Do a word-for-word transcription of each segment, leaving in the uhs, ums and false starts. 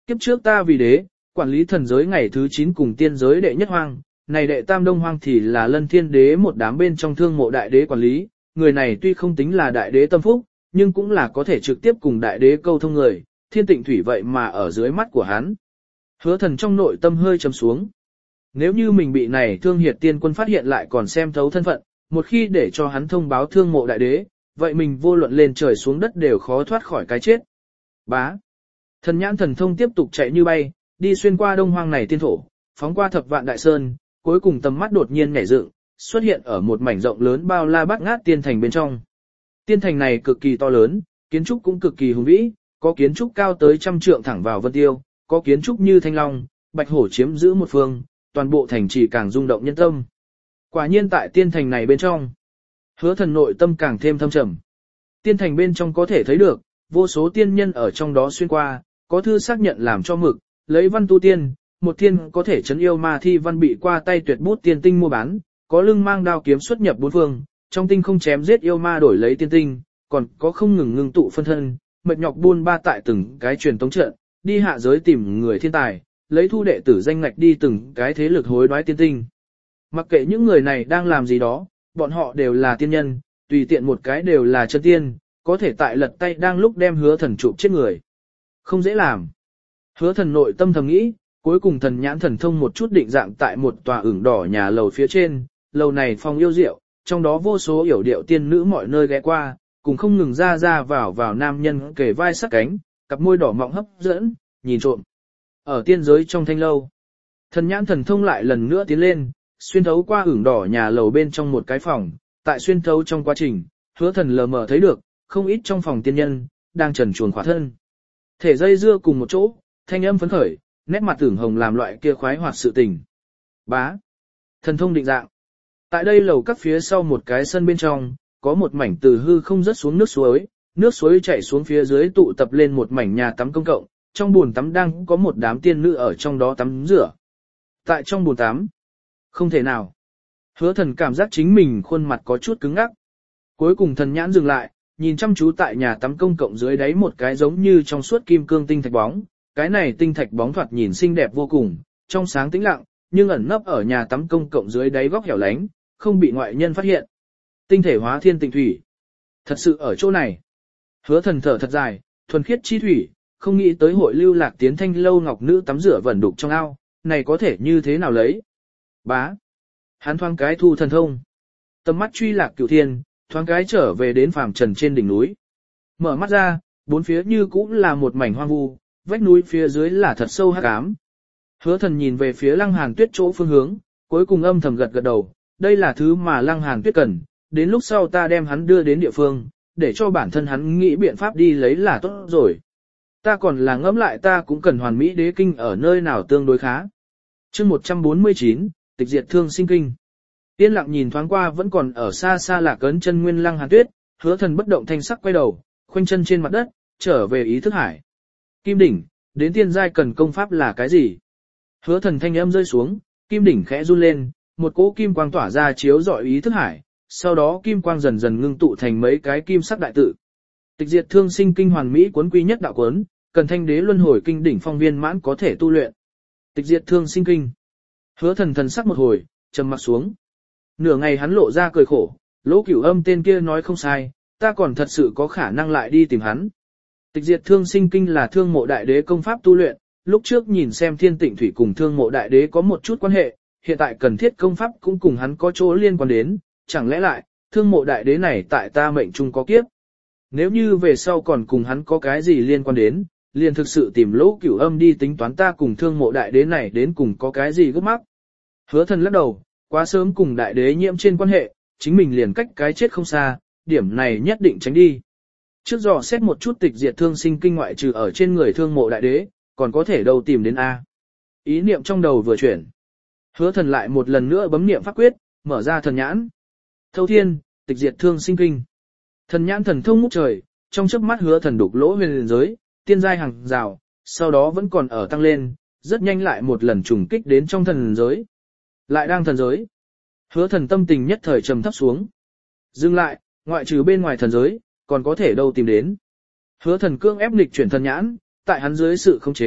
Kiếp trước ta vì đế, quản lý thần giới ngày thứ chín cùng tiên giới đệ nhất hoang, này đệ tam đông hoang thì là lân thiên đế một đám bên trong thương mộ đại đế quản lý, người này tuy không tính là đại đế tâm phúc, nhưng cũng là có thể trực tiếp cùng đại đế câu thông người, thiên tịnh thủy vậy mà ở dưới mắt của hắn. Hứa thần trong nội tâm hơi trầm xuống. Nếu như mình bị này thương hiệt tiên quân phát hiện lại còn xem thấu thân phận, một khi để cho hắn thông báo thương mộ đại đế, vậy mình vô luận lên trời xuống đất đều khó thoát khỏi cái chết. Bá. Thần nhãn thần thông tiếp tục chạy như bay, đi xuyên qua đông hoang này tiên thổ, phóng qua thập vạn đại sơn, cuối cùng tầm mắt đột nhiên nhảy dựng, xuất hiện ở một mảnh rộng lớn bao la bát ngát tiên thành bên trong. Tiên thành này cực kỳ to lớn, kiến trúc cũng cực kỳ hùng vĩ, có kiến trúc cao tới trăm trượng thẳng vào vân tiêu, có kiến trúc như thanh long, bạch hổ chiếm giữ một phương, toàn bộ thành chỉ càng rung động nhân tâm. Quả nhiên tại tiên thành này bên trong, Hứa thần nội tâm càng thêm thâm trầm. Tiên thành bên trong có thể thấy được, vô số tiên nhân ở trong đó xuyên qua, có thư xác nhận làm cho mực, lấy văn tu tiên, một thiên có thể chấn yêu ma thi văn bị qua tay tuyệt bút tiên tinh mua bán, có lưng mang đao kiếm xuất nhập bốn phương, trong tinh không chém giết yêu ma đổi lấy tiên tinh, còn có không ngừng ngưng tụ phân thân, mệt nhọc buôn ba tại từng cái truyền tống trận, đi hạ giới tìm người thiên tài, lấy thu đệ tử danh ngạch đi từng cái thế lực hối đoái tiên tinh. Mặc kệ những người này đang làm gì đó, bọn họ đều là tiên nhân, tùy tiện một cái đều là chân tiên, có thể tại lật tay đang lúc đem hứa thần chụp chết người. Không dễ làm. Hứa thần nội tâm thầm nghĩ, cuối cùng thần nhãn thần thông một chút định dạng tại một tòa ửng đỏ nhà lầu phía trên, lầu này phong yêu diệu, trong đó vô số yểu điệu tiên nữ mọi nơi ghé qua, cùng không ngừng ra ra vào vào nam nhân kề vai sát cánh, cặp môi đỏ mọng hấp dẫn, nhìn trộm. Ở tiên giới trong thanh lâu, thần nhãn thần thông lại lần nữa tiến lên, xuyên thấu qua ửng đỏ nhà lầu bên trong một cái phòng, tại xuyên thấu trong quá trình, hứa thần lờ mờ thấy được, không ít trong phòng tiên nhân, đang trần truồng khỏa thân. Thể dây dưa cùng một chỗ, thanh âm phấn khởi, nét mặt tưởng hồng làm loại kia khoái hoạt sự tình. Bá. Thần thông định dạng. Tại đây lầu các phía sau một cái sân bên trong, có một mảnh từ hư không rớt xuống nước suối, nước suối chảy xuống phía dưới tụ tập lên một mảnh nhà tắm công cộng, trong bồn tắm đang có một đám tiên nữ ở trong đó tắm rửa. Tại trong bồn tắm, không thể nào. Hứa thần cảm giác chính mình khuôn mặt có chút cứng ngắc. Cuối cùng thần nhãn dừng lại, nhìn chăm chú tại nhà tắm công cộng dưới đáy một cái giống như trong suốt kim cương tinh thạch bóng. Cái này tinh thạch bóng thoạt nhìn xinh đẹp vô cùng, trong sáng tĩnh lặng, nhưng ẩn nấp ở nhà tắm công cộng dưới đáy góc hẻo lánh, không bị ngoại nhân phát hiện. Tinh thể hóa thiên tịnh thủy. Thật sự ở chỗ này. Hứa thần thở thật dài, thuần khiết chi thủy, không nghĩ tới hội lưu lạc tiến thanh lâu ngọc nữ tắm rửa vẩn đục trong ao, này có thể như thế nào lấy. Bá. Hắn thoáng cái thu thần thông. Tầm mắt truy lạc cửu thiên, thoáng cái trở về đến phàm trần trên đỉnh núi. Mở mắt ra, bốn phía như cũng là một mảnh hoang vu, vách núi phía dưới là thật sâu hắc ám. Hứa thần nhìn về phía Lăng Hàn Tuyết chỗ phương hướng, cuối cùng âm thầm gật gật đầu, đây là thứ mà Lăng Hàn Tuyết cần, đến lúc sau ta đem hắn đưa đến địa phương, để cho bản thân hắn nghĩ biện pháp đi lấy là tốt rồi. Ta còn là ngẫm lại ta cũng cần hoàn mỹ đế kinh ở nơi nào tương đối khá. Chương một trăm bốn mươi chín, tịch diệt thương sinh kinh. Yên lặng nhìn thoáng qua vẫn còn ở xa xa là cấn chân nguyên Lăng Hàn Tuyết, hứa thần bất động thanh sắc quay đầu, khoanh chân trên mặt đất, trở về ý thức hải. Kim đỉnh, đến tiên giai cần công pháp là cái gì? Hứa thần thanh âm rơi xuống, kim đỉnh khẽ run lên, một cỗ kim quang tỏa ra chiếu rọi ý thức hải, sau đó kim quang dần dần ngưng tụ thành mấy cái kim sắc đại tự. Tịch diệt thương sinh kinh hoàn mỹ cuốn quy nhất đạo cuốn, cần thanh đế luân hồi kinh đỉnh phong viên mãn có thể tu luyện. Tịch diệt thương sinh kinh. Hứa thần thần sắc một hồi, trầm mặc xuống. Nửa ngày hắn lộ ra cười khổ, Lỗ Cửu Âm tên kia nói không sai, ta còn thật sự có khả năng lại đi tìm hắn. Tịch diệt thương sinh kinh là thương mộ đại đế công pháp tu luyện, lúc trước nhìn xem thiên tịnh thủy cùng thương mộ đại đế có một chút quan hệ, hiện tại cần thiết công pháp cũng cùng hắn có chỗ liên quan đến, chẳng lẽ lại, thương mộ đại đế này tại ta mệnh trung có kiếp. Nếu như về sau còn cùng hắn có cái gì liên quan đến, liền thực sự tìm Lỗ Cửu Âm đi tính toán ta cùng thương mộ đại đế này đến cùng có cái gì gấp mắc. Hứa thần lắc đầu, quá sớm cùng đại đế nhiễm trên quan hệ, chính mình liền cách cái chết không xa, điểm này nhất định tránh đi. Trước dò xét một chút tịch diệt thương sinh kinh ngoại trừ ở trên người thương mộ đại đế, còn có thể đâu tìm đến A. Ý niệm trong đầu vừa chuyển. Hứa thần lại một lần nữa bấm niệm pháp quyết, mở ra thần nhãn. Thâu thiên, tịch diệt thương sinh kinh. Thần nhãn thần thông ngút trời, trong chớp mắt hứa thần đục lỗ huyền giới, tiên giai hàng rào, sau đó vẫn còn ở tăng lên, rất nhanh lại một lần trùng kích đến trong thần giới. Lại đang thần giới. Hứa thần tâm tình nhất thời trầm thấp xuống. Dừng lại, ngoại trừ bên ngoài thần giới, còn có thể đâu tìm đến. Hứa thần cương ép nghịch chuyển thần nhãn, tại hắn dưới sự khống chế,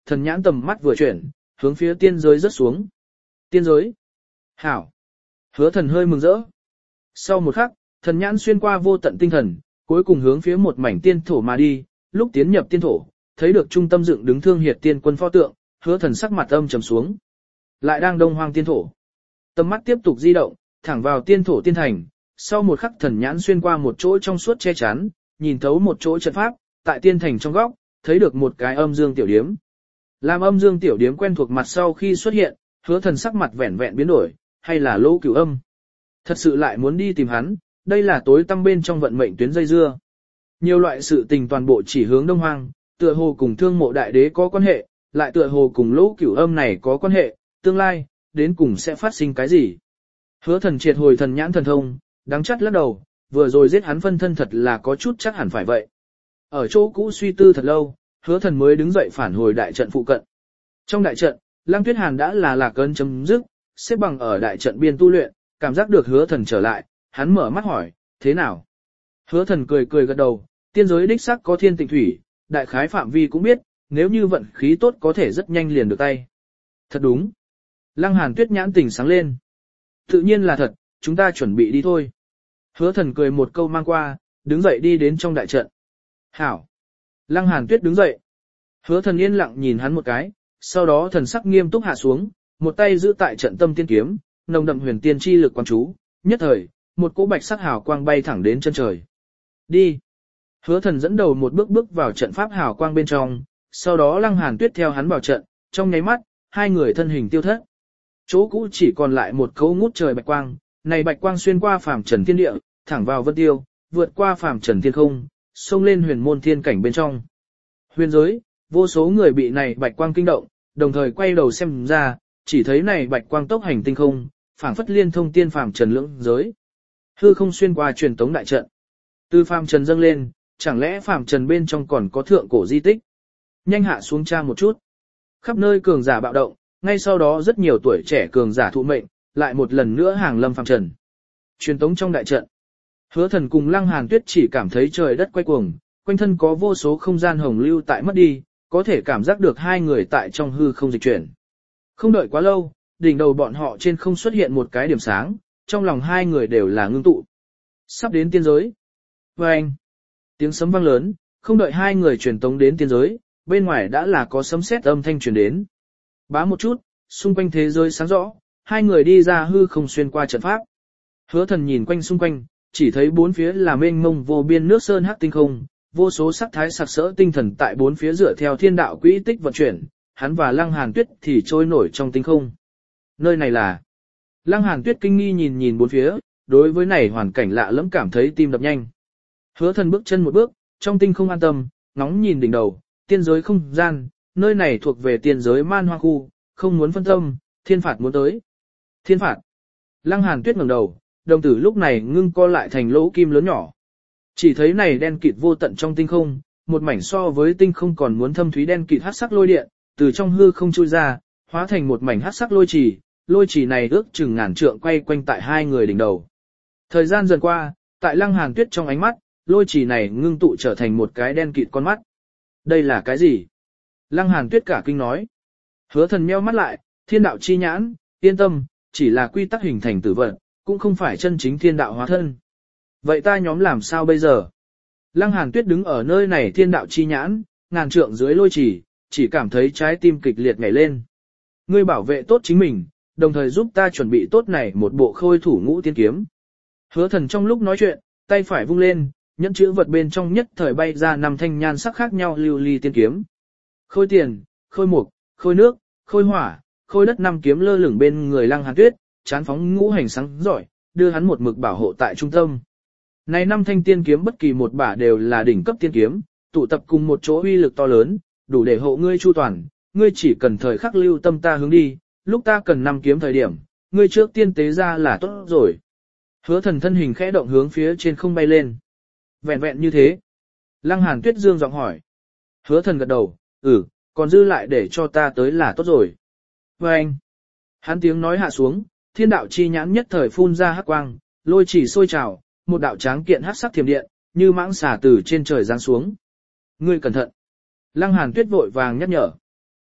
thần nhãn tầm mắt vừa chuyển, hướng phía tiên giới rớt xuống. Tiên giới. Hảo. Hứa thần hơi mừng rỡ. Sau một khắc, thần nhãn xuyên qua vô tận tinh thần, cuối cùng hướng phía một mảnh tiên thổ mà đi, lúc tiến nhập tiên thổ, thấy được trung tâm dựng đứng Thương Hiệt tiên quân pho tượng, hứa thần sắc mặt âm trầm xuống. Lại đang đông hoang tiên thổ. Tầm mắt tiếp tục di động, thẳng vào tiên thổ tiên thành, sau một khắc thần nhãn xuyên qua một chỗ trong suốt che chắn, nhìn thấu một chỗ trận pháp, tại tiên thành trong góc, thấy được một cái âm dương tiểu điếm. Làm âm dương tiểu điếm quen thuộc mặt sau khi xuất hiện, hứa thần sắc mặt vẻn vẹn biến đổi, hay là Lỗ Cửu Âm. Thật sự lại muốn đi tìm hắn, đây là tối tăm bên trong vận mệnh tuyến dây dưa. Nhiều loại sự tình toàn bộ chỉ hướng đông hoang, tựa hồ cùng Thương Mộ Đại Đế có quan hệ, lại tựa hồ cùng Lỗ Cửu Âm này có quan hệ, tương lai, đến cùng sẽ phát sinh cái gì. Hứa thần triệt hồi thần nhãn thần thông, đắng chắt lắc đầu, vừa rồi giết hắn phân thân thật là có chút chắc hẳn phải vậy. Ở chỗ cũ suy tư thật lâu, hứa thần mới đứng dậy phản hồi đại trận phụ cận. Trong đại trận, Lăng Tuyết Hàn đã là lạc ơn chấm dứt, xếp bằng ở đại trận biên tu luyện, cảm giác được hứa thần trở lại, hắn mở mắt hỏi, thế nào? Hứa thần cười cười gật đầu, tiên giới đích xác có thiên tịnh thủy, đại khái phạm vi cũng biết, nếu như vận khí tốt có thể rất nhanh liền được tay. Thật đúng. Lăng Hàn Tuyết nhãn tình sáng lên. Tự nhiên là thật, chúng ta chuẩn bị đi thôi. Hứa thần cười một câu mang qua, đứng dậy đi đến trong đại trận. Hảo. Lăng Hàn Tuyết đứng dậy. Hứa thần yên lặng nhìn hắn một cái, sau đó thần sắc nghiêm túc hạ xuống, một tay giữ tại trận tâm tiên kiếm, nồng đậm huyền tiên chi lực quan chú, nhất thời, một cỗ bạch sắc hào quang bay thẳng đến chân trời. Đi. Hứa thần dẫn đầu một bước bước vào trận pháp hào quang bên trong, sau đó Lăng Hàn Tuyết theo hắn vào trận, trong nháy mắt, hai người thân hình tiêu thất. Chỗ cũ chỉ còn lại một cấu ngút trời bạch quang, này bạch quang xuyên qua phàm trần thiên địa, thẳng vào vân tiêu, vượt qua phàm trần thiên không, xông lên huyền môn thiên cảnh bên trong. Huyền giới, vô số người bị này bạch quang kinh động, đồng thời quay đầu xem ra, chỉ thấy này bạch quang tốc hành tinh không, phảng phất liên thông tiên phàm trần lưỡng giới. Hư không xuyên qua truyền tống đại trận. Từ phàm trần dâng lên, chẳng lẽ phàm trần bên trong còn có thượng cổ di tích? Nhanh hạ xuống tra một chút. Khắp nơi cường giả bạo động, ngay sau đó rất nhiều tuổi trẻ cường giả thụ mệnh, lại một lần nữa hàng lâm phàm trần. Truyền tống trong đại trận. Hứa thần cùng Lăng Hàn Tuyết chỉ cảm thấy trời đất quay cuồng, quanh thân có vô số không gian hồng lưu tại mất đi, có thể cảm giác được hai người tại trong hư không dịch chuyển. Không đợi quá lâu, đỉnh đầu bọn họ trên không xuất hiện một cái điểm sáng, trong lòng hai người đều là ngưng tụ. Sắp đến tiên giới. Và anh, tiếng sấm vang lớn, không đợi hai người truyền tống đến tiên giới, bên ngoài đã là có sấm sét âm thanh truyền đến. Bá một chút, xung quanh thế giới sáng rõ, hai người đi ra hư không xuyên qua trận pháp. Hứa thần nhìn quanh xung quanh, chỉ thấy bốn phía là mênh mông vô biên nước sơn hắc tinh không, vô số sắc thái sặc sỡ tinh thần tại bốn phía dựa theo thiên đạo quỹ tích vận chuyển, hắn và Lăng Hàn Tuyết thì trôi nổi trong tinh không. Nơi này là... Lăng Hàn Tuyết kinh nghi nhìn nhìn bốn phía, đối với này hoàn cảnh lạ lẫm cảm thấy tim đập nhanh. Hứa thần bước chân một bước, trong tinh không an tâm, ngóng nhìn đỉnh đầu, tiên giới không gian, nơi này thuộc về tiên giới man hoang khu, không muốn phân tâm, thiên phạt muốn tới. Thiên phạt. Lăng Hàn Tuyết ngẩng đầu, đồng tử lúc này ngưng co lại thành lỗ kim lớn nhỏ. Chỉ thấy này đen kịt vô tận trong tinh không, một mảnh so với tinh không còn muốn thâm thúy đen kịt hắc sắc lôi điện, từ trong hư không chui ra, hóa thành một mảnh hắc sắc lôi trì, lôi trì này ước chừng ngàn trượng quay quanh tại hai người đỉnh đầu. Thời gian dần qua, tại Lăng Hàn Tuyết trong ánh mắt, lôi trì này ngưng tụ trở thành một cái đen kịt con mắt. Đây là cái gì? Lăng Hàn Tuyết cả kinh nói. Hứa thần meo mắt lại, thiên đạo chi nhãn, yên tâm, chỉ là quy tắc hình thành tử vận, cũng không phải chân chính thiên đạo hóa thân. Vậy ta nhóm làm sao bây giờ? Lăng Hàn Tuyết đứng ở nơi này thiên đạo chi nhãn, ngàn trượng dưới lôi trì, chỉ cảm thấy trái tim kịch liệt nhảy lên. Ngươi bảo vệ tốt chính mình, đồng thời giúp ta chuẩn bị tốt này một bộ khôi thủ ngũ tiên kiếm. Hứa thần trong lúc nói chuyện, tay phải vung lên, nhẫn chữ vật bên trong nhất thời bay ra năm thanh nhan sắc khác nhau lưu ly tiên kiếm. Khôi tiền, khôi mục, khôi nước, khôi hỏa, khôi đất năm kiếm lơ lửng bên người Lăng Hàn Tuyết, chán phóng ngũ hành sáng giỏi, đưa hắn một mực bảo hộ tại trung tâm. Này năm thanh tiên kiếm bất kỳ một bả đều là đỉnh cấp tiên kiếm, tụ tập cùng một chỗ uy lực to lớn, đủ để hộ ngươi chu toàn, ngươi chỉ cần thời khắc lưu tâm ta hướng đi, lúc ta cần năm kiếm thời điểm, ngươi trước tiên tế ra là tốt rồi. Hứa thần thân hình khẽ động hướng phía trên không bay lên. Vẹn vẹn như thế. Lăng Hàn Tuyết dương giọng hỏi. Hứa thần gật đầu, ừ, còn dư lại để cho ta tới là tốt rồi. Và anh. Hắn tiếng nói hạ xuống, thiên đạo chi nhãn nhất thời phun ra hắc quang, lôi chỉ sôi trào, một đạo tráng kiện hắc sắc thiểm điện, như mãng xà từ trên trời giáng xuống. Ngươi cẩn thận. Lăng Hàn Tuyết vội vàng nhắc nhở.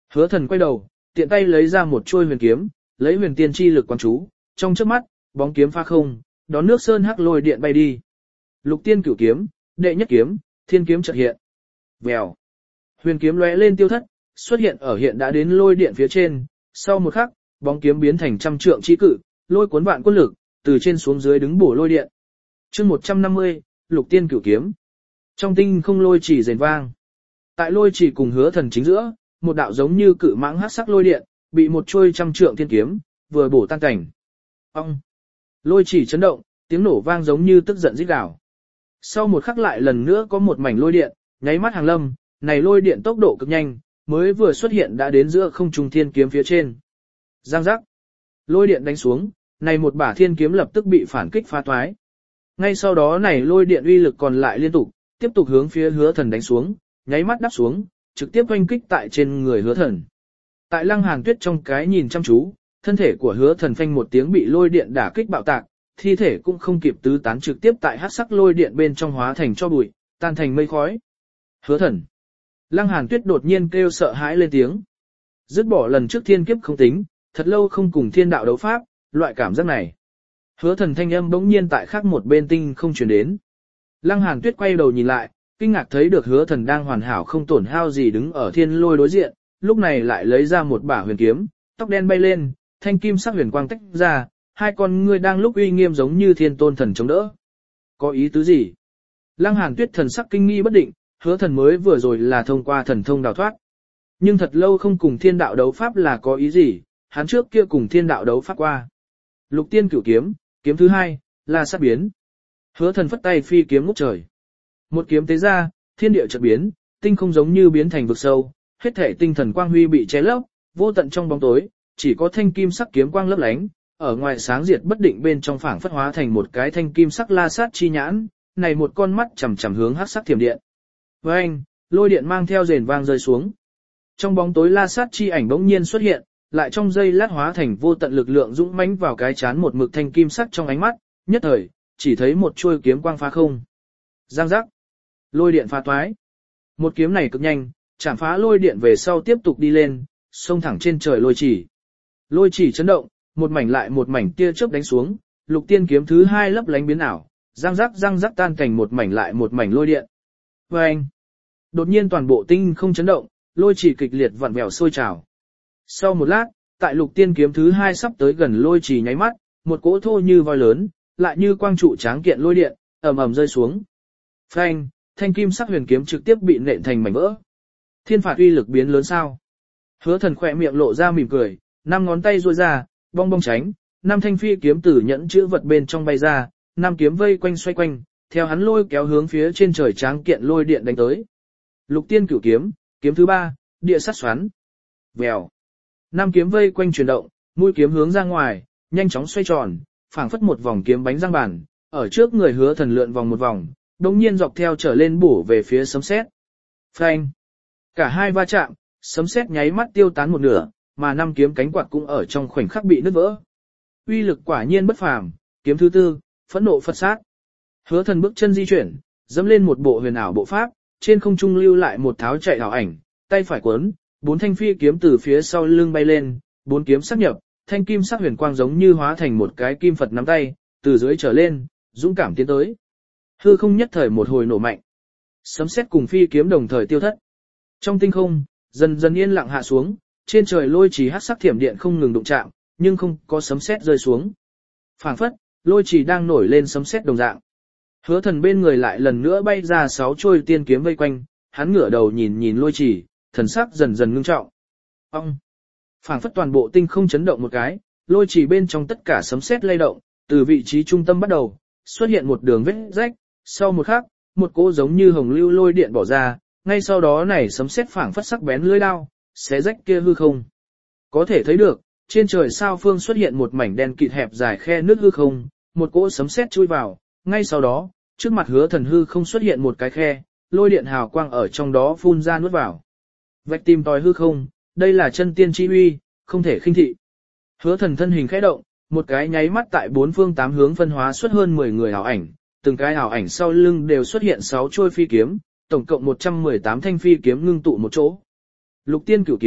Hứa thần quay đầu, tiện tay lấy ra một chuôi huyền kiếm, lấy huyền tiên chi lực quán chú, trong chớp mắt, bóng kiếm pha không, đón nước sơn hắc lôi điện bay đi. Lục tiên cửu kiếm, đệ nhất kiếm, thiên kiếm chợt hiện. Vèo. Huyền kiếm lóe lên tiêu thất, xuất hiện ở hiện đã đến lôi điện phía trên, sau một khắc, bóng kiếm biến thành trăm trượng chi cự, lôi cuốn vạn quân lực, từ trên xuống dưới đứng bổ lôi điện. Chương một trăm năm mươi, Lục tiên cửu kiếm. Trong tinh không lôi chỉ rền vang. Tại lôi chỉ cùng hứa thần chính giữa, một đạo giống như cự mãng hắc sắc lôi điện, bị một chuôi trăm trượng thiên kiếm, vừa bổ tan cảnh. Ông. Lôi chỉ chấn động, tiếng nổ vang giống như tức giận rít gào. Sau một khắc lại lần nữa có một mảnh lôi điện, nháy mắt hàng lâm, này lôi điện tốc độ cực nhanh, mới vừa xuất hiện đã đến giữa không trung thiên kiếm phía trên. Giang giác. Lôi điện đánh xuống, này một bả thiên kiếm lập tức bị phản kích phá toái. Ngay sau đó này lôi điện uy lực còn lại liên tục, tiếp tục hướng phía hứa thần đánh xuống, nháy mắt đáp xuống, trực tiếp oanh kích tại trên người hứa thần. Tại Lăng Hàn Tuyết trong cái nhìn chăm chú, thân thể của hứa thần phanh một tiếng bị lôi điện đả kích bạo tạc, thi thể cũng không kịp tứ tán trực tiếp tại hắc sắc lôi điện bên trong hóa thành cho bụi, tan thành mây khói. Hứa thần. Lăng Hàn Tuyết đột nhiên kêu sợ hãi lên tiếng. Dứt bỏ lần trước thiên kiếp không tính, thật lâu không cùng thiên đạo đấu pháp, loại cảm giác này. Hứa thần thanh âm bỗng nhiên tại khác một bên tinh không truyền đến. Lăng Hàn Tuyết quay đầu nhìn lại, kinh ngạc thấy được hứa thần đang hoàn hảo không tổn hao gì đứng ở thiên lôi đối diện, lúc này lại lấy ra một bả huyền kiếm, tóc đen bay lên, thanh kim sắc huyền quang tách ra, hai con ngươi đang lúc uy nghiêm giống như thiên tôn thần chống đỡ. Có ý tứ gì? Lăng Hàn Tuyết thần sắc kinh nghi bất định, hứa thần mới vừa rồi là thông qua thần thông đào thoát. Nhưng thật lâu không cùng thiên đạo đấu pháp là có ý gì, hắn trước kia cùng thiên đạo đấu pháp qua. Lục tiên cửu kiếm, kiếm thứ hai, là sát biến. Hứa thần phất tay phi kiếm ngút trời. Một kiếm tế ra, thiên địa chợt biến, tinh không giống như biến thành vực sâu, hết thể tinh thần quang huy bị che lấp, vô tận trong bóng tối, chỉ có thanh kim sắc kiếm quang lấp lánh, ở ngoài sáng diệt bất định bên trong phảng phất hóa thành một cái thanh kim sắc la sát chi nhãn, này một con mắt chằm chằm hướng hắc sắc thiểm điện. Với anh, lôi điện mang theo rền vang rơi xuống. Trong bóng tối la sát chi ảnh bỗng nhiên xuất hiện, lại trong giây lát hóa thành vô tận lực lượng dũng mãnh vào cái chán một mực thanh kim sắc trong ánh mắt, nhất thời, chỉ thấy một chuôi kiếm quang phá không. Giang giác. Lôi điện phá toái. Một kiếm này cực nhanh, chạm phá lôi điện về sau tiếp tục đi lên, xông thẳng trên trời lôi chỉ. Lôi chỉ chấn động, một mảnh lại một mảnh tia chớp đánh xuống, lục tiên kiếm thứ hai lấp lánh biến ảo, răng rắc răng rắc tan thành một mảnh lại một mảnh lôi điện. Và anh, đột nhiên toàn bộ tinh không chấn động, lôi chỉ kịch liệt vặn vẹo sôi trào. Sau một lát, tại lục tiên kiếm thứ hai sắp tới gần lôi chỉ nháy mắt, một cỗ thô như voi lớn, lại như quang trụ tráng kiện lôi điện, ầm ầm rơi xuống. Phanh, thanh kim sắc huyền kiếm trực tiếp bị nện thành mảnh vỡ. Thiên phạt uy lực biến lớn sao? Hứa thần khỏe miệng lộ ra mỉm cười, năm ngón tay duỗi ra, bong bong tránh, năm thanh phi kiếm tử nhẫn chữ vật bên trong bay ra, năm kiếm vây quanh xoay quanh, theo hắn lôi kéo hướng phía trên trời tráng kiện lôi điện đánh tới. Lục tiên cửu kiếm, kiếm thứ ba, địa sát xoắn. Vèo. Năm kiếm vây quanh chuyển động, mũi kiếm hướng ra ngoài, nhanh chóng xoay tròn, phảng phất một vòng kiếm bánh răng bàn, ở trước người hứa thần lượn vòng một vòng, đồng nhiên dọc theo trở lên bổ về phía sấm sét. Phanh. Cả hai va chạm, sấm sét nháy mắt tiêu tán một nửa, mà năm kiếm cánh quạt cũng ở trong khoảnh khắc bị nứt vỡ. Uy lực quả nhiên bất phàm, kiếm thứ tư, phẫn nộ Phật sát. Hứa thần bước chân di chuyển, dẫm lên một bộ huyền ảo bộ pháp, trên không trung lưu lại một tháo chạy ảo ảnh, tay phải cuốn, bốn thanh phi kiếm từ phía sau lưng bay lên, bốn kiếm sắc nhập, thanh kim sắc huyền quang giống như hóa thành một cái kim Phật nắm tay, từ dưới trở lên, dũng cảm tiến tới. Hư không nhất thời một hồi nổ mạnh. Sấm sét cùng phi kiếm đồng thời tiêu thất. Trong tinh không, dần dần yên lặng hạ xuống, trên trời lôi chỉ hắc sắc thiểm điện không ngừng đụng chạm, nhưng không có sấm sét rơi xuống. Phảng phất, lôi chỉ đang nổi lên sấm sét đồng dạng. Hứa thần bên người lại lần nữa bay ra sáu trôi tiên kiếm vây quanh, hắn ngửa đầu nhìn nhìn lôi chỉ, thần sắc dần dần ngưng trọng. Ông! Phảng phất toàn bộ tinh không chấn động một cái, lôi chỉ bên trong tất cả sấm sét lay động, từ vị trí trung tâm bắt đầu, xuất hiện một đường vết rách, sau một khắc, một cỗ giống như hồng lưu lôi điện bỏ ra, ngay sau đó này sấm sét phảng phất sắc bén lưỡi đao, xé rách kia hư không. Có thể thấy được, trên trời sao phương xuất hiện một mảnh đen kịt hẹp dài khe nước hư không, một cỗ sấm sét chui vào, ngay sau đó, trước mặt hứa thần hư không xuất hiện một cái khe, lôi điện hào quang ở trong đó phun ra nuốt vào. Vạch tìm tòi hư không, đây là chân tiên chi uy, không thể khinh thị. Hứa thần thân hình khẽ động, một cái nháy mắt tại bốn phương tám hướng phân hóa xuất hơn mười người ảo ảnh, từng cái ảo ảnh sau lưng đều xuất hiện sáu chuôi phi kiếm, tổng cộng một trăm mười tám thanh phi kiếm ngưng tụ một chỗ. Lục tiên cửu kiếm,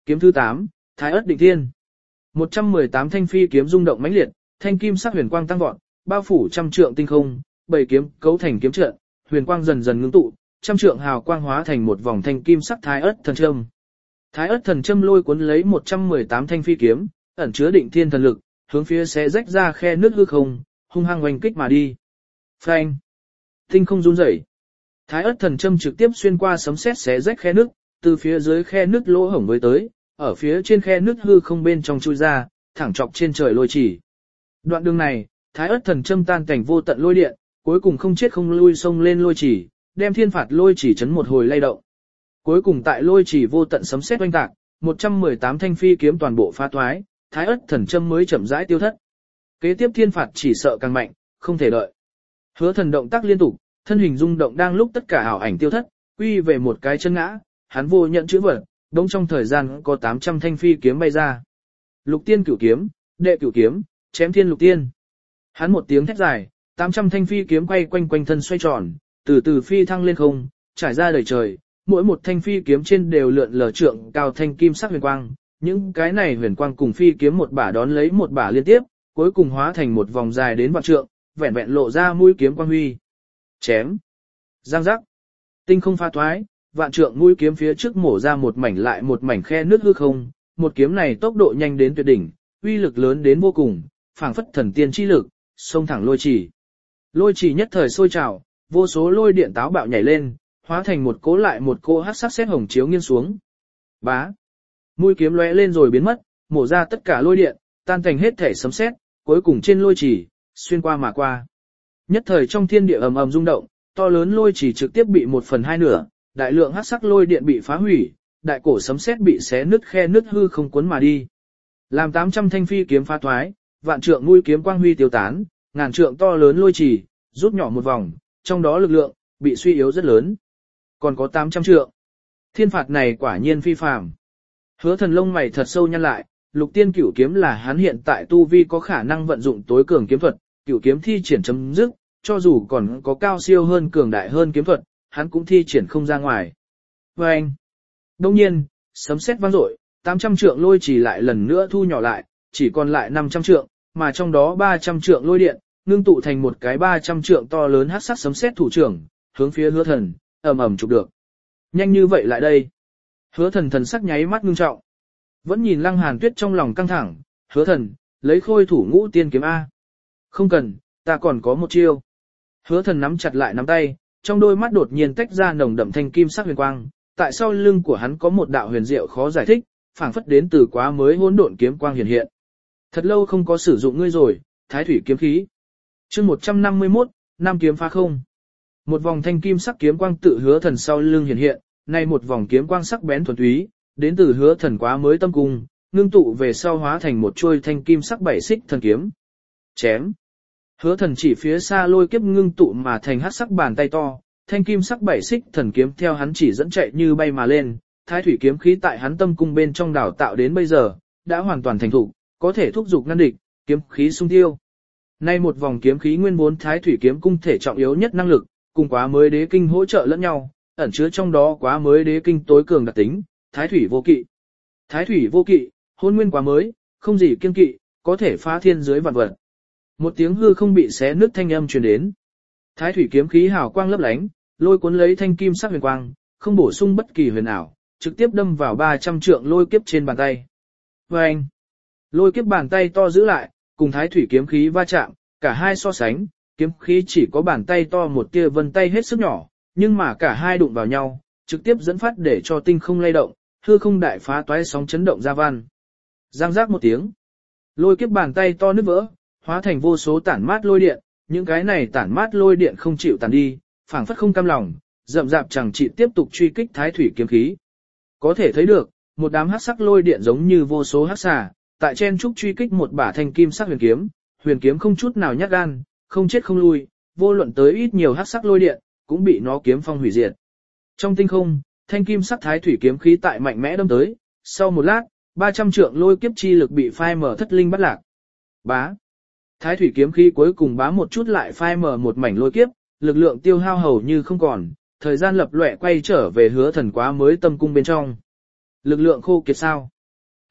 kiếm thứ tám, Thái Ất Định Thiên. một trăm mười tám thanh phi kiếm rung động mãnh liệt, thanh kim sắc huyền quang tăng vọt, bao phủ trăm trượng tinh không, bảy kiếm cấu thành kiếm trận, huyền quang dần dần ngưng tụ, trăm trượng hào quang hóa thành một vòng thanh kim sắc Thái Ất thần châm. Thái Ất thần châm lôi cuốn lấy một trăm mười tám thanh phi kiếm, ẩn chứa định thiên thần lực, hướng phía xé rách ra khe nước hư không, hung hăng oanh kích mà đi. Phanh! Tinh không run rẩy. Thái Ất thần châm trực tiếp xuyên qua sấm sét xé rách khe nước, từ phía dưới khe nước lỗ hổng với tới, ở phía trên khe nước hư không bên trong chui ra, thẳng chọc trên trời lôi chỉ. Đoạn đường này, Thái Ất thần châm tan cảnh vô tận lôi điện, cuối cùng không chết không lui xông lên lôi chỉ, đem thiên phạt lôi chỉ chấn một hồi lay động. Cuối cùng tại lôi chỉ vô tận sấm sét oanh tạc, một trăm mười tám thanh phi kiếm toàn bộ phá thoái, Thái Ất thần châm mới chậm rãi tiêu thất. Kế tiếp thiên phạt chỉ sợ càng mạnh, không thể đợi. Hứa Thần động tác liên tục, thân hình rung động đang lúc tất cả ảo ảnh tiêu thất, quy về một cái chân ngã, hắn vô nhận chữ vật, đống trong thời gian có tám trăm thanh phi kiếm bay ra. Lục tiên cửu kiếm, đệ cửu kiếm, chém thiên lục tiên. Hắn một tiếng thét dài, tám trăm thanh phi kiếm quay quanh quanh thân xoay tròn, từ từ phi thăng lên không, trải ra đầy trời, mỗi một thanh phi kiếm trên đều lượn lờ trượng cao thanh kim sắc huyền quang, những cái này huyền quang cùng phi kiếm một bả đón lấy một bả liên tiếp, cuối cùng hóa thành một vòng dài đến vạn trượng, vẹn vẹn lộ ra mũi kiếm quang huy. Chém, giang giác, tinh không pha thoái, vạn trượng mũi kiếm phía trước mổ ra một mảnh lại một mảnh khe nước hư không, một kiếm này tốc độ nhanh đến tuyệt đỉnh, uy lực lớn đến vô cùng, phảng phất thần tiên chi lực, xông thẳng lôi chỉ. Lôi chỉ nhất thời sôi trào, vô số lôi điện táo bạo nhảy lên, hóa thành một cỗ lại một cỗ hắc sắc sét hồng chiếu nghiêng xuống. Bá, mũi kiếm lóe lên rồi biến mất, mổ ra tất cả lôi điện, tan thành hết thể sấm sét, cuối cùng trên lôi chỉ xuyên qua mà qua. Nhất thời trong thiên địa ầm ầm rung động, to lớn lôi chỉ trực tiếp bị một phần hai nửa, đại lượng hắc sắc lôi điện bị phá hủy, đại cổ sấm sét bị xé nứt khe nứt hư không cuốn mà đi. Làm tám trăm thanh phi kiếm phá thoái, vạn trượng mũi kiếm quang huy tiêu tán, ngàn trượng to lớn lôi chỉ rút nhỏ một vòng, trong đó lực lượng bị suy yếu rất lớn. Còn có tám trăm trượng. Thiên phạt này quả nhiên phi phàm. Hứa Thần lông mày thật sâu nhăn lại, lục tiên cửu kiếm là hắn hiện tại tu vi có khả năng vận dụng tối cường kiếm thuật, cửu kiếm thi triển chấm dứt, cho dù còn có cao siêu hơn cường đại hơn kiếm thuật, hắn cũng thi triển không ra ngoài. Và anh, đông nhiên, sấm sét vang dội, tám trăm trượng lôi chỉ lại lần nữa thu nhỏ lại, chỉ còn lại năm trăm trượng, mà trong đó ba trăm trượng lôi điện, ngưng tụ thành một cái ba trăm trượng to lớn hắc sắc sấm sét thủ trưởng, hướng phía Hứa Thần, ầm ầm chụp được. Nhanh như vậy lại đây. Hứa Thần thần sắc nháy mắt ngưng trọng. Vẫn nhìn Lăng Hàn Tuyết trong lòng căng thẳng, Hứa Thần, lấy khôi thủ ngũ tiên kiếm A. Không cần, ta còn có một chiêu. Hứa Thần nắm chặt lại nắm tay, trong đôi mắt đột nhiên tách ra nồng đậm thanh kim sắc huyền quang, tại sau lưng của hắn có một đạo huyền diệu khó giải thích, phảng phất đến từ quá mới hỗn độn kiếm quang hiện hiện. Thật lâu không có sử dụng ngươi rồi, Thái thủy kiếm khí. Chương một trăm năm mươi mốt, Nam kiếm phá không. Một vòng thanh kim sắc kiếm quang tự Hứa Thần sau lưng hiện hiện, nay một vòng kiếm quang sắc bén thuần túy, đến từ Hứa Thần quá mới tâm cung, ngưng tụ về sau hóa thành một chuôi thanh kim sắc bảy xích thần kiếm. Chém. Hứa Thần chỉ phía xa lôi kiếp ngưng tụ mà thành hắc sắc bàn tay to, thanh kim sắc bảy xích thần kiếm theo hắn chỉ dẫn chạy như bay mà lên, Thái thủy kiếm khí tại hắn tâm cung bên trong đào tạo đến bây giờ, đã hoàn toàn thành thục, có thể thúc giục ngăn địch, kiếm khí xung tiêu. Nay một vòng kiếm khí nguyên vốn Thái thủy kiếm cung thể trọng yếu nhất năng lực, cùng quá mới đế kinh hỗ trợ lẫn nhau, ẩn chứa trong đó quá mới đế kinh tối cường đặc tính, Thái thủy vô kỵ. Thái thủy vô kỵ, hôn nguyên quá mới, không gì kiêng kỵ, có thể phá thiên dưới vạn vật. Một tiếng hư không bị xé nứt thanh âm truyền đến. Thái thủy kiếm khí hào quang lấp lánh, lôi cuốn lấy thanh kim sắc huyền quang, không bổ sung bất kỳ huyền ảo, trực tiếp đâm vào ba trăm trượng lôi kiếp trên bàn tay. Và anh, lôi kiếp bàn tay to giữ lại, cùng thái thủy kiếm khí va chạm, cả hai so sánh, kiếm khí chỉ có bàn tay to một tia vân tay hết sức nhỏ, nhưng mà cả hai đụng vào nhau, trực tiếp dẫn phát để cho tinh không lay động, hư không đại phá toái sóng chấn động ra văn. Giang giác một tiếng, lôi kiếp bàn tay to nứt vỡ, hóa thành vô số tản mát lôi điện, những cái này tản mát lôi điện không chịu tàn đi, phảng phất không cam lòng, rậm rạp chẳng chỉ tiếp tục truy kích thái thủy kiếm khí. Có thể thấy được, một đám hắc sắc lôi điện giống như vô số hắc xà, tại chen trúc truy kích một bả thanh kim sắc huyền kiếm, huyền kiếm không chút nào nhát gan, không chết không lui, vô luận tới ít nhiều hắc sắc lôi điện, cũng bị nó kiếm phong hủy diệt. Trong tinh không, thanh kim sắc thái thủy kiếm khí tại mạnh mẽ đâm tới, sau một lát, ba trăm trượng lôi kiếp chi lực bị phai mở thất linh bắt lạc. Bá. Thái thủy kiếm khí cuối cùng bá một chút lại phai mở một mảnh lôi kiếp, lực lượng tiêu hao hầu như không còn, thời gian lập loè quay trở về Hứa Thần quá mới tâm cung bên trong. Lực lượng khô kiệt sao?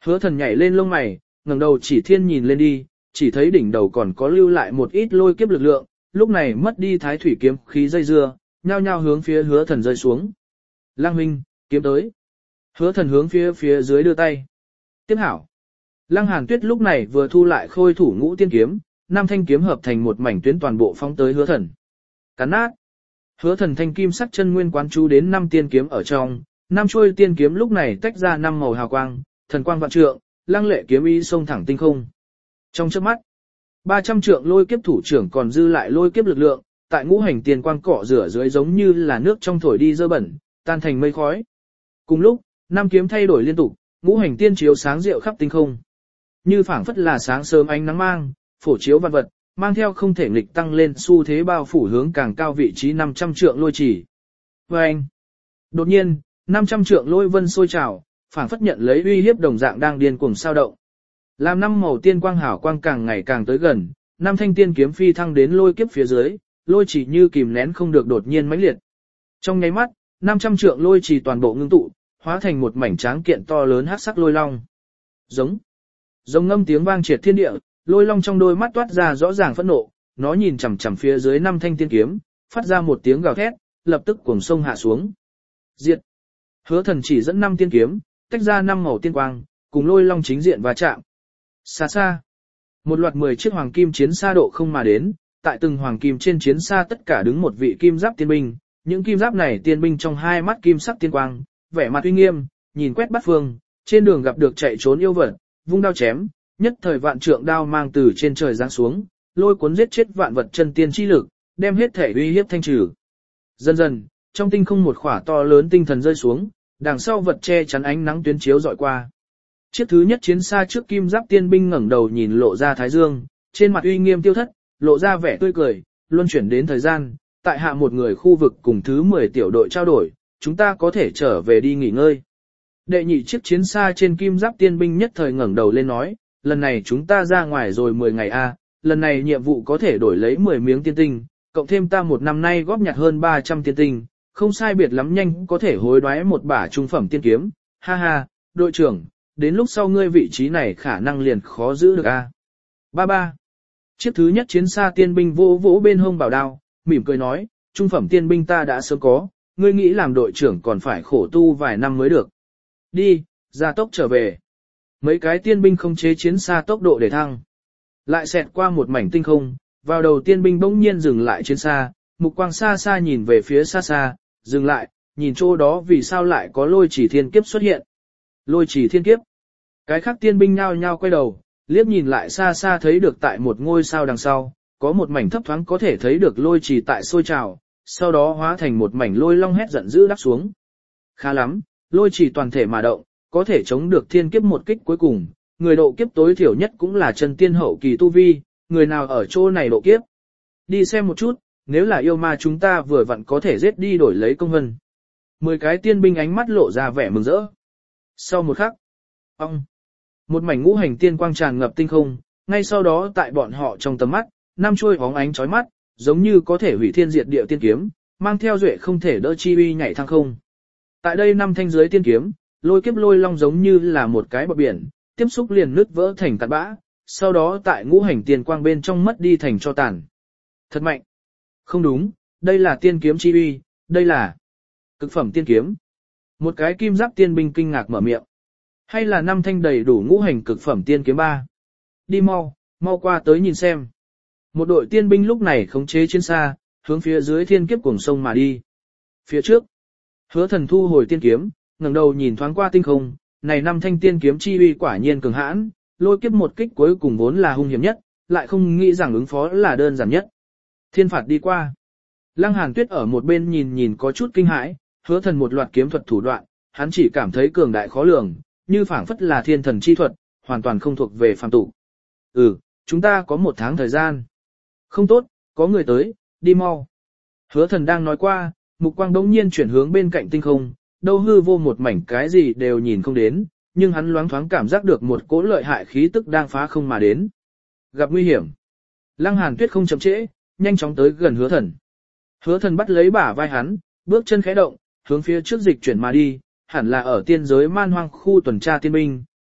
Hứa thần nhảy lên lông mày, ngẩng đầu chỉ thiên nhìn lên đi, chỉ thấy đỉnh đầu còn có lưu lại một ít lôi kiếp lực lượng, lúc này mất đi thái thủy kiếm khí dây dưa, nhao nhao hướng phía hứa thần rơi xuống. Lang huynh, kiếm tới. Hứa thần hướng phía phía dưới đưa tay. Tiếp hảo. Lăng Hàn Tuyết lúc này vừa thu lại khôi thủ ngũ tiên kiếm, năm thanh kiếm hợp thành một mảnh tuyến toàn bộ phóng tới hứa thần. Cắn nát. Hứa thần thanh kim sắc chân nguyên quán chú đến năm tiên kiếm ở trong, năm chuôi tiên kiếm lúc này tách ra năm màu hào quang, thần quang vạn trượng, lăng lệ kiếm ý xông thẳng tinh không. Trong chớp mắt, ba trăm trượng lôi kiếp thủ trưởng còn dư lại lôi kiếp lực lượng, tại ngũ hành tiền quang cọ rửa dưới giống như là nước trong thổi đi dơ bẩn, tan thành mây khói. Cùng lúc, năm kiếm thay đổi liên tục, ngũ hành tiên chiếu sáng rượu khắp tinh không. Như phảng phất là sáng sớm ánh nắng mang, phổ chiếu vạn vật, mang theo không thể nghịch tăng lên xu thế bao phủ hướng càng cao vị trí năm trăm trượng lôi chỉ. Và anh, đột nhiên, năm trăm trượng lôi vân sôi trào, phảng phất nhận lấy uy hiếp đồng dạng đang điên cuồng sao động. Làm năm màu tiên quang hảo quang càng ngày càng tới gần, năm thanh tiên kiếm phi thăng đến lôi kiếp phía dưới, lôi chỉ như kìm nén không được đột nhiên mãnh liệt. Trong nháy mắt, năm trăm trượng lôi chỉ toàn bộ ngưng tụ, hóa thành một mảnh tráng kiện to lớn hắc sắc lôi long. Giống, giống ngâm tiếng vang triệt thiên địa, lôi long trong đôi mắt toát ra rõ ràng phẫn nộ, nó nhìn chằm chằm phía dưới năm thanh tiên kiếm, phát ra một tiếng gào thét, lập tức cuồng sông hạ xuống. Diệt. Hứa thần chỉ dẫn năm tiên kiếm, tách ra năm màu tiên quang, cùng lôi long chính diện va chạm. Xa xa, một loạt mười chiếc hoàng kim chiến xa độ không mà đến, tại từng hoàng kim trên chiến xa tất cả đứng một vị kim giáp tiên binh, những kim giáp này tiên binh trong hai mắt kim sắc tiên quang, vẻ mặt uy nghiêm, nhìn quét bát phương, trên đường gặp được chạy trốn yêu vật, vung đao chém, nhất thời vạn trượng đao mang từ trên trời giáng xuống, lôi cuốn giết chết vạn vật chân tiên chi lực, đem hết thể uy hiếp thanh trừ. Dần dần, trong tinh không một khỏa to lớn tinh thần rơi xuống, đằng sau vật che chắn ánh nắng tuyến chiếu dọi qua. Chiếc thứ nhất chiến xa trước kim giáp tiên binh ngẩng đầu nhìn lộ ra thái dương, trên mặt uy nghiêm tiêu thất, lộ ra vẻ tươi cười, luân chuyển đến thời gian, tại hạ một người khu vực cùng thứ mười tiểu đội trao đổi, chúng ta có thể trở về đi nghỉ ngơi. Đệ nhị chiếc chiến xa trên kim giáp tiên binh nhất thời ngẩng đầu lên nói, lần này chúng ta ra ngoài rồi mười ngày a, lần này nhiệm vụ có thể đổi lấy mười miếng tiên tinh, cộng thêm ta một năm nay góp nhặt hơn ba trăm tiên tinh, không sai biệt lắm nhanh có thể hối đoái một bả trung phẩm tiên kiếm, ha ha, đội trưởng, đến lúc sau ngươi vị trí này khả năng liền khó giữ được a. Ba ba. Chiếc thứ nhất chiến xa tiên binh vỗ vỗ bên hông bảo đao, mỉm cười nói, trung phẩm tiên binh ta đã sớm có, ngươi nghĩ làm đội trưởng còn phải khổ tu vài năm mới được. Đi, gia tốc trở về. Mấy cái tiên binh không chế chiến xa tốc độ để thăng. Lại xẹt qua một mảnh tinh không, vào đầu tiên binh bỗng nhiên dừng lại chiến xa, mục quang xa xa nhìn về phía xa xa, dừng lại, nhìn chỗ đó vì sao lại có lôi chỉ thiên kiếp xuất hiện. Lôi chỉ thiên kiếp. Cái khác tiên binh nhao nhao quay đầu, liếc nhìn lại xa xa thấy được tại một ngôi sao đằng sau, có một mảnh thấp thoáng có thể thấy được lôi chỉ tại sôi trào, sau đó hóa thành một mảnh lôi long hét giận dữ đắp xuống. Khá lắm, lôi chỉ toàn thể mà động, có thể chống được thiên kiếp một kích cuối cùng, người độ kiếp tối thiểu nhất cũng là chân tiên hậu kỳ tu vi, người nào ở chỗ này độ kiếp. Đi xem một chút, nếu là yêu ma chúng ta vừa vặn có thể giết đi đổi lấy công vân. Mười cái tiên binh ánh mắt lộ ra vẻ mừng rỡ. Sau một khắc, ông, một mảnh ngũ hành tiên quang tràn ngập tinh không, ngay sau đó tại bọn họ trong tầm mắt, năm chuôi bóng ánh chói mắt, giống như có thể hủy thiên diệt địa tiên kiếm, mang theo duệ không thể đỡ chi uy nhảy thăng không. Tại đây năm thanh dưới tiên kiếm, lôi kiếp lôi long giống như là một cái bờ biển, tiếp xúc liền nứt vỡ thành cát bã, sau đó tại ngũ hành tiên quang bên trong mất đi thành cho tàn. Thật mạnh. Không đúng, đây là tiên kiếm chi uy, đây là cực phẩm tiên kiếm. Một cái kim giáp tiên binh kinh ngạc mở miệng. Hay là năm thanh đầy đủ ngũ hành cực phẩm tiên kiếm ba. Đi mau, mau qua tới nhìn xem. Một đội tiên binh lúc này khống chế chiến xa, hướng phía dưới thiên kiếp cuồng sông mà đi. Phía trước, Hứa Thần thu hồi tiên kiếm, ngẩng đầu nhìn thoáng qua tinh không, này năm thanh tiên kiếm chi uy quả nhiên cường hãn, lôi kiếp một kích cuối cùng vốn là hung hiểm nhất, lại không nghĩ rằng ứng phó là đơn giản nhất. Thiên phạt đi qua. Lăng Hàn Tuyết ở một bên nhìn nhìn có chút kinh hãi, Hứa Thần một loạt kiếm thuật thủ đoạn, hắn chỉ cảm thấy cường đại khó lường, như phảng phất là thiên thần chi thuật, hoàn toàn không thuộc về phàm tục. Ừ, chúng ta có một tháng thời gian. Không tốt, có người tới, đi mau. Hứa Thần đang nói qua, mục quang đống nhiên chuyển hướng bên cạnh tinh không, đâu hư vô một mảnh cái gì đều nhìn không đến, nhưng hắn loáng thoáng cảm giác được một cỗ lợi hại khí tức đang phá không mà đến. Gặp nguy hiểm. Lăng Hàn Tuyết không chậm trễ, nhanh chóng tới gần Hứa Thần. Hứa Thần bắt lấy bả vai hắn, bước chân khẽ động, hướng phía trước dịch chuyển mà đi, hẳn là ở tiên giới man hoang khu tuần tra tiên binh,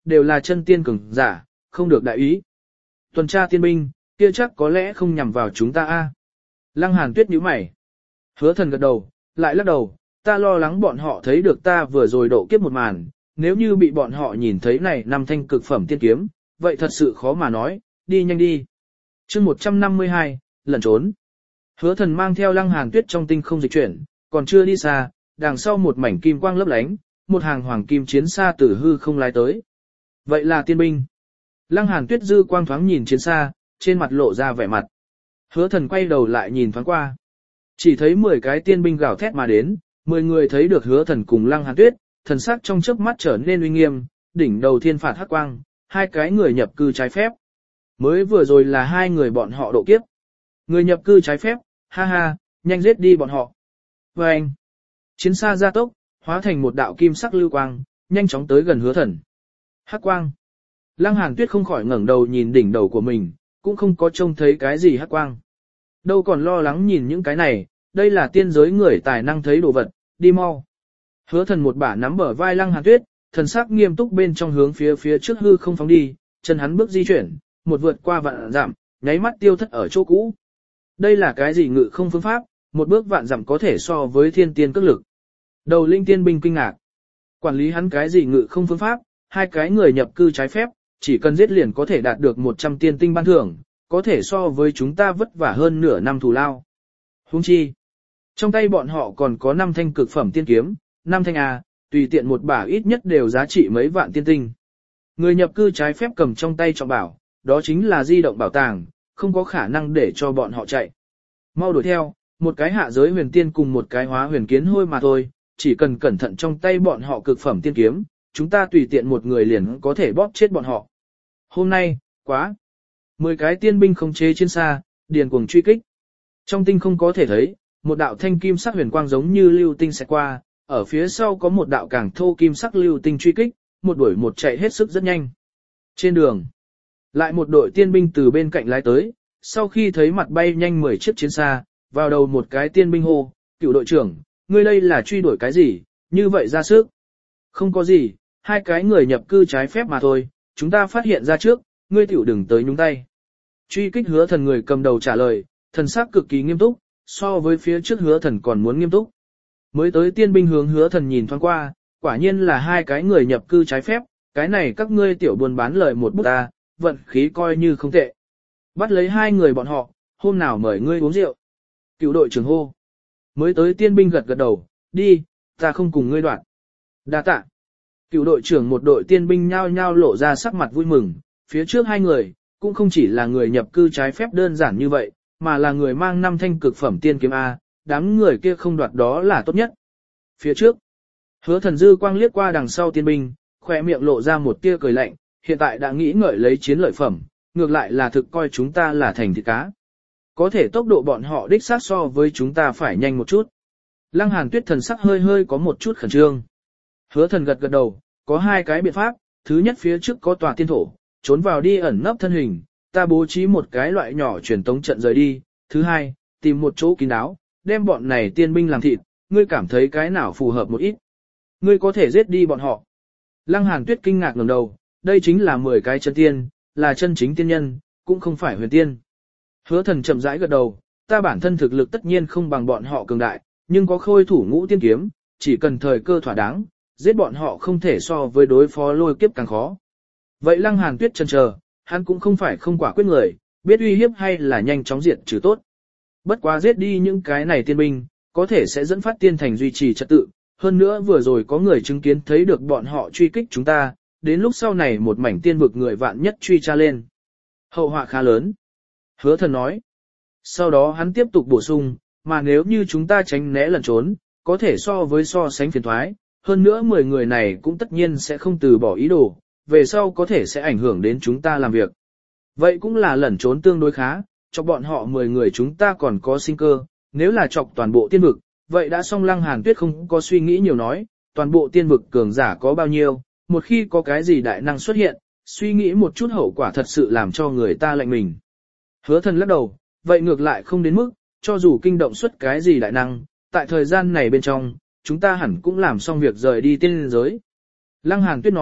đều là chân tiên cường giả, không được đại ý. Tuần tra tiên binh, kia chắc có lẽ không nhằm vào chúng ta a. Lăng Hàn Tuyết nhíu mày. Hứa Thần gật đầu, lại lắc đầu, ta lo lắng bọn họ thấy được ta vừa rồi độ kiếp một màn, nếu như bị bọn họ nhìn thấy này năm thanh cực phẩm tiên kiếm, vậy thật sự khó mà nói, đi nhanh đi. Chương một trăm năm mươi hai, lẩn trốn. Hứa Thần mang theo Lăng Hàn Tuyết trong tinh không dịch chuyển, còn chưa đi xa, đằng sau một mảnh kim quang lấp lánh, một hàng hoàng kim chiến xa từ hư không lái tới. Vậy là tiên binh. Lăng Hàn Tuyết dư quang thoáng nhìn chiến xa, trên mặt lộ ra vẻ mặt. Hứa Thần quay đầu lại nhìn thoáng qua. Chỉ thấy mười cái tiên binh gào thét mà đến, mười người thấy được Hứa Thần cùng Lăng Hàn Tuyết, thần sắc trong chớp mắt trở nên uy nghiêm, đỉnh đầu thiên phạt hắc quang, hai cái người nhập cư trái phép. Mới vừa rồi là hai người bọn họ độ kiếp. Người nhập cư trái phép, ha ha, nhanh giết đi bọn họ. Và anh, chiến xa gia tốc, hóa thành một đạo kim sắc lưu quang, nhanh chóng tới gần Hứa Thần. Hắc quang. Lăng Hàn Tuyết không khỏi ngẩng đầu nhìn đỉnh đầu của mình, cũng không có trông thấy cái gì hắc quang. Đâu còn lo lắng nhìn những cái này, đây là tiên giới người tài năng thấy đồ vật, đi mau. Hứa Thần một bả nắm bờ vai Lăng Hàn Tuyết, thần sắc nghiêm túc bên trong hướng phía phía trước hư không phóng đi, chân hắn bước di chuyển, một vượt qua vạn dặm, nháy mắt tiêu thất ở chỗ cũ. Đây là cái gì ngự không phương pháp, một bước vạn dặm có thể so với thiên tiên cước lực. Đầu linh tiên binh kinh ngạc. Quản lý hắn cái gì ngự không phương pháp, hai cái người nhập cư trái phép, chỉ cần giết liền có thể đạt được một trăm tiên tinh ban thưởng, có thể so với chúng ta vất vả hơn nửa năm thù lao. Huống chi, trong tay bọn họ còn có năm thanh cực phẩm tiên kiếm, năm thanh A, tùy tiện một bả ít nhất đều giá trị mấy vạn tiên tinh. Người nhập cư trái phép cầm trong tay trọng bảo, đó chính là di động bảo tàng, không có khả năng để cho bọn họ chạy. Mau đuổi theo, một cái hạ giới huyền tiên cùng một cái hóa huyền kiến hôi mà thôi, chỉ cần cẩn thận trong tay bọn họ cực phẩm tiên kiếm, chúng ta tùy tiện một người liền có thể bóp chết bọn họ. Hôm nay, quá. Mười cái tiên binh không chế trên xa, điền cuồng truy kích. Trong tinh không có thể thấy, một đạo thanh kim sắc huyền quang giống như lưu tinh sẽ qua, ở phía sau có một đạo càng thô kim sắc lưu tinh truy kích, một đuổi một chạy hết sức rất nhanh. Trên đường, lại một đội tiên binh từ bên cạnh lái tới, sau khi thấy mặt bay nhanh mười chiếc chiến xa, vào đầu một cái tiên binh hô, cựu đội trưởng, ngươi đây là truy đuổi cái gì, như vậy ra sức. Không có gì, hai cái người nhập cư trái phép mà thôi, chúng ta phát hiện ra trước, ngươi tiểu đừng tới nhúng tay. Truy kích Hứa Thần người cầm đầu trả lời, thần sắc cực kỳ nghiêm túc, so với phía trước Hứa Thần còn muốn nghiêm túc. Mới tới tiên binh hướng Hứa Thần nhìn thoáng qua, quả nhiên là hai cái người nhập cư trái phép, cái này các ngươi tiểu buôn bán lời một bút ta, vận khí coi như không tệ. Bắt lấy hai người bọn họ, hôm nào mời ngươi uống rượu. Cựu đội trưởng hô. Mới tới tiên binh gật gật đầu, đi, ta không cùng ngươi đoạn. Đa tạ. Cựu đội trưởng một đội tiên binh nhao nhao lộ ra sắc mặt vui mừng, phía trước hai người, cũng không chỉ là người nhập cư trái phép đơn giản như vậy, mà là người mang năm thanh cực phẩm tiên kiếm A, đám người kia không đoạt đó là tốt nhất. Phía trước, Hứa Thần dư quang liếc qua đằng sau tiên binh, khỏe miệng lộ ra một tia cười lạnh, hiện tại đã nghĩ ngợi lấy chiến lợi phẩm, ngược lại là thực coi chúng ta là thành thịt cá. Có thể tốc độ bọn họ đích xác so với chúng ta phải nhanh một chút. Lăng Hàn Tuyết thần sắc hơi hơi có một chút khẩn trương. Hứa Thần gật gật đầu, có hai cái biện pháp, thứ nhất phía trước có tòa tiên thổ, trốn vào đi ẩn nấp thân hình, ta bố trí một cái loại nhỏ truyền tống trận rời đi, thứ hai, tìm một chỗ kín đáo, đem bọn này tiên binh làm thịt, ngươi cảm thấy cái nào phù hợp một ít. Ngươi có thể giết đi bọn họ. Lăng Hàn Tuyết kinh ngạc ngẩng đầu, đây chính là mười cái chân tiên, là chân chính tiên nhân, cũng không phải huyền tiên. Hứa Thần chậm rãi gật đầu, ta bản thân thực lực tất nhiên không bằng bọn họ cường đại, nhưng có khôi thủ ngũ tiên kiếm, chỉ cần thời cơ thỏa đáng, giết bọn họ không thể so với đối phó lôi kiếp càng khó. Vậy Lăng Hàn Tuyết chần chờ, hắn cũng không phải không quả quyết người, biết uy hiếp hay là nhanh chóng diệt trừ tốt. Bất quá giết đi những cái này tiên binh, có thể sẽ dẫn phát tiên thành duy trì trật tự, hơn nữa vừa rồi có người chứng kiến thấy được bọn họ truy kích chúng ta, đến lúc sau này một mảnh tiên vực người vạn nhất truy tra lên. Hậu họa khá lớn. Hứa Thần nói. Sau đó hắn tiếp tục bổ sung, mà nếu như chúng ta tránh né lẩn trốn, có thể so với so sánh phiền thoái, hơn nữa mười người này cũng tất nhiên sẽ không từ bỏ ý đồ, về sau có thể sẽ ảnh hưởng đến chúng ta làm việc. Vậy cũng là lẩn trốn tương đối khá, cho bọn họ mười người chúng ta còn có sinh cơ, nếu là chọc toàn bộ tiên vực, vậy đã xong. Lăng Hàn Tuyết không có suy nghĩ nhiều nói, toàn bộ tiên vực cường giả có bao nhiêu, một khi có cái gì đại năng xuất hiện, suy nghĩ một chút hậu quả thật sự làm cho người ta lạnh mình. Hứa Thần lắc đầu, vậy ngược lại không đến mức, cho dù kinh động xuất cái gì đại năng, tại thời gian này bên trong, chúng ta hẳn cũng làm xong việc rời đi tiên giới. Lăng Hàn Tuyết nói,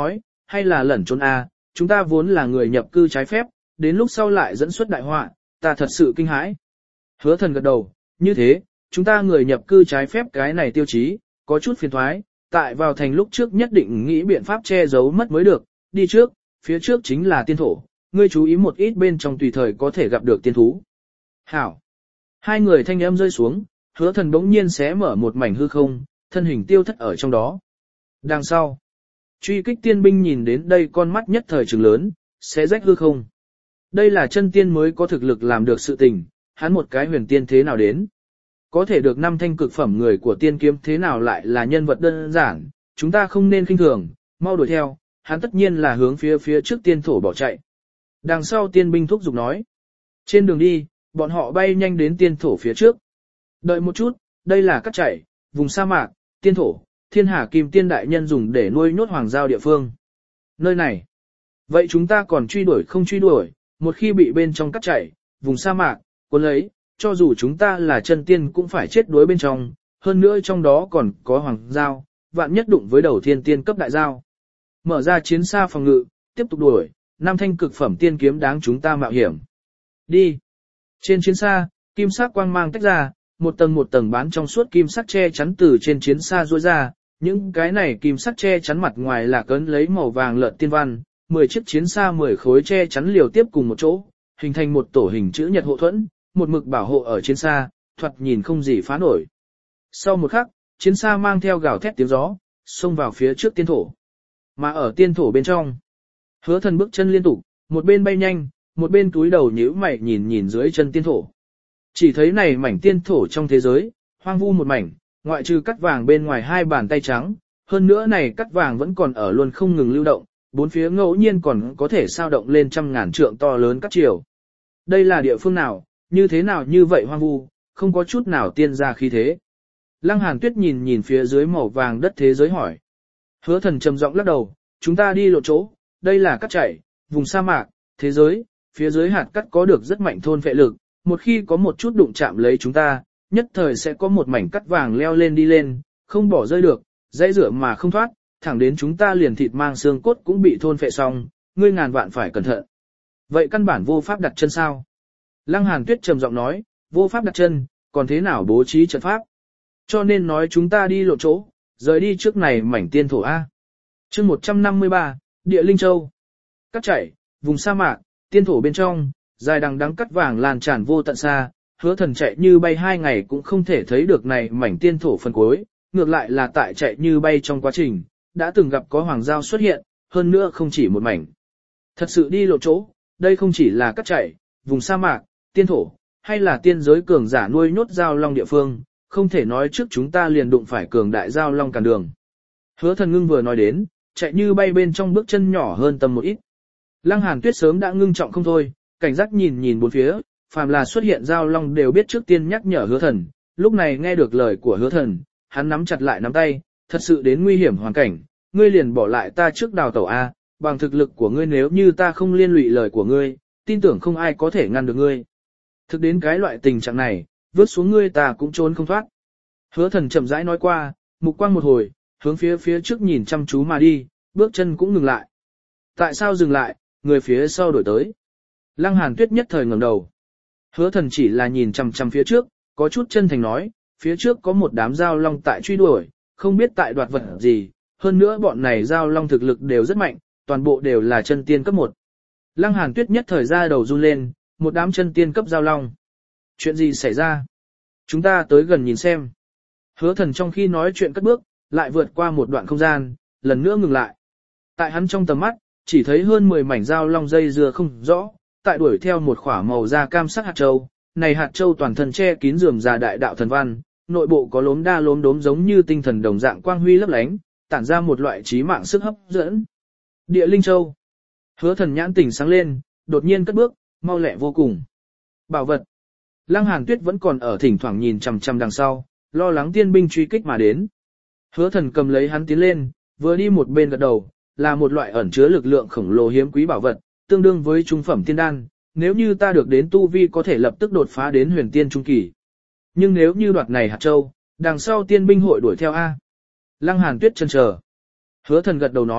hay là lẩn trốn A, chúng ta vốn là người nhập cư trái phép, đến lúc sau lại dẫn xuất đại họa, ta thật sự kinh hãi. Hứa thần gật đầu, như thế, chúng ta người nhập cư trái phép cái này tiêu chí, có chút phiền thoái, tại vào thành lúc trước nhất định nghĩ biện pháp che giấu mất mới được, đi trước, phía trước chính là tiên thổ, ngươi chú ý một ít bên trong tùy thời có thể gặp được tiên thú. Hảo! Hai người thanh âm rơi xuống, hứa thần bỗng nhiên xé mở một mảnh hư không, thân hình tiêu thất ở trong đó. Đằng sau, truy kích tiên binh nhìn đến đây con mắt nhất thời trừng lớn, xé rách hư không. Đây là chân tiên mới có thực lực làm được sự tình, hắn một cái huyền tiên thế nào đến. Có thể được năm thanh cực phẩm người của tiên kiếm thế nào lại là nhân vật đơn giản, chúng ta không nên khinh thường, mau đuổi theo, hắn tất nhiên là hướng phía phía trước tiên thổ bỏ chạy. Đằng sau tiên binh thúc giục nói. Trên đường đi, bọn họ bay nhanh đến tiên thổ phía trước. Đợi một chút, đây là cát chảy, vùng sa mạc, tiên thổ, thiên hà kim tiên đại nhân dùng để nuôi nhốt hoàng giao địa phương. Nơi này. Vậy chúng ta còn truy đuổi không truy đuổi, một khi bị bên trong cát chảy, vùng sa mạc, cuốn lấy, cho dù chúng ta là chân tiên cũng phải chết đuối bên trong, hơn nữa trong đó còn có hoàng giao, vạn nhất đụng với đầu thiên tiên cấp đại giao. Mở ra chiến xa phòng ngự, tiếp tục đuổi, năm thanh cực phẩm tiên kiếm đáng chúng ta mạo hiểm. Đi. Trên chiến xa, kim sắc quang mang tách ra, một tầng một tầng bán trong suốt kim sắc che chắn từ trên chiến xa rũa ra, những cái này kim sắc che chắn mặt ngoài là cấn lấy màu vàng lợn tiên văn, mười chiếc chiến xa mười khối che chắn liều tiếp cùng một chỗ, hình thành một tổ hình chữ nhật hộ thuẫn, một mực bảo hộ ở chiến xa, thoạt nhìn không gì phá nổi. Sau một khắc, chiến xa mang theo gào thét tiếng gió, xông vào phía trước tiên thổ. Mà ở tiên thổ bên trong, hứa thần bước chân liên tục, một bên bay nhanh, một bên túi đầu nhíu mày nhìn nhìn dưới chân tiên thổ. Chỉ thấy này mảnh tiên thổ trong thế giới, hoang vu một mảnh, ngoại trừ cắt vàng bên ngoài hai bàn tay trắng, hơn nữa này cắt vàng vẫn còn ở luôn không ngừng lưu động, bốn phía ngẫu nhiên còn có thể sao động lên trăm ngàn trượng to lớn các chiều. Đây là địa phương nào, như thế nào như vậy hoang vu, không có chút nào tiên ra khí thế. Lăng Hàn Tuyết nhìn nhìn phía dưới màu vàng đất thế giới hỏi. Hứa thần trầm giọng lắc đầu, chúng ta đi lộ chỗ, đây là cát chảy, vùng sa mạc, thế giới, phía dưới hạt cát có được rất mạnh thôn vệ lực, một khi có một chút đụng chạm lấy chúng ta, nhất thời sẽ có một mảnh cát vàng leo lên đi lên, không bỏ rơi được, dãy rửa mà không thoát, thẳng đến chúng ta liền thịt mang xương cốt cũng bị thôn phệ xong, ngươi ngàn vạn phải cẩn thận. Vậy căn bản vô pháp đặt chân sao? Lăng Hàn Tuyết trầm giọng nói, vô pháp đặt chân, còn thế nào bố trí trận pháp? Cho nên nói chúng ta đi lộ chỗ, rời đi trước này mảnh tiên thổ A. Chương một trăm năm mươi ba, Địa Linh Châu. Cát chảy, vùng sa mạc, tiên thổ bên trong, dài đằng đẵng cắt vàng lan tràn vô tận xa, hứa thần chạy như bay hai ngày cũng không thể thấy được này mảnh tiên thổ phần cuối, ngược lại là tại chạy như bay trong quá trình, đã từng gặp có hoàng giao xuất hiện, hơn nữa không chỉ một mảnh. Thật sự đi lộ chỗ, đây không chỉ là cát chảy, vùng sa mạc, tiên thổ, hay là tiên giới cường giả nuôi nhốt giao long địa phương, không thể nói trước chúng ta liền đụng phải cường đại giao long cản đường. Hứa thần ngưng vừa nói đến, chạy như bay bên trong bước chân nhỏ hơn tầm một ít. Lăng Hàn Tuyết sớm đã ngưng trọng không thôi, cảnh giác nhìn nhìn bốn phía, phàm là xuất hiện giao long đều biết trước tiên nhắc nhở hứa thần, lúc này nghe được lời của hứa thần, hắn nắm chặt lại nắm tay, thật sự đến nguy hiểm hoàn cảnh, ngươi liền bỏ lại ta trước đào tẩu A, bằng thực lực của ngươi nếu như ta không liên lụy lời của ngươi, tin tưởng không ai có thể ngăn được ngươi. Thực đến cái loại tình trạng này, vớt xuống ngươi ta cũng trốn không thoát. Hứa thần chậm rãi nói qua, mục quang một hồi, hướng phía phía trước nhìn chăm chú mà đi, bước chân cũng ngừng lại. Tại sao dừng lại, người phía sau đổi tới. Lăng Hàn Tuyết nhất thời ngẩng đầu. Hứa thần chỉ là nhìn chăm chăm phía trước, có chút chân thành nói, phía trước có một đám giao long tại truy đuổi, không biết tại đoạt vật gì, hơn nữa bọn này giao long thực lực đều rất mạnh, toàn bộ đều là chân tiên cấp một. Lăng Hàn Tuyết nhất thời ra đầu run lên, một đám chân tiên cấp giao long. Chuyện gì xảy ra? Chúng ta tới gần nhìn xem. Hứa thần trong khi nói chuyện cất bước, lại vượt qua một đoạn không gian, lần nữa ngừng lại. Tại hắn trong tầm mắt, chỉ thấy hơn mười mảnh giao long dây dưa không rõ, tại đuổi theo một khỏa màu da cam sắc hạt châu. Này hạt châu toàn thân che kín rườm rà đại đạo thần văn, nội bộ có lốm đa lốm đốm giống như tinh thần đồng dạng quang huy lấp lánh, tản ra một loại trí mạng sức hấp dẫn. Địa Linh Châu. Hứa thần nhãn tỉnh sáng lên, đột nhiên cất bước, mau lẹ vô cùng. Bảo vật. Lăng Hàn Tuyết vẫn còn ở thỉnh thoảng nhìn chằm chằm đằng sau, lo lắng tiên binh truy kích mà đến. Hứa thần cầm lấy hắn tiến lên, vừa đi một bên gật đầu, là một loại ẩn chứa lực lượng khổng lồ hiếm quý bảo vật, tương đương với trung phẩm tiên đan, nếu như ta được đến tu vi có thể lập tức đột phá đến huyền tiên trung kỳ. Nhưng nếu như đoạt này hạt châu, đằng sau tiên binh hội đuổi theo A. Lăng Hàn Tuyết chần chờ. Hứa thần gật đầu nói,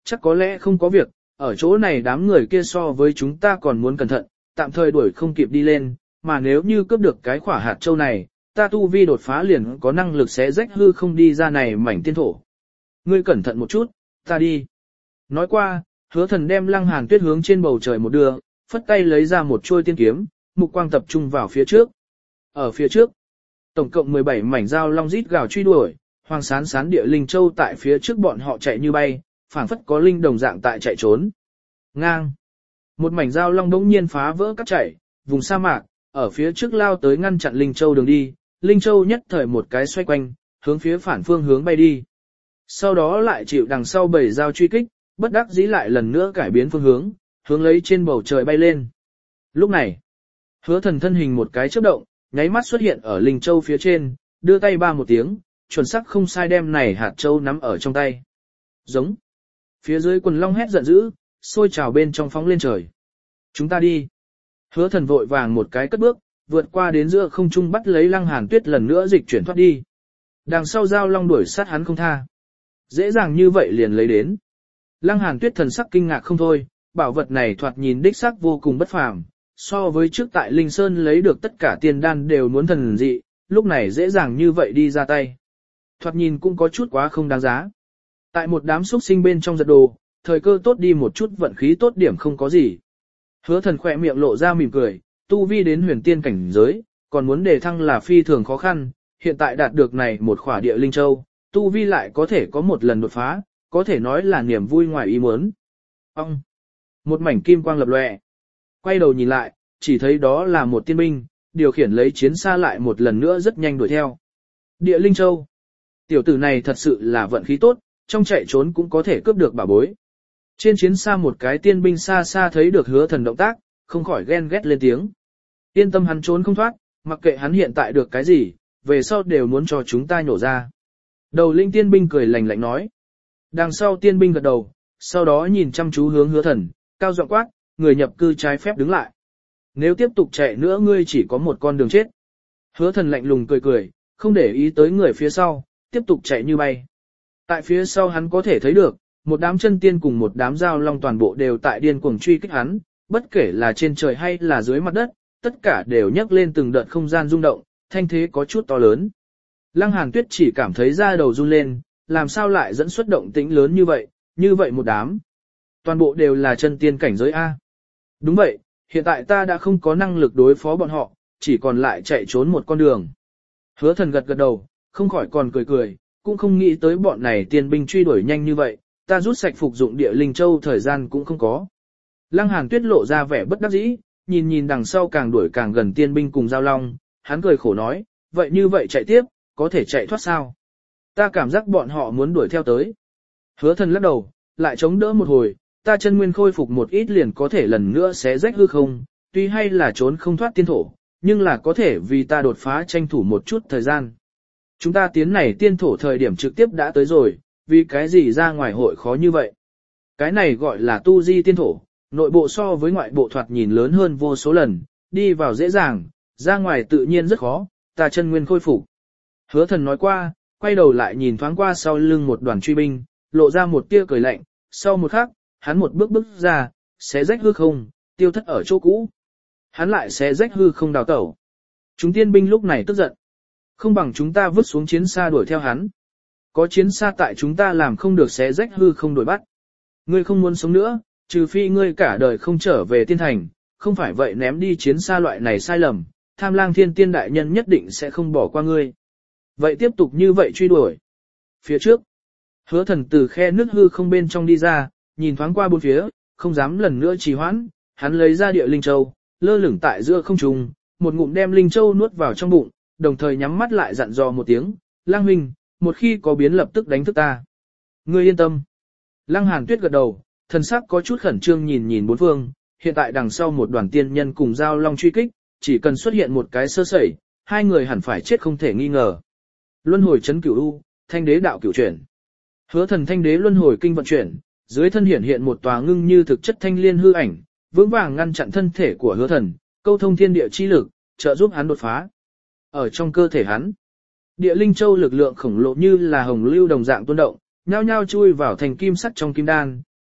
chắc có lẽ không có việc, ở chỗ này đám người kia so với chúng ta còn muốn cẩn thận, tạm thời đuổi không kịp đi lên, mà nếu như cướp được cái khỏa hạt châu này, ta tu vi đột phá liền có năng lực xé rách hư không đi ra này mảnh tiên thổ. Ngươi cẩn thận một chút, ta đi. Nói qua, Hứa Thần đem Lăng Hàn Tuyết hướng trên bầu trời một đưa, phất tay lấy ra một chuôi tiên kiếm, mục quang tập trung vào phía trước. Ở phía trước, tổng cộng mười bảy mảnh dao long rít gào truy đuổi, Hoàng Sán Sán địa linh châu tại phía trước bọn họ chạy như bay, phảng phất có linh đồng dạng tại chạy trốn. Ngang. Một mảnh dao long đống nhiên phá vỡ cắt chạy, vùng sa mạc, ở phía trước lao tới ngăn chặn linh châu đường đi, linh châu nhất thời một cái xoay quanh, hướng phía phản phương hướng bay đi. Sau đó lại chịu đằng sau bảy dao truy kích, bất đắc dĩ lại lần nữa cải biến phương hướng, hướng lấy trên bầu trời bay lên. Lúc này, Hứa Thần thân hình một cái chớp động, nháy mắt xuất hiện ở linh châu phía trên, đưa tay ba một tiếng, chuẩn xác không sai đem này hạt châu nắm ở trong tay. Giống. Phía dưới quần long hét giận dữ, sôi trào bên trong phóng lên trời. Chúng ta đi. Hứa Thần vội vàng một cái cất bước, vượt qua đến giữa không trung bắt lấy Lăng Hàn Tuyết lần nữa dịch chuyển thoát đi. Đằng sau giao long đuổi sát hắn không tha. Dễ dàng như vậy liền lấy đến. Lăng Hàn Tuyết thần sắc kinh ngạc không thôi, bảo vật này thoạt nhìn đích xác vô cùng bất phàm, so với trước tại Linh Sơn lấy được tất cả tiên đan đều muốn thần dị, lúc này dễ dàng như vậy đi ra tay. Thoạt nhìn cũng có chút quá không đáng giá. Tại một đám xuất sinh bên trong giật đồ, thời cơ tốt đi một chút vận khí tốt điểm không có gì. Hứa Thần khỏe miệng lộ ra mỉm cười, tu vi đến huyền tiên cảnh giới, còn muốn đề thăng là phi thường khó khăn, hiện tại đạt được này một khỏa địa linh châu, tu vi lại có thể có một lần đột phá, có thể nói là niềm vui ngoài ý muốn. Ông! Một mảnh kim quang lập lòe. Quay đầu nhìn lại, chỉ thấy đó là một tiên binh, điều khiển lấy chiến xa lại một lần nữa rất nhanh đuổi theo. Địa linh châu! Tiểu tử này thật sự là vận khí tốt, trong chạy trốn cũng có thể cướp được bảo bối. Trên chiến xa một cái tiên binh xa xa thấy được Hứa Thần động tác, không khỏi ghen ghét lên tiếng. Yên tâm, hắn trốn không thoát, mặc kệ hắn hiện tại được cái gì, về sau đều muốn cho chúng ta nhổ ra. Đầu linh tiên binh cười lạnh lạnh nói. Đằng sau tiên binh gật đầu, sau đó nhìn chăm chú hướng Hứa Thần, cao giọng quát, người nhập cư trái phép đứng lại. Nếu tiếp tục chạy nữa ngươi chỉ có một con đường chết. Hứa Thần lạnh lùng cười cười, không để ý tới người phía sau, tiếp tục chạy như bay. Tại phía sau hắn có thể thấy được, một đám chân tiên cùng một đám giao long toàn bộ đều tại điên cuồng truy kích hắn, bất kể là trên trời hay là dưới mặt đất, tất cả đều nhấc lên từng đợt không gian rung động, thanh thế có chút to lớn. Lăng Hàn Tuyết chỉ cảm thấy da đầu run lên, làm sao lại dẫn xuất động tĩnh lớn như vậy, như vậy một đám. Toàn bộ đều là chân tiên cảnh giới A. Đúng vậy, hiện tại ta đã không có năng lực đối phó bọn họ, chỉ còn lại chạy trốn một con đường. Hứa Thần gật gật đầu, không khỏi còn cười cười, cũng không nghĩ tới bọn này tiên binh truy đuổi nhanh như vậy, ta rút sạch phục dụng địa linh châu thời gian cũng không có. Lăng Hàn Tuyết lộ ra vẻ bất đắc dĩ, nhìn nhìn đằng sau càng đuổi càng gần tiên binh cùng giao long, hắn cười khổ nói, vậy như vậy chạy tiếp, có thể chạy thoát sao? Ta cảm giác bọn họ muốn đuổi theo tới. Hứa Thần lắc đầu, lại chống đỡ một hồi, ta chân nguyên khôi phục một ít liền có thể lần nữa xé rách hư không, tuy hay là trốn không thoát tiên thổ, nhưng là có thể vì ta đột phá tranh thủ một chút thời gian. Chúng ta tiến này tiên thổ thời điểm trực tiếp đã tới rồi, vì cái gì ra ngoài hội khó như vậy? Cái này gọi là tu di tiên thổ, nội bộ so với ngoại bộ thoạt nhìn lớn hơn vô số lần, đi vào dễ dàng, ra ngoài tự nhiên rất khó, ta chân nguyên khôi phục. Hứa Thần nói qua, quay đầu lại nhìn thoáng qua sau lưng một đoàn truy binh, lộ ra một tia cười lạnh, sau một khắc, hắn một bước bước ra, xé rách hư không, tiêu thất ở chỗ cũ. Hắn lại xé rách hư không đào tẩu. Chúng tiên binh lúc này tức giận. Không bằng chúng ta vứt xuống chiến xa đuổi theo hắn. Có chiến xa tại chúng ta làm không được xé rách hư không đuổi bắt. Ngươi không muốn sống nữa, trừ phi ngươi cả đời không trở về tiên thành, không phải vậy ném đi chiến xa loại này sai lầm, Tham Lang Thiên Tiên đại nhân nhất định sẽ không bỏ qua ngươi. Vậy tiếp tục như vậy truy đuổi. Phía trước, Hứa Thần từ khe nước hư không bên trong đi ra, nhìn thoáng qua bốn phía, không dám lần nữa trì hoãn, hắn lấy ra địa linh châu, lơ lửng tại giữa không trung, một ngụm đem linh châu nuốt vào trong bụng, đồng thời nhắm mắt lại dặn dò một tiếng, Lang huynh, một khi có biến lập tức đánh thức ta. Ngươi yên tâm. Lăng Hàn Tuyết gật đầu, thần sắc có chút khẩn trương nhìn nhìn bốn phương, hiện tại đằng sau một đoàn tiên nhân cùng giao long truy kích, chỉ cần xuất hiện một cái sơ sẩy, hai người hẳn phải chết không thể nghi ngờ. Luân hồi chấn cửu u, thanh đế đạo cửu chuyển. Hứa Thần thanh đế luân hồi kinh vận chuyển, dưới thân hiển hiện một tòa ngưng như thực chất thanh liên hư ảnh, vững vàng ngăn chặn thân thể của Hứa Thần, câu thông thiên địa chi lực, trợ giúp hắn đột phá. Ở trong cơ thể hắn, địa linh châu lực lượng khổng lồ như là hồng lưu đồng dạng tuôn động, nhao nhao chui vào thành kim sắt trong kim đan,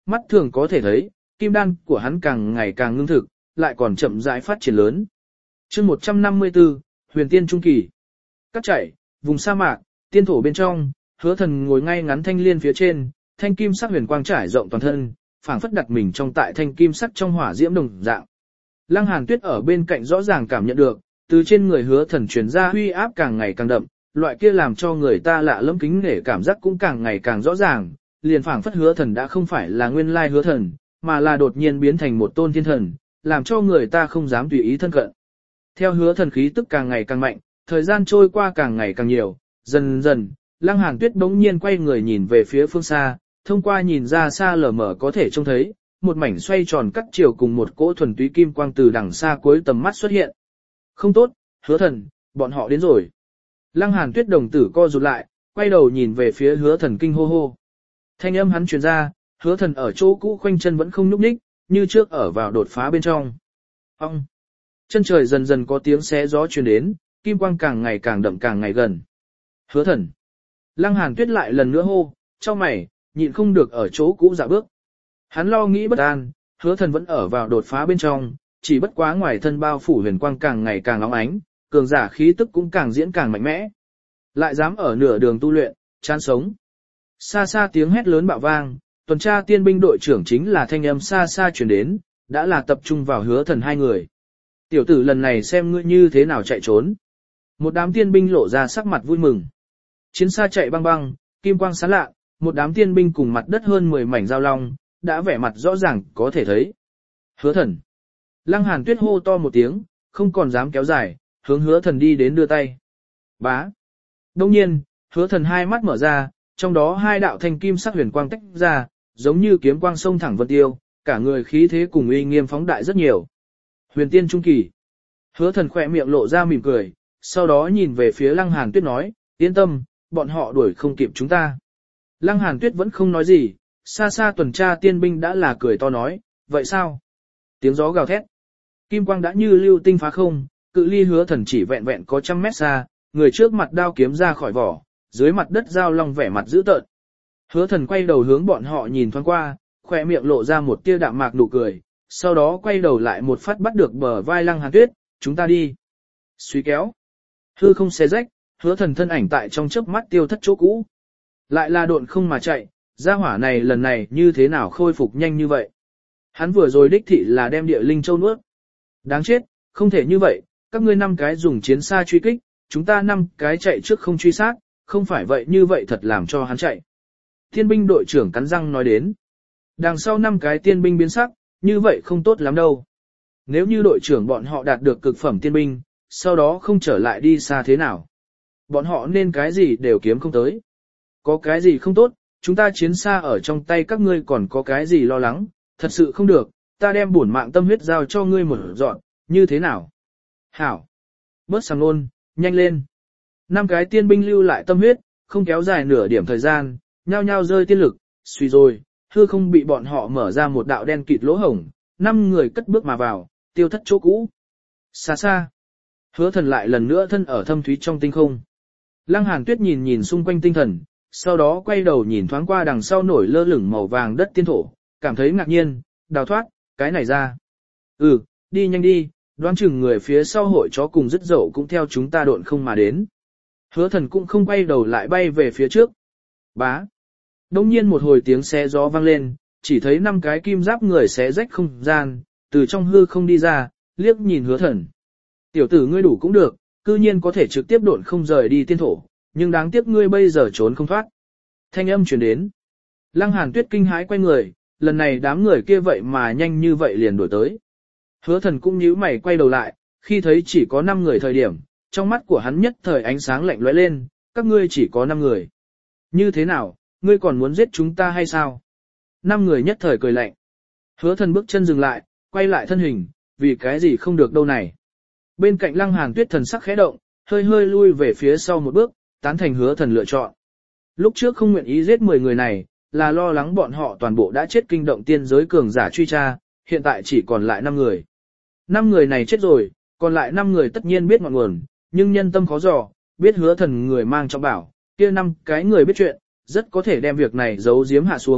mắt thường có thể thấy, kim đan của hắn càng ngày càng ngưng thực, lại còn chậm rãi phát triển lớn. chương một trăm năm mươi tư, Huyền Tiên Trung Kỳ. Cắt chảy, vùng sa mạc, tiên thổ bên trong, Hứa Thần ngồi ngay ngắn thanh liên phía trên, thanh kim sắc huyền quang trải rộng toàn thân, phảng phất đặt mình trong tại thanh kim sắc trong hỏa diễm đồng dạng. Lăng Hàn Tuyết ở bên cạnh rõ ràng cảm nhận được, từ trên người Hứa Thần truyền ra uy áp càng ngày càng đậm, loại kia làm cho người ta lạ lẫm kính nể cảm giác cũng càng ngày càng rõ ràng, liền phảng phất Hứa Thần đã không phải là nguyên lai Hứa Thần, mà là đột nhiên biến thành một tôn thiên thần, làm cho người ta không dám tùy ý thân cận. Theo Hứa Thần khí tức càng ngày càng mạnh, thời gian trôi qua càng ngày càng nhiều, dần dần, Lăng Hàn Tuyết bỗng nhiên quay người nhìn về phía phương xa, thông qua nhìn ra xa lờ mờ có thể trông thấy, một mảnh xoay tròn cắt chiều cùng một cỗ thuần túy kim quang từ đằng xa cuối tầm mắt xuất hiện. Không tốt, Hứa Thần, bọn họ đến rồi. Lăng Hàn Tuyết đồng tử co rụt lại, quay đầu nhìn về phía Hứa Thần kinh hô hô. Thanh âm hắn truyền ra, Hứa Thần ở chỗ cũ khoanh chân vẫn không nhúc nhích, như trước ở vào đột phá bên trong. Ông! Chân trời dần dần có tiếng xé gió truyền đến, kim quang càng ngày càng đậm càng ngày gần. Hứa Thần! Lăng Hàn Tuyết lại lần nữa hô, trong mày, nhịn không được ở chỗ cũ dạo bước. Hắn lo nghĩ bất an, Hứa Thần vẫn ở vào đột phá bên trong, chỉ bất quá ngoài thân bao phủ huyền quang càng ngày càng óng ánh, cường giả khí tức cũng càng diễn càng mạnh mẽ. Lại dám ở nửa đường tu luyện, chán sống. Xa xa tiếng hét lớn bạo vang, tuần tra tiên binh đội trưởng chính là thanh âm xa xa truyền đến, đã là tập trung vào Hứa Thần hai người. Tiểu tử lần này xem ngươi như thế nào chạy trốn. Một đám tiên binh lộ ra sắc mặt vui mừng. Chiến xa chạy băng băng, kim quang sáng lạ, một đám tiên binh cùng mặt đất hơn mười mảnh giao long, đã vẻ mặt rõ ràng có thể thấy. Hứa Thần. Lăng Hàn Tuyết hô to một tiếng, không còn dám kéo dài, hướng Hứa Thần đi đến đưa tay. Bá. Đông nhiên, Hứa Thần hai mắt mở ra, trong đó hai đạo thanh kim sắc huyền quang tách ra, giống như kiếm quang sông thẳng vân tiêu, cả người khí thế cùng uy nghiêm phóng đại rất nhiều. Huyền Tiên Trung Kỳ. Hứa Thần khỏe miệng lộ ra mỉm cười, sau đó nhìn về phía Lăng Hàn Tuyết nói, yên tâm, bọn họ đuổi không kịp chúng ta. Lăng Hàn Tuyết vẫn không nói gì, xa xa tuần tra tiên binh đã là cười to nói, vậy sao? Tiếng gió gào thét. Kim quang đã như lưu tinh phá không, cự ly Hứa Thần chỉ vẹn vẹn có trăm mét xa, người trước mặt đao kiếm ra khỏi vỏ, dưới mặt đất giao long vẻ mặt dữ tợn. Hứa Thần quay đầu hướng bọn họ nhìn thoáng qua, khỏe miệng lộ ra một tia đạm mạc nụ cười, sau đó quay đầu lại một phát bắt được bờ vai Lăng Hàn Tuyết, chúng ta đi. Suy kéo. Hư không xé rách, Hứa Thần thân ảnh tại trong chớp mắt tiêu thất chỗ cũ. Lại là độn không mà chạy, gia hỏa này lần này như thế nào khôi phục nhanh như vậy. Hắn vừa rồi đích thị là đem địa linh châu nuốt. Đáng chết, không thể như vậy, các ngươi năm cái dùng chiến xa truy kích, chúng ta năm cái chạy trước không truy sát, không phải vậy như vậy thật làm cho hắn chạy. Tiên binh đội trưởng cắn răng nói đến. Đằng sau năm cái tiên binh biến sắc, như vậy không tốt lắm đâu. Nếu như đội trưởng bọn họ đạt được cực phẩm tiên binh, sau đó không trở lại đi xa thế nào. Bọn họ nên cái gì đều kiếm không tới. Có cái gì không tốt, chúng ta chiến xa ở trong tay các ngươi còn có cái gì lo lắng, thật sự không được, ta đem bổn mạng tâm huyết giao cho ngươi một dọn, như thế nào? Hảo! Bớt sàng nôn, nhanh lên! Năm cái tiên binh lưu lại tâm huyết, không kéo dài nửa điểm thời gian, nhao nhao rơi tiên lực, suy rồi, hư không bị bọn họ mở ra một đạo đen kịt lỗ hổng, năm người cất bước mà vào, tiêu thất chỗ cũ. Xa xa! Hứa Thần lại lần nữa thân ở thâm thúy trong tinh không. Lăng Hàn Tuyết nhìn nhìn xung quanh tinh thần, sau đó quay đầu nhìn thoáng qua đằng sau nổi lơ lửng màu vàng đất tiên thổ, cảm thấy ngạc nhiên, đào thoát, cái này ra. Ừ, đi nhanh đi, đoán chừng người phía sau hội chó cùng dứt dậu cũng theo chúng ta độn không mà đến. Hứa Thần cũng không quay đầu lại bay về phía trước. Bá. Đông nhiên một hồi tiếng xé gió vang lên, chỉ thấy năm cái kim giáp người xé rách không gian, từ trong hư không đi ra, liếc nhìn Hứa Thần. Tiểu tử ngươi đủ cũng được, cư nhiên có thể trực tiếp độn không rời đi tiên thổ, nhưng đáng tiếc ngươi bây giờ trốn không thoát. Thanh âm truyền đến. Lăng Hàn Tuyết kinh hãi quay người, lần này đám người kia vậy mà nhanh như vậy liền đuổi tới. Hứa Thần cũng nhíu mày quay đầu lại, khi thấy chỉ có năm người thời điểm, trong mắt của hắn nhất thời ánh sáng lạnh lóe lên, các ngươi chỉ có năm người. Như thế nào, ngươi còn muốn giết chúng ta hay sao? Năm người nhất thời cười lạnh. Hứa Thần bước chân dừng lại, quay lại thân hình, vì cái gì không được đâu này. Bên cạnh Lăng Hàn Tuyết thần sắc khẽ động, hơi hơi lui về phía sau một bước, tán thành Hứa Thần lựa chọn. Lúc trước không nguyện ý giết mười người này, là lo lắng bọn họ toàn bộ đã chết kinh động tiên giới cường giả truy tra, hiện tại chỉ còn lại năm người. Năm người này chết rồi, còn lại năm người tất nhiên biết ngọn nguồn, nhưng nhân tâm khó dò, biết Hứa Thần người mang trọng bảo, kia năm cái người biết chuyện, rất có thể đem việc này giấu giếm hạ xuống,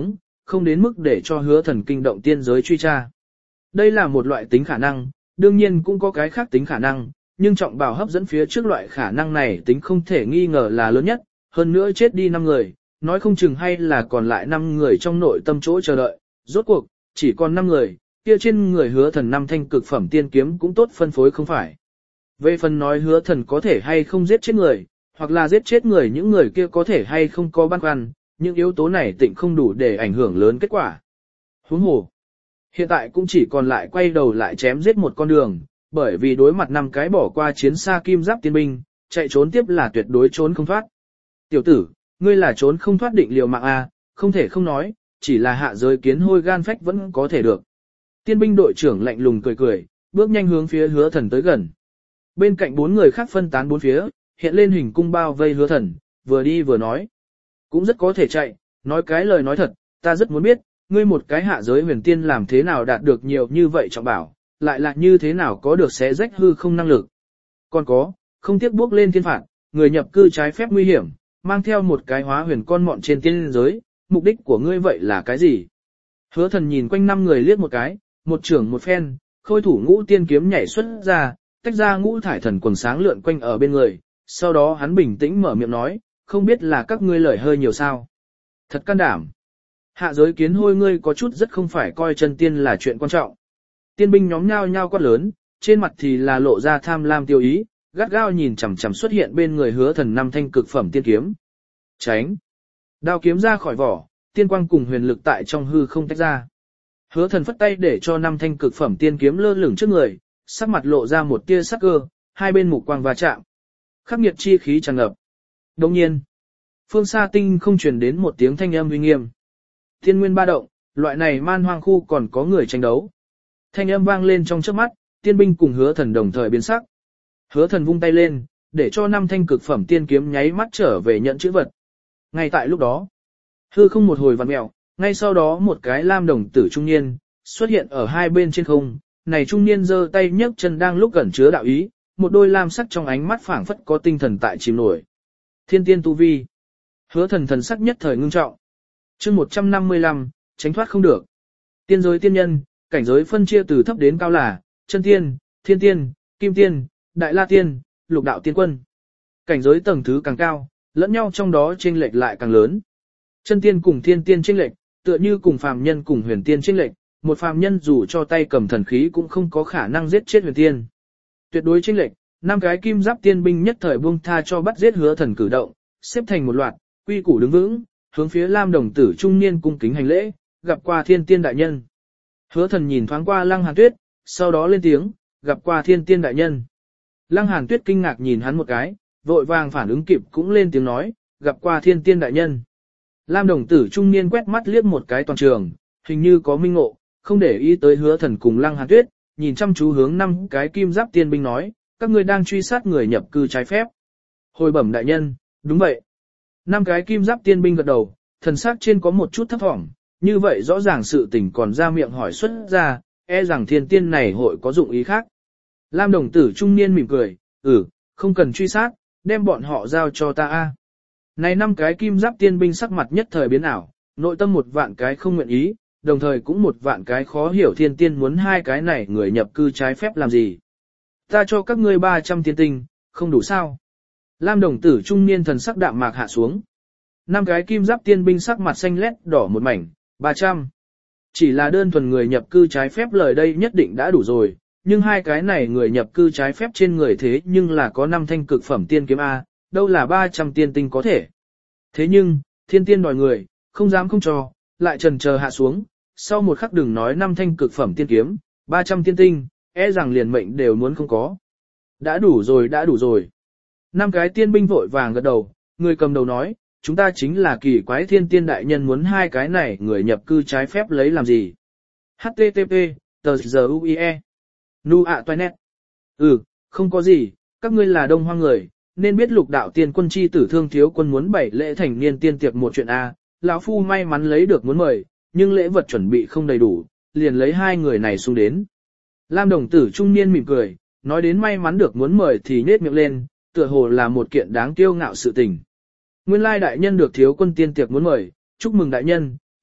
không đến mức để cho hứa thần kinh động tiên giới truy tra. Đây là một loại tính khả năng, đương nhiên cũng có cái khác tính khả năng, nhưng trọng bảo hấp dẫn phía trước loại khả năng này tính không thể nghi ngờ là lớn nhất, hơn nữa chết đi năm người, nói không chừng hay là còn lại năm người trong nội tâm chỗ chờ đợi, rốt cuộc, chỉ còn năm người, kia trên người hứa thần năm thanh cực phẩm tiên kiếm cũng tốt phân phối không phải. Về phần nói hứa thần có thể hay không giết chết người, hoặc là giết chết người những người kia có thể hay không có băn khoăn, những yếu tố này tịnh không đủ để ảnh hưởng lớn kết quả. Huống hồ, hiện tại cũng chỉ còn lại quay đầu lại chém giết một con đường, bởi vì đối mặt năm cái bỏ qua chiến xa kim giáp tiên binh, chạy trốn tiếp là tuyệt đối trốn không thoát. Tiểu tử, ngươi là trốn không thoát định liều mạng a, không thể không nói, chỉ là hạ giới kiến hôi gan phách vẫn có thể được. Tiên binh đội trưởng lạnh lùng cười cười, bước nhanh hướng phía hứa thần tới gần. Bên cạnh bốn người khác phân tán bốn phía, hiện lên hình cung bao vây hứa thần, vừa đi vừa nói. Cũng rất có thể chạy, nói cái lời nói thật, ta rất muốn biết, ngươi một cái hạ giới huyền tiên làm thế nào đạt được nhiều như vậy trọng bảo, lại là như thế nào có được xé rách hư không năng lực. Còn có, không tiếc bước lên thiên phạt, người nhập cư trái phép nguy hiểm, mang theo một cái hóa huyền con mọn trên tiên giới, mục đích của ngươi vậy là cái gì? Hứa thần nhìn quanh năm người liếc một cái, một trưởng một phen, khôi thủ ngũ tiên kiếm nhảy xuất ra, tách ra ngũ thải thần quần sáng lượn quanh ở bên người, sau đó hắn bình tĩnh mở miệng nói, không biết là các ngươi lời hơi nhiều sao. Thật can đảm. Hạ giới kiến hôi ngươi có chút rất không phải coi chân tiên là chuyện quan trọng. Tiên binh nhóm nhao nhao quát lớn, trên mặt thì là lộ ra tham lam tiêu ý, gắt gao nhìn chằm chằm xuất hiện bên người hứa thần năm thanh cực phẩm tiên kiếm. Tránh. Đao kiếm ra khỏi vỏ, tiên quang cùng huyền lực tại trong hư không tách ra. Hứa thần phất tay để cho năm thanh cực phẩm tiên kiếm lơ lửng trước người, sắc mặt lộ ra một tia sắc cơ, hai bên mục quang va chạm. Khắc nghiệt chi khí tràn ngập. Đồng nhiên, phương xa tinh không truyền đến một tiếng thanh âm uy nghiêm. Thiên nguyên ba động, loại này man hoang khu còn có người tranh đấu. Thanh âm vang lên trong trước mắt, tiên binh cùng hứa thần đồng thời biến sắc. Hứa thần vung tay lên, để cho năm thanh cực phẩm tiên kiếm nháy mắt trở về nhận chữ vật. Ngay tại lúc đó, hư không một hồi vặn mèo, ngay sau đó một cái lam đồng tử trung niên xuất hiện ở hai bên trên không. Này trung niên giơ tay nhấc chân đang lúc gần chứa đạo ý, một đôi lam sắc trong ánh mắt phảng phất có tinh thần tại chìm nổi. Thiên tiên tu vi. Hứa thần thần sắc nhất thời ngưng trọng. Chương một trăm năm mươi lăm, tránh thoát không được. Tiên giới tiên nhân, cảnh giới phân chia từ thấp đến cao là chân tiên, thiên tiên, kim tiên, đại la tiên, lục đạo tiên quân. Cảnh giới tầng thứ càng cao, lẫn nhau trong đó chênh lệch lại càng lớn. Chân tiên cùng thiên tiên chênh lệch, tựa như cùng phàm nhân cùng huyền tiên chênh lệch, một phàm nhân dù cho tay cầm thần khí cũng không có khả năng giết chết huyền tiên. Tuyệt đối chênh lệch, năm cái kim giáp tiên binh nhất thời buông tha cho bắt giết hứa thần cử động, xếp thành một loạt, quy củ đứng vững, hướng phía lam đồng tử trung niên cung kính hành lễ, gặp qua thiên tiên đại nhân. Hứa thần nhìn thoáng qua Lăng Hàn Tuyết, sau đó lên tiếng, gặp qua thiên tiên đại nhân. Lăng Hàn Tuyết kinh ngạc nhìn hắn một cái, vội vàng phản ứng kịp cũng lên tiếng nói, gặp qua thiên tiên đại nhân. Lam đồng tử trung niên quét mắt liếc một cái toàn trường, hình như có minh ngộ, không để ý tới hứa thần cùng Lăng Hàn Tuyết, nhìn chăm chú hướng năm cái kim giáp tiên binh nói, các ngươi đang truy sát người nhập cư trái phép. Hồi bẩm đại nhân, đúng vậy. Năm cái kim giáp tiên binh gật đầu, thần sắc trên có một chút thấp thỏm, như vậy rõ ràng sự tình còn ra miệng hỏi xuất ra, e rằng thiên tiên này hội có dụng ý khác. Lam đồng tử trung niên mỉm cười, ừ, không cần truy sát, đem bọn họ giao cho ta a. Này năm cái kim giáp tiên binh sắc mặt nhất thời biến ảo, nội tâm một vạn cái không nguyện ý, đồng thời cũng một vạn cái khó hiểu thiên tiên muốn hai cái này người nhập cư trái phép làm gì. Ta cho các ngươi ba trăm tiên tinh, không đủ sao. Lam đồng tử trung niên thần sắc đạm mạc hạ xuống. Năm cái kim giáp tiên binh sắc mặt xanh lét đỏ một mảnh, ba trăm. Chỉ là đơn thuần người nhập cư trái phép lời đây nhất định đã đủ rồi, nhưng hai cái này người nhập cư trái phép trên người thế nhưng là có năm thanh cực phẩm tiên kiếm A, đâu là ba trăm tiên tinh có thể. Thế nhưng, thiên tiên đòi người, không dám không cho, lại trần chờ hạ xuống, sau một khắc đừng nói năm thanh cực phẩm tiên kiếm, ba trăm tiên tinh, e rằng liền mệnh đều muốn không có. Đã đủ rồi đã đủ rồi. Năm cái tiên binh vội vàng gật đầu, người cầm đầu nói, chúng ta chính là kỳ quái thiên tiên đại nhân muốn hai cái này người nhập cư trái phép lấy làm gì. H T T P, tờ giờ U I E. Nu ạ toai nét. Ừ, không có gì, các ngươi là đông hoang người, nên biết lục đạo tiên quân chi tử thương thiếu quân muốn bảy lễ thành niên tiên tiệc một chuyện A, lão phu may mắn lấy được muốn mời, nhưng lễ vật chuẩn bị không đầy đủ, liền lấy hai người này xuống đến. Lam đồng tử trung niên mỉm cười, nói đến may mắn được muốn mời thì nết miệng lên, tựa hồ là một kiện đáng kiêu ngạo sự tình. Nguyên lai đại nhân được thiếu quân tiên tiệc muốn mời, chúc mừng đại nhân,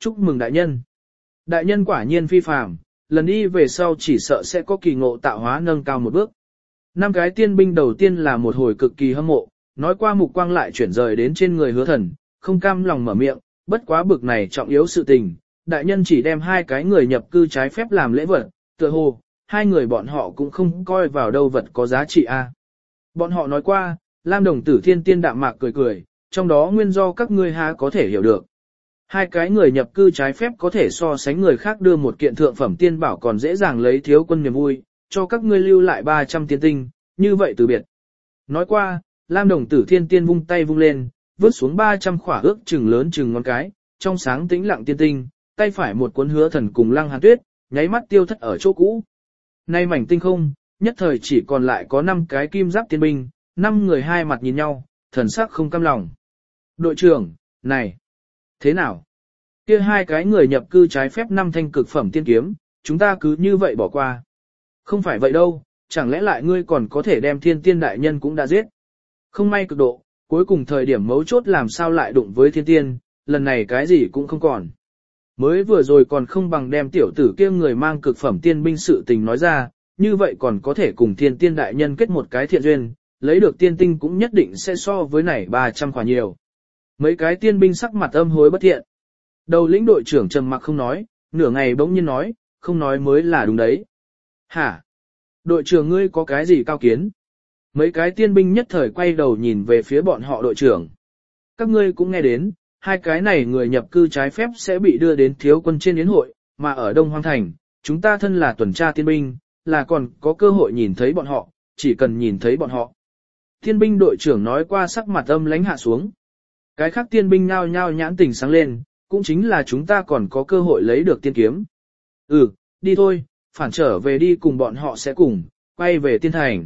chúc mừng đại nhân. Đại nhân quả nhiên phi phàm, lần đi về sau chỉ sợ sẽ có kỳ ngộ tạo hóa nâng cao một bước. Năm cái tiên binh đầu tiên là một hồi cực kỳ hâm mộ, nói qua mục quang lại chuyển rời đến trên người hứa thần, không cam lòng mở miệng, bất quá bực này trọng yếu sự tình, đại nhân chỉ đem hai cái người nhập cư trái phép làm lễ vật, tựa hồ, hai người bọn họ cũng không coi vào đâu vật có giá trị a. Bọn họ nói qua, Lam đồng tử thiên tiên đạm mạc cười cười, trong đó nguyên do các ngươi há có thể hiểu được. Hai cái người nhập cư trái phép có thể so sánh người khác đưa một kiện thượng phẩm tiên bảo còn dễ dàng lấy thiếu quân niềm vui, cho các ngươi lưu lại ba trăm tiên tinh, như vậy từ biệt. Nói qua, Lam đồng tử thiên tiên vung tay vung lên, vứt xuống ba trăm khỏa ước chừng lớn chừng ngón cái, trong sáng tĩnh lặng tiên tinh, tay phải một cuốn hứa thần cùng Lăng Hàn Tuyết, nháy mắt tiêu thất ở chỗ cũ. Nay mảnh tinh không, nhất thời chỉ còn lại có năm cái kim giáp tiên binh, năm người hai mặt nhìn nhau, thần sắc không cam lòng. Đội trưởng, này, thế nào? Kia hai cái người nhập cư trái phép năm thanh cực phẩm tiên kiếm, chúng ta cứ như vậy bỏ qua. Không phải vậy đâu, chẳng lẽ lại ngươi còn có thể đem thiên tiên đại nhân cũng đã giết. Không may cực độ, cuối cùng thời điểm mấu chốt làm sao lại đụng với thiên tiên, lần này cái gì cũng không còn. Mới vừa rồi còn không bằng đem tiểu tử kia người mang cực phẩm tiên binh sự tình nói ra, như vậy còn có thể cùng thiên tiên đại nhân kết một cái thiện duyên, lấy được tiên tinh cũng nhất định sẽ so với này ba trăm khỏa nhiều. Mấy cái tiên binh sắc mặt âm hối bất thiện. Đầu lĩnh đội trưởng trầm mặc không nói, nửa ngày bỗng nhiên nói, không nói mới là đúng đấy. Hả? Đội trưởng ngươi có cái gì cao kiến? Mấy cái tiên binh nhất thời quay đầu nhìn về phía bọn họ đội trưởng. Các ngươi cũng nghe đến, hai cái này người nhập cư trái phép sẽ bị đưa đến thiếu quân trên yến hội, mà ở Đông Hoang Thành, chúng ta thân là tuần tra tiên binh, là còn có cơ hội nhìn thấy bọn họ, chỉ cần nhìn thấy bọn họ. Tiên binh đội trưởng nói qua sắc mặt âm lãnh hạ xuống. Cái khác tiên binh nhao nhao nhãn tình sáng lên, cũng chính là chúng ta còn có cơ hội lấy được tiên kiếm. Ừ, đi thôi, phản trở về đi cùng bọn họ sẽ cùng, quay về tiên thành.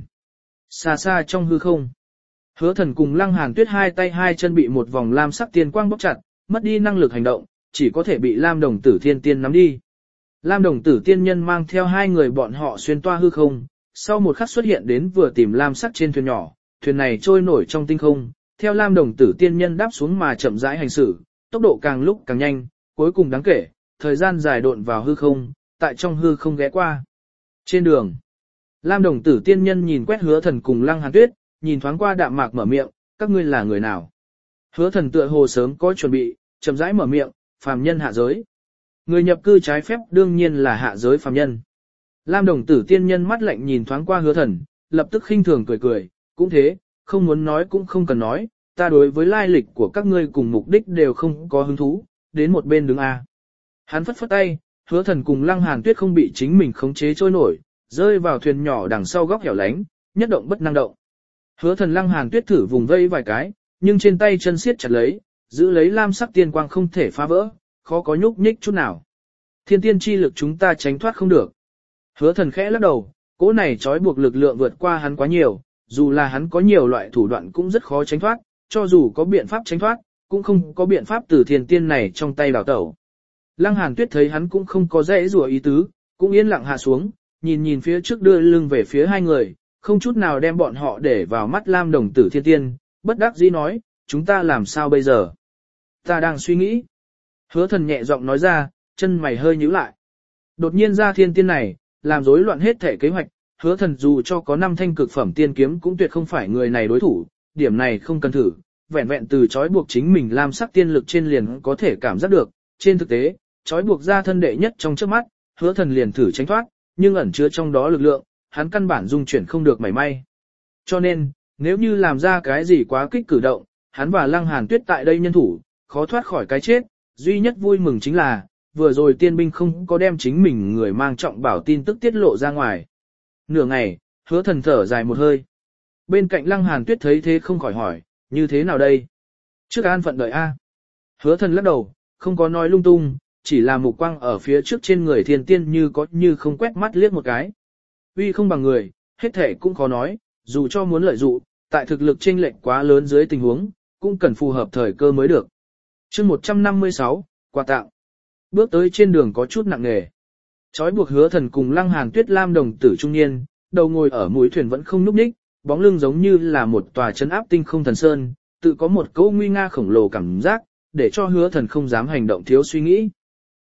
Xa xa trong hư không. Hứa thần cùng Lăng Hàn Tuyết hai tay hai chân bị một vòng lam sắc tiên quang bóp chặt, mất đi năng lực hành động, chỉ có thể bị Lam đồng tử thiên tiên nắm đi. Lam đồng tử tiên nhân mang theo hai người bọn họ xuyên toa hư không, sau một khắc xuất hiện đến vừa tìm lam sắc trên thuyền nhỏ, thuyền này trôi nổi trong tinh không, theo Lam đồng tử tiên nhân đáp xuống mà chậm rãi hành xử, tốc độ càng lúc càng nhanh, cuối cùng đáng kể, thời gian dài độn vào hư không, tại trong hư không ghé qua. Trên đường, Lam đồng tử tiên nhân nhìn quét hứa thần cùng Lăng Hàn Tuyết, nhìn thoáng qua đạm mạc mở miệng, các ngươi là người nào? Hứa thần tựa hồ sớm có chuẩn bị, chậm rãi mở miệng, phàm nhân hạ giới. Người nhập cư trái phép đương nhiên là hạ giới phàm nhân. Lam đồng tử tiên nhân mắt lạnh nhìn thoáng qua hứa thần, lập tức khinh thường cười cười, cũng thế, không muốn nói cũng không cần nói, ta đối với lai lịch của các ngươi cùng mục đích đều không có hứng thú, đến một bên đứng A. Hắn phất phất tay, hứa thần cùng Lăng Hàn Tuyết không bị chính mình khống chế trôi nổi, rơi vào thuyền nhỏ đằng sau góc hẻo lánh, nhất động bất năng động. Hứa thần Lăng Hàn Tuyết thử vùng vây vài cái, nhưng trên tay chân siết chặt lấy, giữ lấy lam sắc tiên quang không thể phá vỡ, khó có nhúc nhích chút nào. Thiên tiên chi lực chúng ta tránh thoát không được. Hứa thần khẽ lắc đầu, cỗ này trói buộc lực lượng vượt qua hắn quá nhiều, dù là hắn có nhiều loại thủ đoạn cũng rất khó tránh thoát, cho dù có biện pháp tránh thoát, cũng không có biện pháp từ thiên tiên này trong tay đào tẩu. Lăng Hàn Tuyết thấy hắn cũng không có dễ rủa ý tứ, cũng yên lặng hạ xuống, nhìn nhìn phía trước đưa lưng về phía hai người, không chút nào đem bọn họ để vào mắt Lam đồng tử thiên tiên, bất đắc dĩ nói, chúng ta làm sao bây giờ? Ta đang suy nghĩ. Hứa thần nhẹ giọng nói ra, chân mày hơi nhíu lại. Đột nhiên ra thiên tiên này, làm rối loạn hết thể kế hoạch, hứa thần dù cho có năm thanh cực phẩm tiên kiếm cũng tuyệt không phải người này đối thủ, điểm này không cần thử, vẹn vẹn từ trói buộc chính mình Lam sắc tiên lực trên liền có thể cảm giác được, trên thực tế, trói buộc ra thân đệ nhất trong trước mắt, hứa thần liền thử tránh thoát, nhưng ẩn chứa trong đó lực lượng, hắn căn bản dung chuyển không được mảy may. Cho nên, nếu như làm ra cái gì quá kích cử động, hắn và Lăng Hàn Tuyết tại đây nhân thủ, khó thoát khỏi cái chết, duy nhất vui mừng chính là, vừa rồi tiên binh không có đem chính mình người mang trọng bảo tin tức tiết lộ ra ngoài. Nửa ngày, hứa thần thở dài một hơi. Bên cạnh Lăng Hàn Tuyết thấy thế không khỏi hỏi, như thế nào đây? Trước an phận đợi A. Hứa thần lắc đầu, không có nói lung tung, chỉ là mục quang ở phía trước trên người thiên tiên như có như không quét mắt liếc một cái. Uy không bằng người, hết thể cũng khó nói, dù cho muốn lợi dụng, tại thực lực chênh lệch quá lớn dưới tình huống, cũng cần phù hợp thời cơ mới được. Chương một trăm năm mươi sáu, quà tặng. Bước tới trên đường có chút nặng nề. Chói buộc hứa thần cùng Lăng Hàn Tuyết Lam đồng tử trung niên, đầu ngồi ở mũi thuyền vẫn không nhúc nhích, bóng lưng giống như là một tòa trấn áp tinh không thần sơn, tự có một cỗ nguy nga khổng lồ cảm giác, để cho hứa thần không dám hành động thiếu suy nghĩ.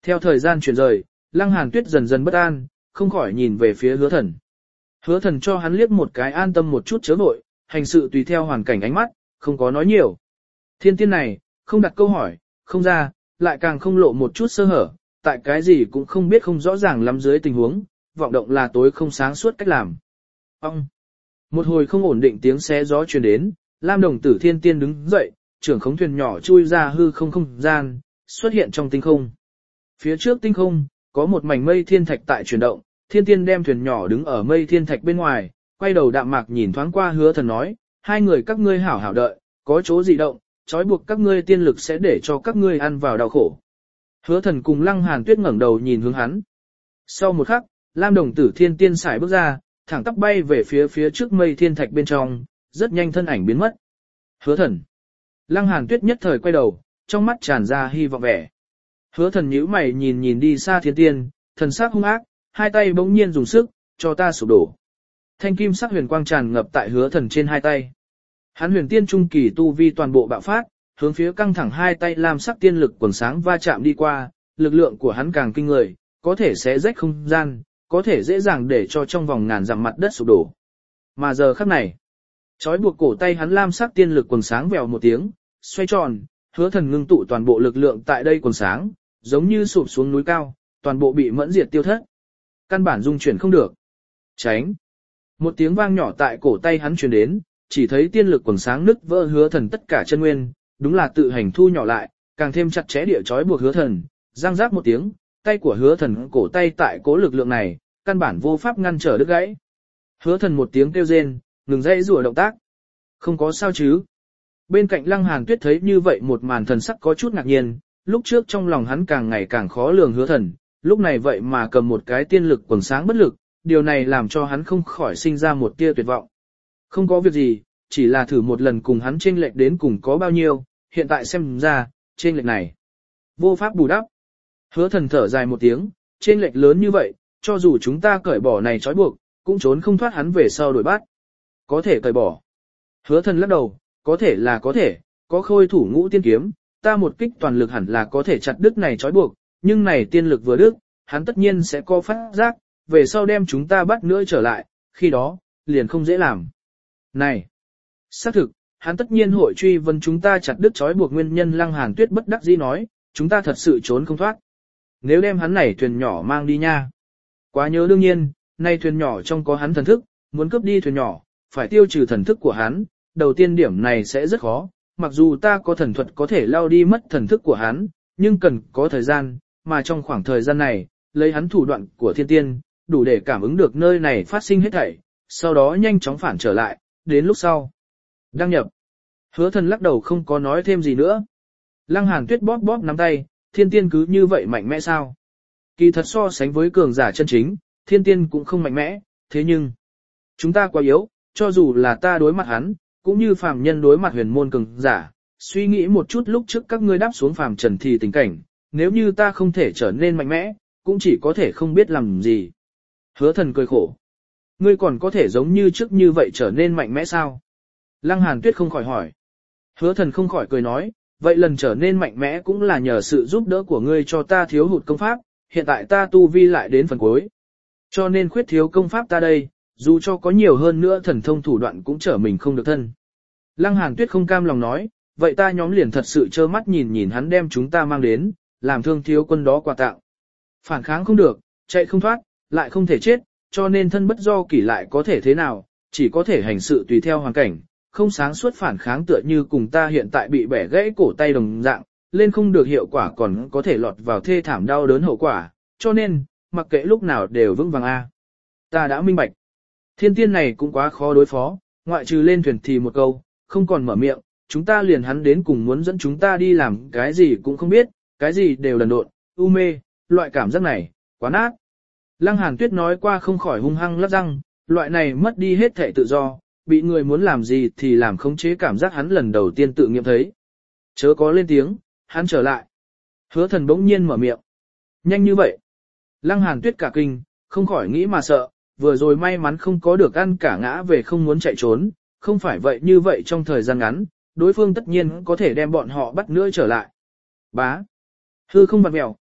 Theo thời gian chuyển rời, Lăng Hàn Tuyết dần dần bất an, không khỏi nhìn về phía Hứa Thần. Hứa Thần cho hắn liếc một cái an tâm một chút chớ vội, hành sự tùy theo hoàn cảnh ánh mắt, không có nói nhiều. Thiên tiên này, không đặt câu hỏi, không ra, lại càng không lộ một chút sơ hở, tại cái gì cũng không biết không rõ ràng lắm dưới tình huống, vọng động là tối không sáng suốt cách làm. Ông! Một hồi không ổn định tiếng xé gió truyền đến, Lam đồng tử thiên tiên đứng dậy, trưởng khống thuyền nhỏ chui ra hư không không gian, xuất hiện trong tinh không. Phía trước tinh không, có một mảnh mây thiên thạch tại chuyển động, thiên tiên đem thuyền nhỏ đứng ở mây thiên thạch bên ngoài, quay đầu đạm mạc nhìn thoáng qua Hứa Thần nói, hai người các ngươi hảo hảo đợi, có chỗ dị động, trói buộc các ngươi tiên lực sẽ để cho các ngươi ăn vào đau khổ. Hứa Thần cùng Lăng Hàn Tuyết ngẩng đầu nhìn hướng hắn. Sau một khắc, Lam đồng tử thiên tiên xài bước ra, thẳng tắp bay về phía phía trước mây thiên thạch bên trong, rất nhanh thân ảnh biến mất. Hứa Thần. Lăng Hàn Tuyết nhất thời quay đầu, trong mắt tràn ra hy vọng vẻ. Hứa Thần nhíu mày nhìn nhìn đi xa thiên tiên, thần sắc hung ác, hai tay bỗng nhiên dùng sức, cho ta sụp đổ. Thanh kim sắc huyền quang tràn ngập tại Hứa Thần trên hai tay. Hắn huyền tiên trung kỳ tu vi toàn bộ bạo phát, hướng phía căng thẳng hai tay lam sắc tiên lực quần sáng va chạm đi qua, lực lượng của hắn càng kinh người, có thể xé rách không gian, có thể dễ dàng để cho trong vòng ngàn dặm mặt đất sụp đổ. Mà giờ khắc này, trói buộc cổ tay hắn lam sắc tiên lực quần sáng vèo một tiếng, xoay tròn, Hứa Thần ngưng tụ toàn bộ lực lượng tại đây quần sáng, giống như sụp xuống núi cao, toàn bộ bị mẫn diệt tiêu thất. Căn bản dung chuyển không được. Tránh. Một tiếng vang nhỏ tại cổ tay hắn truyền đến, chỉ thấy tiên lực quần sáng nứt vỡ Hứa Thần tất cả chân nguyên, đúng là tự hành thu nhỏ lại, càng thêm chặt chẽ địa trói buộc Hứa Thần, răng rác một tiếng, tay của Hứa Thần cổ tay tại cố lực lượng này, căn bản vô pháp ngăn trở đứt gãy. Hứa Thần một tiếng kêu rên, ngừng dãy rủa động tác. Không có sao chứ? Bên cạnh Lăng Hàn Tuyết thấy như vậy một màn thần sắc có chút ngạc nhiên, lúc trước trong lòng hắn càng ngày càng khó lường Hứa Thần, lúc này vậy mà cầm một cái tiên lực quần sáng bất lực, điều này làm cho hắn không khỏi sinh ra một tia tuyệt vọng. Không có việc gì, chỉ là thử một lần cùng hắn chênh lệch đến cùng có bao nhiêu, hiện tại xem ra, chênh lệch này vô pháp bù đắp. Hứa Thần thở dài một tiếng, chênh lệch lớn như vậy, cho dù chúng ta cởi bỏ này trói buộc, cũng trốn không thoát hắn về sau đuổi bắt. Có thể cởi bỏ. Hứa Thần lắc đầu, có thể là có thể, có khôi thủ ngũ tiên kiếm, ta một kích toàn lực hẳn là có thể chặt đứt này trói buộc, nhưng này tiên lực vừa đứt, hắn tất nhiên sẽ có phát giác, về sau đem chúng ta bắt nữa trở lại, khi đó, liền không dễ làm. Này, xác thực, hắn tất nhiên hội truy vấn chúng ta chặt đứt trói buộc nguyên nhân. Lăng Hàn Tuyết bất đắc dĩ nói, chúng ta thật sự trốn không thoát. Nếu đem hắn này thuyền nhỏ mang đi nha. Quá nhớ đương nhiên, nay thuyền nhỏ trong có hắn thần thức, muốn cướp đi thuyền nhỏ, phải tiêu trừ thần thức của hắn, đầu tiên điểm này sẽ rất khó, mặc dù ta có thần thuật có thể lao đi mất thần thức của hắn, nhưng cần có thời gian, mà trong khoảng thời gian này, lấy hắn thủ đoạn của thiên tiên, đủ để cảm ứng được nơi này phát sinh hết thảy, sau đó nhanh chóng phản trở lại, đến lúc sau. Đăng nhập. Hứa Thần lắc đầu không có nói thêm gì nữa. Lăng Hàn Tuyết bóp bóp nắm tay, thiên tiên cứ như vậy mạnh mẽ sao? Kỳ thật so sánh với cường giả chân chính, thiên tiên cũng không mạnh mẽ, thế nhưng, chúng ta quá yếu, cho dù là ta đối mặt hắn, cũng như phàm nhân đối mặt huyền môn cường giả, suy nghĩ một chút lúc trước các ngươi đáp xuống phàm trần thì tình cảnh, nếu như ta không thể trở nên mạnh mẽ, cũng chỉ có thể không biết làm gì. Hứa Thần cười khổ. Ngươi còn có thể giống như trước như vậy trở nên mạnh mẽ sao? Lăng Hàn Tuyết không khỏi hỏi. Hứa Thần không khỏi cười nói, vậy lần trở nên mạnh mẽ cũng là nhờ sự giúp đỡ của ngươi cho ta thiếu hụt công pháp, hiện tại ta tu vi lại đến phần cuối. Cho nên khuyết thiếu công pháp ta đây, dù cho có nhiều hơn nữa thần thông thủ đoạn cũng trở mình không được thân. Lăng Hàn Tuyết không cam lòng nói, vậy ta nhóm liền thật sự trơ mắt nhìn nhìn hắn đem chúng ta mang đến, làm thương thiếu quân đó quà tặng. Phản kháng không được, chạy không thoát, lại không thể chết, cho nên thân bất do kỷ lại có thể thế nào, chỉ có thể hành sự tùy theo hoàn cảnh, không sáng suốt phản kháng tựa như cùng ta hiện tại bị bẻ gãy cổ tay đồng dạng, lên không được hiệu quả còn có thể lọt vào thê thảm đau đớn hậu quả, cho nên, mặc kệ lúc nào đều vững vàng a. Ta đã minh bạch. Thiên tiên này cũng quá khó đối phó, ngoại trừ lên thuyền thì một câu, không còn mở miệng, chúng ta liền hắn đến cùng muốn dẫn chúng ta đi làm cái gì cũng không biết, cái gì đều đần độn, u mê, loại cảm giác này, quá nát. Lăng Hàn Tuyết nói qua không khỏi hung hăng lắc răng, loại này mất đi hết thảy tự do, bị người muốn làm gì thì làm khống chế cảm giác hắn lần đầu tiên tự nghiệm thấy. Chớ có lên tiếng, hắn trở lại. Hứa Thần bỗng nhiên mở miệng. Nhanh như vậy. Lăng Hàn Tuyết cả kinh, không khỏi nghĩ mà sợ, vừa rồi may mắn không có được ăn cả ngã về không muốn chạy trốn, không phải vậy như vậy trong thời gian ngắn, đối phương tất nhiên có thể đem bọn họ bắt nữa trở lại. Bá. Hư không bật mèo,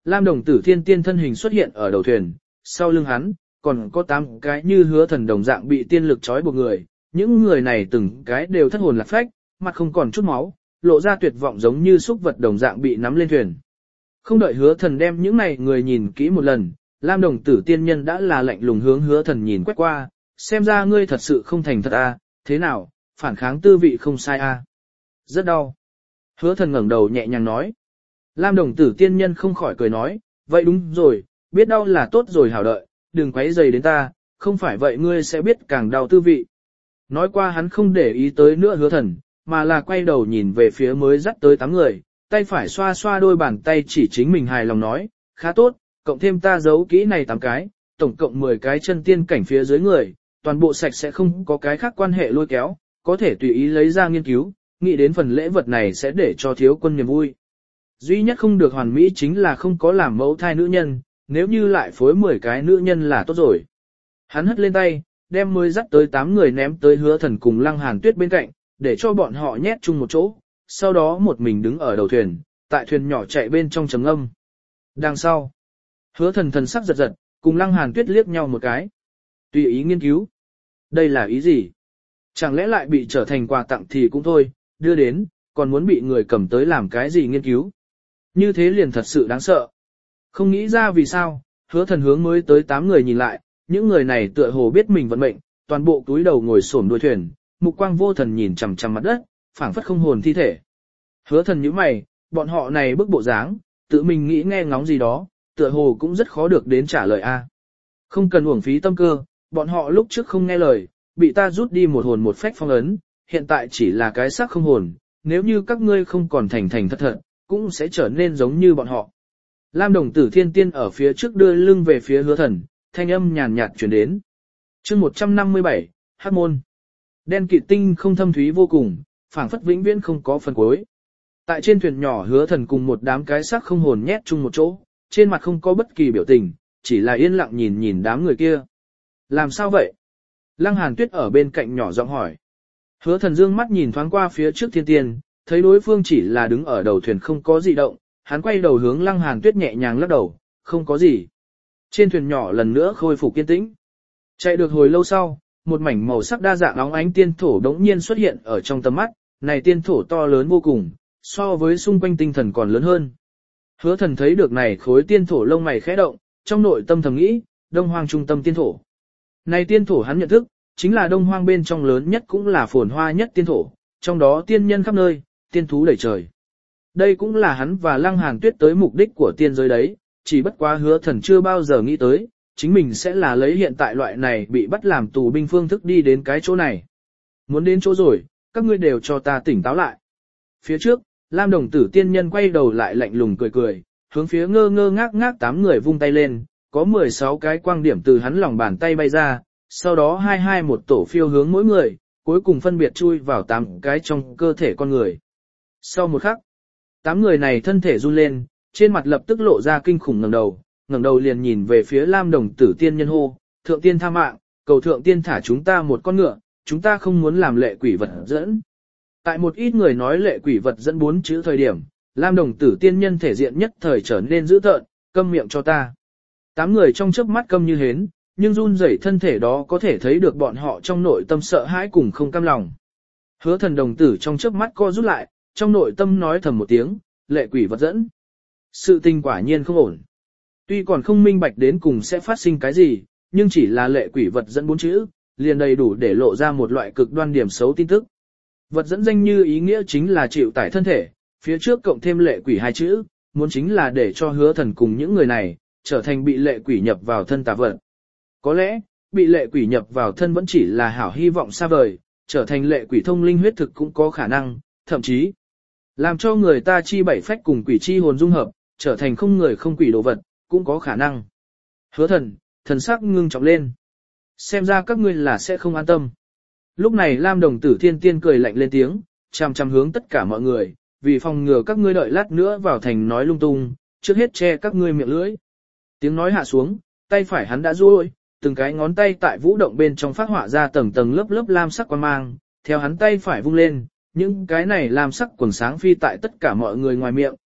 Lam đồng tử thiên tiên thân hình xuất hiện ở đầu thuyền, sau lưng hắn, còn có tám cái như hứa thần đồng dạng bị tiên lực trói buộc người, những người này từng cái đều thất hồn lạc phách, mặt không còn chút máu, lộ ra tuyệt vọng giống như súc vật đồng dạng bị nắm lên thuyền. Không đợi hứa thần đem những này người nhìn kỹ một lần, Lam đồng tử tiên nhân đã là lạnh lùng hướng hứa thần nhìn quét qua, xem ra ngươi thật sự không thành thật a, à, thế nào, phản kháng tư vị không sai a. À. Rất đau. Hứa thần ngẩng đầu nhẹ nhàng nói. Lam đồng tử tiên nhân không khỏi cười nói, vậy đúng rồi, biết đau là tốt rồi hảo đợi, đừng quấy rầy đến ta, không phải vậy ngươi sẽ biết càng đau tư vị. Nói qua hắn không để ý tới nữa hứa thần, mà là quay đầu nhìn về phía mới dắt tới tám người, tay phải xoa xoa đôi bàn tay chỉ chính mình hài lòng nói, khá tốt, cộng thêm ta giấu kỹ này tám cái, tổng cộng mười cái chân tiên cảnh phía dưới người, toàn bộ sạch sẽ không có cái khác quan hệ lôi kéo, có thể tùy ý lấy ra nghiên cứu, nghĩ đến phần lễ vật này sẽ để cho thiếu quân niềm vui. Duy nhất không được hoàn mỹ chính là không có làm mẫu thai nữ nhân, nếu như lại phối mười cái nữ nhân là tốt rồi. Hắn hất lên tay, đem mới dắt tới tám người ném tới hứa thần cùng Lăng Hàn Tuyết bên cạnh, để cho bọn họ nhét chung một chỗ, sau đó một mình đứng ở đầu thuyền, tại thuyền nhỏ chạy bên trong trầm âm. Đằng sau, hứa thần thần sắc giật giật, cùng Lăng Hàn Tuyết liếc nhau một cái. Tùy ý nghiên cứu. Đây là ý gì? Chẳng lẽ lại bị trở thành quà tặng thì cũng thôi, đưa đến, còn muốn bị người cầm tới làm cái gì nghiên cứu? Như thế liền thật sự đáng sợ. Không nghĩ ra vì sao, hứa thần hướng mới tới tám người nhìn lại, những người này tựa hồ biết mình vận mệnh, toàn bộ túi đầu ngồi xổm đuôi thuyền, mục quang vô thần nhìn chằm chằm mặt đất, phảng phất không hồn thi thể. Hứa thần nhíu mày, bọn họ này bức bộ dáng, tự mình nghĩ nghe ngóng gì đó, tựa hồ cũng rất khó được đến trả lời a. Không cần uổng phí tâm cơ, bọn họ lúc trước không nghe lời, bị ta rút đi một hồn một phách phong ấn, hiện tại chỉ là cái xác không hồn, nếu như các ngươi không còn thành thành thật thật, cũng sẽ trở nên giống như bọn họ. Lam đồng tử thiên tiên ở phía trước đưa lưng về phía hứa thần, thanh âm nhàn nhạt truyền đến. Chương một trăm năm mươi bảy, Hắc môn. Đen kịt tinh không thâm thúy vô cùng, phảng phất vĩnh viễn không có phần cuối. Tại trên thuyền nhỏ hứa thần cùng một đám cái xác không hồn nhét chung một chỗ, trên mặt không có bất kỳ biểu tình, chỉ là yên lặng nhìn nhìn đám người kia. Làm sao vậy? Lăng Hàn Tuyết ở bên cạnh nhỏ giọng hỏi. Hứa thần dương mắt nhìn thoáng qua phía trước thiên tiên, thấy đối phương chỉ là đứng ở đầu thuyền không có gì động, hắn quay đầu hướng Lăng Hàn Tuyết nhẹ nhàng lắc đầu, không có gì. Trên thuyền nhỏ lần nữa khôi phục kiên tĩnh. Chạy được hồi lâu sau, một mảnh màu sắc đa dạng óng ánh tiên thổ đống nhiên xuất hiện ở trong tầm mắt, này tiên thổ to lớn vô cùng, so với xung quanh tinh thần còn lớn hơn. Hứa thần thấy được này khối tiên thổ lông mày khẽ động, trong nội tâm thầm nghĩ, Đông Hoang trung tâm tiên thổ. Này tiên thổ hắn nhận thức, chính là Đông Hoang bên trong lớn nhất cũng là phồn hoa nhất tiên thổ, trong đó tiên nhân khắp nơi, tiên thú đầy trời. Đây cũng là hắn và Lăng Hàn Tuyết tới mục đích của tiên giới đấy, chỉ bất quá hứa thần chưa bao giờ nghĩ tới, chính mình sẽ là lấy hiện tại loại này bị bắt làm tù binh phương thức đi đến cái chỗ này. Muốn đến chỗ rồi, các ngươi đều cho ta tỉnh táo lại. Phía trước, Lam đồng tử tiên nhân quay đầu lại lạnh lùng cười cười, hướng phía ngơ ngơ ngác ngác tám người vung tay lên, có mười sáu cái quang điểm từ hắn lòng bàn tay bay ra, sau đó hai hai một tổ phiêu hướng mỗi người, cuối cùng phân biệt chui vào tám cái trong cơ thể con người. Sau một khắc, tám người này thân thể run lên, trên mặt lập tức lộ ra kinh khủng ngẩng đầu, ngẩng đầu liền nhìn về phía Lam đồng tử tiên nhân hô, thượng tiên tha mạng, cầu thượng tiên thả chúng ta một con ngựa, chúng ta không muốn làm lệ quỷ vật dẫn. Tại một ít người nói lệ quỷ vật dẫn bốn chữ thời điểm, Lam đồng tử tiên nhân thể diện nhất thời trở nên dữ tợn, câm miệng cho ta. Tám người trong chớp mắt câm như hến, nhưng run rẩy thân thể đó có thể thấy được bọn họ trong nội tâm sợ hãi cùng không cam lòng. Hứa thần đồng tử trong chớp mắt co rút lại, trong nội tâm nói thầm một tiếng, lệ quỷ vật dẫn. Sự tình quả nhiên không ổn. Tuy còn không minh bạch đến cùng sẽ phát sinh cái gì, nhưng chỉ là lệ quỷ vật dẫn bốn chữ, liền đầy đủ để lộ ra một loại cực đoan điểm xấu tin tức. Vật dẫn danh như ý nghĩa chính là chịu tải thân thể, phía trước cộng thêm lệ quỷ hai chữ, muốn chính là để cho hứa thần cùng những người này, trở thành bị lệ quỷ nhập vào thân tà vật. Có lẽ, bị lệ quỷ nhập vào thân vẫn chỉ là hảo hy vọng xa vời, trở thành lệ quỷ thông linh huyết thực cũng có khả năng, thậm chí, làm cho người ta chi bảy phách cùng quỷ chi hồn dung hợp, trở thành không người không quỷ đồ vật, cũng có khả năng. Hứa thần, thần sắc ngưng trọng lên. Xem ra các ngươi là sẽ không an tâm. Lúc này Lam đồng tử thiên tiên cười lạnh lên tiếng, chằm chằm hướng tất cả mọi người, vì phòng ngừa các ngươi đợi lát nữa vào thành nói lung tung, trước hết che các ngươi miệng lưỡi. Tiếng nói hạ xuống, tay phải hắn đã duỗi, từng cái ngón tay tại vũ động bên trong phát họa ra tầng tầng lớp lớp lam sắc quang mang, theo hắn tay phải vung lên, những cái này lam sắc quần sáng phi tại tất cả mọi người ngoài miệng,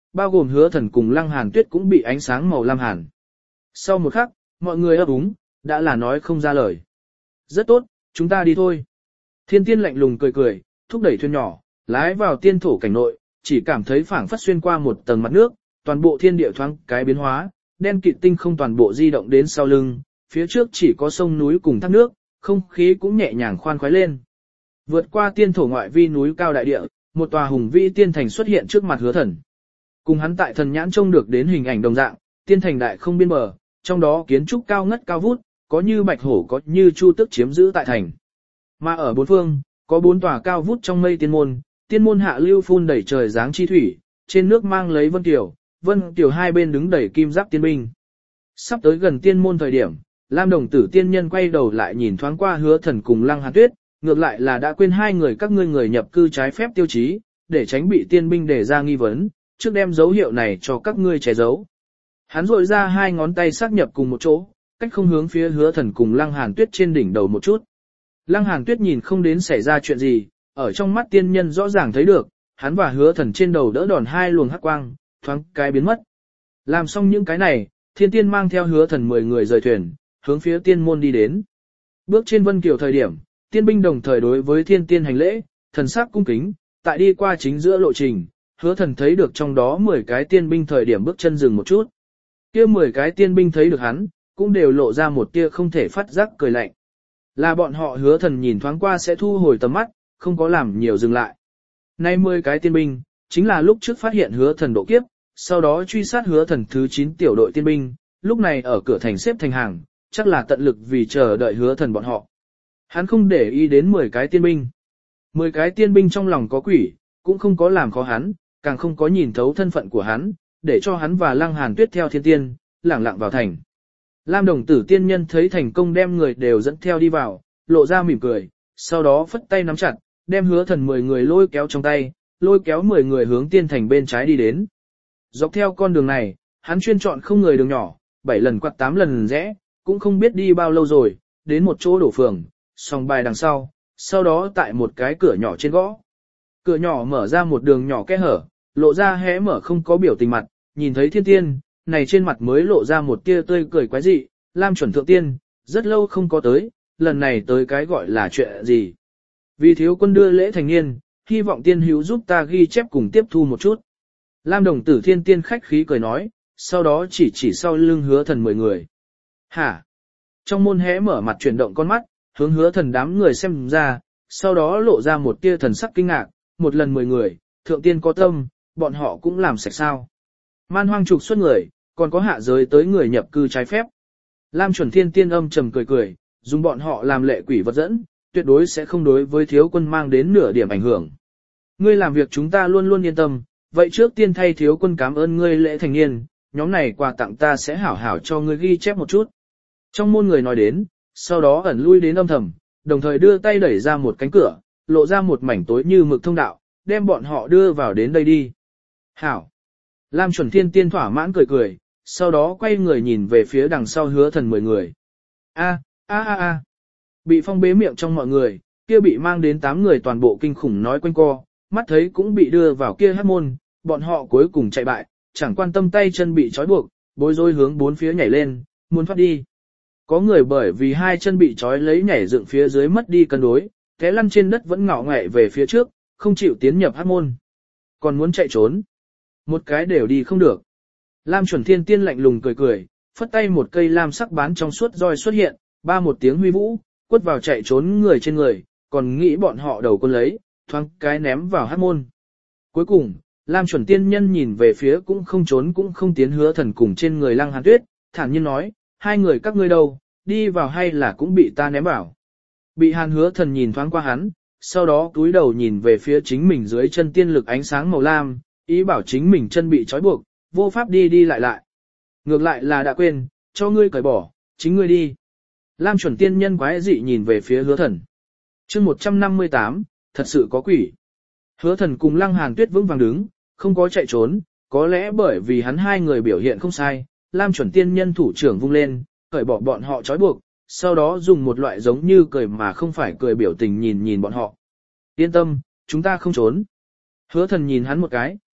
bao gồm hứa thần cùng Lăng Hàn Tuyết cũng bị ánh sáng màu lam hàn. Sau một khắc, mọi người ấp úng, đã là nói không ra lời. Rất tốt, chúng ta đi thôi. Thiên tiên lạnh lùng cười cười, thúc đẩy thuyền nhỏ, lái vào tiên thổ cảnh nội, chỉ cảm thấy phảng phất xuyên qua một tầng mặt nước, toàn bộ thiên địa thoáng cái biến hóa, đen kịt tinh không toàn bộ di động đến sau lưng, phía trước chỉ có sông núi cùng thác nước, không khí cũng nhẹ nhàng khoan khoái lên. Vượt qua tiên thổ ngoại vi núi cao đại địa, một tòa hùng vĩ tiên thành xuất hiện trước mặt hứa thần. Cùng hắn tại thần nhãn trông được đến hình ảnh đồng dạng, tiên thành đại không biên bờ, trong đó kiến trúc cao ngất cao vút, có như bạch hổ có như chu tước chiếm giữ tại thành. Mà ở bốn phương, có bốn tòa cao vút trong mây tiên môn, tiên môn hạ lưu phun đẩy trời dáng chi thủy, trên nước mang lấy vân tiểu, vân tiểu hai bên đứng đẩy kim giáp tiên binh. Sắp tới gần tiên môn thời điểm, Lam đồng tử tiên nhân quay đầu lại nhìn thoáng qua hứa thần cùng Lăng Hàn Tuyết, ngược lại là đã quên hai người các ngươi người nhập cư trái phép tiêu chí, để tránh bị tiên binh đề ra nghi vấn, trước đem dấu hiệu này cho các ngươi che giấu. Hắn rội ra hai ngón tay xác nhập cùng một chỗ, cách không hướng phía hứa thần cùng Lăng Hàn Tuyết trên đỉnh đầu một chút. Lăng Hàn Tuyết nhìn không đến xảy ra chuyện gì, ở trong mắt tiên nhân rõ ràng thấy được, hắn và hứa thần trên đầu đỡ đòn hai luồng hắc quang, thoáng cái biến mất. Làm xong những cái này, thiên tiên mang theo hứa thần mười người rời thuyền, hướng phía tiên môn đi đến. Bước trên vân kiều thời điểm, tiên binh đồng thời đối với thiên tiên hành lễ, thần sắc cung kính, tại đi qua chính giữa lộ trình, hứa thần thấy được trong đó mười cái tiên binh thời điểm bước chân dừng một chút. Kia mười cái tiên binh thấy được hắn, cũng đều lộ ra một tia không thể phát giác cười lạnh. Là bọn họ hứa thần nhìn thoáng qua sẽ thu hồi tầm mắt, không có làm nhiều dừng lại. Nay mười cái tiên binh, chính là lúc trước phát hiện hứa thần độ kiếp, sau đó truy sát hứa thần thứ chín tiểu đội tiên binh, lúc này ở cửa thành xếp thành hàng, chắc là tận lực vì chờ đợi hứa thần bọn họ. Hắn không để ý đến mười cái tiên binh. mười cái tiên binh trong lòng có quỷ, cũng không có làm khó hắn, càng không có nhìn thấu thân phận của hắn, để cho hắn và Lăng Hàn Tuyết theo thiên tiên, lẳng lặng vào thành. Lam đồng tử tiên nhân thấy thành công đem người đều dẫn theo đi vào, lộ ra mỉm cười, sau đó phất tay nắm chặt, đem hứa thần mười người lôi kéo trong tay, lôi kéo mười người hướng tiên thành bên trái đi đến. Dọc theo con đường này, hắn chuyên chọn không người đường nhỏ, bảy lần quạt tám lần rẽ, cũng không biết đi bao lâu rồi, đến một chỗ đổ phường, song bài đằng sau, sau đó tại một cái cửa nhỏ trên gõ. Cửa nhỏ mở ra một đường nhỏ kẽ hở, lộ ra hé mở không có biểu tình mặt, nhìn thấy thiên tiên, này trên mặt mới lộ ra một tia tươi cười quái dị, Lam chuẩn thượng tiên, rất lâu không có tới, lần này tới cái gọi là chuyện gì. Vì thiếu quân đưa lễ thành niên, hy vọng tiên hữu giúp ta ghi chép cùng tiếp thu một chút. Lam đồng tử thiên tiên khách khí cười nói, sau đó chỉ chỉ sau lưng hứa thần mười người. Hả? Trong môn hé mở mặt chuyển động con mắt, hướng hứa thần đám người xem ra, sau đó lộ ra một tia thần sắc kinh ngạc, một lần mười người, thượng tiên có tâm, bọn họ cũng làm sạch sao. Man hoang trục xuất người, còn có hạ giới tới người nhập cư trái phép. Lam chuẩn thiên tiên âm trầm cười cười, dùng bọn họ làm lệ quỷ vật dẫn, tuyệt đối sẽ không đối với thiếu quân mang đến nửa điểm ảnh hưởng. Ngươi làm việc chúng ta luôn luôn yên tâm, vậy trước tiên thay thiếu quân cảm ơn ngươi lễ thành niên, nhóm này quà tặng ta sẽ hảo hảo cho ngươi ghi chép một chút. Trong môn người nói đến, sau đó ẩn lui đến âm thầm, đồng thời đưa tay đẩy ra một cánh cửa, lộ ra một mảnh tối như mực thông đạo, đem bọn họ đưa vào đến đây đi. Hảo! Lam chuẩn thiên tiên thỏa mãn cười cười, sau đó quay người nhìn về phía đằng sau hứa thần mười người. A, a a a! Bị phong bế miệng trong mọi người, kia bị mang đến tám người toàn bộ kinh khủng nói quanh co, mắt thấy cũng bị đưa vào kia hát môn, bọn họ cuối cùng chạy bại, chẳng quan tâm tay chân bị trói buộc, bối rối hướng bốn phía nhảy lên, muốn thoát đi. Có người bởi vì hai chân bị trói lấy nhảy dựng phía dưới mất đi cân đối, té lăn trên đất vẫn ngạo nghễ về phía trước, không chịu tiến nhập hát môn. Còn muốn chạy trốn, một cái đều đi không được. Lam chuẩn thiên tiên lạnh lùng cười cười, phất tay một cây lam sắc bán trong suốt roi xuất hiện, ba một tiếng huy vũ, quất vào chạy trốn người trên người, còn nghĩ bọn họ đầu quân lấy, thoáng cái ném vào hát môn. Cuối cùng, Lam chuẩn tiên nhân nhìn về phía cũng không trốn cũng không tiến hứa thần cùng trên người Lăng Hàn Tuyết, thản nhiên nói, hai người các ngươi đâu, đi vào hay là cũng bị ta ném vào. Bị Hàn hứa thần nhìn thoáng qua hắn, sau đó cúi đầu nhìn về phía chính mình dưới chân tiên lực ánh sáng màu lam, ý bảo chính mình chân bị trói buộc, vô pháp đi đi lại lại. Ngược lại là đã quên, cho ngươi cởi bỏ, chính ngươi đi. Lam chuẩn tiên nhân quái dị nhìn về phía hứa thần. chương một trăm năm mươi tám, thật sự có quỷ. Hứa thần cùng Lăng Hàn Tuyết vững vàng đứng, không có chạy trốn, có lẽ bởi vì hắn hai người biểu hiện không sai, Lam chuẩn tiên nhân thủ trưởng vung lên, cởi bỏ bọn họ trói buộc, sau đó dùng một loại giống như cười mà không phải cười biểu tình nhìn nhìn bọn họ. Yên tâm, chúng ta không trốn. Hứa thần nhìn hắn một cái,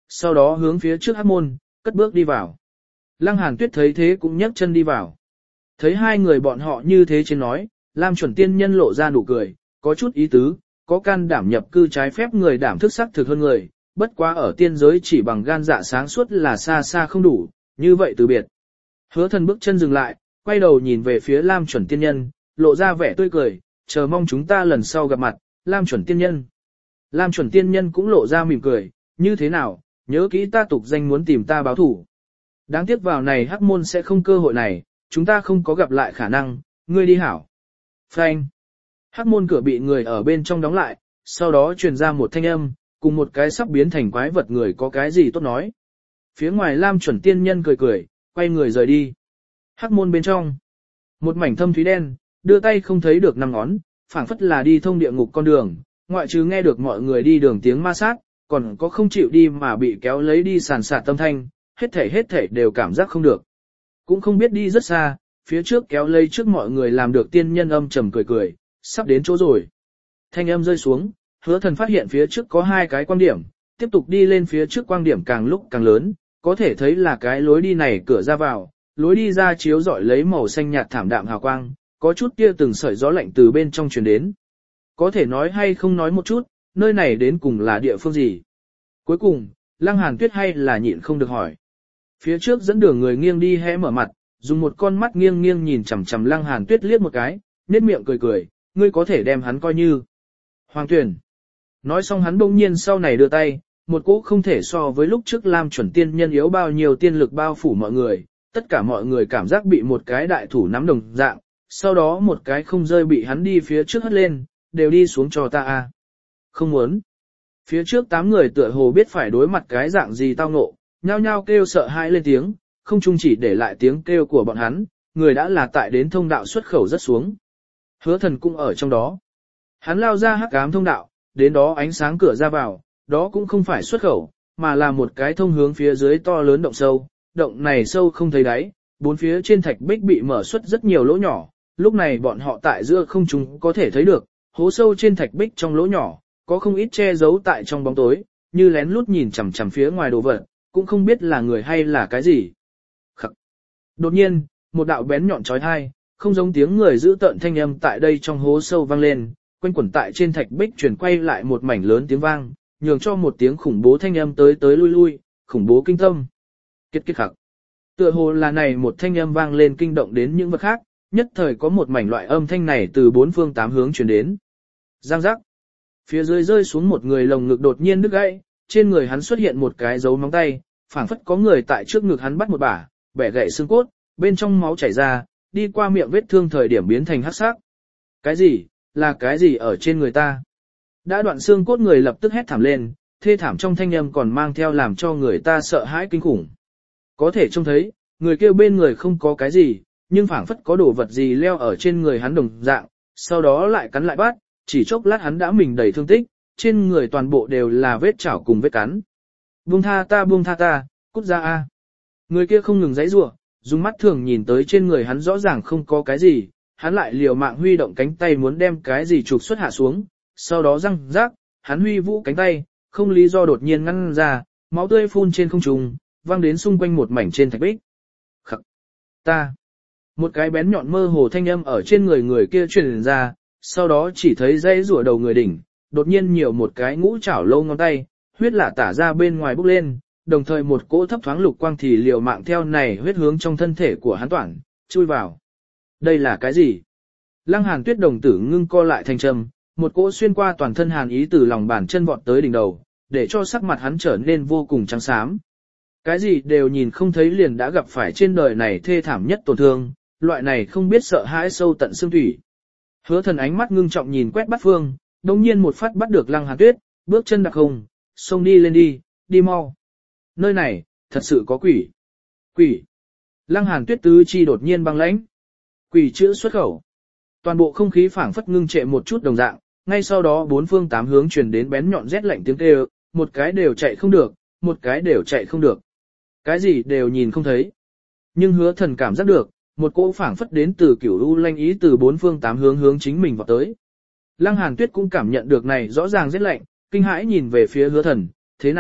sau đó hướng phía trước hắc môn, cất bước đi vào. Lăng Hàn Tuyết thấy thế cũng nhấc chân đi vào. Thấy hai người bọn họ như thế trên nói, Lam chuẩn tiên nhân lộ ra nụ cười, có chút ý tứ, có can đảm nhập cư trái phép người đảm thức sắc thực hơn người, bất quá ở tiên giới chỉ bằng gan dạ sáng suốt là xa xa không đủ, như vậy từ biệt. Hứa thần bước chân dừng lại, quay đầu nhìn về phía Lam chuẩn tiên nhân, lộ ra vẻ tươi cười, chờ mong chúng ta lần sau gặp mặt, Lam chuẩn tiên nhân. Lam chuẩn tiên nhân cũng lộ ra mỉm cười, như thế nào, nhớ kỹ ta tục danh muốn tìm ta báo thủ. Đáng tiếc vào này hắc môn sẽ không cơ hội này, chúng ta không có gặp lại khả năng, ngươi đi hảo. Phanh. Hắc môn cửa bị người ở bên trong đóng lại, sau đó truyền ra một thanh âm, cùng một cái sắp biến thành quái vật người có cái gì tốt nói. Phía ngoài Lam chuẩn tiên nhân cười cười, quay người rời đi. Hắc môn bên trong, một mảnh thâm thúy đen, đưa tay không thấy được năm ngón, phảng phất là đi thông địa ngục con đường, ngoại trừ nghe được mọi người đi đường tiếng ma sát, còn có không chịu đi mà bị kéo lấy đi sàn sạt tâm thanh, hết thể hết thể đều cảm giác không được. Cũng không biết đi rất xa, phía trước kéo lấy trước mọi người làm được tiên nhân âm trầm cười cười, sắp đến chỗ rồi. Thanh âm rơi xuống, hứa thần phát hiện phía trước có hai cái quan điểm, tiếp tục đi lên phía trước quan điểm càng lúc càng lớn, có thể thấy là cái lối đi này cửa ra vào, lối đi ra chiếu rọi lấy màu xanh nhạt thảm đạm hào quang, có chút kia từng sợi gió lạnh từ bên trong truyền đến. Có thể nói hay không nói một chút, nơi này đến cùng là địa phương gì? Cuối cùng, Lăng Hàn Tuyết hay là nhịn không được hỏi. Phía trước dẫn đường người nghiêng đi hé mở mặt, dùng một con mắt nghiêng nghiêng nhìn chằm chằm Lăng Hàn Tuyết liếc một cái, nét miệng cười cười, ngươi có thể đem hắn coi như Hoàng Tuyển. Nói xong hắn bỗng nhiên sau này đưa tay, một cỗ không thể so với lúc trước Lam chuẩn tiên nhân yếu bao nhiêu tiên lực bao phủ mọi người, tất cả mọi người cảm giác bị một cái đại thủ nắm đồng dạng, sau đó một cái không rơi bị hắn đi phía trước hất lên, đều đi xuống cho ta a. Không muốn. Phía trước tám người tựa hồ biết phải đối mặt cái dạng gì tao ngộ, nhao nhao kêu sợ hãi lên tiếng, không chung chỉ để lại tiếng kêu của bọn hắn, người đã là tại đến thông đạo xuất khẩu rất xuống. Hứa thần cũng ở trong đó. Hắn lao ra hắc ám thông đạo, đến đó ánh sáng cửa ra vào, đó cũng không phải xuất khẩu, mà là một cái thông hướng phía dưới to lớn động sâu, động này sâu không thấy đáy, bốn phía trên thạch bích bị mở xuất rất nhiều lỗ nhỏ, lúc này bọn họ tại giữa không trung có thể thấy được, hố sâu trên thạch bích trong lỗ nhỏ, có không ít che giấu tại trong bóng tối, như lén lút nhìn chằm chằm phía ngoài đồ vật, cũng không biết là người hay là cái gì. Khắc. Đột nhiên, một đạo bén nhọn chói tai, không giống tiếng người giữ tợn thanh âm tại đây trong hố sâu vang lên, quanh quẩn tại trên thạch bích truyền quay lại một mảnh lớn tiếng vang, nhường cho một tiếng khủng bố thanh âm tới tới lui lui, khủng bố kinh tâm. Kết kết khắc. Tựa hồ là này một thanh âm vang lên kinh động đến những vật khác, nhất thời có một mảnh loại âm thanh này từ bốn phương tám hướng truyền đến. Giang giác. Phía dưới rơi xuống một người lồng ngực đột nhiên đứt gãy, trên người hắn xuất hiện một cái dấu móng tay, phảng phất có người tại trước ngực hắn bắt một bả, bẻ gãy xương cốt, bên trong máu chảy ra, đi qua miệng vết thương thời điểm biến thành hắc sắc. Cái gì? Là cái gì ở trên người ta? Đã đoạn xương cốt người lập tức hét thảm lên, thê thảm trong thanh âm còn mang theo làm cho người ta sợ hãi kinh khủng. Có thể trông thấy, người kêu bên người không có cái gì, nhưng phảng phất có đồ vật gì leo ở trên người hắn đồng dạng, sau đó lại cắn lại bắt, chỉ chốc lát hắn đã mình đầy thương tích, trên người toàn bộ đều là vết chảo cùng vết cắn. Buông tha ta buông tha ta, cút ra a. Người kia không ngừng giãy giụa, dùng mắt thường nhìn tới trên người hắn rõ ràng không có cái gì, hắn lại liều mạng huy động cánh tay muốn đem cái gì trục xuất hạ xuống, sau đó răng rác, hắn huy vũ cánh tay, không lý do đột nhiên ngăn ra, máu tươi phun trên không trung, văng đến xung quanh một mảnh trên thạch bích. Khắc! Ta! Một cái bén nhọn mơ hồ thanh âm ở trên người người kia truyền ra, sau đó chỉ thấy dây rùa đầu người đỉnh, đột nhiên nhiều một cái ngũ chảo lâu ngón tay, huyết lả tả ra bên ngoài bốc lên, đồng thời một cỗ thấp thoáng lục quang thì liều mạng theo này huyết hướng trong thân thể của hắn toản, chui vào. Đây là cái gì? Lăng Hàn Tuyết đồng tử ngưng co lại thành trầm, một cỗ xuyên qua toàn thân hàn ý từ lòng bàn chân vọt tới đỉnh đầu, để cho sắc mặt hắn trở nên vô cùng trắng xám. Cái gì đều nhìn không thấy liền đã gặp phải trên đời này thê thảm nhất tổn thương, loại này không biết sợ hãi sâu tận xương thủy. Hứa thần ánh mắt ngưng trọng nhìn quét bắt phương, đồng nhiên một phát bắt được Lăng Hàn Tuyết, bước chân đặc không, xông đi lên đi, đi mau. Nơi này, thật sự có quỷ. Quỷ. Lăng Hàn Tuyết tứ chi đột nhiên băng lãnh. Quỷ chữ xuất khẩu. Toàn bộ không khí phảng phất ngưng trệ một chút đồng dạng, ngay sau đó bốn phương tám hướng truyền đến bén nhọn rét lạnh tiếng kêu, một cái đều chạy không được, một cái đều chạy không được. Cái gì đều nhìn không thấy. Nhưng hứa thần cảm giác được, một cỗ phảng phất đến từ cửu u lanh ý từ bốn phương tám hướng hướng chính mình vào tới. Lăng Hàn Tuyết cũng cảm nhận được này rõ ràng rét lạnh, kinh hãi nhìn về phía hứa thần, thế nào,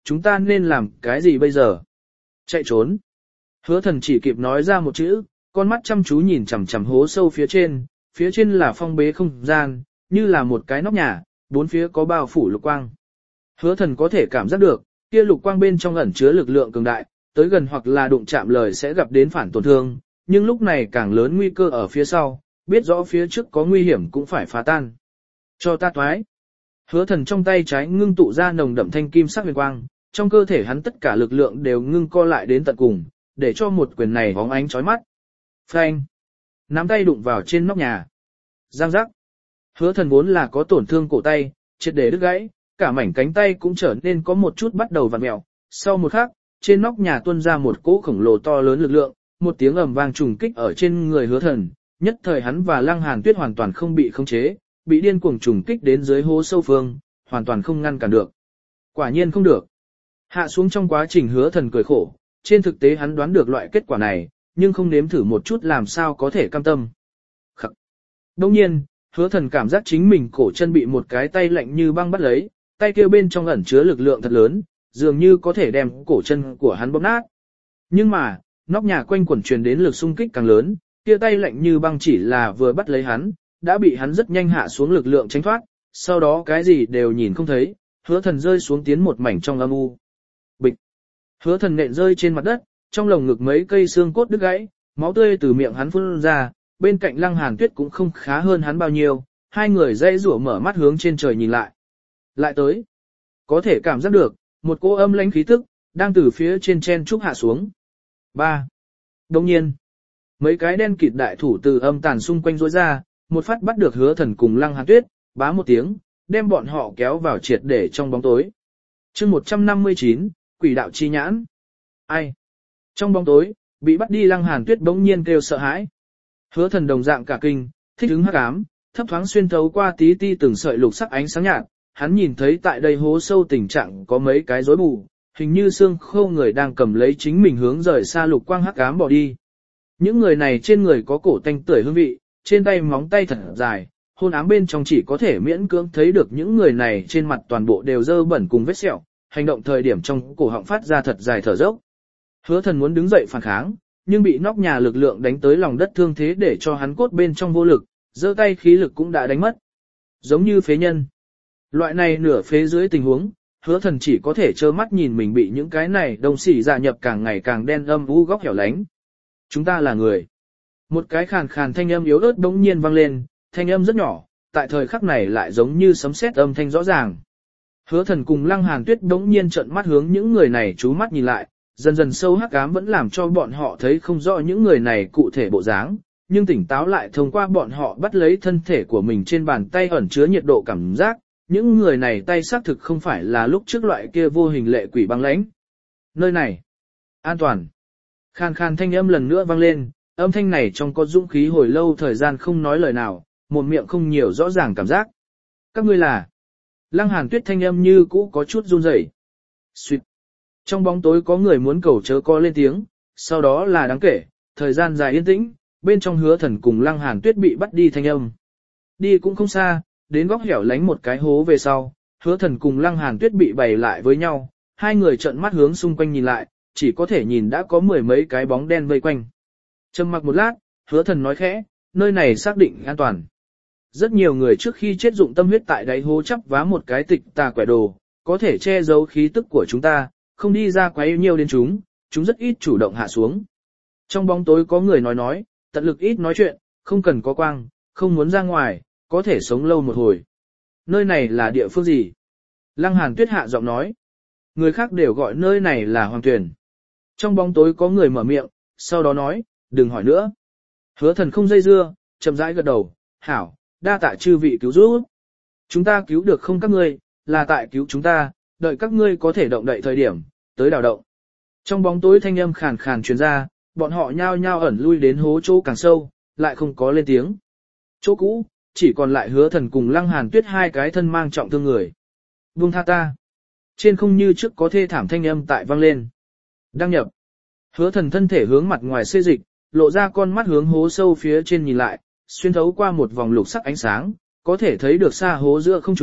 chúng ta nên làm cái gì bây giờ? Chạy trốn. Hứa thần chỉ kịp nói ra một chữ, con mắt chăm chú nhìn chằm chằm hố sâu phía trên, phía trên là phong bế không gian, như là một cái nóc nhà, bốn phía có bao phủ lục quang. Hứa thần có thể cảm giác được, kia lục quang bên trong ẩn chứa lực lượng cường đại, tới gần hoặc là đụng chạm lời sẽ gặp đến phản tổn thương, nhưng lúc này càng lớn nguy cơ ở phía sau, biết rõ phía trước có nguy hiểm cũng phải phá tan. Cho ta toái. Hứa thần trong tay trái ngưng tụ ra nồng đậm thanh kim sắc huyền quang, trong cơ thể hắn tất cả lực lượng đều ngưng co lại đến tận cùng, để cho một quyền này bóng ánh chói mắt. Phanh. Nắm tay đụng vào trên nóc nhà. Giang giác. Hứa thần vốn là có tổn thương cổ tay, triệt để đứt gãy, cả mảnh cánh tay cũng trở nên có một chút bắt đầu vặn mèo. Sau một khắc, trên nóc nhà tuôn ra một cỗ khổng lồ to lớn lực lượng, một tiếng ầm vang trùng kích ở trên người hứa thần, nhất thời hắn và Lăng Hàn Tuyết hoàn toàn không bị khống chế, bị điên cuồng trùng kích đến dưới hố sâu phương, hoàn toàn không ngăn cản được. Quả nhiên không được. Hạ xuống trong quá trình hứa thần cười khổ, trên thực tế hắn đoán được loại kết quả này, nhưng không nếm thử một chút làm sao có thể cam tâm. Khắc. Đồng nhiên, hứa thần cảm giác chính mình cổ chân bị một cái tay lạnh như băng bắt lấy, tay kia bên trong ẩn chứa lực lượng thật lớn, dường như có thể đem cổ chân của hắn bóp nát. Nhưng mà, nóc nhà quanh quẩn truyền đến lực xung kích càng lớn, kia tay lạnh như băng chỉ là vừa bắt lấy hắn, đã bị hắn rất nhanh hạ xuống lực lượng tránh thoát, sau đó cái gì đều nhìn không thấy, hứa thần rơi xuống tiến một mảnh trong âm u. Bịch. Hứa thần nện rơi trên mặt đất, trong lồng ngực mấy cây xương cốt đứt gãy, máu tươi từ miệng hắn phun ra, bên cạnh Lăng Hàn Tuyết cũng không khá hơn hắn bao nhiêu, hai người dây rủa mở mắt hướng trên trời nhìn lại. Lại tới. Có thể cảm giác được, một cỗ âm lãnh khí tức, đang từ phía trên chen trúc hạ xuống. ba. Đồng nhiên, mấy cái đen kịt đại thủ từ âm tàn xung quanh rối ra, một phát bắt được hứa thần cùng Lăng Hàn Tuyết, bá một tiếng, đem bọn họ kéo vào triệt để trong bóng tối. chương một trăm năm mươi chín, Quỷ đạo chi nhãn. Ai? Trong bóng tối, bị bắt đi Lăng Hàn Tuyết bỗng nhiên kêu sợ hãi. Hứa thần đồng dạng cả kinh, thích ứng hắc ám, thấp thoáng xuyên thấu qua tí ti từng sợi lục sắc ánh sáng nhạt, hắn nhìn thấy tại đây hố sâu tình trạng có mấy cái rối mù, hình như xương khô người đang cầm lấy chính mình hướng rời xa lục quang hắc ám bỏ đi. Những người này trên người có cổ tanh tưởi hương vị, trên tay móng tay thật dài, hôn ám bên trong chỉ có thể miễn cưỡng thấy được những người này trên mặt toàn bộ đều dơ bẩn cùng vết sẹo, hành động thời điểm trong cổ họng phát ra thật dài thở dốc. Hứa thần muốn đứng dậy phản kháng, nhưng bị nóc nhà lực lượng đánh tới lòng đất thương thế để cho hắn cốt bên trong vô lực, giơ tay khí lực cũng đã đánh mất. Giống như phế nhân. Loại này nửa phế dưới tình huống, hứa thần chỉ có thể trơ mắt nhìn mình bị những cái này đồng xỉ dạ nhập càng ngày càng đen âm u góc hẻo lánh. Chúng ta là người. Một cái khàn khàn thanh âm yếu ớt bỗng nhiên vang lên, thanh âm rất nhỏ, tại thời khắc này lại giống như sấm sét âm thanh rõ ràng. Hứa thần cùng Lăng Hàn Tuyết bỗng nhiên trợn mắt hướng những người này chú mắt nhìn lại, dần dần sâu hắc ám vẫn làm cho bọn họ thấy không rõ những người này cụ thể bộ dáng, nhưng tỉnh táo lại thông qua bọn họ bắt lấy thân thể của mình trên bàn tay ẩn chứa nhiệt độ cảm giác, những người này tay xác thực không phải là lúc trước loại kia vô hình lệ quỷ băng lãnh. Nơi này, an toàn. Khàn khàn thanh âm lần nữa vang lên, âm thanh này trong có dũng khí hồi lâu thời gian không nói lời nào, một miệng không nhiều rõ ràng cảm giác. Các ngươi là. Lăng Hàn Tuyết thanh âm như cũ có chút run rẩy. Xuyệt. Trong bóng tối có người muốn cầu chớ có lên tiếng, sau đó là đáng kể, thời gian dài yên tĩnh, bên trong hứa thần cùng Lăng Hàn Tuyết bị bắt đi thanh âm. Đi cũng không xa, đến góc hẻo lánh một cái hố về sau, hứa thần cùng Lăng Hàn Tuyết bị bày lại với nhau, hai người trợn mắt hướng xung quanh nhìn lại, chỉ có thể nhìn đã có mười mấy cái bóng đen vây quanh. Trầm mặc một lát, hứa thần nói khẽ, nơi này xác định an toàn. Rất nhiều người trước khi chết dụng tâm huyết tại đáy hố chắp vá một cái tịch tà quẻ đồ, có thể che giấu khí tức của chúng ta, không đi ra quá yêu nhiều đến chúng, chúng rất ít chủ động hạ xuống. Trong bóng tối có người nói nói, tận lực ít nói chuyện, không cần có quang, không muốn ra ngoài, có thể sống lâu một hồi. Nơi này là địa phương gì? Lăng Hàn Tuyết hạ giọng nói. Người khác đều gọi nơi này là Hoàng Tuyền. Trong bóng tối có người mở miệng, sau đó nói, đừng hỏi nữa. Hứa thần không dây dưa, chậm rãi gật đầu, hảo, đa tạ chư vị cứu giúp. Chúng ta cứu được không các ngươi, là tại cứu chúng ta, đợi các ngươi có thể động đậy thời điểm, tới đào động. Trong bóng tối thanh âm khàn khàn truyền ra, bọn họ nhao nhao ẩn lui đến hố chỗ càng sâu, lại không có lên tiếng. Chỗ cũ, chỉ còn lại hứa thần cùng Lăng Hàn Tuyết hai cái thân mang trọng thương người. Buông tha ta. Trên không như trước có thê thảm thanh âm tại vang lên. Đăng nhập. Hứa thần thân thể hướng mặt ngoài xê dịch, lộ ra con mắt hướng hố sâu phía trên nhìn lại, xuyên thấu qua một vòng lục sắc ánh sáng, có thể thấy được xa hố giữa không trung,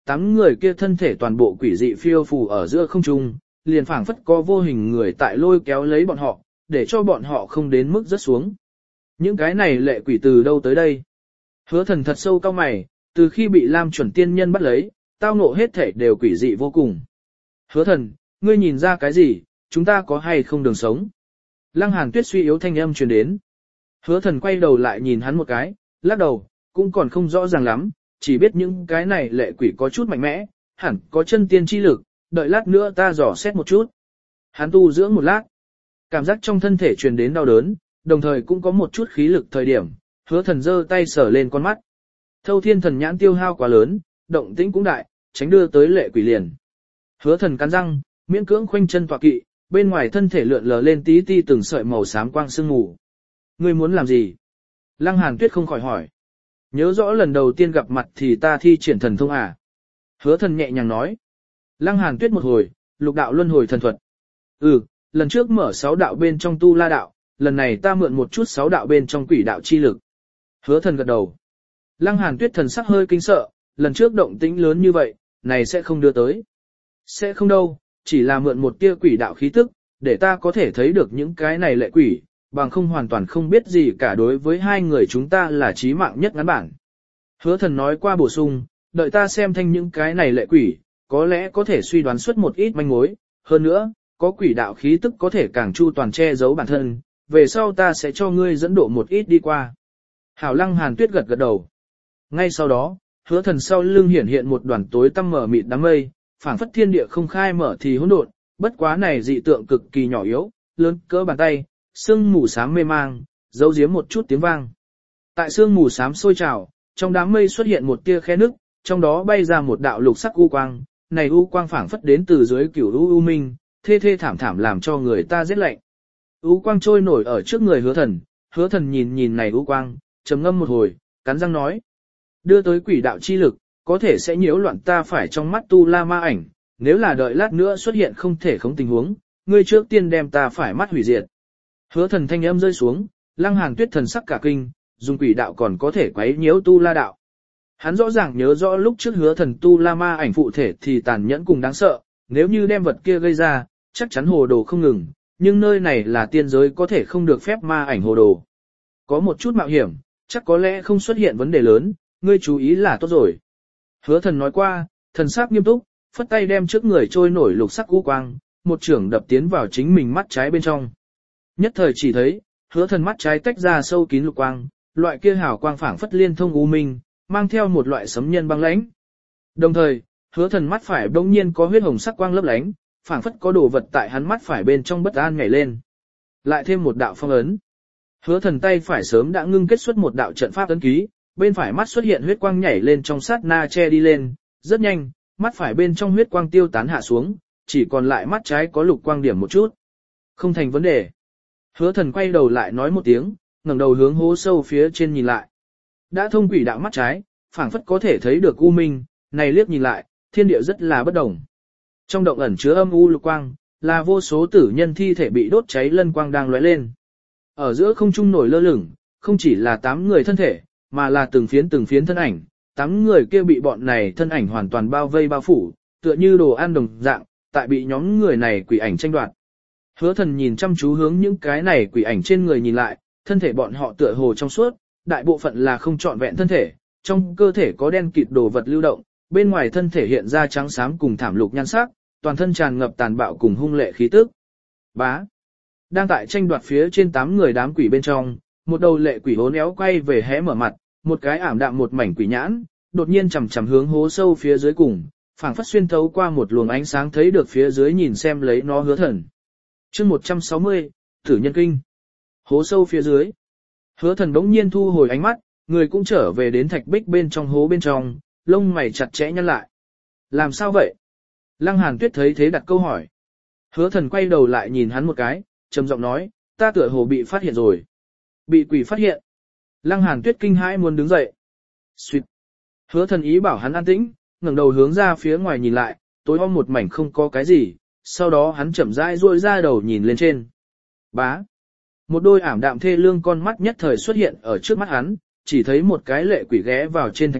tám người kia thân thể toàn bộ quỷ dị phiêu phù ở giữa không trung, liền phảng phất có vô hình người tại lôi kéo lấy bọn họ, để cho bọn họ không đến mức rớt xuống. Những cái này lệ quỷ từ đâu tới đây? Hứa thần thật sâu cao mày, từ khi bị Lam chuẩn tiên nhân bắt lấy, tao ngộ hết thể đều quỷ dị vô cùng. Hứa thần, ngươi nhìn ra cái gì, chúng ta có hay không đường sống? Lăng Hàn Tuyết suy yếu thanh âm truyền đến. Hứa thần quay đầu lại nhìn hắn một cái, lắc đầu, cũng còn không rõ ràng lắm, chỉ biết những cái này lệ quỷ có chút mạnh mẽ, hẳn có chân tiên chi lực, đợi lát nữa ta dò xét một chút. Hắn tu dưỡng một lát, cảm giác trong thân thể truyền đến đau đớn, đồng thời cũng có một chút khí lực thời điểm, hứa thần giơ tay sờ lên con mắt. Thâu thiên thần nhãn tiêu hao quá lớn, động tĩnh cũng đại, tránh đưa tới lệ quỷ liền. Hứa thần cắn răng, miễn cưỡng khoanh chân tọa kỵ, bên ngoài thân thể lượn lờ lên tí ti từng sợi màu xám quang sương mù. Ngươi muốn làm gì? Lăng Hàn Tuyết không khỏi hỏi. Nhớ rõ lần đầu tiên gặp mặt thì ta thi triển thần thông à? Hứa thần nhẹ nhàng nói. Lăng Hàn Tuyết một hồi, lục đạo luân hồi thần thuật. Ừ, lần trước mở sáu đạo bên trong tu la đạo, lần này ta mượn một chút sáu đạo bên trong quỷ đạo chi lực. Hứa thần gật đầu. Lăng Hàn Tuyết thần sắc hơi kinh sợ, lần trước động tĩnh lớn như vậy, này sẽ không đưa tới. Sẽ không đâu, chỉ là mượn một tia quỷ đạo khí tức, để ta có thể thấy được những cái này lệ quỷ, bằng không hoàn toàn không biết gì cả đối với hai người chúng ta là chí mạng nhất ngắn bản. Hứa thần nói qua bổ sung, đợi ta xem thanh những cái này lệ quỷ, có lẽ có thể suy đoán xuất một ít manh mối, hơn nữa, có quỷ đạo khí tức có thể càng chu toàn che giấu bản thân, về sau ta sẽ cho ngươi dẫn độ một ít đi qua. Hảo Lăng Hàn Tuyết gật gật đầu. Ngay sau đó, hứa thần sau lưng hiển hiện một đoàn tối tăm mở mịt đám mây, phảng phất thiên địa không khai mở thì hỗn độn, bất quá này dị tượng cực kỳ nhỏ yếu, lớn cỡ bàn tay, sương mù xám mê mang, giấu giếm một chút tiếng vang. Tại sương mù xám sôi trào, trong đám mây xuất hiện một tia khe nứt, trong đó bay ra một đạo lục sắc u quang, này u quang phảng phất đến từ dưới cửu u u minh, thê thê thảm thảm làm cho người ta rét lạnh. U quang trôi nổi ở trước người hứa thần, hứa thần nhìn nhìn này u quang, trầm ngâm một hồi, cắn răng nói. Đưa tới quỷ đạo chi lực, có thể sẽ nhiễu loạn ta phải trong mắt tu la ma ảnh, nếu là đợi lát nữa xuất hiện không thể không tình huống, ngươi trước tiên đem ta phải mắt hủy diệt. Hứa thần thanh âm rơi xuống, Lăng Hàn Tuyết thần sắc cả kinh, dùng quỷ đạo còn có thể quấy nhiễu tu la đạo. Hắn rõ ràng nhớ rõ lúc trước hứa thần tu la ma ảnh phụ thể thì tàn nhẫn cùng đáng sợ, nếu như đem vật kia gây ra, chắc chắn hồ đồ không ngừng, nhưng nơi này là tiên giới có thể không được phép ma ảnh hồ đồ. Có một chút mạo hiểm, chắc có lẽ không xuất hiện vấn đề lớn, ngươi chú ý là tốt rồi. Hứa thần nói qua, thần sắc nghiêm túc, phất tay đem trước người trôi nổi lục sắc u quang, một chưởng đập tiến vào chính mình mắt trái bên trong. Nhất thời chỉ thấy, hứa thần mắt trái tách ra sâu kín lục quang, loại kia hào quang phảng phất liên thông u minh, mang theo một loại sấm nhân băng lãnh. Đồng thời, hứa thần mắt phải bỗng nhiên có huyết hồng sắc quang lấp lánh, phảng phất có đồ vật tại hắn mắt phải bên trong bất an nhảy lên. Lại thêm một đạo phong ấn. Hứa thần tay phải sớm đã ngưng kết xuất một đạo trận pháp ấn ký, bên phải mắt xuất hiện huyết quang nhảy lên trong sát na che đi lên, rất nhanh, mắt phải bên trong huyết quang tiêu tán hạ xuống, chỉ còn lại mắt trái có lục quang điểm một chút. Không thành vấn đề. Hứa thần quay đầu lại nói một tiếng, ngẩng đầu hướng hố sâu phía trên nhìn lại. Đã thông quỷ đạo mắt trái, phảng phất có thể thấy được u minh, này liếc nhìn lại, thiên địa rất là bất đồng. Trong động ẩn chứa âm u lục quang, là vô số tử nhân thi thể bị đốt cháy lân quang đang lóe lên. Ở giữa không trung nổi lơ lửng, không chỉ là tám người thân thể, mà là từng phiến từng phiến thân ảnh, tám người kia bị bọn này thân ảnh hoàn toàn bao vây bao phủ, tựa như đồ ăn đồng dạng, tại bị nhóm người này quỷ ảnh tranh đoạt. Hứa thần nhìn chăm chú hướng những cái này quỷ ảnh trên người nhìn lại, thân thể bọn họ tựa hồ trong suốt, đại bộ phận là không trọn vẹn thân thể, trong cơ thể có đen kịt đồ vật lưu động, bên ngoài thân thể hiện ra trắng xám cùng thảm lục nhan sắc, toàn thân tràn ngập tàn bạo cùng hung lệ khí tức. Bá. Đang tại tranh đoạt phía trên tám người đám quỷ bên trong, một đầu lệ quỷ hốn éo quay về hé mở mặt, một cái ảm đạm một mảnh quỷ nhãn, đột nhiên chằm chằm hướng hố sâu phía dưới cùng, phảng phất xuyên thấu qua một luồng ánh sáng thấy được phía dưới nhìn xem lấy nó hứa thần. Chương một trăm sáu mươi, Tử Nhân Kinh. Hố sâu phía dưới. Hứa thần đống nhiên thu hồi ánh mắt, người cũng trở về đến thạch bích bên trong hố bên trong, lông mày chặt chẽ nhăn lại. Làm sao vậy? Lăng Hàn Tuyết thấy thế đặt câu hỏi. Hứa thần quay đầu lại nhìn hắn một cái, trầm giọng nói, ta tựa hồ bị phát hiện rồi. Bị quỷ phát hiện. Lăng Hàn Tuyết kinh hãi muốn đứng dậy. Xuyệt. Hứa thần ý bảo hắn an tĩnh, ngẩng đầu hướng ra phía ngoài nhìn lại, tối om một mảnh không có cái gì, sau đó hắn chậm rãi duỗi ra đầu nhìn lên trên. Bá. Một đôi ảm đạm thê lương con mắt nhất thời xuất hiện ở trước mắt hắn, chỉ thấy một cái lệ quỷ ghé vào trên thạch bích,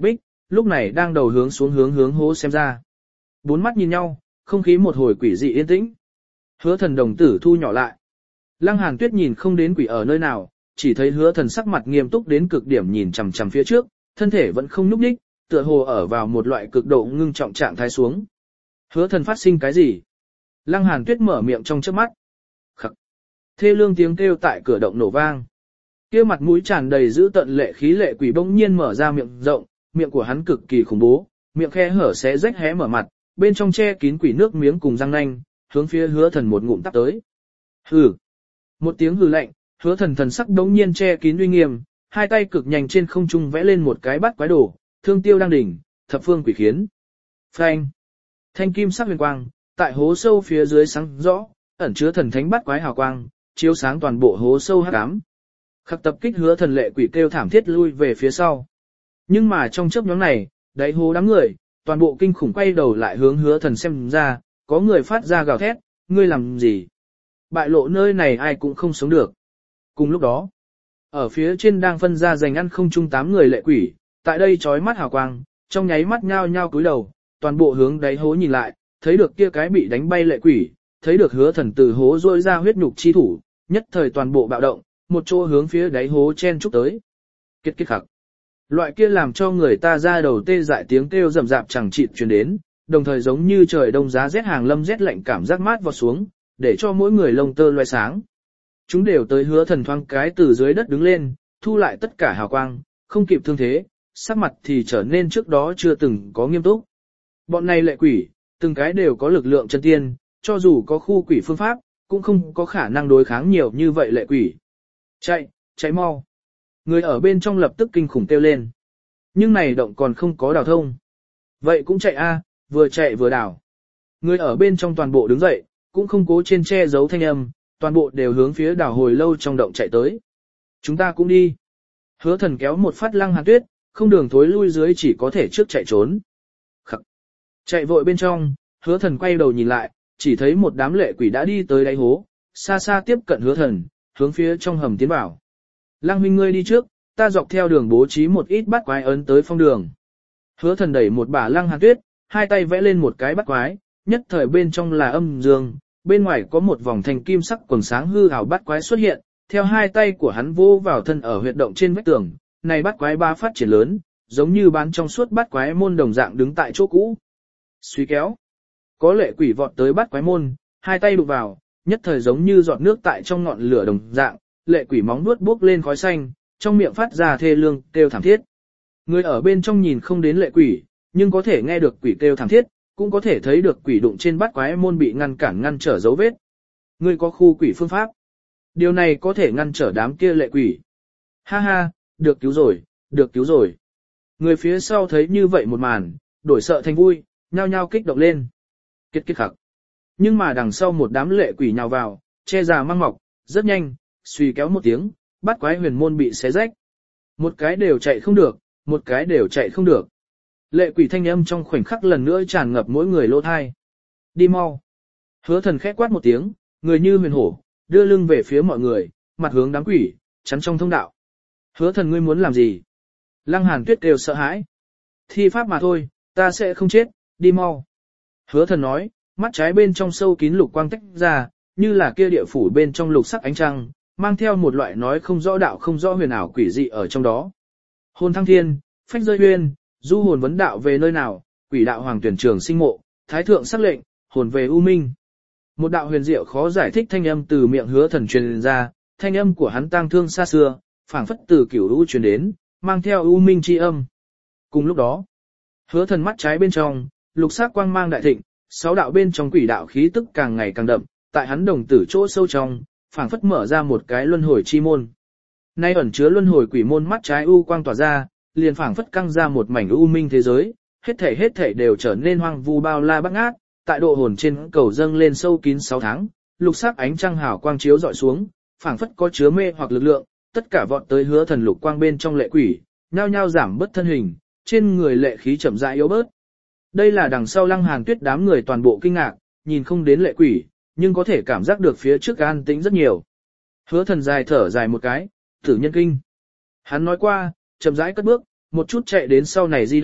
lúc này đang đầu hướng xuống hướng hướng hố xem ra. Bốn mắt nhìn nhau, không khí một hồi quỷ dị yên tĩnh. Hứa thần đồng tử thu nhỏ lại. Lăng Hàn Tuyết nhìn không đến quỷ ở nơi nào, chỉ thấy hứa thần sắc mặt nghiêm túc đến cực điểm nhìn chằm chằm phía trước, thân thể vẫn không nhúc nhích, tựa hồ ở vào một loại cực độ ngưng trọng trạng thái xuống. Hứa thần phát sinh cái gì? Lăng Hàn Tuyết mở miệng trong chớp mắt. Khắc. Thê lương tiếng kêu tại cửa động nổ vang. Kia mặt mũi tràn đầy dữ tận lệ khí lệ quỷ bỗng nhiên mở ra miệng rộng, miệng của hắn cực kỳ khủng bố, miệng khe hở xé rách hé mở mặt, bên trong che kín quỷ nước miếng cùng răng nanh, hướng phía hứa thần một ngụm tắp tới. Hừ. Một tiếng hừ lạnh, hứa thần thần sắc đống nhiên che kín uy nghiêm, hai tay cực nhanh trên không trung vẽ lên một cái bát quái đồ, thương tiêu đang đỉnh, thập phương quỷ khiến. Phanh. Thanh kim sắc huyền quang, tại hố sâu phía dưới sáng rõ, ẩn chứa thần thánh bát quái hào quang, chiếu sáng toàn bộ hố sâu hắc ám. Khắc tập kích hứa thần lệ quỷ kêu thảm thiết lui về phía sau. Nhưng mà trong chớp nhoáng này, đáy hố đám người, toàn bộ kinh khủng quay đầu lại hướng hứa thần xem ra, có người phát ra gào thét, ngươi làm gì? Bại lộ nơi này ai cũng không sống được. Cùng lúc đó, ở phía trên đang phân ra giành ăn không chung tám người lệ quỷ, tại đây chói mắt hào quang, trong nháy mắt nhao nhao cúi đầu, toàn bộ hướng đáy hố nhìn lại, thấy được kia cái bị đánh bay lệ quỷ, thấy được hứa thần từ hố rôi ra huyết nhục chi thủ, nhất thời toàn bộ bạo động, một chỗ hướng phía đáy hố chen chúc tới. Kết kết khắc. Loại kia làm cho người ta ra đầu tê dại tiếng kêu rầm rạp chẳng chịt truyền đến, đồng thời giống như trời đông giá rét hàng lâm rét lạnh cảm giác mát vọt xuống, để cho mỗi người lông tơ loe sáng. Chúng đều tới hứa thần thoáng cái từ dưới đất đứng lên, thu lại tất cả hào quang, không kịp thương thế, sắc mặt thì trở nên trước đó chưa từng có nghiêm túc. Bọn này lệ quỷ, từng cái đều có lực lượng chân tiên, cho dù có khu quỷ phương pháp, cũng không có khả năng đối kháng nhiều như vậy lệ quỷ. Chạy, chạy mau. Người ở bên trong lập tức kinh khủng kêu lên. Nhưng này động còn không có đào thông. Vậy cũng chạy a, vừa chạy vừa đào. Người ở bên trong toàn bộ đứng dậy, cũng không cố trên che giấu thanh âm, toàn bộ đều hướng phía đào hồi lâu trong động chạy tới. Chúng ta cũng đi. Hứa thần kéo một phát Lăng Hàn Tuyết, không đường thối lui dưới chỉ có thể trước chạy trốn. Khắc. Chạy vội bên trong, hứa thần quay đầu nhìn lại, chỉ thấy một đám lệ quỷ đã đi tới đáy hố, xa xa tiếp cận hứa thần, hướng phía trong hầm tiến vào. Lăng huynh ngươi đi trước, ta dọc theo đường bố trí một ít bắt quái ấn tới phong đường. Hứa thần đẩy một bả Lăng Hàn Tuyết, hai tay vẽ lên một cái bắt quái, nhất thời bên trong là âm dương, bên ngoài có một vòng thành kim sắc quần sáng hư ảo bắt quái xuất hiện, theo hai tay của hắn vô vào thân ở huyệt động trên vách tường, này bắt quái ba phát triển lớn, giống như bán trong suốt bắt quái môn đồng dạng đứng tại chỗ cũ. Suy kéo, có lệ quỷ vọt tới bắt quái môn, hai tay đụng vào, nhất thời giống như giọt nước tại trong ngọn lửa đồng dạng, lệ quỷ móng nuốt bốc lên khói xanh, trong miệng phát ra thê lương kêu thảm thiết. Người ở bên trong nhìn không đến lệ quỷ, nhưng có thể nghe được quỷ kêu thảm thiết, cũng có thể thấy được quỷ đụng trên bát quái môn bị ngăn cản ngăn trở dấu vết. Người có khu quỷ phương pháp. Điều này có thể ngăn trở đám kia lệ quỷ. Ha ha, được cứu rồi, được cứu rồi. Người phía sau thấy như vậy một màn, đổi sợ thành vui, nhao nhao kích động lên. Kết kết khắc. Nhưng mà đằng sau một đám lệ quỷ nhào vào, che già mang mọc, rất nhanh, suy kéo một tiếng, bát quái huyền môn bị xé rách. Một cái đều chạy không được, một cái đều chạy không được. Lệ quỷ thanh âm trong khoảnh khắc lần nữa tràn ngập mỗi người lỗ thai. Đi mau. Hứa thần khẽ quát một tiếng, người như huyền hổ, đưa lưng về phía mọi người, mặt hướng đám quỷ, chắn trong thông đạo. Hứa thần ngươi muốn làm gì? Lăng Hàn Tuyết đều sợ hãi. Thi pháp mà thôi, ta sẽ không chết, đi mau. Hứa thần nói, mắt trái bên trong sâu kín lục quang tách ra, như là kia địa phủ bên trong lục sắc ánh trăng, mang theo một loại nói không rõ đạo không rõ huyền ảo quỷ dị ở trong đó. Hồn thăng thiên, phách rơi huyên, du hồn vấn đạo về nơi nào, quỷ đạo hoàng tuyển trường sinh mộ, thái thượng sắc lệnh, hồn về u minh. Một đạo huyền diệu khó giải thích thanh âm từ miệng hứa thần truyền ra, thanh âm của hắn tang thương xa xưa, phảng phất từ cửu u truyền đến, mang theo u minh chi âm. Cùng lúc đó, hứa thần mắt trái bên trong, lục sắc quang mang đại thịnh, sáu đạo bên trong quỷ đạo khí tức càng ngày càng đậm, tại hắn đồng tử chỗ sâu trong, phảng phất mở ra một cái luân hồi chi môn. Nay ẩn chứa luân hồi quỷ môn mắt trái u quang tỏa ra, liền phảng phất căng ra một mảnh u minh thế giới, hết thảy hết thảy đều trở nên hoang vu bao la bát ngát, tại độ hồn trên cầu dâng lên sâu kín sáu tháng, lục sắc ánh trăng hào quang chiếu dọi xuống, phảng phất có chứa mê hoặc lực lượng, tất cả vọt tới hứa thần lục quang bên trong lệ quỷ, nhao nhao giảm bớt thân hình, trên người lệ khí chậm rãi yếu bớt. Đây là đằng sau Lăng Hàn Tuyết đám người toàn bộ kinh ngạc, nhìn không đến lệ quỷ, nhưng có thể cảm giác được phía trước an tĩnh rất nhiều. Hứa thần dài thở dài một cái, tử nhân kinh. Hắn nói qua, chậm rãi cất bước, một chút chạy đến sau này di động,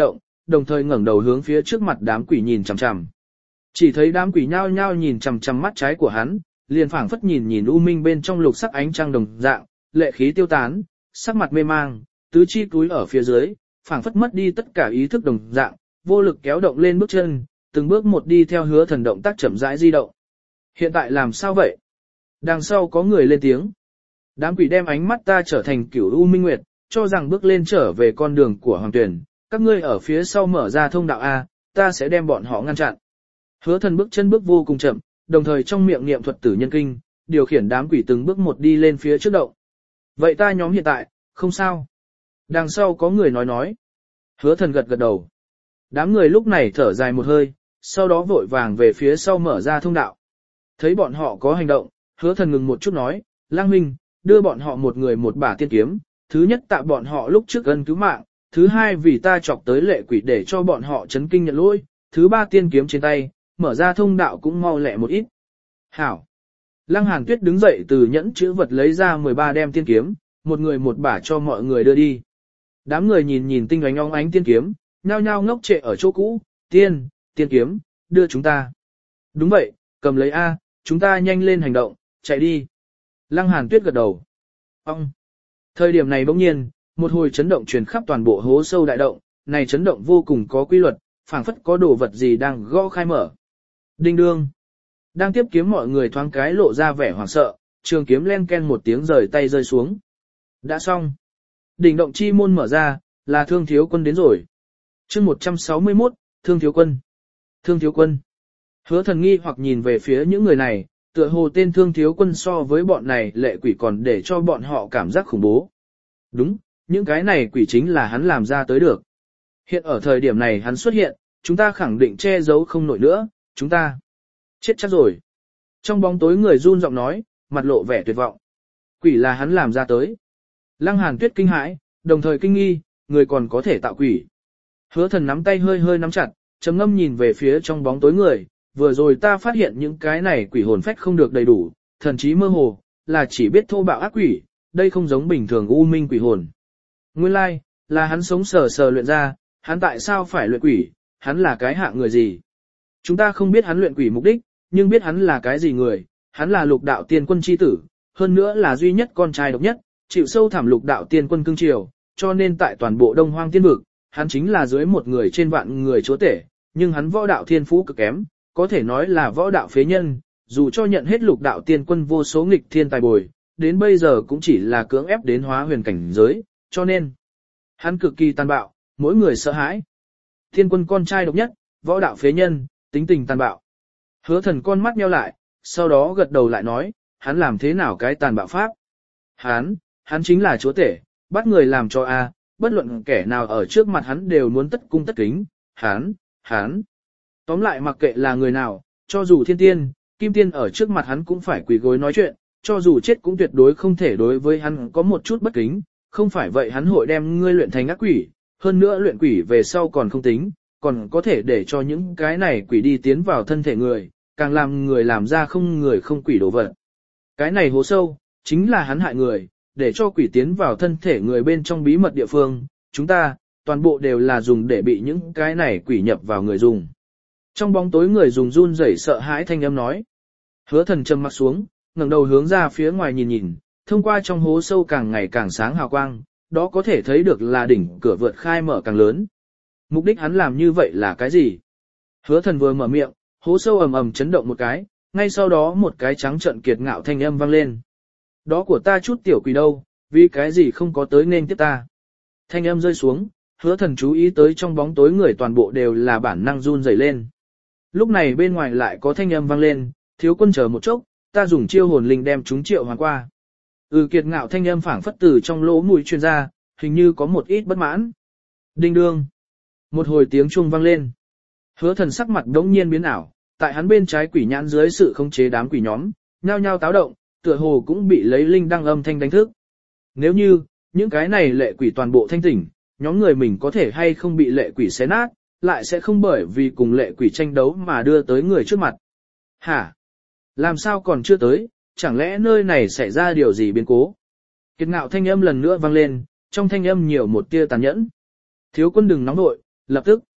đồng thời ngẩng đầu hướng phía trước mặt đám quỷ nhìn chằm chằm. Chỉ thấy đám quỷ nhao nhao nhìn chằm chằm mắt trái của hắn, liền phảng phất nhìn nhìn u minh bên trong lục sắc ánh trăng đồng dạng, lệ khí tiêu tán, sắc mặt mê mang, tứ chi túi ở phía dưới, phảng phất mất đi tất cả ý thức đồng dạng, vô lực kéo động lên bước chân, từng bước một đi theo Hứa Thần động tác chậm rãi di động. Hiện tại làm sao vậy? Đằng sau có người lên tiếng. Đám quỷ đem ánh mắt ta trở thành cửu u minh nguyệt, cho rằng bước lên trở về con đường của Hoàng Tuyển, các ngươi ở phía sau mở ra thông đạo A, ta sẽ đem bọn họ ngăn chặn. Hứa Thần bước chân bước vô cùng chậm, đồng thời trong miệng niệm thuật tử nhân kinh, điều khiển đám quỷ từng bước một đi lên phía trước động. Vậy ta nhóm hiện tại, không sao. Đằng sau có người nói nói. Hứa Thần gật gật đầu. Đám người lúc này thở dài một hơi, sau đó vội vàng về phía sau mở ra thông đạo. Thấy bọn họ có hành động, Hứa Thần ngừng một chút nói, Lang Minh, đưa bọn họ một người một bả tiên kiếm, thứ nhất tạ bọn họ lúc trước ân cứu mạng, thứ hai vì ta chọc tới lệ quỷ để cho bọn họ chấn kinh nhận lỗi, thứ ba tiên kiếm trên tay, mở ra thông đạo cũng mau lẹ một ít. Hảo. Lăng Hàn Tuyết đứng dậy từ nhẫn chữ vật lấy ra mười ba đem tiên kiếm, một người một bả cho mọi người đưa đi. Đám người nhìn nhìn tinh ánh óng ánh tiên kiếm, nhao nhao ngốc trệ ở chỗ cũ, tiên, tiên kiếm, đưa chúng ta. Đúng vậy, cầm lấy A, chúng ta nhanh lên hành động, chạy đi. Lăng Hàn Tuyết gật đầu. Ông. Thời điểm này bỗng nhiên, một hồi chấn động truyền khắp toàn bộ hố sâu đại động, này chấn động vô cùng có quy luật, phảng phất có đồ vật gì đang gõ khai mở. Đinh đương. Đang tiếp kiếm mọi người thoáng cái lộ ra vẻ hoảng sợ, trường kiếm len ken một tiếng rời tay rơi xuống. Đã xong. Đỉnh động chi môn mở ra, là Thương Thiếu Quân đến rồi. Chương một trăm sáu mươi mốt, Thương Thiếu Quân. Thương Thiếu Quân. Hứa Thần nghi hoặc nhìn về phía những người này, tựa hồ tên Thương Thiếu Quân so với bọn này lệ quỷ còn để cho bọn họ cảm giác khủng bố. Đúng, những cái này quỷ chính là hắn làm ra tới được. Hiện ở thời điểm này hắn xuất hiện, chúng ta khẳng định che giấu không nổi nữa, chúng ta chết chắc rồi. Trong bóng tối người run giọng nói, mặt lộ vẻ tuyệt vọng. Quỷ là hắn làm ra tới. Lăng Hàn Tuyết kinh hãi, đồng thời kinh nghi, người còn có thể tạo quỷ. Hứa Thần nắm tay hơi hơi nắm chặt, trầm ngâm nhìn về phía trong bóng tối người, vừa rồi ta phát hiện những cái này quỷ hồn phách không được đầy đủ, thần trí mơ hồ, là chỉ biết thô bạo ác quỷ, đây không giống bình thường u minh quỷ hồn. Nguyên lai, like, là hắn sống sờ sờ luyện ra, hắn tại sao phải luyện quỷ, hắn là cái hạng người gì? Chúng ta không biết hắn luyện quỷ mục đích, nhưng biết hắn là cái gì người, hắn là lục đạo tiên quân chi tử, hơn nữa là duy nhất con trai độc nhất, chịu sâu thẳm lục đạo tiên quân cưng chiều, cho nên tại toàn bộ Đông Hoang tiên vực, hắn chính là dưới một người trên vạn người chúa tể, nhưng hắn võ đạo thiên phú cực kém, có thể nói là võ đạo phế nhân, dù cho nhận hết lục đạo tiên quân vô số nghịch thiên tài bồi, đến bây giờ cũng chỉ là cưỡng ép đến hóa huyền cảnh giới, cho nên hắn cực kỳ tàn bạo, mỗi người sợ hãi. Tiên quân con trai độc nhất, võ đạo phế nhân, tính tình tàn bạo. Hứa Thần con mắt nheo lại, sau đó gật đầu lại nói, hắn làm thế nào cái tàn bạo pháp? Hắn, hắn chính là chúa tể, bắt người làm cho a, bất luận kẻ nào ở trước mặt hắn đều muốn tất cung tất kính, hắn, hắn. Tóm lại mặc kệ là người nào, cho dù thiên tiên, kim tiên ở trước mặt hắn cũng phải quỳ gối nói chuyện, cho dù chết cũng tuyệt đối không thể đối với hắn có một chút bất kính, không phải vậy hắn hội đem ngươi luyện thành ác quỷ, hơn nữa luyện quỷ về sau còn không tính, còn có thể để cho những cái này quỷ đi tiến vào thân thể người, càng làm người làm ra không người không quỷ đồ vật. Cái này hố sâu, chính là hắn hại người, để cho quỷ tiến vào thân thể người bên trong bí mật địa phương, chúng ta, toàn bộ đều là dùng để bị những cái này quỷ nhập vào người dùng. Trong bóng tối người dùng run rẩy sợ hãi thanh âm nói. Hứa Thần trầm mặt xuống, ngẩng đầu hướng ra phía ngoài nhìn nhìn, thông qua trong hố sâu càng ngày càng sáng hào quang, đó có thể thấy được là đỉnh cửa vượt khai mở càng lớn. Mục đích hắn làm như vậy là cái gì? Hứa Thần vừa mở miệng, hố sâu ầm ầm chấn động một cái, ngay sau đó một cái trắng trợn kiệt ngạo thanh âm vang lên. Đó của ta chút tiểu quỷ đâu, vì cái gì không có tới nên tiếp ta? Thanh âm rơi xuống, Hứa Thần chú ý tới trong bóng tối người toàn bộ đều là bản năng run rẩy lên. Lúc này bên ngoài lại có thanh âm vang lên, thiếu quân chờ một chốc, ta dùng chiêu hồn linh đem chúng triệu hoàn qua. Ừ, kiệt ngạo thanh âm phảng phất từ trong lỗ mũi truyền ra, hình như có một ít bất mãn. Đinh đương. Một hồi tiếng chuông vang lên. Hứa Thần sắc mặt đống nhiên biến ảo, tại hắn bên trái quỷ nhãn dưới sự khống chế đám quỷ nhóm, nhao nhao táo động, tựa hồ cũng bị lấy linh đăng âm thanh đánh thức. Nếu như, những cái này lệ quỷ toàn bộ thanh tỉnh, nhóm người mình có thể hay không bị lệ quỷ xé nát, lại sẽ không bởi vì cùng lệ quỷ tranh đấu mà đưa tới người trước mặt. Hả? Làm sao còn chưa tới, chẳng lẽ nơi này xảy ra điều gì biến cố? Kiệt ngạo thanh âm lần nữa vang lên, trong thanh âm nhiều một tia tàn nhẫn. Thiếu quân đừng nóng nội, lập tức,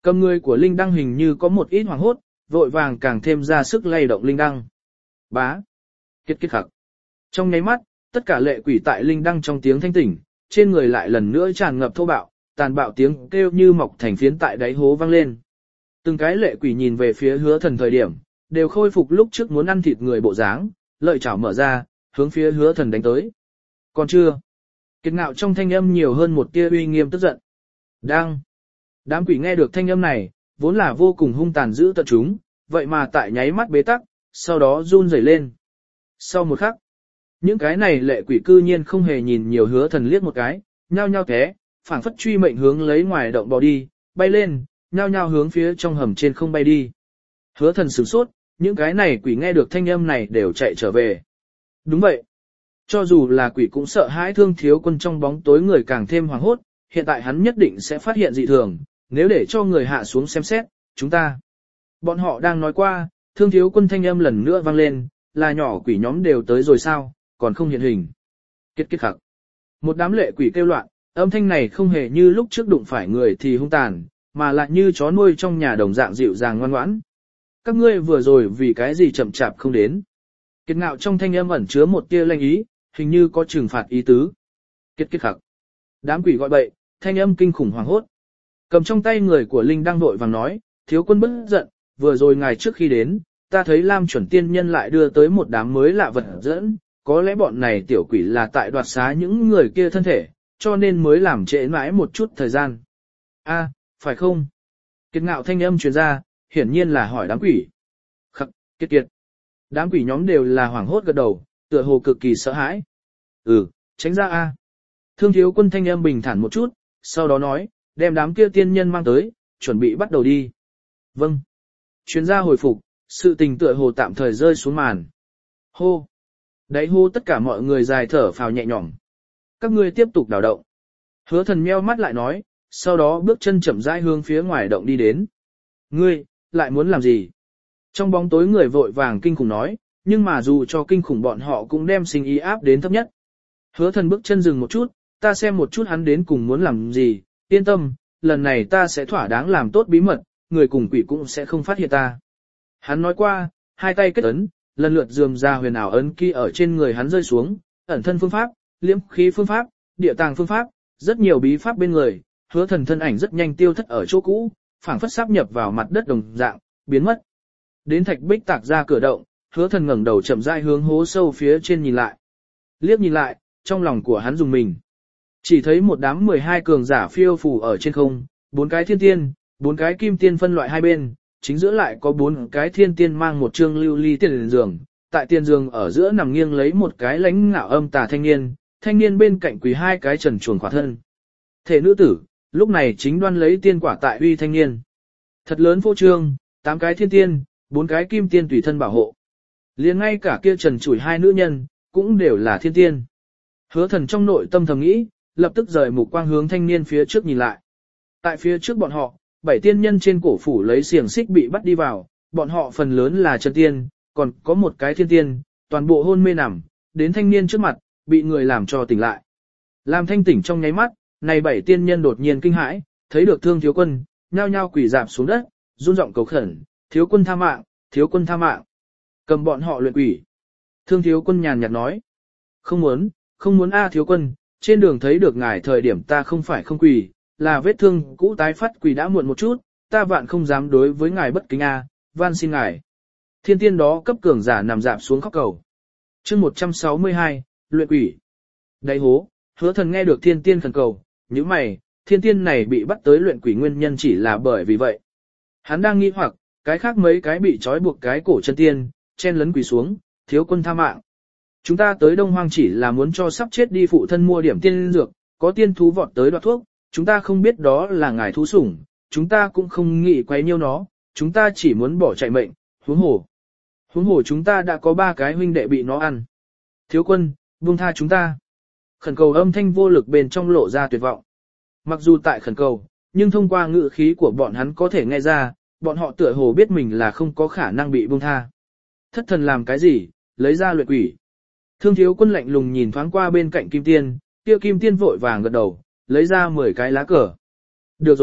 Cầm người của linh đăng hình như có một ít hoảng hốt, vội vàng càng thêm ra sức lay động linh đăng. Bá. Kết kết khắc. Trong nháy mắt, tất cả lệ quỷ tại linh đăng trong tiếng thanh tỉnh, trên người lại lần nữa tràn ngập thô bạo, tàn bạo tiếng kêu như mọc thành phiến tại đáy hố vang lên. Từng cái lệ quỷ nhìn về phía hứa thần thời điểm, đều khôi phục lúc trước muốn ăn thịt người bộ dáng, lợi chảo mở ra, hướng phía hứa thần đánh tới. Còn chưa. Kiệt ngạo trong thanh âm nhiều hơn một tia uy nghiêm tức giận. Đang. Đám quỷ nghe được thanh âm này, vốn là vô cùng hung tàn dữ tận chúng, vậy mà tại nháy mắt bế tắc, sau đó run rẩy lên. Sau một khắc, những cái này lệ quỷ cư nhiên không hề nhìn nhiều hứa thần liếc một cái, nhao nhao té, phảng phất truy mệnh hướng lấy ngoài động bò đi, bay lên, nhao nhao hướng phía trong hầm trên không bay đi. Hứa thần sửng sốt, những cái này quỷ nghe được thanh âm này đều chạy trở về. Đúng vậy. Cho dù là quỷ cũng sợ hãi Thương Thiếu Quân trong bóng tối người càng thêm hoảng hốt, hiện tại hắn nhất định sẽ phát hiện dị thường, nếu để cho người hạ xuống xem xét, chúng ta. Bọn họ đang nói qua, Thương Thiếu Quân thanh âm lần nữa vang lên, là nhỏ quỷ nhóm đều tới rồi sao, còn không hiện hình. Kết kết khắc. Một đám lệ quỷ kêu loạn, âm thanh này không hề như lúc trước đụng phải người thì hung tàn, mà lại như chó nuôi trong nhà đồng dạng dịu dàng ngoan ngoãn. Các ngươi vừa rồi vì cái gì chậm chạp không đến. Kiệt ngạo trong thanh âm ẩn chứa một tia lanh ý, hình như có trừng phạt ý tứ. Kết kết khắc. Đám quỷ gọi bậy, thanh âm kinh khủng hoàng hốt. Cầm trong tay người của Linh đang vội vàng nói, thiếu quân bất giận, vừa rồi ngài trước khi đến, ta thấy Lam chuẩn tiên nhân lại đưa tới một đám mới lạ vật dẫn, có lẽ bọn này tiểu quỷ là tại đoạt xá những người kia thân thể, cho nên mới làm trễ mãi một chút thời gian. A, phải không? Kiệt ngạo thanh âm truyền ra, hiển nhiên là hỏi đám quỷ. Khắc, kiệt kiệt. Đám quỷ nhóm đều là hoảng hốt gật đầu, tựa hồ cực kỳ sợ hãi. Ừ, tránh ra a. Thương Thiếu Quân thanh âm bình thản một chút, sau đó nói, đem đám kia tiên nhân mang tới, chuẩn bị bắt đầu đi. Vâng. Chuyên gia hồi phục, sự tình tựa hồ tạm thời rơi xuống màn. Hô. Đáy hô tất cả mọi người dài thở phào nhẹ nhõm. Các ngươi tiếp tục đào động. Hứa thần meo mắt lại nói, sau đó bước chân chậm rãi hướng phía ngoài động đi đến. Ngươi, lại muốn làm gì? Trong bóng tối người vội vàng kinh khủng nói, nhưng mà dù cho kinh khủng bọn họ cũng đem sinh ý áp đến thấp nhất. Hứa thần bước chân dừng một chút, ta xem một chút hắn đến cùng muốn làm gì, yên tâm, lần này ta sẽ thỏa đáng làm tốt bí mật, người cùng quỷ cũng sẽ không phát hiện ta. Hắn nói qua, hai tay kết ấn, lần lượt dườm ra huyền ảo ấn ký ở trên người hắn rơi xuống, ẩn thân phương pháp, liễm khí phương pháp, địa tàng phương pháp, rất nhiều bí pháp bên người, hứa thần thân ảnh rất nhanh tiêu thất ở chỗ cũ, phảng phất sáp nhập vào mặt đất đồng dạng, biến mất. Đến thạch bích tạc ra cửa động, hứa thần ngẩng đầu chậm rãi hướng hố sâu phía trên nhìn lại. Liếc nhìn lại, trong lòng của hắn dùng mình. Chỉ thấy một đám mười hai cường giả phiêu phù ở trên không, bốn cái thiên tiên, bốn cái kim tiên phân loại hai bên, chính giữa lại có bốn cái thiên tiên mang một trương lưu ly tiền giường, tại tiền giường ở giữa nằm nghiêng lấy một cái lãnh ngạo âm tà thanh niên, thanh niên bên cạnh quỳ hai cái trần truồng khỏa thân. Thể nữ tử, lúc này chính đoan lấy tiên quả tại uy thanh niên. Thật lớn phô trương, tám cái thiên tiên, bốn cái kim tiên tùy thân bảo hộ. Liền ngay cả kia trần chủi hai nữ nhân, cũng đều là thiên tiên. Hứa thần trong nội tâm thầm nghĩ, lập tức rời mục quang hướng thanh niên phía trước nhìn lại. Tại phía trước bọn họ, bảy tiên nhân trên cổ phủ lấy xiềng xích bị bắt đi vào, bọn họ phần lớn là chân tiên, còn có một cái thiên tiên, toàn bộ hôn mê nằm, đến thanh niên trước mặt, bị người làm cho tỉnh lại. Làm thanh tỉnh trong nháy mắt, này bảy tiên nhân đột nhiên kinh hãi, thấy được Thương Thiếu Quân, nhao nhao quỳ rạp xuống đất, run giọng cầu khẩn, thiếu quân tha mạng, thiếu quân tha mạng. Cầm bọn họ luyện quỷ. Thương Thiếu Quân nhàn nhạt nói, không muốn, không muốn a thiếu quân, trên đường thấy được ngài thời điểm ta không phải không quỳ, là vết thương cũ tái phát quỳ đã muộn một chút, ta vạn không dám đối với ngài bất kính a, van xin ngài. Thiên tiên đó cấp cường giả nằm dạp xuống khóc cầu. Chương một trăm sáu mươi hai, luyện quỷ. Đáy hố, hứa thần nghe được thiên tiên khẩn cầu, như mày, thiên tiên này bị bắt tới luyện quỷ nguyên nhân chỉ là bởi vì vậy. Hắn đang nghi hoặc, cái khác mấy cái bị trói buộc cái cổ chân tiên, chen lấn quỳ xuống, thiếu quân tha mạng. Chúng ta tới Đông Hoang chỉ là muốn cho sắp chết đi phụ thân mua điểm tiên dược, có tiên thú vọt tới đoạt thuốc, chúng ta không biết đó là ngài thú sủng, chúng ta cũng không nghĩ quấy nhiêu nó, chúng ta chỉ muốn bỏ chạy mệnh, huống hồ. Huống hồ chúng ta đã có ba cái huynh đệ bị nó ăn. Thiếu quân, buông tha chúng ta. Khẩn cầu âm thanh vô lực bên trong lộ ra tuyệt vọng. Mặc dù tại khẩn cầu, nhưng thông qua ngữ khí của bọn hắn có thể nghe ra, bọn họ tựa hồ biết mình là không có khả năng bị buông tha. Thất thần làm cái gì, lấy ra luyện quỷ. Thương Thiếu Quân lạnh lùng nhìn thoáng qua bên cạnh Kim Tiên, kia Kim Tiên vội vàng gật đầu, lấy ra mười cái lá cờ. Được rồi,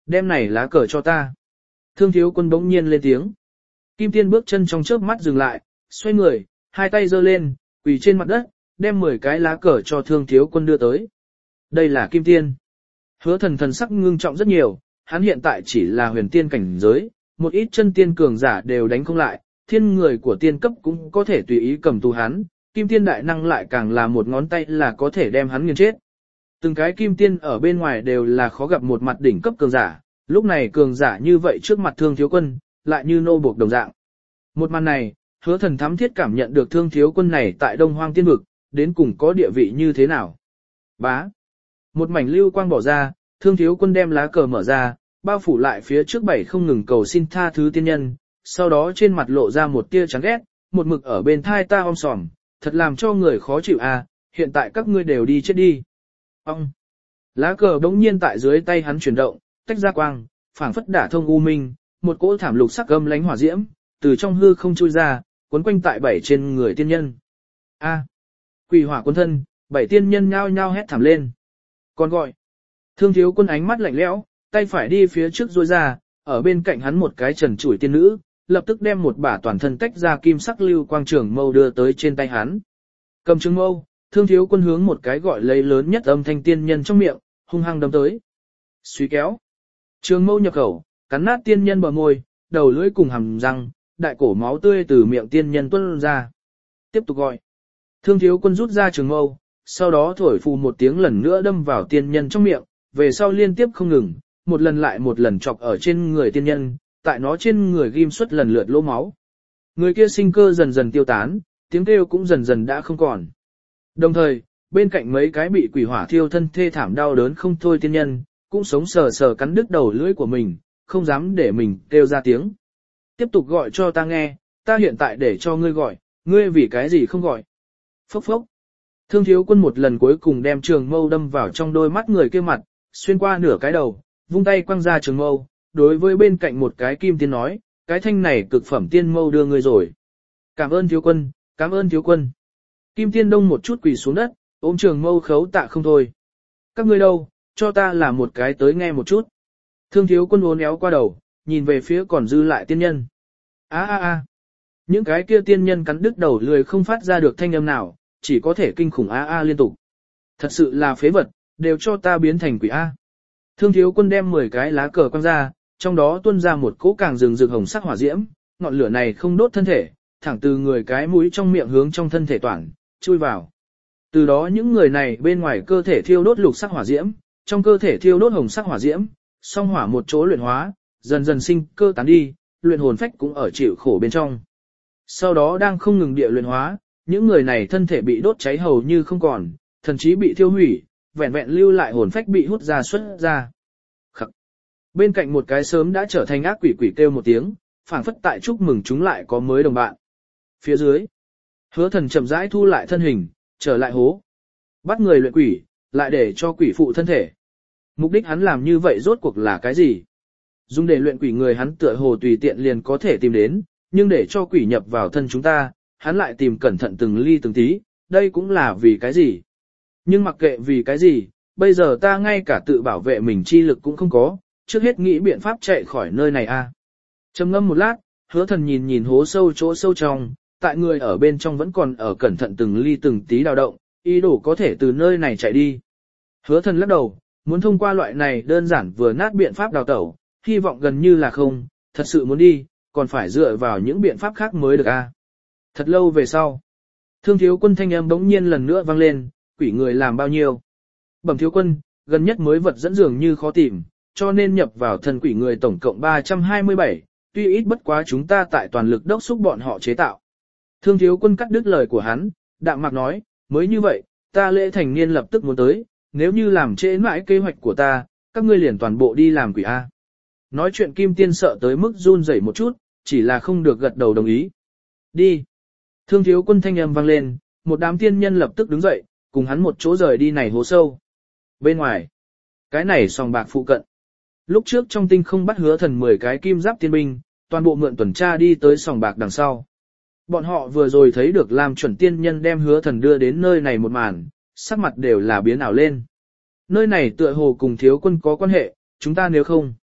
Đem này lá cờ cho ta. Thương thiếu quân bỗng nhiên lên tiếng. Kim Tiên bước chân trong chớp mắt dừng lại, xoay người, hai tay giơ lên, quỳ trên mặt đất, đem mười cái lá cờ cho thương thiếu quân đưa tới. Đây là Kim Tiên. Hứa thần thần sắc ngưng trọng rất nhiều, hắn hiện tại chỉ là huyền tiên cảnh giới, một ít chân tiên cường giả đều đánh không lại, thiên người của tiên cấp cũng có thể tùy ý cầm tù hắn, Kim Tiên đại năng lại càng là một ngón tay là có thể đem hắn nghiền chết. Từng cái Kim Tiên ở bên ngoài đều là khó gặp một mặt đỉnh cấp cường giả, lúc này cường giả như vậy trước mặt thương thiếu quân, lại như nô buộc đồng dạng. Một màn này, hứa thần thắm thiết cảm nhận được thương thiếu quân này tại Đông Hoang Tiên Vực, đến cùng có địa vị như thế nào. Bá. Một mảnh lưu quang bỏ ra, thương thiếu quân đem lá cờ mở ra, bao phủ lại phía trước bảy không ngừng cầu xin tha thứ tiên nhân, sau đó trên mặt lộ ra một tia chán ghét, một mực ở bên thai ta om sòm, thật làm cho người khó chịu à, hiện tại các ngươi đều đi chết đi. Ông. Lá cờ đống nhiên tại dưới tay hắn chuyển động, tách ra quang, phảng phất đả thông u minh, một cỗ thảm lục sắc gâm lánh hỏa diễm, từ trong hư không chui ra, cuốn quanh tại bảy trên người tiên nhân. A. Quỷ hỏa cuốn thân, bảy tiên nhân nhao nhao hét thảm lên. Còn gọi. Thương thiếu quân ánh mắt lạnh lẽo, tay phải đi phía trước duỗi ra, ở bên cạnh hắn một cái trần trụi tiên nữ, lập tức đem một bả toàn thân tách ra kim sắc lưu quang trường mâu đưa tới trên tay hắn. Cầm trường mâu, thương thiếu quân hướng một cái gọi lấy lớn nhất âm thanh tiên nhân trong miệng, hung hăng đâm tới. Suy kéo. Trường mâu nhập khẩu, cắn nát tiên nhân bờ môi, đầu lưỡi cùng hàm răng, đại cổ máu tươi từ miệng tiên nhân tuôn ra. Tiếp tục gọi. Thương thiếu quân rút ra trường mâu, sau đó thổi phù một tiếng lần nữa đâm vào tiên nhân trong miệng, về sau liên tiếp không ngừng, một lần lại một lần chọc ở trên người tiên nhân, tại nó trên người ghim xuất lần lượt lỗ máu. Người kia sinh cơ dần dần tiêu tán, tiếng kêu cũng dần dần đã không còn. Đồng thời, bên cạnh mấy cái bị quỷ hỏa thiêu thân thê thảm đau đớn không thôi tiên nhân, cũng sống sờ sờ cắn đứt đầu lưỡi của mình, không dám để mình kêu ra tiếng. Tiếp tục gọi cho ta nghe, ta hiện tại để cho ngươi gọi, ngươi vì cái gì không gọi. Phốc phốc. Thương thiếu quân một lần cuối cùng đem trường mâu đâm vào trong đôi mắt người kia mặt, xuyên qua nửa cái đầu, vung tay quăng ra trường mâu, đối với bên cạnh một cái kim tiên nói, cái thanh này cực phẩm tiên mâu đưa ngươi rồi. Cảm ơn thiếu quân, cảm ơn thiếu quân. Kim tiên đông một chút quỳ xuống đất, ôm trường mâu khấu tạ không thôi. Các ngươi đâu, cho ta làm một cái tới nghe một chút. Thương thiếu quân uốn éo qua đầu, nhìn về phía còn dư lại tiên nhân. Á á á. Những cái kia tiên nhân cắn đứt đầu lười không phát ra được thanh âm nào, chỉ có thể kinh khủng á á liên tục. Thật sự là phế vật, đều cho ta biến thành quỷ A. Thương thiếu quân đem mười cái lá cờ quăng ra, trong đó tuôn ra một cỗ càng rừng rực hồng sắc hỏa diễm, ngọn lửa này không đốt thân thể, thẳng từ người cái mũi trong miệng hướng trong thân thể toàn, chui vào. Từ đó những người này bên ngoài cơ thể thiêu đốt lục sắc hỏa diễm, trong cơ thể thiêu đốt hồng sắc hỏa diễm, song hỏa một chỗ luyện hóa, dần dần sinh cơ tán đi, luyện hồn phách cũng ở chịu khổ bên trong. Sau đó đang không ngừng địa luyện hóa, những người này thân thể bị đốt cháy hầu như không còn, thần trí bị thiêu hủy, vẹn vẹn lưu lại hồn phách bị hút ra xuất ra. Khắc. Bên cạnh một cái sớm đã trở thành ác quỷ quỷ kêu một tiếng, phảng phất tại chúc mừng chúng lại có mới đồng bạn. Phía dưới, Hứa Thần chậm rãi thu lại thân hình, trở lại hố. Bắt người luyện quỷ, lại để cho quỷ phụ thân thể. Mục đích hắn làm như vậy rốt cuộc là cái gì? Dùng để luyện quỷ người hắn tựa hồ tùy tiện liền có thể tìm đến, nhưng để cho quỷ nhập vào thân chúng ta, hắn lại tìm cẩn thận từng ly từng tí, đây cũng là vì cái gì? Nhưng mặc kệ vì cái gì, bây giờ ta ngay cả tự bảo vệ mình chi lực cũng không có, trước hết nghĩ biện pháp chạy khỏi nơi này a. Trầm ngâm một lát, Hứa Thần nhìn nhìn hố sâu chỗ sâu trong, tại người ở bên trong vẫn còn ở cẩn thận từng ly từng tí đào động, ý đồ có thể từ nơi này chạy đi. Hứa Thần lắc đầu, muốn thông qua loại này đơn giản vừa nát biện pháp đào tẩu, hy vọng gần như là không, thật sự muốn đi, còn phải dựa vào những biện pháp khác mới được a. Thật lâu về sau, Thương thiếu quân thanh âm bỗng nhiên lần nữa vang lên, quỷ người làm bao nhiêu? Bẩm thiếu quân, gần nhất mới vật dẫn dường như khó tìm, cho nên nhập vào thân quỷ người tổng cộng ba trăm hai mươi bảy, tuy ít bất quá chúng ta tại toàn lực đốc xúc bọn họ chế tạo. Thương thiếu quân cắt đứt lời của hắn, đạm mạc nói, mới như vậy, ta lễ thành niên lập tức muốn tới, nếu như làm trễ mãi kế hoạch của ta, các ngươi liền toàn bộ đi làm quỷ A. Nói chuyện Kim Tiên sợ tới mức run rẩy một chút, chỉ là không được gật đầu đồng ý. Đi. Thương thiếu quân thanh âm vang lên, một đám tiên nhân lập tức đứng dậy, cùng hắn một chỗ rời đi này hố sâu. Bên ngoài, cái này sòng bạc phụ cận. Lúc trước trong tinh không bắt Hứa Thần mười cái kim giáp tiên binh, toàn bộ mượn tuần tra đi tới sòng bạc đằng sau. Bọn họ vừa rồi thấy được làm chuẩn tiên nhân đem Hứa Thần đưa đến nơi này một màn, sắc mặt đều là biến ảo lên. Nơi này tựa hồ cùng thiếu quân có quan hệ, chúng ta nếu không.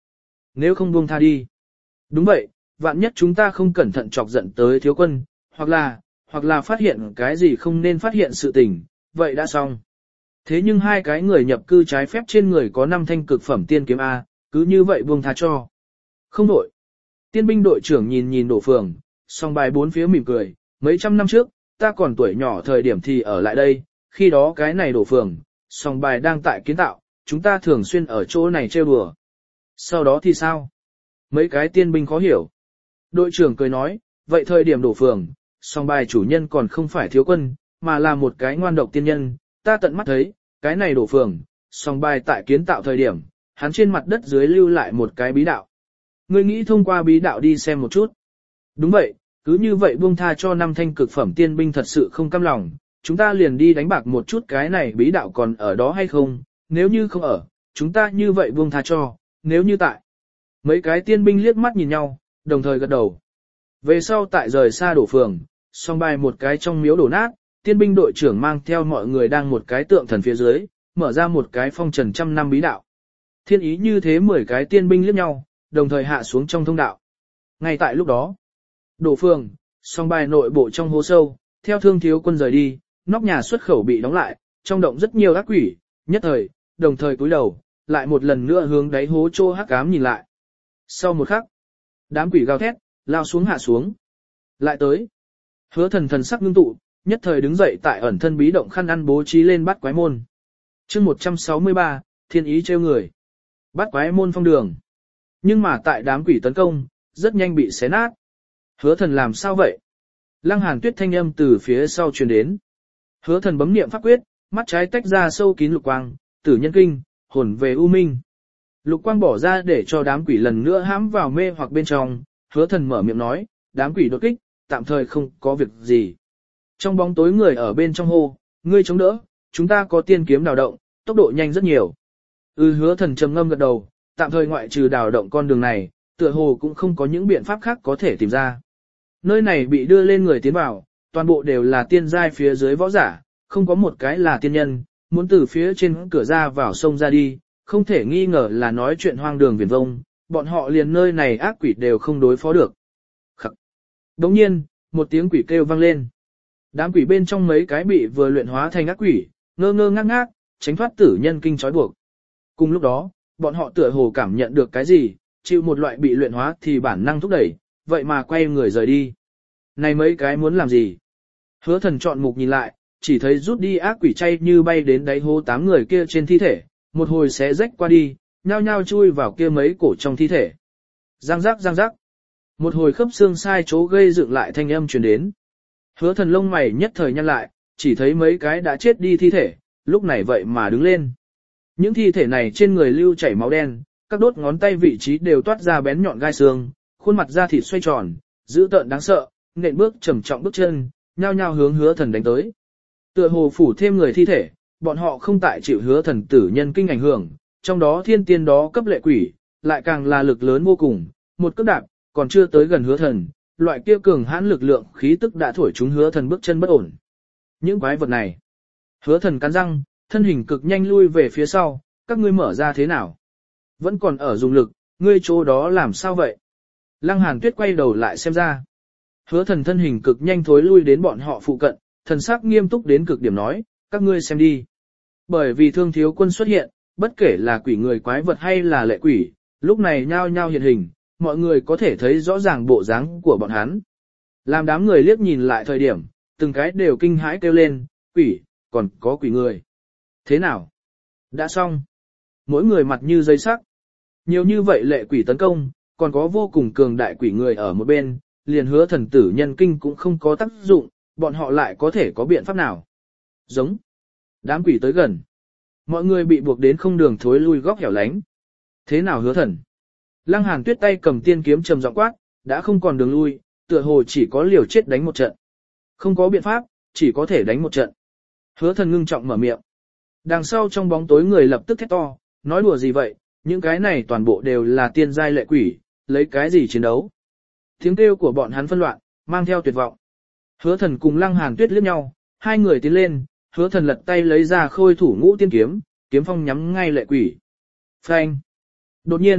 nếu không buông tha đi. Đúng vậy, vạn nhất chúng ta không cẩn thận chọc giận tới thiếu quân, hoặc là, hoặc là phát hiện cái gì không nên phát hiện sự tình, vậy đã xong. Thế nhưng hai cái người nhập cư trái phép trên người có năm thanh cực phẩm tiên kiếm A, cứ như vậy buông tha cho. Không đổi. Tiên binh đội trưởng nhìn nhìn đổ phường, song bài bốn phía mỉm cười, mấy trăm năm trước, ta còn tuổi nhỏ thời điểm thì ở lại đây, khi đó cái này đổ phường, song bài đang tại kiến tạo, chúng ta thường xuyên ở chỗ này trêu đùa. Sau đó thì sao? Mấy cái tiên binh khó hiểu. Đội trưởng cười nói, vậy thời điểm đổ phường, song bài chủ nhân còn không phải thiếu quân, mà là một cái ngoan độc tiên nhân, ta tận mắt thấy, cái này đổ phường, song bài tại kiến tạo thời điểm, hắn trên mặt đất dưới lưu lại một cái bí đạo. Ngươi nghĩ thông qua bí đạo đi xem một chút. Đúng vậy, cứ như vậy buông tha cho năm thanh cực phẩm tiên binh thật sự không cam lòng, chúng ta liền đi đánh bạc một chút cái này bí đạo còn ở đó hay không, nếu như không ở, chúng ta như vậy buông tha cho, nếu như tại. Mấy cái tiên binh liếc mắt nhìn nhau, đồng thời gật đầu. Về sau tại rời xa đổ phường, song bài một cái trong miếu đổ nát, tiên binh đội trưởng mang theo mọi người đang một cái tượng thần phía dưới, mở ra một cái phong trần trăm năm bí đạo. Thiên ý như thế mười cái tiên binh liếc nhau, đồng thời hạ xuống trong thông đạo. Ngay tại lúc đó, đổ phường, song bài nội bộ trong hố sâu, theo thương thiếu quân rời đi, nóc nhà xuất khẩu bị đóng lại, trong động rất nhiều ác quỷ, nhất thời, đồng thời cúi đầu, lại một lần nữa hướng đáy hố trô hắc ám nhìn lại. Sau một khắc, đám quỷ gào thét, lao xuống hạ xuống. Lại tới. Hứa thần thần sắc ngưng tụ, nhất thời đứng dậy tại ẩn thân bí động khăn ăn bố trí lên bắt quái môn. chương một trăm sáu mươi ba, thiên ý trêu người. Bắt quái môn phong đường. Nhưng mà tại đám quỷ tấn công, rất nhanh bị xé nát. Hứa thần làm sao vậy? Lăng Hàn Tuyết thanh âm từ phía sau truyền đến. Hứa thần bấm niệm pháp quyết, mắt trái tách ra sâu kín lục quang, tử nhân kinh, hồn về u minh. Lục quang bỏ ra để cho đám quỷ lần nữa hãm vào mê hoặc bên trong, hứa thần mở miệng nói, đám quỷ đột kích, tạm thời không có việc gì. Trong bóng tối người ở bên trong hô, ngươi chống đỡ, chúng ta có tiên kiếm đào động, tốc độ nhanh rất nhiều. Ừ hứa thần trầm ngâm gật đầu, tạm thời ngoại trừ đào động con đường này, tựa hồ cũng không có những biện pháp khác có thể tìm ra. Nơi này bị đưa lên người tiến vào, toàn bộ đều là tiên giai phía dưới võ giả, không có một cái là tiên nhân, muốn từ phía trên cửa ra vào sông ra đi, không thể nghi ngờ là nói chuyện hoang đường viển vông, bọn họ liền nơi này ác quỷ đều không đối phó được. Khắc. Đồng nhiên, một tiếng quỷ kêu vang lên. Đám quỷ bên trong mấy cái bị vừa luyện hóa thành ác quỷ, ngơ ngơ ngác ngác, tránh thoát tử nhân kinh trói buộc. Cùng lúc đó, bọn họ tựa hồ cảm nhận được cái gì, chịu một loại bị luyện hóa thì bản năng thúc đẩy, vậy mà quay người rời đi. Này mấy cái muốn làm gì? Hứa thần chọn mục nhìn lại, chỉ thấy rút đi ác quỷ chay như bay đến đáy hố tám người kia trên thi thể, một hồi xé rách qua đi, nhao nhao chui vào kia mấy cổ trong thi thể. Giang giác giang giác. Một hồi khớp xương sai chỗ gây dựng lại thanh âm truyền đến. Hứa thần lông mày nhất thời nhăn lại, chỉ thấy mấy cái đã chết đi thi thể, lúc này vậy mà đứng lên. Những thi thể này trên người lưu chảy máu đen, các đốt ngón tay vị trí đều toát ra bén nhọn gai xương, khuôn mặt da thịt xoay tròn, dữ tợn đáng sợ, nện bước trầm trọng bước chân, nhao nhao hướng hứa thần đánh tới. Tựa hồ phủ thêm người thi thể, bọn họ không tại chịu hứa thần tử nhân kinh ảnh hưởng, trong đó thiên tiên đó cấp lệ quỷ, lại càng là lực lớn vô cùng, một cước đạp, còn chưa tới gần hứa thần, loại kia cường hãn lực lượng khí tức đã thổi chúng hứa thần bước chân bất ổn. Những quái vật này, hứa thần cắn răng, thân hình cực nhanh lui về phía sau, các ngươi mở ra thế nào? Vẫn còn ở dùng lực, ngươi chỗ đó làm sao vậy? Lăng Hàn Tuyết quay đầu lại xem ra. Hứa thần thân hình cực nhanh thối lui đến bọn họ phụ cận, thần sắc nghiêm túc đến cực điểm nói, các ngươi xem đi. Bởi vì thương thiếu quân xuất hiện, bất kể là quỷ người quái vật hay là lệ quỷ, lúc này nhao nhao hiện hình, mọi người có thể thấy rõ ràng bộ dáng của bọn hắn. Làm đám người liếc nhìn lại thời điểm, từng cái đều kinh hãi kêu lên, quỷ, còn có quỷ người. Thế nào? Đã xong. Mỗi người mặt như dây sắc. Nhiều như vậy lệ quỷ tấn công, còn có vô cùng cường đại quỷ người ở một bên, liền hứa thần tử nhân kinh cũng không có tác dụng, bọn họ lại có thể có biện pháp nào. Giống. Đám quỷ tới gần. Mọi người bị buộc đến không đường thối lui góc hẻo lánh. Thế nào hứa thần? Lăng Hàn Tuyết tay cầm tiên kiếm trầm giọng quát, đã không còn đường lui, tựa hồ chỉ có liều chết đánh một trận. Không có biện pháp, chỉ có thể đánh một trận. Hứa thần ngưng trọng mở miệng. Đằng sau trong bóng tối người lập tức thét to, nói đùa gì vậy, những cái này toàn bộ đều là tiên giai lệ quỷ, lấy cái gì chiến đấu. Tiếng kêu của bọn hắn phân loạn, mang theo tuyệt vọng. Hứa thần cùng Lăng Hàn Tuyết liếc nhau, hai người tiến lên, hứa thần lật tay lấy ra khôi thủ ngũ tiên kiếm, kiếm phong nhắm ngay lệ quỷ. Phanh! Đột nhiên,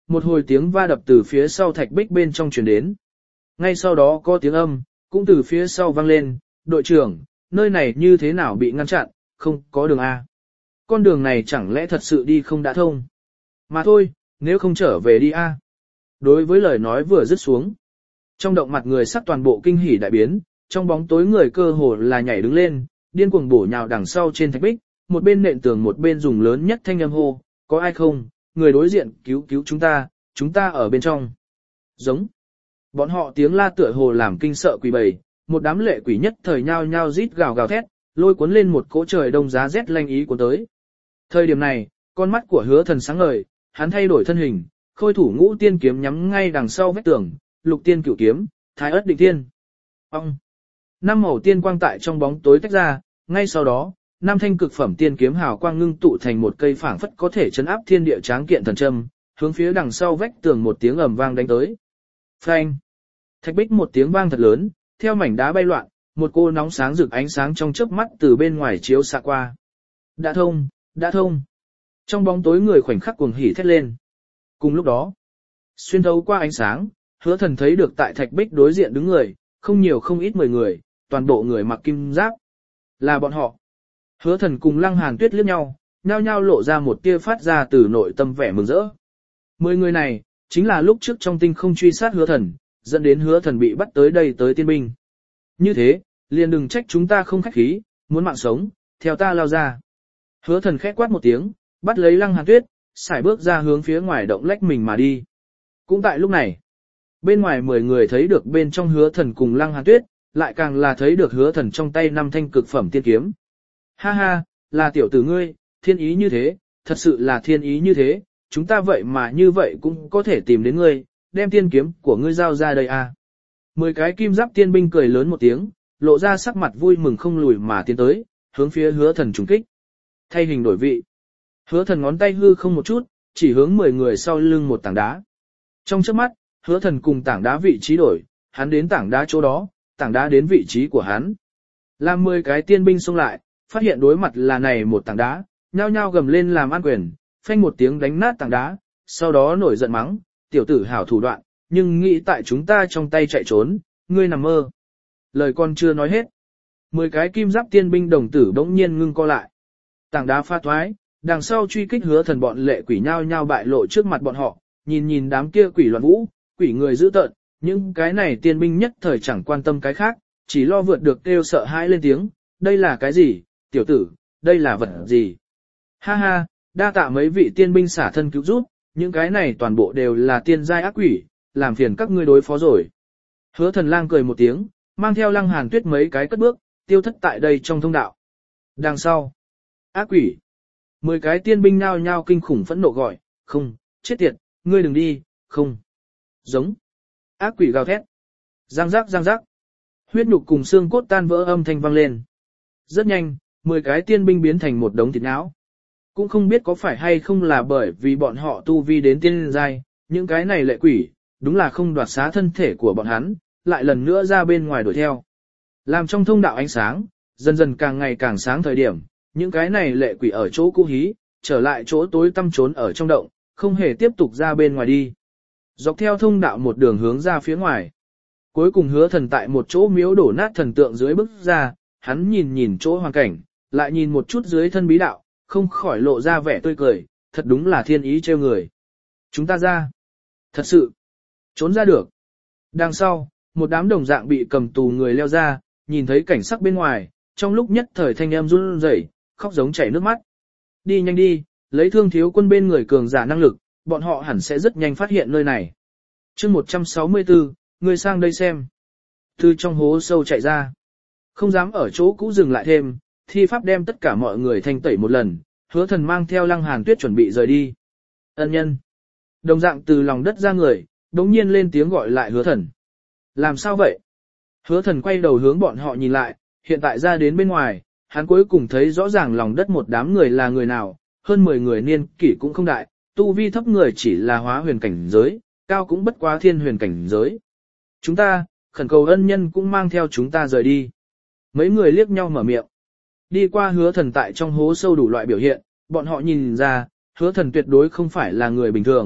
một hồi tiếng va đập từ phía sau thạch bích bên trong truyền đến. Ngay sau đó có tiếng âm, cũng từ phía sau vang lên, đội trưởng, nơi này như thế nào bị ngăn chặn, không có đường A. Con đường này chẳng lẽ thật sự đi không đã thông. Mà thôi, nếu không trở về đi A. Đối với lời nói vừa dứt xuống. Trong động mặt người sắc toàn bộ kinh hỉ đại biến, trong bóng tối người cơ hồ là nhảy đứng lên, điên cuồng bổ nhào đằng sau trên thạch bích, một bên nện tường một bên dùng lớn nhất thanh âm hô, có ai không, người đối diện cứu cứu chúng ta, chúng ta ở bên trong. Giống. Bọn họ tiếng la tựa hồ làm kinh sợ quỷ bầy, một đám lệ quỷ nhất thời nhao nhao rít gào gào thét, lôi cuốn lên một cỗ trời đông giá rét lanh ý của tới. Thời điểm này, con mắt của Hứa Thần sáng ngời, hắn thay đổi thân hình, khôi thủ ngũ tiên kiếm nhắm ngay đằng sau vách tường, lục tiên cửu kiếm, thái ất định tiên. Ông. Năm màu tiên quang tại trong bóng tối tách ra, ngay sau đó, năm thanh cực phẩm tiên kiếm hào quang ngưng tụ thành một cây phảng phất có thể chấn áp thiên địa tráng kiện thần châm, hướng phía đằng sau vách tường một tiếng ầm vang đánh tới. Phanh. Thạch bích một tiếng vang thật lớn, theo mảnh đá bay loạn, một cô nóng sáng rực ánh sáng trong chớp mắt từ bên ngoài chiếu xạ qua. Đã thông, đã thông. Trong bóng tối người khoảnh khắc cuồng hỉ thét lên. Cùng lúc đó, xuyên thấu qua ánh sáng, Hứa Thần thấy được tại thạch bích đối diện đứng người, không nhiều không ít mười người, toàn bộ người mặc kim giáp. Là bọn họ. Hứa Thần cùng Lăng Hàn Tuyết liếc nhau, nhao nhao lộ ra một tia phát ra từ nội tâm vẻ mừng rỡ. Mười người này, chính là lúc trước trong tinh không truy sát Hứa Thần, dẫn đến Hứa Thần bị bắt tới đây tới tiên binh. Như thế, liền đừng trách chúng ta không khách khí, muốn mạng sống, theo ta lao ra. Hứa Thần khẽ quát một tiếng, bắt lấy Lăng Hàn Tuyết, sải bước ra hướng phía ngoài động lách mình mà đi. Cũng tại lúc này, bên ngoài mười người thấy được bên trong Hứa Thần cùng Lăng Hàn Tuyết, lại càng là thấy được Hứa Thần trong tay năm thanh cực phẩm tiên kiếm. Ha ha, là tiểu tử ngươi, thiên ý như thế, thật sự là thiên ý như thế, chúng ta vậy mà như vậy cũng có thể tìm đến ngươi, đem tiên kiếm của ngươi giao ra đây à. Mười cái kim giáp tiên binh cười lớn một tiếng, lộ ra sắc mặt vui mừng không lùi mà tiến tới, hướng phía Hứa Thần trùng kích. Thay hình đổi vị. Hứa Thần ngón tay hư không một chút, chỉ hướng mười người sau lưng một tảng đá. Trong chớp mắt, Hứa Thần cùng tảng đá vị trí đổi, hắn đến tảng đá chỗ đó, tảng đá đến vị trí của hắn. Làm mười cái tiên binh xông lại, phát hiện đối mặt là này một tảng đá, nhao nhao gầm lên làm an quyền, phanh một tiếng đánh nát tảng đá, sau đó nổi giận mắng, tiểu tử hảo thủ đoạn, nhưng nghĩ tại chúng ta trong tay chạy trốn, ngươi nằm mơ. Lời con chưa nói hết. Mười cái kim giáp tiên binh đồng tử bỗng nhiên ngưng co lại. Tảng đá pha thoái, đằng sau truy kích Hứa Thần bọn lệ quỷ nhao nhao bại lộ trước mặt bọn họ, nhìn nhìn đám kia quỷ loạn vũ, quỷ người dữ tợn, những cái này tiên binh nhất thời chẳng quan tâm cái khác, chỉ lo vượt được kêu sợ hãi lên tiếng, đây là cái gì, tiểu tử, đây là vật gì? Ha ha, đa tạ mấy vị tiên binh xả thân cứu giúp, những cái này toàn bộ đều là tiên giai ác quỷ, làm phiền các ngươi đối phó rồi. Hứa Thần lang cười một tiếng, mang theo Lăng Hàn Tuyết mấy cái cất bước, tiêu thất tại đây trong thông đạo. Đằng sau, ác quỷ. Mười cái tiên binh nhao nhao kinh khủng phẫn nộ gọi, không, chết tiệt, ngươi đừng đi, không. Giống. Ác quỷ gào thét. Giang giác giang giác. Huyết nhục cùng xương cốt tan vỡ âm thanh vang lên. Rất nhanh, mười cái tiên binh biến thành một đống thịt não. Cũng không biết có phải hay không là bởi vì bọn họ tu vi đến tiên giai, những cái này lệ quỷ, đúng là không đoạt xá thân thể của bọn hắn, lại lần nữa ra bên ngoài đuổi theo. Làm trong thông đạo ánh sáng, dần dần càng ngày càng sáng thời điểm, những cái này lệ quỷ ở chỗ cũ hí, trở lại chỗ tối tăm trốn ở trong động, không hề tiếp tục ra bên ngoài đi. Dọc theo thông đạo một đường hướng ra phía ngoài. Cuối cùng Hứa Thần tại một chỗ miếu đổ nát thần tượng dưới bước ra, hắn nhìn nhìn chỗ hoàn cảnh, lại nhìn một chút dưới thân bí đạo, không khỏi lộ ra vẻ tươi cười, thật đúng là thiên ý trêu người. Chúng ta ra. Thật sự. Trốn ra được. Đằng sau, một đám đồng dạng bị cầm tù người leo ra, nhìn thấy cảnh sắc bên ngoài, trong lúc nhất thời thanh em run rẩy, khóc giống chảy nước mắt. Đi nhanh đi, lấy Thương Thiếu Quân bên người cường giả năng lực, bọn họ hẳn sẽ rất nhanh phát hiện nơi này. Chương một trăm sáu mươi tư, người sang đây xem. Từ trong hố sâu chạy ra. Không dám ở chỗ cũ dừng lại thêm, thi pháp đem tất cả mọi người thanh tẩy một lần, Hứa Thần mang theo Lăng Hàn Tuyết chuẩn bị rời đi. Ân nhân. Đồng dạng từ lòng đất ra người, đống nhiên lên tiếng gọi lại Hứa Thần. Làm sao vậy? Hứa Thần quay đầu hướng bọn họ nhìn lại, hiện tại ra đến bên ngoài, hắn cuối cùng thấy rõ ràng lòng đất một đám người là người nào, hơn mười người niên kỷ cũng không đại, tu vi thấp người chỉ là hóa huyền cảnh giới, cao cũng bất quá thiên huyền cảnh giới. Chúng ta, khẩn cầu ân nhân cũng mang theo chúng ta rời đi. Mấy người liếc nhau mở miệng. Đi qua Hứa Thần tại trong hố sâu đủ loại biểu hiện, bọn họ nhìn ra, Hứa Thần tuyệt đối không phải là người bình thường,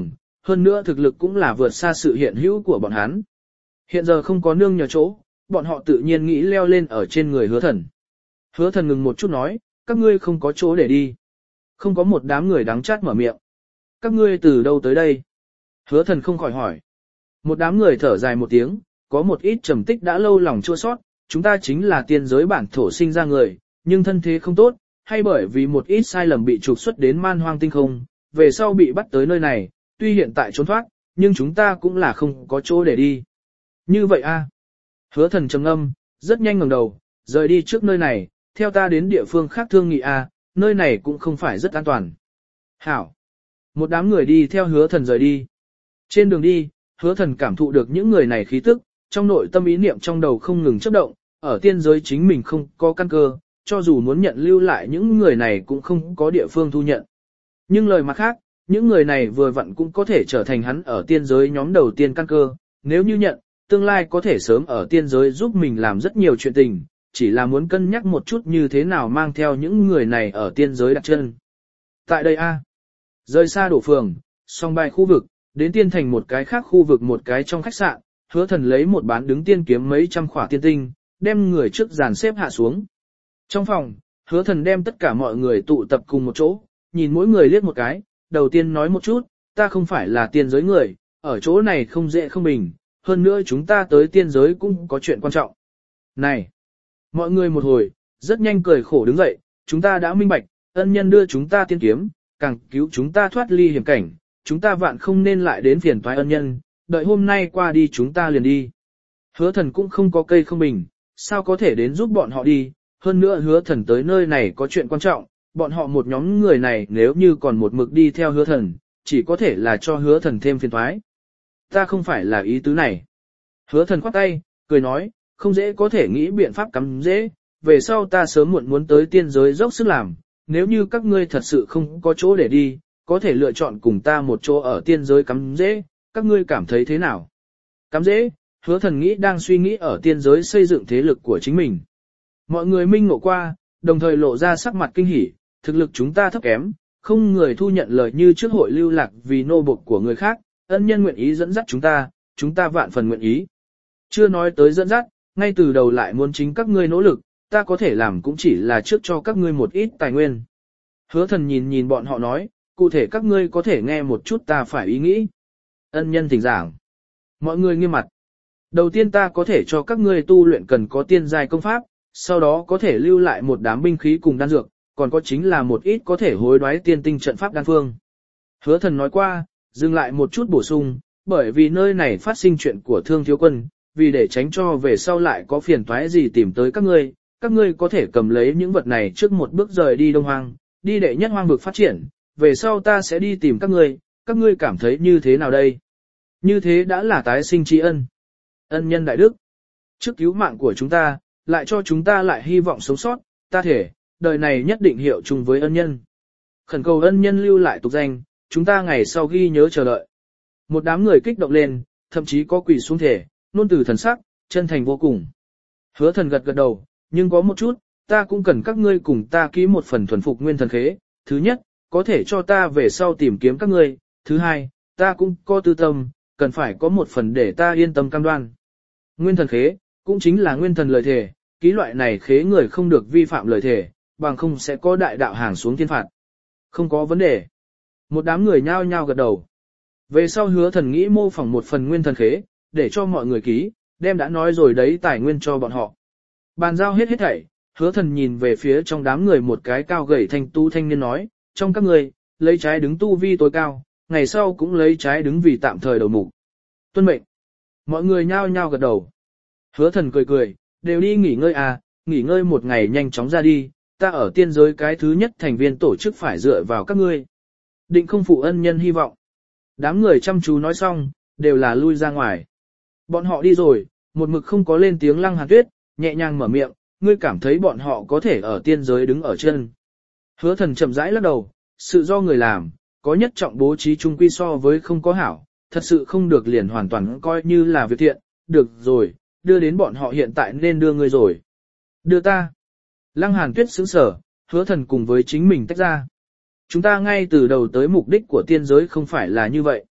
hơn nữa thực lực cũng là vượt xa sự hiện hữu của bọn hắn. Hiện giờ không có nương nhờ chỗ, bọn họ tự nhiên nghĩ leo lên ở trên người hứa thần. Hứa thần ngừng một chút nói, các ngươi không có chỗ để đi. Không có một đám người đắng chát mở miệng. Các ngươi từ đâu tới đây? Hứa thần không khỏi hỏi. Một đám người thở dài một tiếng, có một ít trầm tích đã lâu lòng chua sót, chúng ta chính là tiên giới bản thổ sinh ra người, nhưng thân thế không tốt, hay bởi vì một ít sai lầm bị trục xuất đến man hoang tinh không, về sau bị bắt tới nơi này, tuy hiện tại trốn thoát, nhưng chúng ta cũng là không có chỗ để đi. Như vậy a? Hứa thần trầm ngâm, rất nhanh ngẩng đầu, rời đi trước nơi này, theo ta đến địa phương khác thương nghị a, nơi này cũng không phải rất an toàn. Hảo. Một đám người đi theo hứa thần rời đi. Trên đường đi, hứa thần cảm thụ được những người này khí tức, trong nội tâm ý niệm trong đầu không ngừng chớp động, ở tiên giới chính mình không có căn cơ, cho dù muốn nhận lưu lại những người này cũng không có địa phương thu nhận. Nhưng lời mặt khác, những người này vừa vặn cũng có thể trở thành hắn ở tiên giới nhóm đầu tiên căn cơ, nếu như nhận, tương lai có thể sớm ở tiên giới giúp mình làm rất nhiều chuyện tình, chỉ là muốn cân nhắc một chút như thế nào mang theo những người này ở tiên giới đặt chân. Tại đây a, rời xa đổ phường, song bài khu vực, đến tiên thành một cái khác khu vực một cái trong khách sạn, hứa thần lấy một bán đứng tiên kiếm mấy trăm khỏa tiên tinh, đem người trước dàn xếp hạ xuống. Trong phòng, hứa thần đem tất cả mọi người tụ tập cùng một chỗ, nhìn mỗi người liếc một cái, đầu tiên nói một chút, ta không phải là tiên giới người, ở chỗ này không dễ không bình, hơn nữa chúng ta tới tiên giới cũng có chuyện quan trọng. Này! Mọi người một hồi, rất nhanh cười khổ đứng dậy, chúng ta đã minh bạch, ân nhân đưa chúng ta tiên kiếm, càng cứu chúng ta thoát ly hiểm cảnh, chúng ta vạn không nên lại đến phiền toái ân nhân, đợi hôm nay qua đi chúng ta liền đi. Hứa thần cũng không có cây không bình, sao có thể đến giúp bọn họ đi, hơn nữa hứa thần tới nơi này có chuyện quan trọng, bọn họ một nhóm người này nếu như còn một mực đi theo hứa thần, chỉ có thể là cho hứa thần thêm phiền toái. Ta không phải là ý tứ này. Hứa thần khoát tay, cười nói, không dễ có thể nghĩ biện pháp cắm dễ, về sau ta sớm muộn muốn tới tiên giới dốc sức làm, nếu như các ngươi thật sự không có chỗ để đi, có thể lựa chọn cùng ta một chỗ ở tiên giới cắm dễ, các ngươi cảm thấy thế nào? Cắm dễ, hứa thần nghĩ đang suy nghĩ ở tiên giới xây dựng thế lực của chính mình. Mọi người minh ngộ qua, đồng thời lộ ra sắc mặt kinh hỉ, thực lực chúng ta thấp kém, không người thu nhận lời như trước hội lưu lạc vì nô bộc của người khác, ân nhân nguyện ý dẫn dắt chúng ta, chúng ta vạn phần nguyện ý. Chưa nói tới dẫn dắt, ngay từ đầu lại muốn chính các ngươi nỗ lực, ta có thể làm cũng chỉ là trước cho các ngươi một ít tài nguyên. Hứa thần nhìn nhìn bọn họ nói, cụ thể các ngươi có thể nghe một chút ta phải ý nghĩ. Ân nhân thỉnh giảng. Mọi người nghiêm mặt. Đầu tiên ta có thể cho các ngươi tu luyện cần có tiên giai công pháp, sau đó có thể lưu lại một đám binh khí cùng đan dược, còn có chính là một ít có thể hối đoái tiên tinh trận pháp đan phương. Hứa thần nói qua, dừng lại một chút bổ sung, bởi vì nơi này phát sinh chuyện của thương thiếu quân, vì để tránh cho về sau lại có phiền toái gì tìm tới các ngươi, các ngươi có thể cầm lấy những vật này trước một bước rời đi Đông Hoang, đi đệ nhất hoang vực phát triển, về sau ta sẽ đi tìm các ngươi, các ngươi cảm thấy như thế nào đây? Như thế đã là tái sinh tri ân. Ân nhân đại đức. Trước cứu mạng của chúng ta, lại cho chúng ta lại hy vọng sống sót, ta thể, đời này nhất định hiệu chung với ân nhân. Khẩn cầu ân nhân lưu lại tục danh, chúng ta ngày sau ghi nhớ chờ đợi. Một đám người kích động lên, thậm chí có quỳ xuống thể, nôn từ thần sắc, chân thành vô cùng. Hứa thần gật gật đầu, nhưng có một chút, ta cũng cần các ngươi cùng ta ký một phần thuần phục nguyên thần khế. Thứ nhất, có thể cho ta về sau tìm kiếm các ngươi. Thứ hai, ta cũng có tư tâm, cần phải có một phần để ta yên tâm cam đoan. Nguyên thần khế, cũng chính là nguyên thần lời thề, ký loại này khế người không được vi phạm lời thề, bằng không sẽ có đại đạo hàng xuống thiên phạt. Không có vấn đề. Một đám người nhao nhao gật đầu. Về sau hứa thần nghĩ mô phỏng một phần nguyên thần khế, để cho mọi người ký, đem đã nói rồi đấy tài nguyên cho bọn họ. Bàn giao hết hết thảy, hứa thần nhìn về phía trong đám người một cái cao gầy thanh tu thanh niên nói, trong các người, lấy trái đứng tu vi tối cao, ngày sau cũng lấy trái đứng vì tạm thời đầu mục. Tuân mệnh. Mọi người nhao nhao gật đầu. Hứa thần cười cười, đều đi nghỉ ngơi à, nghỉ ngơi một ngày nhanh chóng ra đi, ta ở tiên giới cái thứ nhất thành viên tổ chức phải dựa vào các ngươi. Định không phụ ân nhân hy vọng. Đám người chăm chú nói xong, đều là lui ra ngoài. Bọn họ đi rồi, một mực không có lên tiếng Lăng Hàn Tuyết, nhẹ nhàng mở miệng, ngươi cảm thấy bọn họ có thể ở tiên giới đứng ở chân. Hứa thần chậm rãi lắc đầu, sự do người làm, có nhất trọng bố trí chung quy so với không có hảo, thật sự không được liền hoàn toàn coi như là việc thiện, được rồi, đưa đến bọn họ hiện tại nên đưa ngươi rồi. Đưa ta. Lăng Hàn Tuyết sững sờ, hứa thần cùng với chính mình tách ra. Chúng ta ngay từ đầu tới mục đích của tiên giới không phải là như vậy.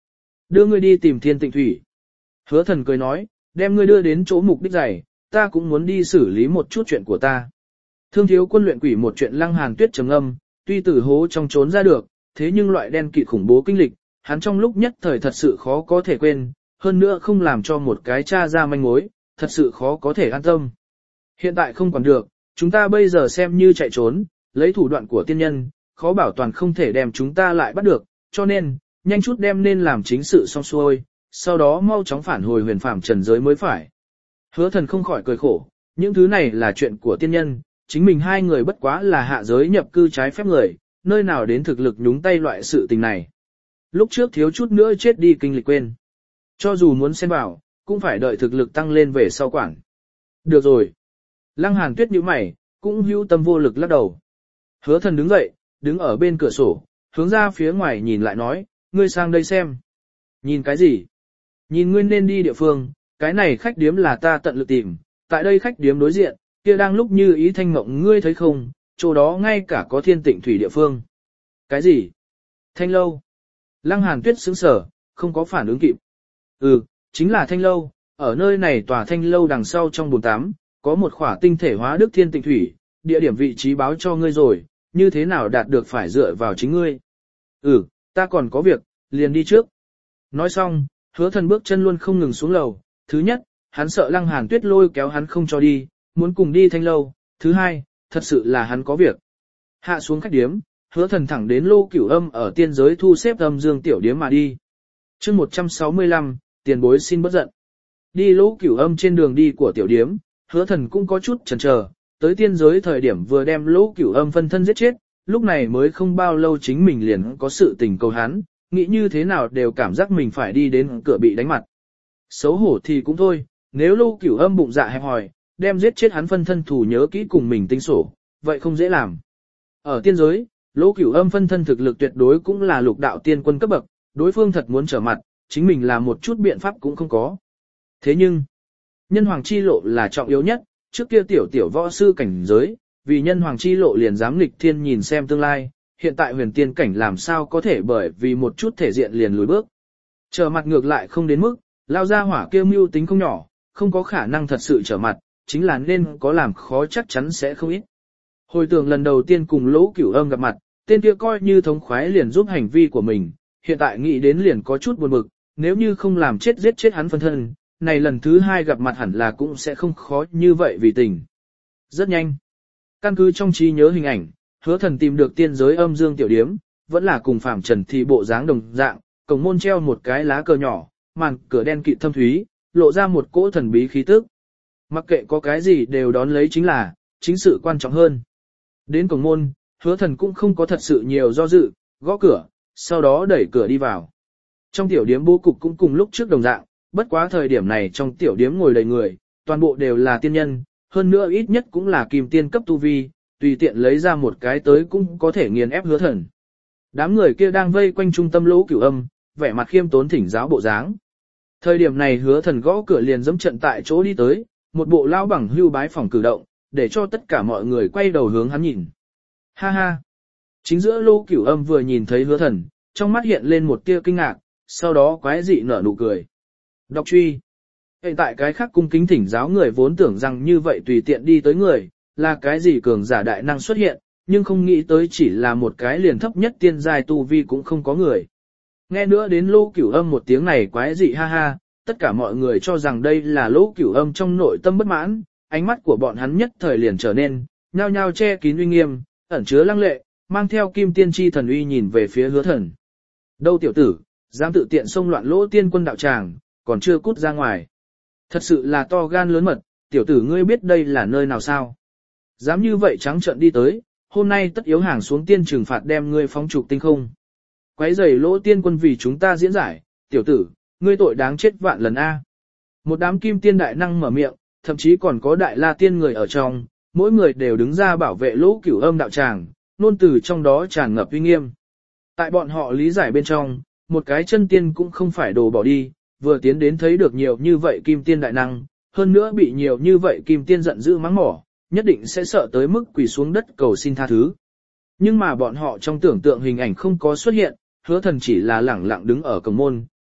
Đưa ngươi đi tìm thiên tịnh thủy. Hứa thần cười nói, đem ngươi đưa đến chỗ mục đích này, ta cũng muốn đi xử lý một chút chuyện của ta. Thương thiếu quân luyện quỷ một chuyện Lăng Hàn Tuyết trầm âm, tuy từ hố trong trốn ra được, thế nhưng loại đen kịt khủng bố kinh lịch, hắn trong lúc nhất thời thật sự khó có thể quên, hơn nữa không làm cho một cái cha ra manh mối, thật sự khó có thể an tâm. Hiện tại không còn được, chúng ta bây giờ xem như chạy trốn, lấy thủ đoạn của tiên nhân, khó bảo toàn không thể đem chúng ta lại bắt được, cho nên, nhanh chút đem nên làm chính sự xong xuôi, sau đó mau chóng phản hồi huyền phàm trần giới mới phải. Hứa thần không khỏi cười khổ, những thứ này là chuyện của tiên nhân, chính mình hai người bất quá là hạ giới nhập cư trái phép người, nơi nào đến thực lực nhúng tay loại sự tình này. Lúc trước thiếu chút nữa chết đi kinh lịch quên. Cho dù muốn xem vào, cũng phải đợi thực lực tăng lên về sau quản. Được rồi. Lăng Hàn Tuyết nhíu mày, cũng hữu tâm vô lực lắc đầu. Hứa thần đứng dậy, đứng ở bên cửa sổ, hướng ra phía ngoài nhìn lại nói, ngươi sang đây xem. Nhìn cái gì? Nhìn ngươi nên đi địa phương, cái này khách điếm là ta tận lực tìm, tại đây khách điếm đối diện, kia đang lúc như ý thanh mộng ngươi thấy không, chỗ đó ngay cả có thiên tịnh thủy địa phương. Cái gì? Thanh lâu. Lăng Hàn Tuyết sững sờ, không có phản ứng kịp. Ừ, chính là thanh lâu, ở nơi này tòa thanh lâu đằng sau trong bồn tắm, có một khỏa tinh thể hóa đức thiên tịnh thủy, địa điểm vị trí báo cho ngươi rồi, như thế nào đạt được phải dựa vào chính ngươi. Ừ, ta còn có việc, liền đi trước. Nói xong, hứa thần bước chân luôn không ngừng xuống lầu, thứ nhất, hắn sợ Lăng Hàn Tuyết lôi kéo hắn không cho đi, muốn cùng đi thanh lâu, thứ hai, thật sự là hắn có việc. Hạ xuống khách điếm, hứa thần thẳng đến Lô Cửu Âm ở tiên giới thu xếp âm dương tiểu điếm mà đi. chương một trăm sáu mươi lăm, tiền bối xin bất giận. Đi Lô Cửu Âm trên đường đi của tiểu điếm, hứa thần cũng có chút chần chờ, tới tiên giới thời điểm vừa đem Lô Cửu Âm phân thân giết chết, lúc này mới không bao lâu chính mình liền có sự tình cầu hắn, nghĩ như thế nào đều cảm giác mình phải đi đến cửa bị đánh mặt. Xấu hổ thì cũng thôi, nếu Lô Cửu Âm bụng dạ hẹp hòi, đem giết chết hắn phân thân thủ nhớ kỹ cùng mình tính sổ, vậy không dễ làm. Ở tiên giới, Lô Cửu Âm phân thân thực lực tuyệt đối cũng là lục đạo tiên quân cấp bậc, đối phương thật muốn trở mặt, chính mình làm một chút biện pháp cũng không có. Thế nhưng, nhân hoàng chi lộ là trọng yếu nhất, trước kia tiểu tiểu võ sư cảnh giới, vì nhân hoàng chi lộ liền dám nghịch thiên nhìn xem tương lai, hiện tại huyền tiên cảnh làm sao có thể bởi vì một chút thể diện liền lùi bước. Trở mặt ngược lại không đến mức, lao ra hỏa kia mưu tính không nhỏ, không có khả năng thật sự trở mặt, chính là nên có làm khó chắc chắn sẽ không ít. Hồi tưởng lần đầu tiên cùng Lỗ Cửu Âm gặp mặt, tên kia coi như thống khoái liền giúp hành vi của mình, hiện tại nghĩ đến liền có chút buồn bực, nếu như không làm chết giết chết hắn phân thân, này lần thứ hai gặp mặt hẳn là cũng sẽ không khó như vậy vì tình. Rất nhanh. Căn cứ trong trí nhớ hình ảnh, hứa thần tìm được tiên giới âm dương tiểu điếm, vẫn là cùng Phạm Trần thì bộ dáng đồng dạng, cổng môn treo một cái lá cờ nhỏ, màn cửa đen kịt thâm thúy, lộ ra một cỗ thần bí khí tức. Mặc kệ có cái gì đều đón lấy chính là, chính sự quan trọng hơn. Đến cổng môn, hứa thần cũng không có thật sự nhiều do dự, gõ cửa, sau đó đẩy cửa đi vào. Trong tiểu điếm bố cục cũng cùng lúc trước đồng dạng, bất quá thời điểm này trong tiểu điếm ngồi đầy người, toàn bộ đều là tiên nhân, hơn nữa ít nhất cũng là kim tiên cấp tu vi, tùy tiện lấy ra một cái tới cũng có thể nghiền ép hứa thần. Đám người kia đang vây quanh trung tâm Lỗ Cửu Âm, vẻ mặt khiêm tốn thỉnh giáo bộ dáng. Thời điểm này hứa thần gõ cửa liền dẫm trận tại chỗ đi tới, một bộ lao bằng hưu bái phỏng cử động, để cho tất cả mọi người quay đầu hướng hắn nhìn. Ha ha! Chính giữa Lô Cửu Âm vừa nhìn thấy hứa thần, trong mắt hiện lên một tia kinh ngạc, sau đó quái dị nở nụ cười. Đọc truy. Hiện tại cái khác cung kính thỉnh giáo người vốn tưởng rằng như vậy tùy tiện đi tới người, là cái gì cường giả đại năng xuất hiện, nhưng không nghĩ tới chỉ là một cái liền thấp nhất tiên giai tu vi cũng không có người. Nghe nữa đến Lô Cửu Âm một tiếng này quái dị ha ha, tất cả mọi người cho rằng đây là Lô Cửu Âm trong nội tâm bất mãn, ánh mắt của bọn hắn nhất thời liền trở nên, nhao nhao che kín uy nghiêm, ẩn chứa lăng lệ, mang theo kim tiên chi thần uy nhìn về phía hứa thần. Đâu tiểu tử, dám tự tiện xông loạn Lỗ tiên quân đạo tràng, còn chưa cút ra ngoài. Thật sự là to gan lớn mật, tiểu tử ngươi biết đây là nơi nào sao? Dám như vậy trắng trợn đi tới, hôm nay tất yếu hàng xuống tiên trừng phạt đem ngươi phóng trục tinh không. Quấy rầy Lỗ tiên quân vì chúng ta diễn giải, tiểu tử, ngươi tội đáng chết vạn lần a. Một đám kim tiên đại năng mở miệng, thậm chí còn có đại la tiên người ở trong, mỗi người đều đứng ra bảo vệ Lỗ Cửu Âm đạo tràng, nôn từ trong đó tràn ngập uy nghiêm. Tại bọn họ lý giải bên trong, một cái chân tiên cũng không phải đồ bỏ đi, vừa tiến đến thấy được nhiều như vậy kim tiên đại năng, hơn nữa bị nhiều như vậy kim tiên giận dữ mắng mỏ, nhất định sẽ sợ tới mức quỳ xuống đất cầu xin tha thứ. Nhưng mà bọn họ trong tưởng tượng hình ảnh không có xuất hiện, hứa thần chỉ là lẳng lặng đứng ở cổng môn,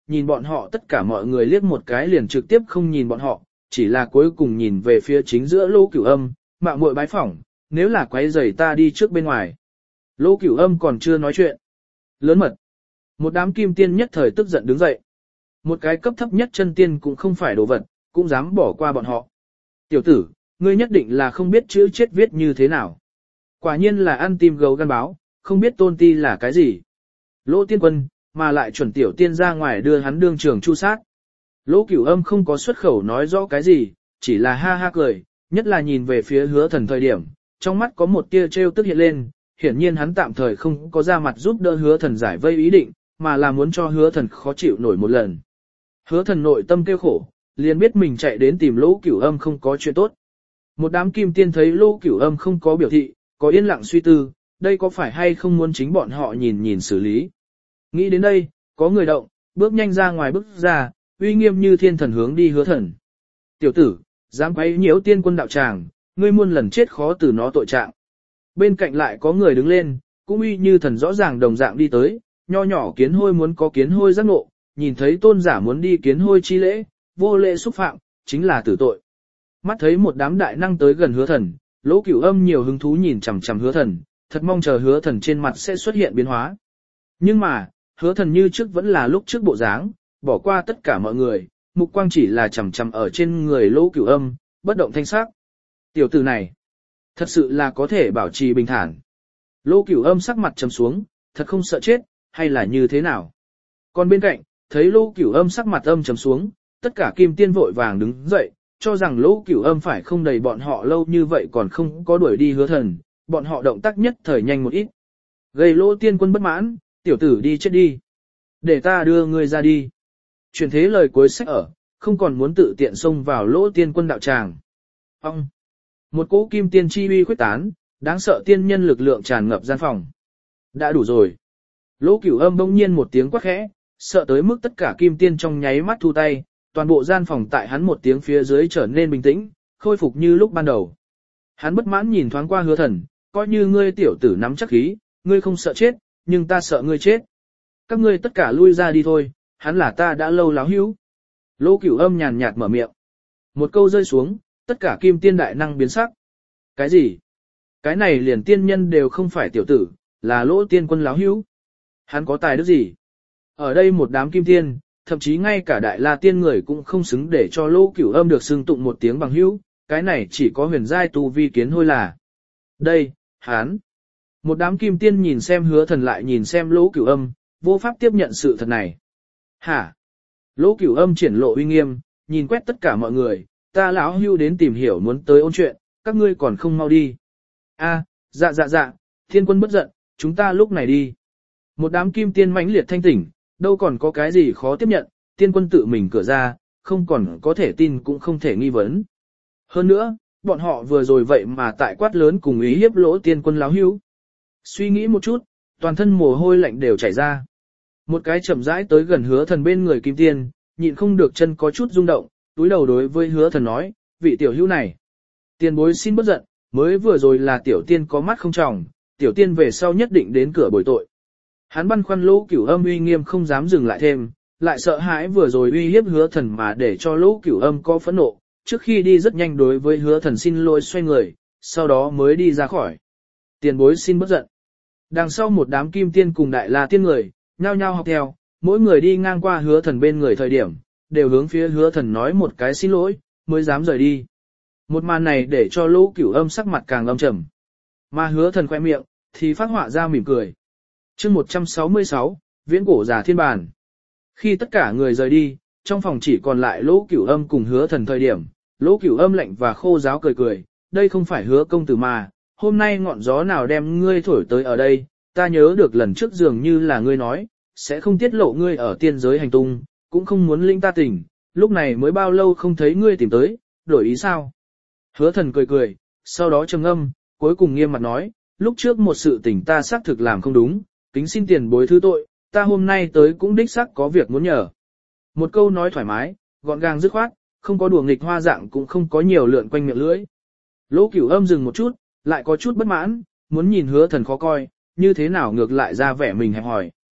nhìn bọn họ tất cả mọi người liếc một cái liền trực tiếp không nhìn bọn họ, chỉ là cuối cùng nhìn về phía chính giữa Lỗ Cửu Âm, mạo muội bái phỏng, nếu là quấy rầy ta đi trước bên ngoài. Lỗ Cửu Âm còn chưa nói chuyện. Lớn mật. Một đám kim tiên nhất thời tức giận đứng dậy. Một cái cấp thấp nhất chân tiên cũng không phải đồ vật, cũng dám bỏ qua bọn họ. Tiểu tử, ngươi nhất định là không biết chữ chết viết như thế nào. Quả nhiên là ăn tim gấu gan báo, không biết tôn ti là cái gì. Lỗ Tiên Quân, mà lại chuẩn tiểu tiên ra ngoài đưa hắn đương trường chu sát. Lỗ Cửu Âm không có xuất khẩu nói rõ cái gì, chỉ là ha ha cười, nhất là nhìn về phía Hứa Thần thời điểm, trong mắt có một tia trêu tức hiện lên, hiển nhiên hắn tạm thời không có ra mặt giúp đỡ Hứa Thần giải vây ý định, mà là muốn cho Hứa Thần khó chịu nổi một lần. Hứa Thần nội tâm kêu khổ, liền biết mình chạy đến tìm Lỗ Cửu Âm không có chuyện tốt. Một đám kim tiên thấy Lỗ Cửu Âm không có biểu thị, có yên lặng suy tư, đây có phải hay không muốn chính bọn họ nhìn nhìn xử lý. Nghĩ đến đây, có người động, bước nhanh ra ngoài bước ra, uy nghiêm như thiên thần hướng đi Hứa Thần. Tiểu tử, dám quấy nhiễu tiên quân đạo tràng, ngươi muôn lần chết khó từ nó tội trạng. Bên cạnh lại có người đứng lên, cũng uy như thần rõ ràng đồng dạng đi tới, nho nhỏ kiến hôi muốn có kiến hôi giác ngộ, nhìn thấy tôn giả muốn đi kiến hôi chi lễ, vô lễ xúc phạm, chính là tử tội. Mắt thấy một đám đại năng tới gần Hứa Thần, Lỗ Cửu Âm nhiều hứng thú nhìn chằm chằm Hứa Thần, thật mong chờ Hứa Thần trên mặt sẽ xuất hiện biến hóa. Nhưng mà, Hứa Thần như trước vẫn là lúc trước bộ dáng, bỏ qua tất cả mọi người, mục quang chỉ là chằm chằm ở trên người Lỗ Cửu Âm, bất động thanh sắc. Tiểu tử này, thật sự là có thể bảo trì bình thản. Lỗ Cửu Âm sắc mặt trầm xuống, thật không sợ chết, hay là như thế nào? Còn bên cạnh, thấy Lỗ Cửu Âm sắc mặt âm trầm xuống, tất cả kim tiên vội vàng đứng dậy, cho rằng Lỗ Cửu Âm phải không đầy bọn họ lâu như vậy còn không có đuổi đi Hứa Thần, bọn họ động tác nhất thời nhanh một ít. Gây Lỗ Tiên Quân bất mãn, tiểu tử đi chết đi. Để ta đưa ngươi ra đi. Chuyển thế lời cuối sách ở, không còn muốn tự tiện xông vào Lỗ Tiên Quân đạo tràng. Ông! Một cỗ kim tiên chi uy khuếch tán, đáng sợ tiên nhân lực lượng tràn ngập gian phòng. Đã đủ rồi. Lỗ Cửu Âm bỗng nhiên một tiếng quát khẽ, sợ tới mức tất cả kim tiên trong nháy mắt thu tay, toàn bộ gian phòng tại hắn một tiếng phía dưới trở nên bình tĩnh, khôi phục như lúc ban đầu. Hắn bất mãn nhìn thoáng qua Hứa Thần, coi như ngươi tiểu tử nắm chắc khí, ngươi không sợ chết, nhưng ta sợ ngươi chết. Các ngươi tất cả lui ra đi thôi, hắn là ta đã lâu láo hữu. Lỗ Cửu Âm nhàn nhạt mở miệng. Một câu rơi xuống, tất cả kim tiên đại năng biến sắc. Cái gì? Cái này liền tiên nhân đều không phải tiểu tử, là Lỗ Tiên Quân láo hữu. Hắn có tài đức gì? Ở đây một đám kim tiên, thậm chí ngay cả đại la tiên người cũng không xứng để cho Lỗ Cửu Âm được xưng tụng một tiếng bằng hữu, cái này chỉ có huyền giai tu vi kiến hôi là. Đây, hắn. Một đám kim tiên nhìn xem Hứa Thần lại nhìn xem Lỗ Cửu Âm, vô pháp tiếp nhận sự thật này. Hả? Lỗ Cửu Âm triển lộ uy nghiêm, nhìn quét tất cả mọi người, ta lão hưu đến tìm hiểu muốn tới ôn chuyện, các ngươi còn không mau đi. A, dạ dạ dạ, Thiên Quân bất giận, chúng ta lúc này đi. Một đám kim tiên mãnh liệt thanh tỉnh, đâu còn có cái gì khó tiếp nhận, Tiên Quân tự mình cửa ra, không còn có thể tin cũng không thể nghi vấn. Hơn nữa, bọn họ vừa rồi vậy mà tại quát lớn cùng ý hiếp Lỗ Tiên Quân láo hưu. Suy nghĩ một chút, toàn thân mồ hôi lạnh đều chảy ra. Một cái chậm rãi tới gần Hứa Thần bên người kim tiên, nhịn không được chân có chút rung động, túi đầu đối với Hứa Thần nói, vị tiểu hữu này. Tiền bối xin bất giận, mới vừa rồi là tiểu tiên có mắt không tròng, tiểu tiên về sau nhất định đến cửa bồi tội. Hắn băn khoăn Lỗ Cửu Âm uy nghiêm không dám dừng lại thêm, lại sợ hãi vừa rồi uy hiếp Hứa Thần mà để cho Lỗ Cửu Âm có phẫn nộ, trước khi đi rất nhanh đối với Hứa Thần xin lỗi xoay người, sau đó mới đi ra khỏi. Tiền bối xin bất giận. Đằng sau một đám kim tiên cùng đại la tiên người, nhao nhao học theo, mỗi người đi ngang qua Hứa Thần bên người thời điểm, đều hướng phía Hứa Thần nói một cái xin lỗi, mới dám rời đi. Một màn này để cho Lỗ Cửu Âm sắc mặt càng âm trầm. Mà Hứa Thần khoe miệng, thì phát họa ra mỉm cười. Chương một trăm sáu mươi sáu, Viễn cổ giả thiên bản. Khi tất cả người rời đi, trong phòng chỉ còn lại Lỗ Cửu Âm cùng Hứa Thần thời điểm, Lỗ Cửu Âm lạnh và khô giáo cười cười, đây không phải Hứa công tử mà, hôm nay ngọn gió nào đem ngươi thổi tới ở đây, ta nhớ được lần trước dường như là ngươi nói, sẽ không tiết lộ ngươi ở tiên giới hành tung, cũng không muốn linh ta tình, lúc này mới bao lâu không thấy ngươi tìm tới, đổi ý sao? Hứa Thần cười cười, sau đó trầm ngâm, cuối cùng nghiêm mặt nói, lúc trước một sự tình ta xác thực làm không đúng, kính xin tiền bối thứ tội, ta hôm nay tới cũng đích xác có việc muốn nhờ. Một câu nói thoải mái, gọn gàng dứt khoát, không có đùa nghịch hoa dạng cũng không có nhiều lượn quanh miệng lưỡi. Lỗ Cửu Âm dừng một chút, lại có chút bất mãn, muốn nhìn Hứa Thần khó coi, như thế nào ngược lại ra vẻ mình hẹp hòi.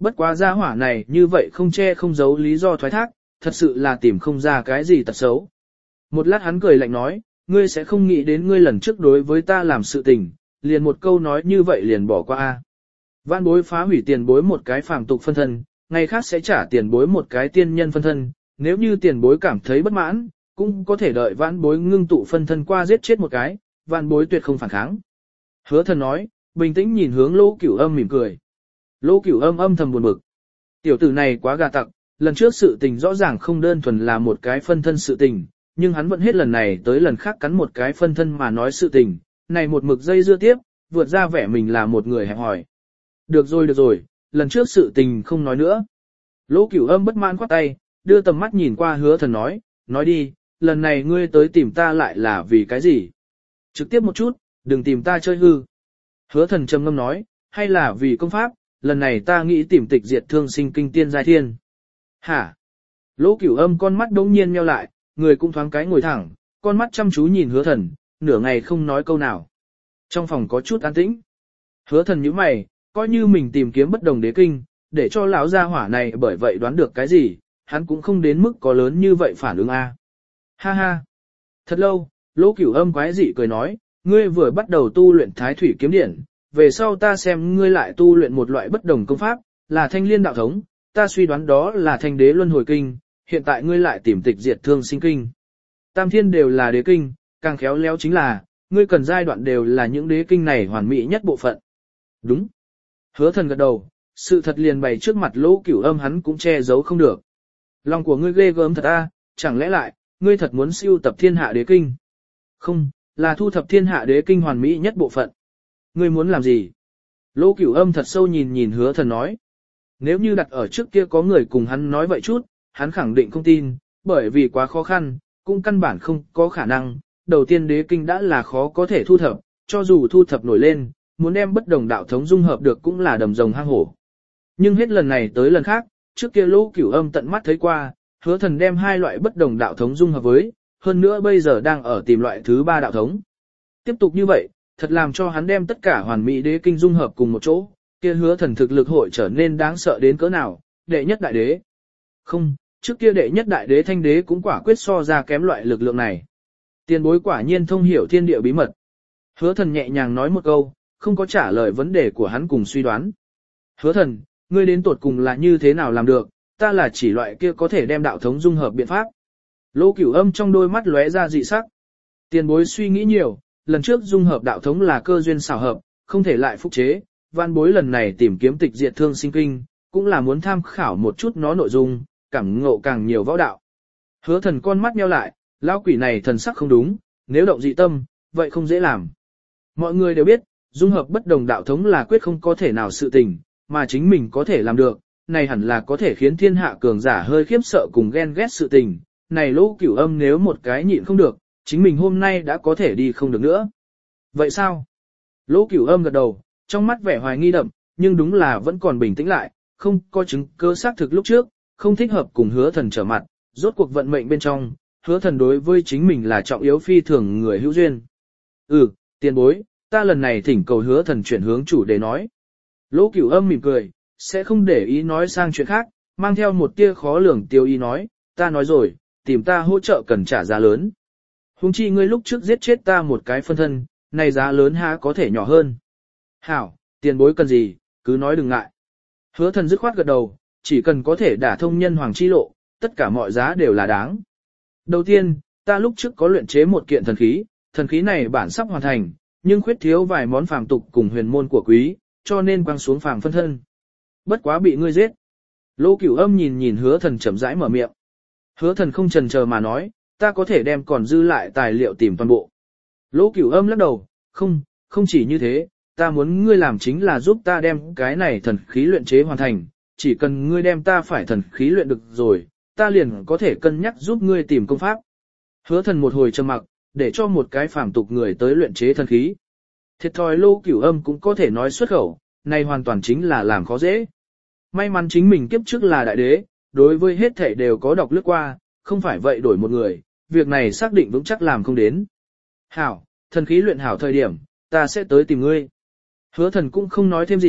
Bất quá gia hỏa này như vậy không che không giấu lý do thoái thác, thật sự là tìm không ra cái gì tật xấu. Một lát hắn cười lạnh nói, ngươi sẽ không nghĩ đến ngươi lần trước đối với ta làm sự tình, liền một câu nói như vậy liền bỏ qua a. Vãn bối phá hủy tiền bối một cái phàm tục phân thân, ngày khác sẽ trả tiền bối một cái tiên nhân phân thân, nếu như tiền bối cảm thấy bất mãn, cũng có thể đợi vãn bối ngưng tụ phân thân qua giết chết một cái, vãn bối tuyệt không phản kháng. Hứa thần nói, bình tĩnh nhìn hướng Lỗ Cửu Âm mỉm cười. Lỗ Cửu Âm âm thầm buồn bực. Tiểu tử này quá gà tặc, lần trước sự tình rõ ràng không đơn thuần là một cái phân thân sự tình, nhưng hắn vẫn hết lần này tới lần khác cắn một cái phân thân mà nói sự tình, này một mực dây dưa tiếp, vượt ra vẻ mình là một người hẹp hòi. Được rồi được rồi, lần trước sự tình không nói nữa. Lỗ Cửu Âm bất mãn khoát tay, đưa tầm mắt nhìn qua Hứa Thần nói, nói đi, lần này ngươi tới tìm ta lại là vì cái gì? Trực tiếp một chút, đừng tìm ta chơi hư. Hứa Thần trầm ngâm nói, hay là vì công pháp, lần này ta nghĩ tìm tịch diệt thương sinh kinh tiên giai thiên. Hả? Lỗ Cửu Âm con mắt đống nhiên nheo lại, người cũng thoáng cái ngồi thẳng, con mắt chăm chú nhìn Hứa Thần, nửa ngày không nói câu nào. Trong phòng có chút an tĩnh. Hứa Thần nhíu mày, coi như mình tìm kiếm bất đồng đế kinh, để cho lão gia hỏa này bởi vậy đoán được cái gì, hắn cũng không đến mức có lớn như vậy phản ứng a. Ha ha. Thật lâu, Lỗ Cửu Âm quái dị cười nói, ngươi vừa bắt đầu tu luyện Thái Thủy kiếm điển, về sau ta xem ngươi lại tu luyện một loại bất đồng công pháp, là Thanh Liên đạo thống, ta suy đoán đó là Thanh Đế Luân Hồi kinh, hiện tại ngươi lại tìm tịch diệt thương sinh kinh. Tam thiên đều là đế kinh, càng khéo léo chính là, ngươi cần giai đoạn đều là những đế kinh này hoàn mỹ nhất bộ phận. Đúng. Hứa Thần gật đầu, sự thật liền bày trước mặt Lỗ Cửu Âm hắn cũng che giấu không được. Lòng của ngươi ghê gớm thật a, chẳng lẽ lại, ngươi thật muốn siêu tập thiên hạ đế kinh? Không, là thu thập thiên hạ đế kinh hoàn mỹ nhất bộ phận. Ngươi muốn làm gì? Lỗ Cửu Âm thật sâu nhìn nhìn Hứa Thần nói. Nếu như đặt ở trước kia có người cùng hắn nói vậy chút, hắn khẳng định không tin, bởi vì quá khó khăn, cũng căn bản không có khả năng. Đầu tiên đế kinh đã là khó có thể thu thập, cho dù thu thập nổi lên, muốn đem bất đồng đạo thống dung hợp được cũng là đầm rồng hang hổ. Nhưng hết lần này tới lần khác, trước kia Lỗ Cửu Âm tận mắt thấy qua, Hứa Thần đem hai loại bất đồng đạo thống dung hợp với, hơn nữa bây giờ đang ở tìm loại thứ ba đạo thống. Tiếp tục như vậy, thật làm cho hắn đem tất cả hoàn mỹ đế kinh dung hợp cùng một chỗ, kia Hứa Thần thực lực hội trở nên đáng sợ đến cỡ nào, đệ nhất đại đế. Không, trước kia đệ nhất đại đế Thanh đế cũng quả quyết so ra kém loại lực lượng này. Tiền bối quả nhiên thông hiểu thiên địa bí mật. Hứa Thần nhẹ nhàng nói một câu, không có trả lời vấn đề của hắn cùng suy đoán. Hứa Thần, ngươi đến tột cùng là như thế nào làm được, ta là chỉ loại kia có thể đem đạo thống dung hợp biện pháp. Lỗ Cửu Âm trong đôi mắt lóe ra dị sắc. Tiền bối suy nghĩ nhiều, lần trước dung hợp đạo thống là cơ duyên xảo hợp, không thể lại phục chế, văn bối lần này tìm kiếm tịch diệt thương sinh kinh, cũng là muốn tham khảo một chút nó nội dung, cảm ngộ càng nhiều võ đạo. Hứa Thần con mắt nheo lại, lão quỷ này thần sắc không đúng, nếu động dị tâm, vậy không dễ làm. Mọi người đều biết, dung hợp bất đồng đạo thống là quyết không có thể nào sự tình, mà chính mình có thể làm được, này hẳn là có thể khiến thiên hạ cường giả hơi khiếp sợ cùng ghen ghét sự tình. Này Lỗ Cửu Âm nếu một cái nhịn không được, chính mình hôm nay đã có thể đi không được nữa. Vậy sao? Lỗ Cửu Âm gật đầu, trong mắt vẻ hoài nghi đậm, nhưng đúng là vẫn còn bình tĩnh lại, không có chứng cơ xác thực lúc trước, không thích hợp cùng Hứa Thần trở mặt, rốt cuộc vận mệnh bên trong, Hứa Thần đối với chính mình là trọng yếu phi thường người hữu duyên. Ừ, tiền bối, ta lần này thỉnh cầu Hứa Thần chuyển hướng chủ đề nói. Lỗ Cửu Âm mỉm cười, sẽ không để ý nói sang chuyện khác, mang theo một tia khó lường tiêu ý nói, ta nói rồi, tìm ta hỗ trợ cần trả giá lớn. Huống chi ngươi lúc trước giết chết ta một cái phân thân, này giá lớn há có thể nhỏ hơn. Hảo, tiền bối cần gì, cứ nói đừng ngại. Hứa Thần dứt khoát gật đầu, chỉ cần có thể đả thông nhân hoàng chi lộ, tất cả mọi giá đều là đáng. Đầu tiên, ta lúc trước có luyện chế một kiện thần khí, thần khí này bản sắp hoàn thành, nhưng khuyết thiếu vài món phàm tục cùng huyền môn của quý, cho nên quăng xuống phàm phân thân. Bất quá bị ngươi giết. Lỗ Cửu Âm nhìn nhìn Hứa Thần chậm rãi mở miệng. Hứa Thần không chần chờ mà nói, ta có thể đem còn dư lại tài liệu tìm toàn bộ. Lỗ Cửu Âm lắc đầu, không, không chỉ như thế, ta muốn ngươi làm chính là giúp ta đem cái này thần khí luyện chế hoàn thành, chỉ cần ngươi đem ta phải thần khí luyện được rồi, ta liền có thể cân nhắc giúp ngươi tìm công pháp. Hứa Thần một hồi trầm mặc, để cho một cái phàm tục người tới luyện chế thần khí. Thiệt thòi Lỗ Cửu Âm cũng có thể nói xuất khẩu, này hoàn toàn chính là làm khó dễ. May mắn chính mình kiếp trước là đại đế, đối với hết thảy đều có đọc lướt qua, không phải vậy đổi một người, việc này xác định vững chắc làm không đến. Hảo, thần khí luyện hảo thời điểm, ta sẽ tới tìm ngươi. Hứa Thần cũng không nói thêm gì,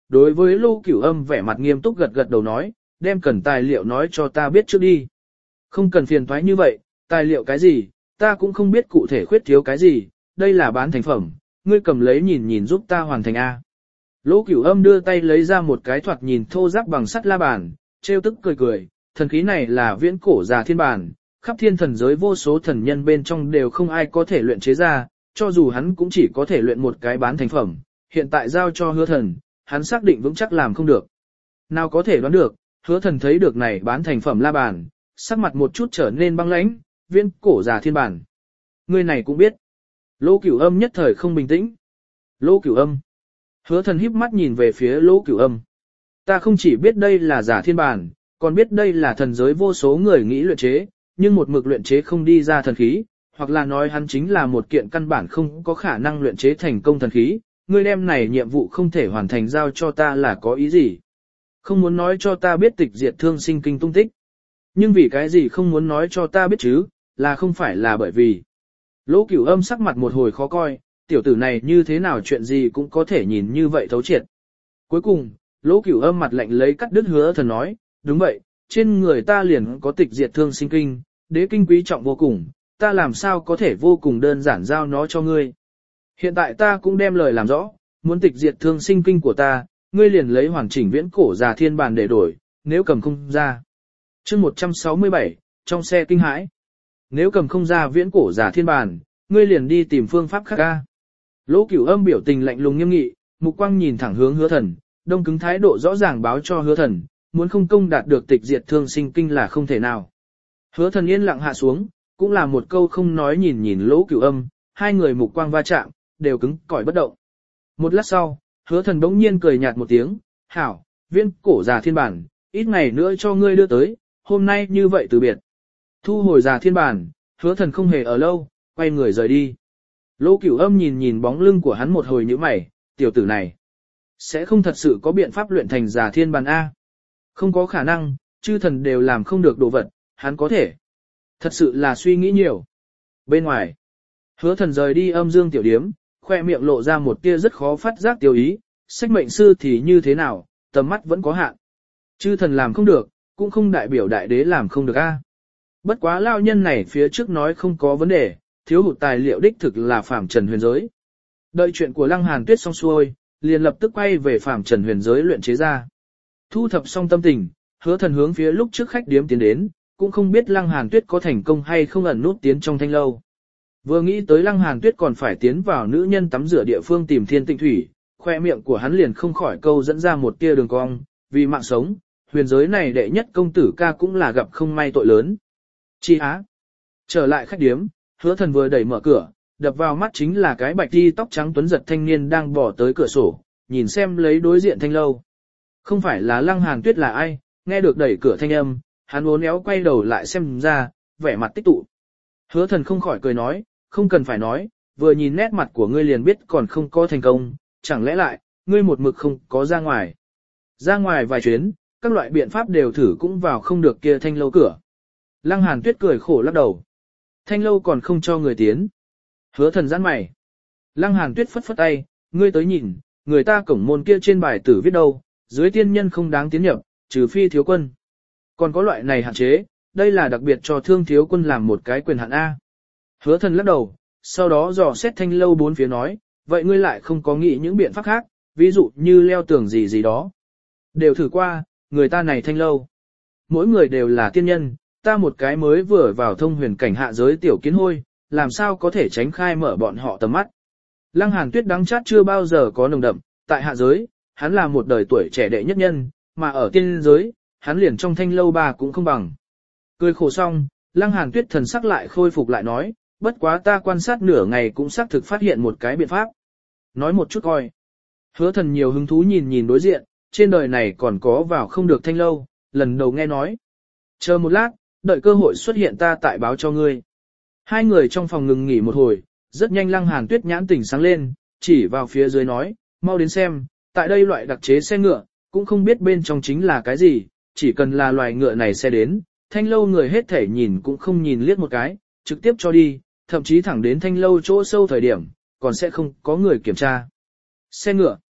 đối với Lô Cửu Âm vẻ mặt nghiêm túc gật gật đầu nói, đem cần tài liệu nói cho ta biết trước đi. Không cần phiền toái như vậy, tài liệu cái gì, ta cũng không biết cụ thể khuyết thiếu cái gì, đây là bán thành phẩm, ngươi cầm lấy nhìn nhìn giúp ta hoàn thành A. Lỗ Cửu Âm đưa tay lấy ra một cái thoạt nhìn thô ráp bằng sắt la bàn, trêu tức cười cười, thần khí này là viễn cổ già thiên bản, khắp thiên thần giới vô số thần nhân bên trong đều không ai có thể luyện chế ra, cho dù hắn cũng chỉ có thể luyện một cái bán thành phẩm, hiện tại giao cho hứa thần, hắn xác định vững chắc làm không được. Nào có thể đoán được, hứa thần thấy được này bán thành phẩm la bàn, sắc mặt một chút trở nên băng lãnh, viễn cổ già thiên bản. Người này cũng biết. Lỗ Cửu Âm nhất thời không bình tĩnh. Lỗ Cửu Âm. Hứa thần híp mắt nhìn về phía Lỗ Cửu Âm. Ta không chỉ biết đây là giả thiên bản, còn biết đây là thần giới vô số người nghĩ luyện chế, nhưng một mực luyện chế không đi ra thần khí, hoặc là nói hắn chính là một kiện căn bản không có khả năng luyện chế thành công thần khí, ngươi đem này nhiệm vụ không thể hoàn thành giao cho ta là có ý gì? Không muốn nói cho ta biết tịch diệt thương sinh kinh tung tích. Nhưng vì cái gì không muốn nói cho ta biết chứ, là không phải là bởi vì. Lỗ Cửu Âm sắc mặt một hồi khó coi, tiểu tử này như thế nào chuyện gì cũng có thể nhìn như vậy thấu triệt. Cuối cùng, Lỗ Cửu Âm mặt lạnh lấy cắt đứt hứa thần nói, đúng vậy, trên người ta liền có tịch diệt thương sinh kinh, đế kinh quý trọng vô cùng, ta làm sao có thể vô cùng đơn giản giao nó cho ngươi. Hiện tại ta cũng đem lời làm rõ, muốn tịch diệt thương sinh kinh của ta, ngươi liền lấy hoàn chỉnh viễn cổ già thiên bản để đổi, nếu cầm không ra. Chương một trăm sáu mươi bảy, trong xe kinh hãi. Nếu cầm không ra viễn cổ già thiên bản, ngươi liền đi tìm phương pháp khác ca. Lỗ Cửu Âm biểu tình lạnh lùng nghiêm nghị, mục quang nhìn thẳng hướng hứa thần, đông cứng thái độ rõ ràng báo cho hứa thần, muốn không công đạt được tịch diệt thương sinh kinh là không thể nào. Hứa thần yên lặng hạ xuống, cũng là một câu không nói nhìn nhìn Lỗ Cửu Âm, hai người mục quang va chạm, đều cứng cỏi bất động. Một lát sau, hứa thần bỗng nhiên cười nhạt một tiếng, hảo, viễn cổ già thiên bản, ít ngày nữa cho ngươi đưa tới, hôm nay như vậy từ biệt. Thu hồi già thiên bản, hứa thần không hề ở lâu, quay người rời đi. Lỗ Cửu Âm nhìn nhìn bóng lưng của hắn một hồi nhíu mày, tiểu tử này sẽ không thật sự có biện pháp luyện thành già thiên bản A. Không có khả năng, chư thần đều làm không được đồ vật, hắn có thể. Thật sự là suy nghĩ nhiều. Bên ngoài, hứa thần rời đi âm dương tiểu điếm, khoe miệng lộ ra một tia rất khó phát giác tiêu ý, sách mệnh sư thì như thế nào, tầm mắt vẫn có hạn. Chư thần làm không được, cũng không đại biểu đại đế làm không được a. Bất quá lao nhân này phía trước nói không có vấn đề, thiếu hụt tài liệu đích thực là phàm trần huyền giới. Đợi chuyện của Lăng Hàn Tuyết xong xuôi, liền lập tức quay về phàm trần huyền giới luyện chế ra. Thu thập xong tâm tình, hứa thần hướng phía lúc trước khách điếm tiến đến, cũng không biết Lăng Hàn Tuyết có thành công hay không ẩn nút tiến trong thanh lâu. Vừa nghĩ tới Lăng Hàn Tuyết còn phải tiến vào nữ nhân tắm rửa địa phương tìm thiên tịnh thủy, khoe miệng của hắn liền không khỏi câu dẫn ra một tia đường cong, vì mạng sống, huyền giới này đệ nhất công tử ca cũng là gặp không may tội lớn. Chi á. Trở lại khách điếm, hứa thần vừa đẩy mở cửa, đập vào mắt chính là cái bạch đi tóc trắng tuấn giật thanh niên đang bỏ tới cửa sổ, nhìn xem lấy đối diện thanh lâu. Không phải là Lăng Hàn Tuyết là ai, nghe được đẩy cửa thanh âm, hắn uốn éo quay đầu lại xem ra, vẻ mặt tích tụ. Hứa thần không khỏi cười nói, không cần phải nói, vừa nhìn nét mặt của ngươi liền biết còn không có thành công, chẳng lẽ lại, ngươi một mực không có ra ngoài. Ra ngoài vài chuyến, các loại biện pháp đều thử cũng vào không được kia thanh lâu cửa. Lăng Hàn Tuyết cười khổ lắc đầu. Thanh lâu còn không cho người tiến. Hứa thần giãn mày. Lăng Hàn Tuyết phất phất tay, ngươi tới nhìn, người ta cổng môn kia trên bài tử viết đâu, dưới tiên nhân không đáng tiến nhập, trừ phi thiếu quân. Còn có loại này hạn chế, đây là đặc biệt cho thương thiếu quân làm một cái quyền hạn A. Hứa thần lắc đầu, sau đó dò xét thanh lâu bốn phía nói, vậy ngươi lại không có nghĩ những biện pháp khác, ví dụ như leo tường gì gì đó. Đều thử qua, người ta này thanh lâu. Mỗi người đều là tiên nhân, ta một cái mới vừa vào thông huyền cảnh hạ giới tiểu kiến hôi, làm sao có thể tránh khai mở bọn họ tầm mắt. Lăng Hàn Tuyết đắng chát chưa bao giờ có nồng đậm, tại hạ giới, hắn là một đời tuổi trẻ đệ nhất nhân, mà ở tiên giới, hắn liền trong thanh lâu bà cũng không bằng. Cười khổ xong, Lăng Hàn Tuyết thần sắc lại khôi phục lại nói, bất quá ta quan sát nửa ngày cũng xác thực phát hiện một cái biện pháp. Nói một chút coi. Hứa thần nhiều hứng thú nhìn nhìn đối diện, trên đời này còn có vào không được thanh lâu, lần đầu nghe nói. Chờ một lát, đợi cơ hội xuất hiện ta tại báo cho ngươi. Hai người trong phòng ngừng nghỉ một hồi, rất nhanh Lăng Hàn Tuyết nhãn tỉnh sáng lên, chỉ vào phía dưới nói, mau đến xem, tại đây loại đặc chế xe ngựa, cũng không biết bên trong chính là cái gì, chỉ cần là loài ngựa này xe đến, thanh lâu người hết thể nhìn cũng không nhìn liếc một cái, trực tiếp cho đi, thậm chí thẳng đến thanh lâu chỗ sâu thời điểm, còn sẽ không có người kiểm tra. Xe ngựa.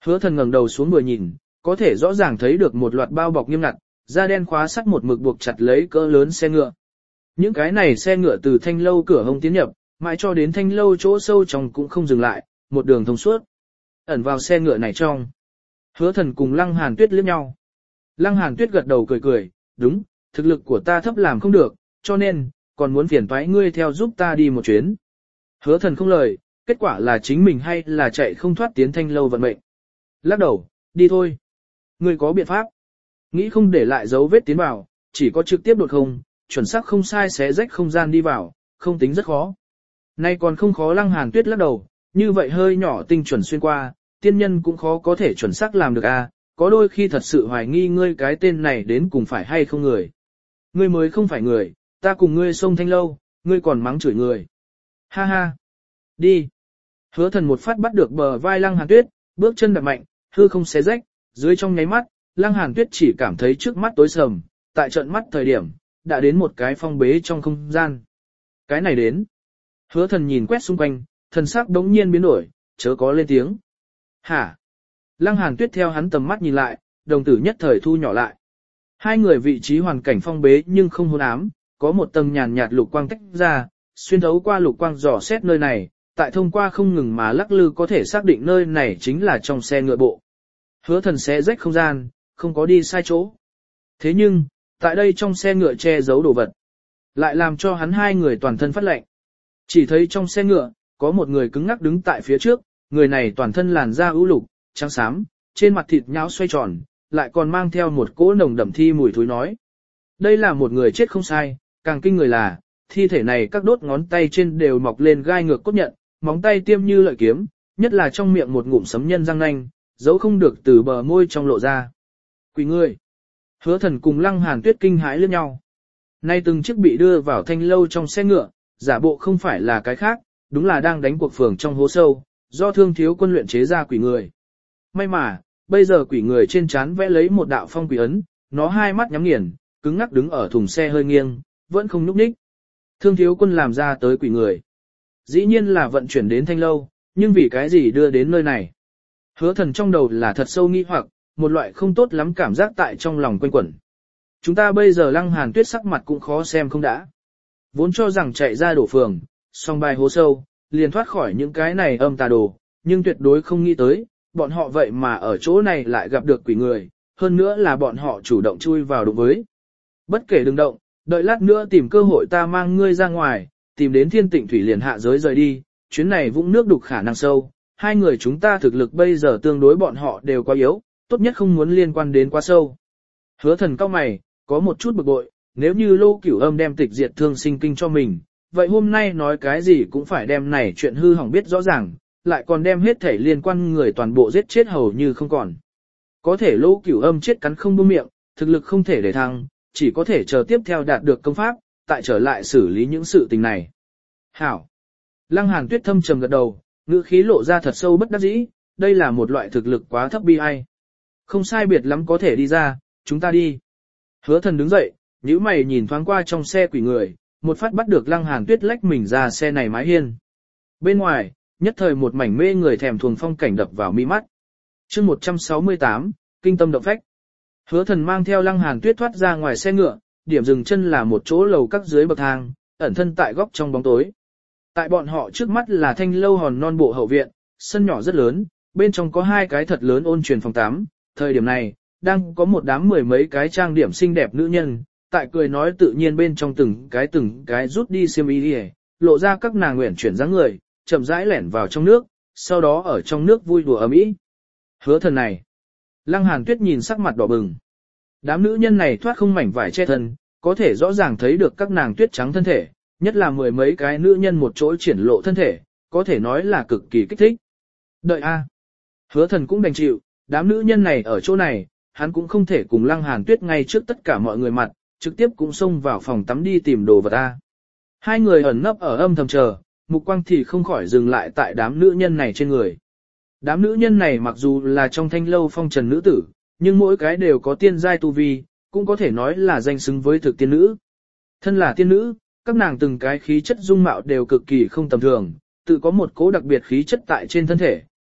Hứa thần ngẩng đầu xuống vừa nhìn, có thể rõ ràng thấy được một loạt bao bọc nghiêm ngặt, da đen khóa sắt một mực buộc chặt lấy cỡ lớn xe ngựa. Những cái này xe ngựa từ thanh lâu cửa hông tiến nhập, mãi cho đến thanh lâu chỗ sâu trong cũng không dừng lại, một đường thông suốt. Ẩn vào xe ngựa này trong. Hứa thần cùng Lăng Hàn Tuyết liếc nhau. Lăng Hàn Tuyết gật đầu cười cười, đúng, thực lực của ta thấp làm không được, cho nên, còn muốn phiền toái ngươi theo giúp ta đi một chuyến. Hứa thần không lời, kết quả là chính mình hay là chạy không thoát tiến thanh lâu vận mệnh. Lắc đầu, đi thôi. Ngươi có biện pháp. Nghĩ không để lại dấu vết tiến vào, chỉ có trực tiếp đột không, chuẩn xác không sai xé rách không gian đi vào, không tính rất khó. Nay còn không khó. Lăng Hàn Tuyết lắc đầu, như vậy hơi nhỏ tinh chuẩn xuyên qua, tiên nhân cũng khó có thể chuẩn xác làm được à, có đôi khi thật sự hoài nghi ngươi cái tên này đến cùng phải hay không người. Ngươi mới không phải người, ta cùng ngươi xông thanh lâu, ngươi còn mắng chửi người. Ha ha. Đi. Hứa thần một phát bắt được bờ vai Lăng Hàn Tuyết, bước chân đạp mạnh, hư không xé rách, dưới trong nháy mắt, Lăng Hàn Tuyết chỉ cảm thấy trước mắt tối sầm, tại trận mắt thời điểm, đã đến một cái phong bế trong không gian. Cái này đến. Hứa thần nhìn quét xung quanh, thần sắc đống nhiên biến đổi, chớ có lên tiếng. Hả? Lăng Hàn Tuyết theo hắn tầm mắt nhìn lại, đồng tử nhất thời thu nhỏ lại. Hai người vị trí hoàn cảnh phong bế nhưng không hôn ám, có một tầng nhàn nhạt lục quang tách ra, xuyên thấu qua lục quang dò xét nơi này, tại thông qua không ngừng mà lắc lư có thể xác định nơi này chính là trong xe ngựa bộ. Hứa thần xé rách không gian, không có đi sai chỗ. Thế nhưng, tại đây trong xe ngựa che giấu đồ vật, lại làm cho hắn hai người toàn thân phát lạnh. Chỉ thấy trong xe ngựa, có một người cứng ngắc đứng tại phía trước, người này toàn thân làn da ưu lục, trắng xám, trên mặt thịt nhão xoay tròn, lại còn mang theo một cỗ nồng đậm thi mùi thối nói. Đây là một người chết không sai, càng kinh người là, thi thể này các đốt ngón tay trên đều mọc lên gai ngược cốt nhận, móng tay tiêm như lợi kiếm, nhất là trong miệng một ngụm sấm nhân răng nanh, giấu không được từ bờ môi trong lộ ra. Quỷ ngươi! Hứa thần cùng Lăng Hàn Tuyết kinh hãi liếc nhau. Nay từng chiếc bị đưa vào thanh lâu trong xe ngựa, giả bộ không phải là cái khác, đúng là đang đánh cuộc phường trong hố sâu, do Thương Thiếu Quân luyện chế ra quỷ người. May mà, bây giờ quỷ người trên trán vẽ lấy một đạo phong quỷ ấn, nó hai mắt nhắm nghiền, cứng ngắc đứng ở thùng xe hơi nghiêng, vẫn không nhúc nhích. Thương Thiếu Quân làm ra tới quỷ người. Dĩ nhiên là vận chuyển đến thanh lâu, nhưng vì cái gì đưa đến nơi này? Hứa thần trong đầu là thật sâu nghi hoặc, một loại không tốt lắm cảm giác tại trong lòng quanh quẩn. Chúng ta bây giờ Lăng Hàn Tuyết sắc mặt cũng khó xem không đã. Vốn cho rằng chạy ra đổ phường, song bài hố sâu, liền thoát khỏi những cái này âm tà đồ, nhưng tuyệt đối không nghĩ tới, bọn họ vậy mà ở chỗ này lại gặp được quỷ người, hơn nữa là bọn họ chủ động chui vào đụng với. Bất kể đừng động, đợi lát nữa tìm cơ hội ta mang ngươi ra ngoài, tìm đến Thiên Tịnh Thủy liền hạ giới rời đi, chuyến này vũng nước đục khả năng sâu, hai người chúng ta thực lực bây giờ tương đối bọn họ đều quá yếu, tốt nhất không muốn liên quan đến quá sâu. Hứa thần cao mày, có một chút bực bội, nếu như Lô Cửu Âm đem tịch diệt thương sinh kinh cho mình, vậy hôm nay nói cái gì cũng phải đem này chuyện hư hỏng biết rõ ràng, lại còn đem hết thể liên quan người toàn bộ giết chết hầu như không còn. Có thể Lô Cửu Âm chết cắn không buông miệng, thực lực không thể để thăng, chỉ có thể chờ tiếp theo đạt được công pháp, tại trở lại xử lý những sự tình này. Hảo. Lăng Hàn Tuyết thâm trầm gật đầu, ngữ khí lộ ra thật sâu bất đắc dĩ, đây là một loại thực lực quá thấp bi ai. Không sai biệt lắm có thể đi ra, chúng ta đi. Hứa thần đứng dậy, nhíu mày nhìn thoáng qua trong xe quỷ người, một phát bắt được Lăng Hàn Tuyết lách mình ra xe này mái hiên. Bên ngoài, nhất thời một mảnh mê người thèm thuồng phong cảnh đập vào mi mắt. Chương một trăm sáu mươi tám, kinh tâm động phách. Hứa thần mang theo Lăng Hàn Tuyết thoát ra ngoài xe ngựa, điểm dừng chân là một chỗ lầu các dưới bậc thang, ẩn thân tại góc trong bóng tối. Tại bọn họ trước mắt là thanh lâu hòn non bộ hậu viện, sân nhỏ rất lớn, bên trong có hai cái thật lớn ôn truyền phòng tắm. Thời điểm này, đang có một đám mười mấy cái trang điểm xinh đẹp nữ nhân, tại cười nói tự nhiên bên trong từng cái từng cái rút đi xiêm y đi, lộ ra các nàng nguyện chuyển dáng người, chậm rãi lẻn vào trong nước, sau đó ở trong nước vui đùa ầm ĩ. Hứa thần này. Lăng Hàn Tuyết nhìn sắc mặt đỏ bừng. Đám nữ nhân này thoát không mảnh vải che thân, có thể rõ ràng thấy được các nàng tuyết trắng thân thể, nhất là mười mấy cái nữ nhân một chỗ triển lộ thân thể, có thể nói là cực kỳ kích thích. Đợi a. Hứa thần cũng đành chịu, đám nữ nhân này ở chỗ này, hắn cũng không thể cùng Lăng Hàn Tuyết ngay trước tất cả mọi người mặt, trực tiếp cũng xông vào phòng tắm đi tìm đồ vật a. Hai người ẩn nấp ở âm thầm chờ, mục quang thì không khỏi dừng lại tại đám nữ nhân này trên người. Đám nữ nhân này mặc dù là trong thanh lâu phong trần nữ tử, nhưng mỗi cái đều có tiên giai tu vi, cũng có thể nói là danh xứng với thực tiên nữ. Thân là tiên nữ, các nàng từng cái khí chất dung mạo đều cực kỳ không tầm thường, tự có một cố đặc biệt khí chất tại trên thân thể,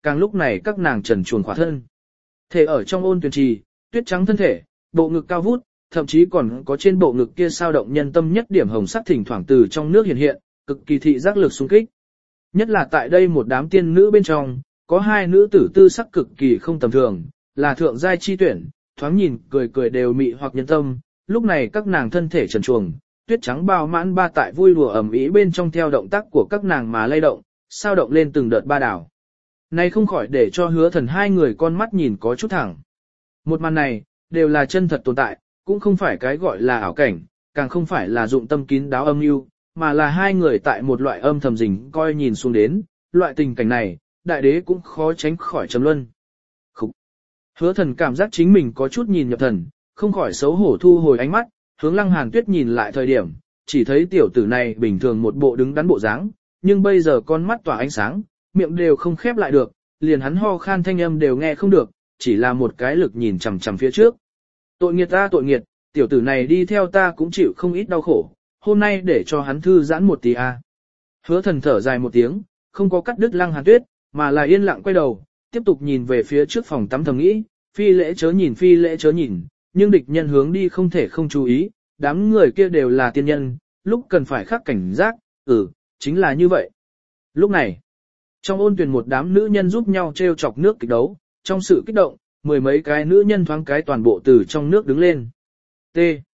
càng lúc này các nàng trần truồng khỏa thân. Thể ở trong ôn tuyền trì, tuyết trắng thân thể, bộ ngực cao vút, thậm chí còn có trên bộ ngực kia sao động nhân tâm nhất điểm hồng sắc thỉnh thoảng từ trong nước hiện hiện, cực kỳ thị giác lực xung kích. Nhất là tại đây một đám tiên nữ bên trong, có hai nữ tử tư sắc cực kỳ không tầm thường, là thượng giai chi tuyển, thoáng nhìn cười cười đều mị hoặc nhân tâm, lúc này các nàng thân thể trần truồng, tuyết trắng bao mãn ba tại vui đùa ẩm ý bên trong theo động tác của các nàng mà lay động, sao động lên từng đợt ba đảo. Này không khỏi để cho Hứa Thần hai người con mắt nhìn có chút thẳng. Một màn này, đều là chân thật tồn tại, cũng không phải cái gọi là ảo cảnh, càng không phải là dụng tâm kín đáo âm mưu, mà là hai người tại một loại âm thầm rình coi nhìn xuống đến, loại tình cảnh này, đại đế cũng khó tránh khỏi trầm luân. Khúc. Hứa Thần cảm giác chính mình có chút nhìn nhập thần, không khỏi xấu hổ thu hồi ánh mắt, hướng Lăng Hàn Tuyết nhìn lại thời điểm, chỉ thấy tiểu tử này bình thường một bộ đứng đắn bộ dáng, nhưng bây giờ con mắt tỏa ánh sáng, miệng đều không khép lại được, liền hắn ho khan thanh âm đều nghe không được, chỉ là một cái lực nhìn chằm chằm phía trước. Tội nghiệt ta tội nghiệt, tiểu tử này đi theo ta cũng chịu không ít đau khổ, hôm nay để cho hắn thư giãn một tí a. Hứa Thần thở dài một tiếng, không có cắt đứt Lăng Hàn Tuyết, mà là yên lặng quay đầu, tiếp tục nhìn về phía trước phòng tắm thầm nghĩ, phi lễ chớ nhìn phi lễ chớ nhìn, nhưng địch nhân hướng đi không thể không chú ý, đám người kia đều là tiên nhân, lúc cần phải khắc cảnh giác, ừ, chính là như vậy. Lúc này, trong ôn tuyền một đám nữ nhân giúp nhau treo chọc nước kịch đấu, trong sự kích động, mười mấy cái nữ nhân thoáng cái toàn bộ từ trong nước đứng lên. T.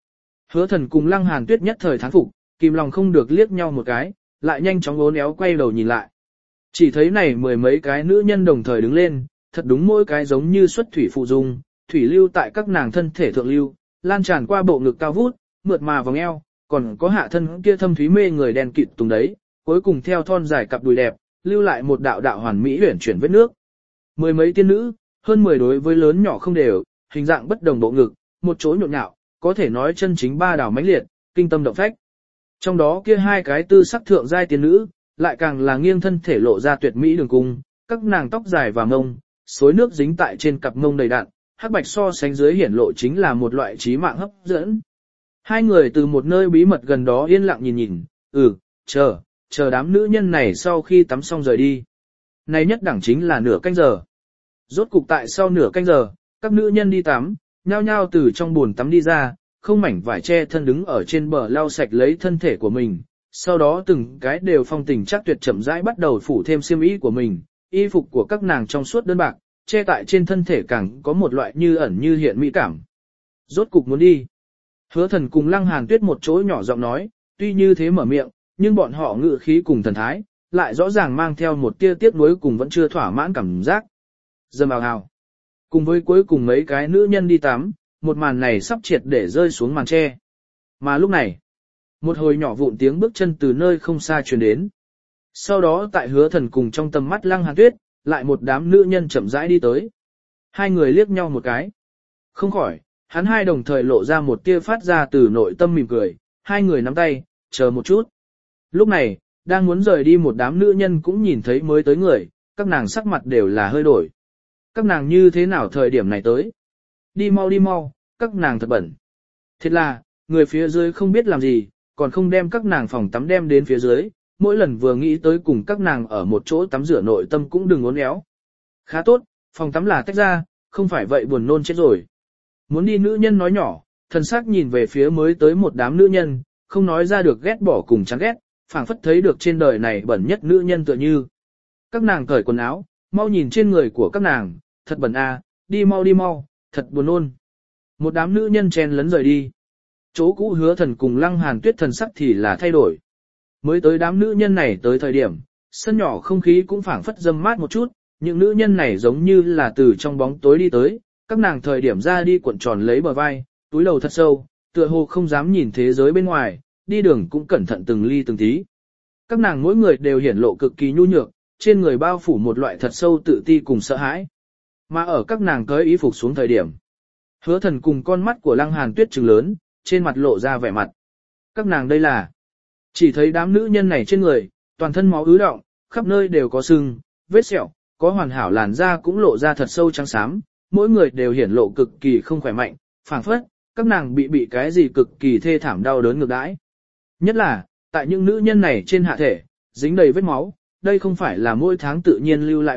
Hứa Thần cùng Lăng Hàn Tuyết nhất thời thán phục, kìm lòng không được liếc nhau một cái, lại nhanh chóng uốn éo quay đầu nhìn lại. Chỉ thấy này mười mấy cái nữ nhân đồng thời đứng lên, thật đúng mỗi cái giống như xuất thủy phụ dung, thủy lưu tại các nàng thân thể thượng lưu, lan tràn qua bộ ngực cao vút, mượt mà vòng eo, còn có hạ thân kia thâm thúy mê người đen kịt tùng đấy, cuối cùng theo thon dài cặp đùi đẹp, lưu lại một đạo đạo hoàn mỹ uyển chuyển vết nước. Mười mấy tiên nữ, hơn mười đối với lớn nhỏ không đều, hình dạng bất đồng bộ ngực, một chỗ nhộn nhạo, có thể nói chân chính ba đảo mãnh liệt, kinh tâm động phách. Trong đó kia hai cái tư sắc thượng giai tiên nữ, lại càng là nghiêng thân thể lộ ra tuyệt mỹ đường cung, các nàng tóc dài và mông, xối nước dính tại trên cặp mông đầy đặn, hắc bạch so sánh dưới hiển lộ chính là một loại trí mạng hấp dẫn. Hai người từ một nơi bí mật gần đó yên lặng nhìn nhìn, ừ, chờ, chờ đám nữ nhân này sau khi tắm xong rời đi. Này nhất đẳng chính là nửa canh giờ. Rốt cục tại sau nửa canh giờ, các nữ nhân đi tắm, nhao nhao từ trong bồn tắm đi ra, không mảnh vải che thân đứng ở trên bờ lau sạch lấy thân thể của mình. Sau đó từng cái đều phong tình chắc tuyệt chậm rãi bắt đầu phủ thêm xiêm y của mình, y phục của các nàng trong suốt đơn bạc, che tại trên thân thể càng có một loại như ẩn như hiện mỹ cảm. Rốt cục muốn đi. Hứa Thần cùng Lăng Hàn Tuyết một chỗ nhỏ giọng nói, tuy như thế mở miệng, nhưng bọn họ ngự khí cùng thần thái, lại rõ ràng mang theo một tia tiếc nuối cùng vẫn chưa thỏa mãn cảm giác. Dâm ào hào. Cùng với cuối cùng mấy cái nữ nhân đi tắm, một màn này sắp triệt để rơi xuống màn tre. Mà lúc này, một hồi nhỏ vụn tiếng bước chân từ nơi không xa truyền đến. Sau đó tại Hứa Thần cùng trong tầm mắt Lăng Hàn Tuyết, lại một đám nữ nhân chậm rãi đi tới. Hai người liếc nhau một cái. Không khỏi, hắn hai đồng thời lộ ra một tia phát ra từ nội tâm mỉm cười, hai người nắm tay, chờ một chút. Lúc này, đang muốn rời đi một đám nữ nhân cũng nhìn thấy mới tới người, các nàng sắc mặt đều là hơi đổi. Các nàng như thế nào thời điểm này tới? Đi mau đi mau, các nàng thật bẩn. Thật là, người phía dưới không biết làm gì, còn không đem các nàng phòng tắm đem đến phía dưới, mỗi lần vừa nghĩ tới cùng các nàng ở một chỗ tắm rửa nội tâm cũng đừng uốn éo. Khá tốt, phòng tắm là tách ra, không phải vậy buồn nôn chết rồi. Muốn đi nữ nhân nói nhỏ, thần sắc nhìn về phía mới tới một đám nữ nhân, không nói ra được ghét bỏ cùng chán ghét, phảng phất thấy được trên đời này bẩn nhất nữ nhân tựa như. Các nàng cởi quần áo, mau nhìn trên người của các nàng, thật bẩn a, đi mau đi mau, thật buồn nôn. Một đám nữ nhân chen lấn rời đi. Chỗ cũ Hứa Thần cùng Lăng Hàn Tuyết thần sắc thì là thay đổi. Mới tới đám nữ nhân này tới thời điểm, sân nhỏ không khí cũng phảng phất dâm mát một chút, những nữ nhân này giống như là từ trong bóng tối đi tới, các nàng thời điểm ra đi cuộn tròn lấy bờ vai, túi đầu thật sâu, tựa hồ không dám nhìn thế giới bên ngoài, đi đường cũng cẩn thận từng ly từng tí. Các nàng mỗi người đều hiển lộ cực kỳ nhu nhược, trên người bao phủ một loại thật sâu tự ti cùng sợ hãi. Mà ở các nàng cởi y phục xuống thời điểm, Hứa Thần cùng con mắt của Lăng Hàn Tuyết trừng lớn, trên mặt lộ ra vẻ mặt. Các nàng đây là, chỉ thấy đám nữ nhân này trên người, toàn thân máu ứ đọng, khắp nơi đều có sưng, vết sẹo, có hoàn hảo làn da cũng lộ ra thật sâu trắng xám, mỗi người đều hiển lộ cực kỳ không khỏe mạnh, phảng phất, các nàng bị bị cái gì cực kỳ thê thảm đau đớn ngược đãi. Nhất là, tại những nữ nhân này trên hạ thể, dính đầy vết máu, đây không phải là mỗi tháng tự nhiên lưu lại huyết,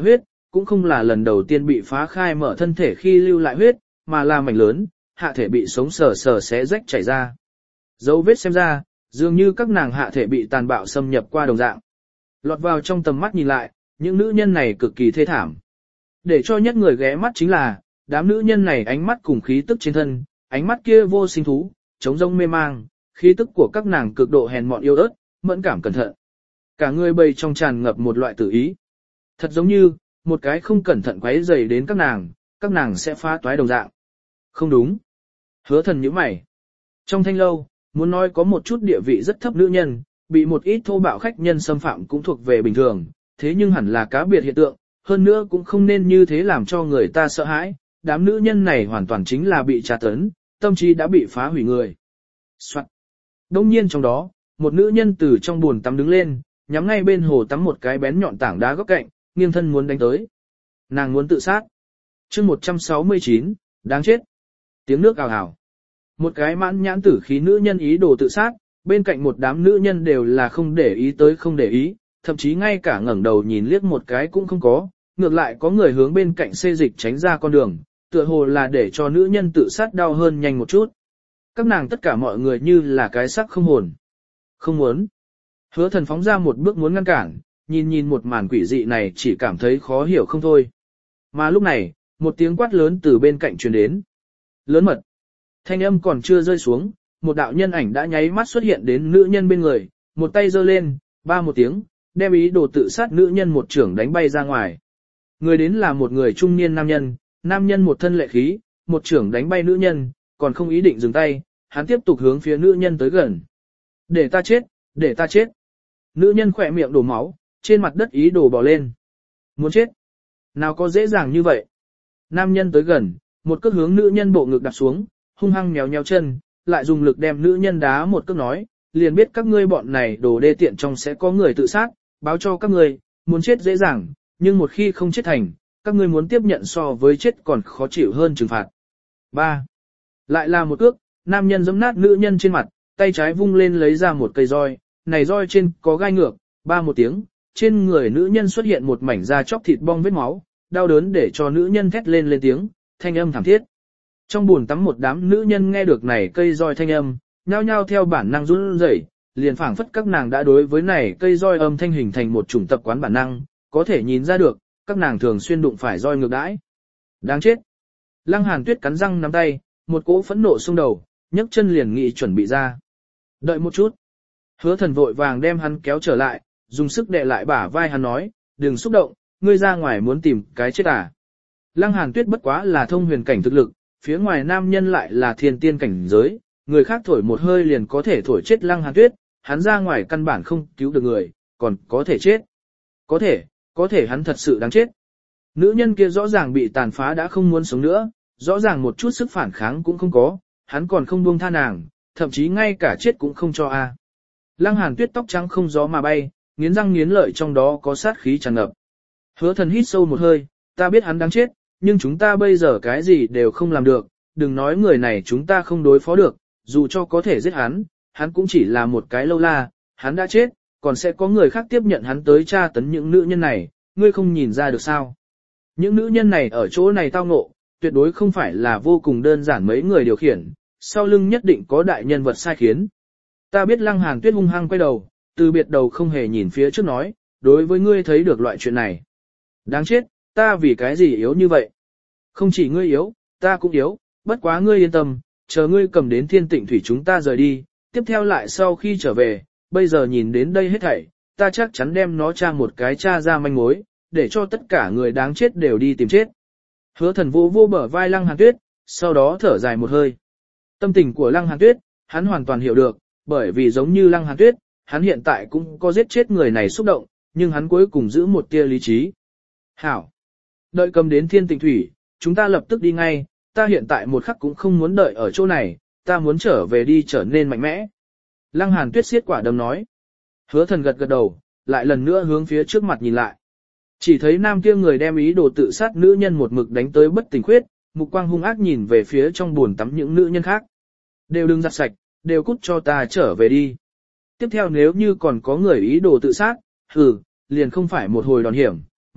cũng không là lần đầu tiên bị phá khai mở thân thể khi lưu lại huyết, mà là mảnh lớn, hạ thể bị sống sờ sờ xé rách chảy ra. Dấu vết xem ra, dường như các nàng hạ thể bị tàn bạo xâm nhập qua đồng dạng. Lọt vào trong tầm mắt nhìn lại, những nữ nhân này cực kỳ thê thảm. Để cho nhất người ghé mắt chính là, đám nữ nhân này ánh mắt cùng khí tức trên thân, ánh mắt kia vô sinh thú, trống rông mê mang, khí tức của các nàng cực độ hèn mọn yêu ớt, mẫn cảm cẩn thận. Cả người bầy trong tràn ngập một loại tử ý. Thật giống như, một cái không cẩn thận quấy rầy đến các nàng, các nàng sẽ phá toái đồng dạng. Không đúng. Hứa thần nhíu mày. Trong thanh lâu, muốn nói có một chút địa vị rất thấp nữ nhân, bị một ít thô bạo khách nhân xâm phạm cũng thuộc về bình thường, thế nhưng hẳn là cá biệt hiện tượng, hơn nữa cũng không nên như thế làm cho người ta sợ hãi, đám nữ nhân này hoàn toàn chính là bị tra tấn, tâm trí đã bị phá hủy người. Soạn. Đông nhiên trong đó, một nữ nhân từ trong bồn tắm đứng lên, nhắm ngay bên hồ tắm một cái bén nhọn tảng đá góc cạnh, nghiêng thân muốn đánh tới. Nàng muốn tự sát. Chương một trăm sáu mươi chín, đáng chết. Tiếng nước ào ào. Một cái mãn nhãn tử khí nữ nhân ý đồ tự sát, bên cạnh một đám nữ nhân đều là không để ý tới không để ý, thậm chí ngay cả ngẩng đầu nhìn liếc một cái cũng không có, ngược lại có người hướng bên cạnh xê dịch tránh ra con đường, tựa hồ là để cho nữ nhân tự sát đau hơn nhanh một chút. Các nàng tất cả mọi người như là cái xác không hồn. Không muốn. Hứa thần phóng ra một bước muốn ngăn cản, nhìn nhìn một màn quỷ dị này chỉ cảm thấy khó hiểu không thôi. Mà lúc này, một tiếng quát lớn từ bên cạnh truyền đến. Lớn mật. Thanh âm còn chưa rơi xuống, một đạo nhân ảnh đã nháy mắt xuất hiện đến nữ nhân bên người, một tay giơ lên, ba một tiếng, đem ý đồ tự sát nữ nhân một trưởng đánh bay ra ngoài. Người đến là một người trung niên nam nhân, nam nhân một thân lệ khí, một trưởng đánh bay nữ nhân, còn không ý định dừng tay, hắn tiếp tục hướng phía nữ nhân tới gần. Để ta chết, để ta chết. Nữ nhân khỏe miệng đổ máu, trên mặt đất ý đồ bò lên. Muốn chết. Nào có dễ dàng như vậy. Nam nhân tới gần, một cước hướng nữ nhân bộ ngực đạp xuống, hung hăng nhéo nhéo chân, lại dùng lực đem nữ nhân đá một cước nói, liền biết các ngươi bọn này đồ đê tiện trong sẽ có người tự sát, báo cho các ngươi, muốn chết dễ dàng, nhưng một khi không chết thành, các ngươi muốn tiếp nhận so với chết còn khó chịu hơn trừng phạt. ba. Lại là một cước, nam nhân giẫm nát nữ nhân trên mặt, tay trái vung lên lấy ra một cây roi, này roi trên có gai ngược, ba một tiếng, trên người nữ nhân xuất hiện một mảnh da chóc thịt bong vết máu, đau đớn để cho nữ nhân thét lên lên tiếng, thanh âm thảm thiết. Trong buồn tắm một đám nữ nhân nghe được này cây roi thanh âm, nhao nhao theo bản năng run rẩy, liền phảng phất các nàng đã đối với này cây roi âm thanh hình thành một chủng tập quán bản năng, có thể nhìn ra được, các nàng thường xuyên đụng phải roi ngược đãi. Đáng chết. Lăng Hàn Tuyết cắn răng nắm tay, một cỗ phẫn nộ xông đầu, nhấc chân liền nghị chuẩn bị ra. Đợi một chút. Hứa thần vội vàng đem hắn kéo trở lại, dùng sức đè lại bả vai hắn nói, đừng xúc động, ngươi ra ngoài muốn tìm cái chết à. Lăng Hàn Tuyết bất quá là thông huyền cảnh thực lực, phía ngoài nam nhân lại là thiên tiên cảnh giới, người khác thổi một hơi liền có thể thổi chết Lăng Hàn Tuyết, hắn ra ngoài căn bản không cứu được người, còn có thể chết. Có thể, có thể hắn thật sự đáng chết. Nữ nhân kia rõ ràng bị tàn phá đã không muốn sống nữa, rõ ràng một chút sức phản kháng cũng không có, hắn còn không buông tha nàng, thậm chí ngay cả chết cũng không cho a. Lăng Hàn Tuyết tóc trắng không gió mà bay, nghiến răng nghiến lợi trong đó có sát khí tràn ngập. Hứa thần hít sâu một hơi, ta biết hắn đáng chết, nhưng chúng ta bây giờ cái gì đều không làm được, đừng nói người này chúng ta không đối phó được, dù cho có thể giết hắn, hắn cũng chỉ là một cái lâu la, hắn đã chết, còn sẽ có người khác tiếp nhận hắn tới tra tấn những nữ nhân này, ngươi không nhìn ra được sao. Những nữ nhân này ở chỗ này tao ngộ, tuyệt đối không phải là vô cùng đơn giản mấy người điều khiển, sau lưng nhất định có đại nhân vật sai khiến. Ta biết Lăng Hàn Tuyết hung hăng quay đầu, từ biệt đầu không hề nhìn phía trước nói, đối với ngươi thấy được loại chuyện này. Đáng chết, ta vì cái gì yếu như vậy? Không chỉ ngươi yếu, ta cũng yếu, bất quá ngươi yên tâm, chờ ngươi cầm đến Thiên Tịnh Thủy chúng ta rời đi, tiếp theo lại sau khi trở về, bây giờ nhìn đến đây hết thảy, ta chắc chắn đem nó tra một cái tra ra manh mối, để cho tất cả người đáng chết đều đi tìm chết. Hứa thần vô vô bờ vai Lăng Hàn Tuyết, sau đó thở dài một hơi. Tâm tình của Lăng Hàn Tuyết, hắn hoàn toàn hiểu được, bởi vì giống như Lăng Hàn Tuyết, hắn hiện tại cũng có giết chết người này xúc động, nhưng hắn cuối cùng giữ một tia lý trí. Hảo! Đợi cầm đến Thiên Tịnh Thủy, chúng ta lập tức đi ngay, ta hiện tại một khắc cũng không muốn đợi ở chỗ này, ta muốn trở về đi trở nên mạnh mẽ. Lăng Hàn Tuyết siết quả đấm nói. Hứa thần gật gật đầu, lại lần nữa hướng phía trước mặt nhìn lại. Chỉ thấy nam kia người đem ý đồ tự sát nữ nhân một mực đánh tới bất tỉnh khuyết, mục quang hung ác nhìn về phía trong buồn tắm những nữ nhân khác. Đều đừng giặt sạch, đều cút cho ta trở về đi. Tiếp theo nếu như còn có người ý đồ tự sát, hừ, liền không phải một hồi đòn hiểm,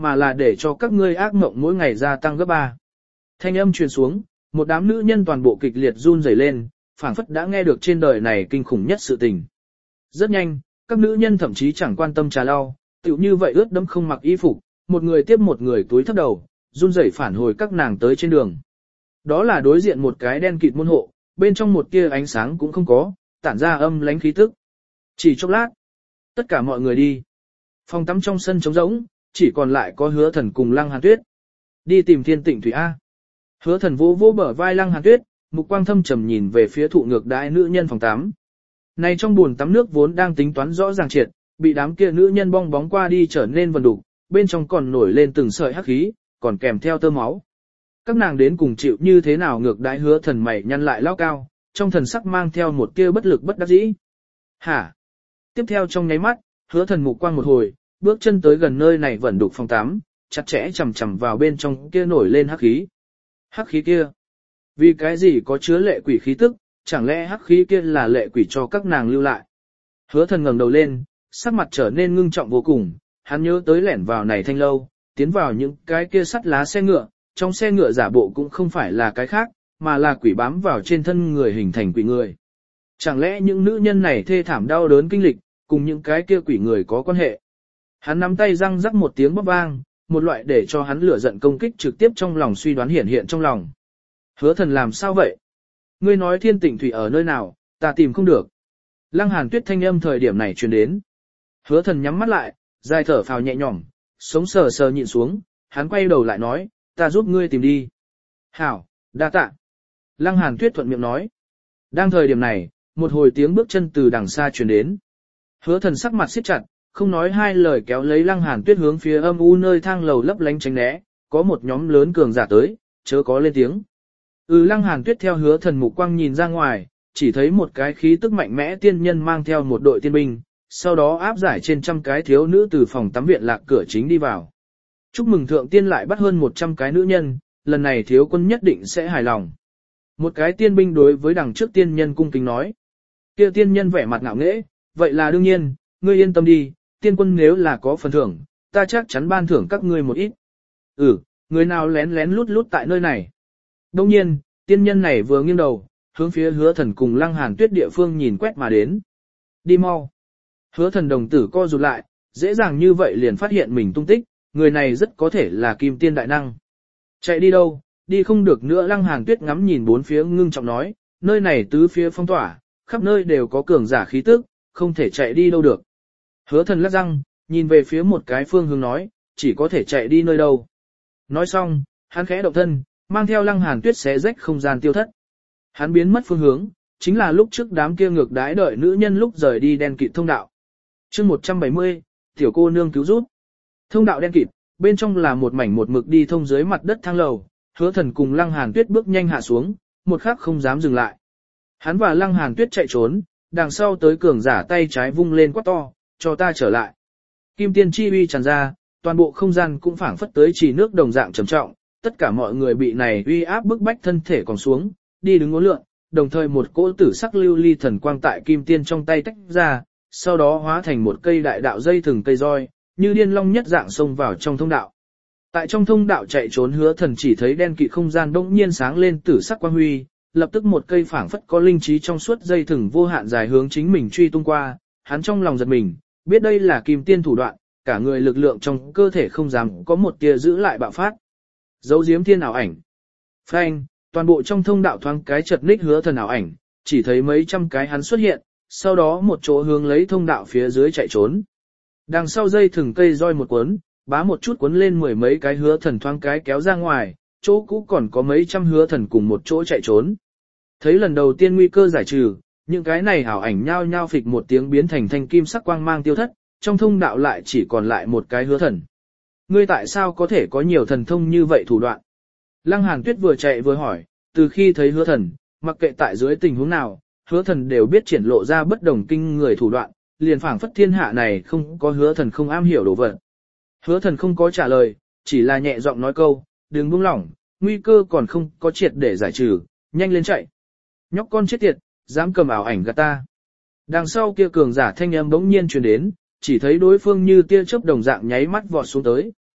mà là để cho các ngươi ác mộng mỗi ngày gia tăng gấp ba. Thanh âm truyền xuống, một đám nữ nhân toàn bộ kịch liệt run rẩy lên, phảng phất đã nghe được trên đời này kinh khủng nhất sự tình. Rất nhanh, các nữ nhân thậm chí chẳng quan tâm trà lau, tựu như vậy ướt đẫm không mặc y phục, một người tiếp một người túi thấp đầu, run rẩy phản hồi các nàng tới trên đường. Đó là đối diện một cái đen kịt môn hộ, bên trong một tia ánh sáng cũng không có, tản ra âm lánh khí tức. Chỉ chốc lát, tất cả mọi người đi. Phòng tắm trong sân trống rỗng, chỉ còn lại có Hứa Thần cùng Lăng Hàn Tuyết. Đi tìm Thiên Tịnh Thủy A. Hứa Thần vỗ vỗ bờ vai Lăng Hàn Tuyết, mục quang thâm trầm nhìn về phía thụ ngược đãi nữ nhân phòng tắm. Này trong buồn tắm nước vốn đang tính toán rõ ràng triệt, bị đám kia nữ nhân bong bóng qua đi trở nên vần đục, bên trong còn nổi lên từng sợi hắc khí, còn kèm theo tơ máu. Các nàng đến cùng chịu như thế nào ngược đãi Hứa Thần mày nhăn lại lao cao, trong thần sắc mang theo một tia bất lực bất đắc dĩ. Hả? Tiếp theo trong nháy mắt, Hứa Thần mục quang một hồi, bước chân tới gần nơi này vẫn đục phòng tắm, chặt chẽ chầm chầm vào bên trong kia nổi lên hắc khí. Hắc khí kia? Vì cái gì có chứa lệ quỷ khí tức, chẳng lẽ hắc khí kia là lệ quỷ cho các nàng lưu lại? Hứa Thần ngẩng đầu lên, sắc mặt trở nên ngưng trọng vô cùng, hắn nhớ tới lẻn vào này thanh lâu, tiến vào những cái kia sắt lá xe ngựa, trong xe ngựa giả bộ cũng không phải là cái khác, mà là quỷ bám vào trên thân người hình thành quỷ người. Chẳng lẽ những nữ nhân này thê thảm đau đớn kinh lịch, cùng những cái kia quỷ người có quan hệ? Hắn nắm tay răng rắc một tiếng bóp vang, một loại để cho hắn lửa giận công kích trực tiếp trong lòng suy đoán hiện hiện trong lòng. Hứa Thần làm sao vậy? Ngươi nói Thiên Tịnh Thủy ở nơi nào, ta tìm không được. Lăng Hàn Tuyết thanh âm thời điểm này truyền đến. Hứa Thần nhắm mắt lại, dài thở phào nhẹ nhõm, sống sờ sờ nhịn xuống, hắn quay đầu lại nói, ta giúp ngươi tìm đi. Hảo, đa tạ. Lăng Hàn Tuyết thuận miệng nói. Đang thời điểm này, một hồi tiếng bước chân từ đằng xa truyền đến. Hứa Thần sắc mặt siết chặt, không nói hai lời kéo lấy Lăng Hàn Tuyết hướng phía âm u nơi thang lầu lấp lánh tránh né, có một nhóm lớn cường giả tới, chớ có lên tiếng. Ừ Lăng Hàn Tuyết theo Hứa Thần mục quang nhìn ra ngoài, chỉ thấy một cái khí tức mạnh mẽ tiên nhân mang theo một đội tiên binh, sau đó áp giải trên trăm cái thiếu nữ từ phòng tắm viện lạc cửa chính đi vào. Chúc mừng thượng tiên lại bắt hơn một trăm cái nữ nhân, lần này thiếu quân nhất định sẽ hài lòng. Một cái tiên binh đối với đằng trước tiên nhân cung kính nói. Kia tiên nhân vẻ mặt ngạo nghễ, vậy là đương nhiên, ngươi yên tâm đi, tiên quân nếu là có phần thưởng, ta chắc chắn ban thưởng các ngươi một ít. Ừ, người nào lén lén lút lút tại nơi này. Đông nhiên, tiên nhân này vừa nghiêng đầu, hướng phía Hứa Thần cùng Lăng Hàn Tuyết địa phương nhìn quét mà đến. Đi mau. Hứa Thần đồng tử co rụt lại, dễ dàng như vậy liền phát hiện mình tung tích, người này rất có thể là kim tiên đại năng. Chạy đi đâu, đi không được nữa. Lăng Hàn Tuyết ngắm nhìn bốn phía ngưng trọng nói, nơi này tứ phía phong tỏa, khắp nơi đều có cường giả khí tức, không thể chạy đi đâu được. Hứa Thần lắc răng, nhìn về phía một cái phương hướng nói, chỉ có thể chạy đi nơi đâu. Nói xong, hắn khẽ động thân, mang theo Lăng Hàn Tuyết xé rách không gian tiêu thất. Hắn biến mất phương hướng, chính là lúc trước đám kia ngược đái đợi nữ nhân lúc rời đi đen kịt thông đạo. Chương một trăm bảy mươi, tiểu cô nương cứu giúp. Thông đạo đen kịt, bên trong là một mảnh một mực đi thông dưới mặt đất thang lầu, Hứa Thần cùng Lăng Hàn Tuyết bước nhanh hạ xuống, một khắc không dám dừng lại. Hắn và Lăng Hàn Tuyết chạy trốn, đằng sau tới cường giả tay trái vung lên quát to, cho ta trở lại. Kim tiên chi uy tràn ra, toàn bộ không gian cũng phảng phất tới chỉ nước đồng dạng trầm trọng, tất cả mọi người bị này uy áp bức bách thân thể còn xuống, đi đứng uốn lượn, đồng thời một cỗ tử sắc lưu ly thần quang tại kim tiên trong tay tách ra, sau đó hóa thành một cây đại đạo dây thừng cây roi, như điên long nhất dạng xông vào trong thông đạo. Tại trong thông đạo chạy trốn Hứa Thần chỉ thấy đen kịt không gian bỗng nhiên sáng lên tử sắc quang huy, lập tức một cây phảng phất có linh trí trong suốt dây thừng vô hạn dài hướng chính mình truy tung qua, hắn trong lòng giật mình, biết đây là kim tiên thủ đoạn, cả người lực lượng trong cơ thể không dám có một tia giữ lại bạo phát. Dấu diếm thiên ảo ảnh. Phanh, toàn bộ trong thông đạo thoáng cái chật ních Hứa Thần ảo ảnh, chỉ thấy mấy trăm cái hắn xuất hiện, sau đó một chỗ hướng lấy thông đạo phía dưới chạy trốn. Đằng sau dây thừng cây roi một cuốn, bá một chút cuốn lên mười mấy cái Hứa Thần thoáng cái kéo ra ngoài, chỗ cũ còn có mấy trăm Hứa Thần cùng một chỗ chạy trốn. Thấy lần đầu tiên nguy cơ giải trừ, những cái này ảo ảnh nhao nhao phịch một tiếng biến thành thanh kim sắc quang mang tiêu thất, trong thông đạo lại chỉ còn lại một cái Hứa Thần. Ngươi tại sao có thể có nhiều thần thông như vậy thủ đoạn? Lăng Hàn Tuyết vừa chạy vừa hỏi, từ khi thấy Hứa Thần, mặc kệ tại dưới tình huống nào, Hứa Thần đều biết triển lộ ra bất đồng kinh người thủ đoạn, liền phảng phất thiên hạ này không có Hứa Thần không am hiểu đồ vật. Hứa Thần không có trả lời, chỉ là nhẹ giọng nói câu, đừng buông lỏng, nguy cơ còn không có triệt để giải trừ, nhanh lên chạy. Nhóc con chết tiệt, dám cầm ảo ảnh gạt ta. Đằng sau kia cường giả thanh âm bỗng nhiên truyền đến, chỉ thấy đối phương như tia chớp đồng dạng nháy mắt vọt xuống tới.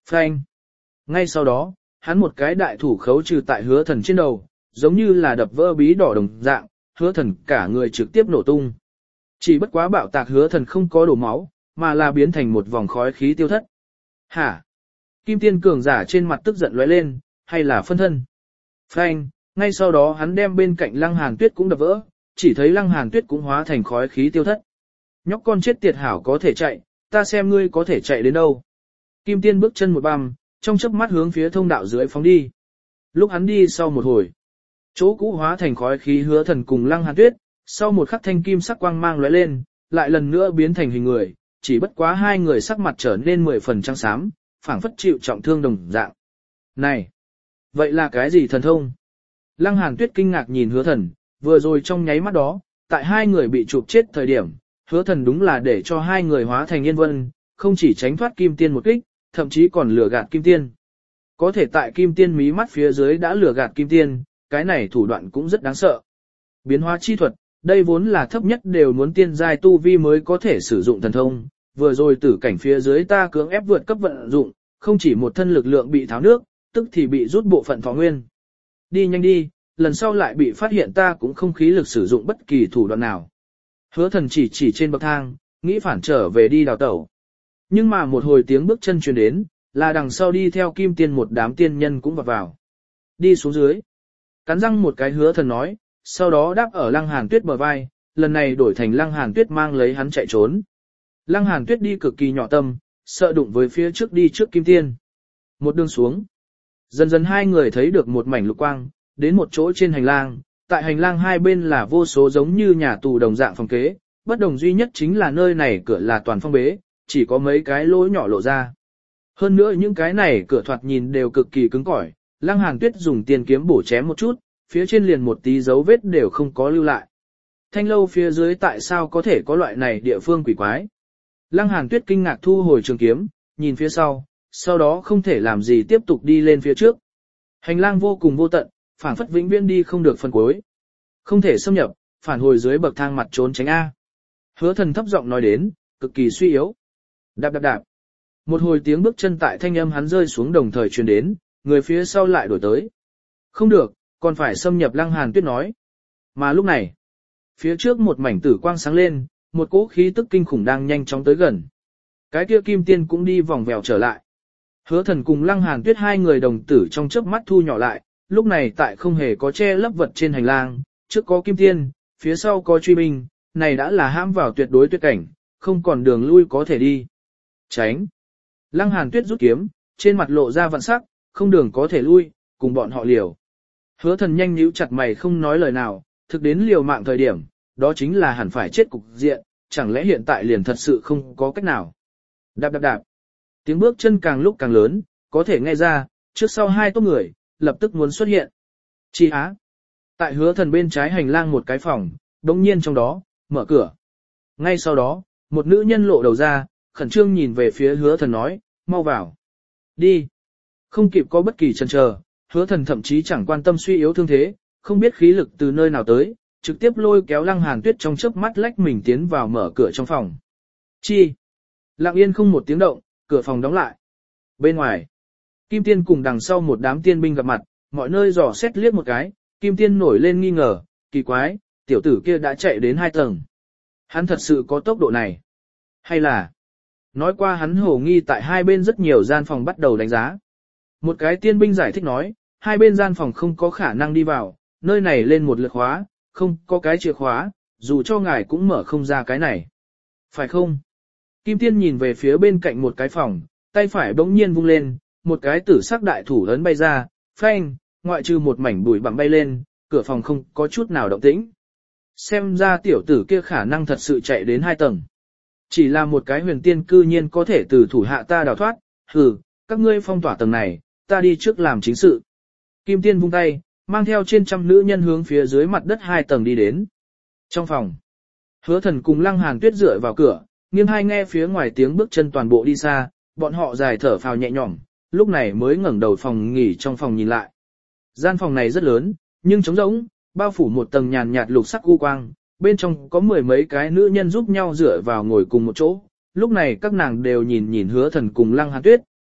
Phanh. Ngay sau đó, hắn một cái đại thủ khấu trừ tại hứa thần trên đầu, giống như là đập vỡ bí đỏ đồng dạng, hứa thần cả người trực tiếp nổ tung. Chỉ bất quá bạo tạc hứa thần không có đổ máu, mà là biến thành một vòng khói khí tiêu thất. Hả? Kim tiên cường giả trên mặt tức giận lóe lên, hay là phân thân? Phanh, ngay sau đó hắn đem bên cạnh Lăng Hàn Tuyết cũng đập vỡ, chỉ thấy Lăng Hàn Tuyết cũng hóa thành khói khí tiêu thất. Nhóc con chết tiệt hảo có thể chạy, ta xem ngươi có thể chạy đến đâu. Kim tiên bước chân một băm, trong chớp mắt hướng phía thông đạo dưới phóng đi. Lúc hắn đi sau một hồi, chỗ cũ hóa thành khói khí hứa thần cùng Lăng Hàn Tuyết, sau một khắc thanh kim sắc quang mang lóe lên, lại lần nữa biến thành hình người, chỉ bất quá hai người sắc mặt trở nên mười phần trắng xám, phảng phất chịu trọng thương đồng dạng. Này, vậy là cái gì thần thông? Lăng Hàn Tuyết kinh ngạc nhìn hứa thần, vừa rồi trong nháy mắt đó, tại hai người bị chụp chết thời điểm, hứa thần đúng là để cho hai người hóa thành yên vân, không chỉ tránh thoát kim tiên một kích, thậm chí còn lừa gạt kim tiên. Có thể tại kim tiên mí mắt phía dưới đã lừa gạt kim tiên, cái này thủ đoạn cũng rất đáng sợ. Biến hóa chi thuật, đây vốn là thấp nhất đều muốn tiên giai tu vi mới có thể sử dụng thần thông, vừa rồi tử cảnh phía dưới ta cưỡng ép vượt cấp vận dụng, không chỉ một thân lực lượng bị tháo nước, tức thì bị rút bộ phận thọ nguyên. Đi nhanh đi, lần sau lại bị phát hiện ta cũng không khí lực sử dụng bất kỳ thủ đoạn nào. Hứa thần chỉ chỉ trên bậc thang, nghĩ phản trở về đi đào tẩu. Nhưng mà một hồi tiếng bước chân truyền đến, là đằng sau đi theo kim tiên một đám tiên nhân cũng vào vào. Đi xuống dưới. Cắn răng một cái hứa thần nói, sau đó đáp ở Lăng Hàn Tuyết bờ vai, lần này đổi thành Lăng Hàn Tuyết mang lấy hắn chạy trốn. Lăng Hàn Tuyết đi cực kỳ nhỏ tâm, sợ đụng với phía trước đi trước kim tiên. Một đường xuống. Dần dần hai người thấy được một mảnh lục quang, đến một chỗ trên hành lang, tại hành lang hai bên là vô số giống như nhà tù đồng dạng phòng kế, bất đồng duy nhất chính là nơi này cửa là toàn phong bế, chỉ có mấy cái lỗ nhỏ lộ ra. Hơn nữa những cái này cửa thoạt nhìn đều cực kỳ cứng cỏi, Lăng Hàn Tuyết dùng tiền kiếm bổ chém một chút, phía trên liền một tí dấu vết đều không có lưu lại. Thanh lâu phía dưới tại sao có thể có loại này địa phương quỷ quái? Lăng Hàn Tuyết kinh ngạc thu hồi trường kiếm, nhìn phía sau, sau đó không thể làm gì tiếp tục đi lên phía trước. Hành lang vô cùng vô tận, phảng phất vĩnh viễn đi không được phần cuối. Không thể xâm nhập, phản hồi dưới bậc thang mặt trốn tránh A. Hứa thần thấp giọng nói đến, cực kỳ suy yếu. Đạp đạp đạp. Một hồi tiếng bước chân tại thanh âm hắn rơi xuống đồng thời truyền đến, người phía sau lại đổi tới. Không được, còn phải xâm nhập Lăng Hàn Tuyết nói. Mà lúc này, phía trước một mảnh tử quang sáng lên, một cỗ khí tức kinh khủng đang nhanh chóng tới gần. Cái kia kim tiên cũng đi vòng vèo trở lại. Hứa thần cùng Lăng Hàn Tuyết hai người đồng tử trong chớp mắt thu nhỏ lại, lúc này tại không hề có che lấp vật trên hành lang, trước có kim tiên, phía sau có truy binh, này đã là hãm vào tuyệt đối tuyệt cảnh, không còn đường lui có thể đi. Tránh. Lăng Hàn Tuyết rút kiếm, trên mặt lộ ra vạn sắc, không đường có thể lui, cùng bọn họ liều. Hứa thần nhanh nhíu chặt mày không nói lời nào, thực đến liều mạng thời điểm, đó chính là hẳn phải chết cục diện, chẳng lẽ hiện tại liền thật sự không có cách nào. Đạp đạp đạp. Tiếng bước chân càng lúc càng lớn, có thể nghe ra, trước sau hai tốp người, lập tức muốn xuất hiện. Chi á. Tại hứa thần bên trái hành lang một cái phòng, đống nhiên trong đó, mở cửa. Ngay sau đó, một nữ nhân lộ đầu ra, khẩn trương nhìn về phía hứa thần nói, mau vào. Đi. Không kịp có bất kỳ chần chờ, hứa thần thậm chí chẳng quan tâm suy yếu thương thế, không biết khí lực từ nơi nào tới, trực tiếp lôi kéo Lăng Hàn Tuyết trong chớp mắt lách mình tiến vào mở cửa trong phòng. Chi. Lặng yên không một tiếng động, cửa phòng đóng lại. Bên ngoài, Kim Tiên cùng đằng sau một đám tiên binh gặp mặt, mọi nơi dò xét liếc một cái, Kim Tiên nổi lên nghi ngờ, kỳ quái, tiểu tử kia đã chạy đến hai tầng. Hắn thật sự có tốc độ này. Hay là, nói qua hắn hồ nghi tại hai bên rất nhiều gian phòng bắt đầu đánh giá. Một cái tiên binh giải thích nói, hai bên gian phòng không có khả năng đi vào, nơi này lên một lượt khóa, không có cái chìa khóa, dù cho ngài cũng mở không ra cái này. Phải không? Kim Tiên nhìn về phía bên cạnh một cái phòng, tay phải bỗng nhiên vung lên, một cái tử sắc đại thủ lớn bay ra, phanh, ngoại trừ một mảnh bụi bặm bay lên, cửa phòng không có chút nào động tĩnh. Xem ra tiểu tử kia khả năng thật sự chạy đến hai tầng. Chỉ là một cái huyền tiên cư nhiên có thể từ thủ hạ ta đào thoát, hừ, các ngươi phong tỏa tầng này, ta đi trước làm chính sự. Kim Tiên vung tay, mang theo trên trăm nữ nhân hướng phía dưới mặt đất hai tầng đi đến. Trong phòng, hứa thần cùng Lăng Hàn Tuyết dựa vào cửa, nghiêng hai nghe phía ngoài tiếng bước chân toàn bộ đi xa, bọn họ dài thở phào nhẹ nhõm, lúc này mới ngẩng đầu phòng nghỉ trong phòng nhìn lại. Gian phòng này rất lớn, nhưng trống rỗng, bao phủ một tầng nhàn nhạt lục sắc u quang, bên trong có mười mấy cái nữ nhân giúp nhau dựa vào ngồi cùng một chỗ. Lúc này các nàng đều nhìn nhìn hứa thần cùng Lăng Hàn Tuyết,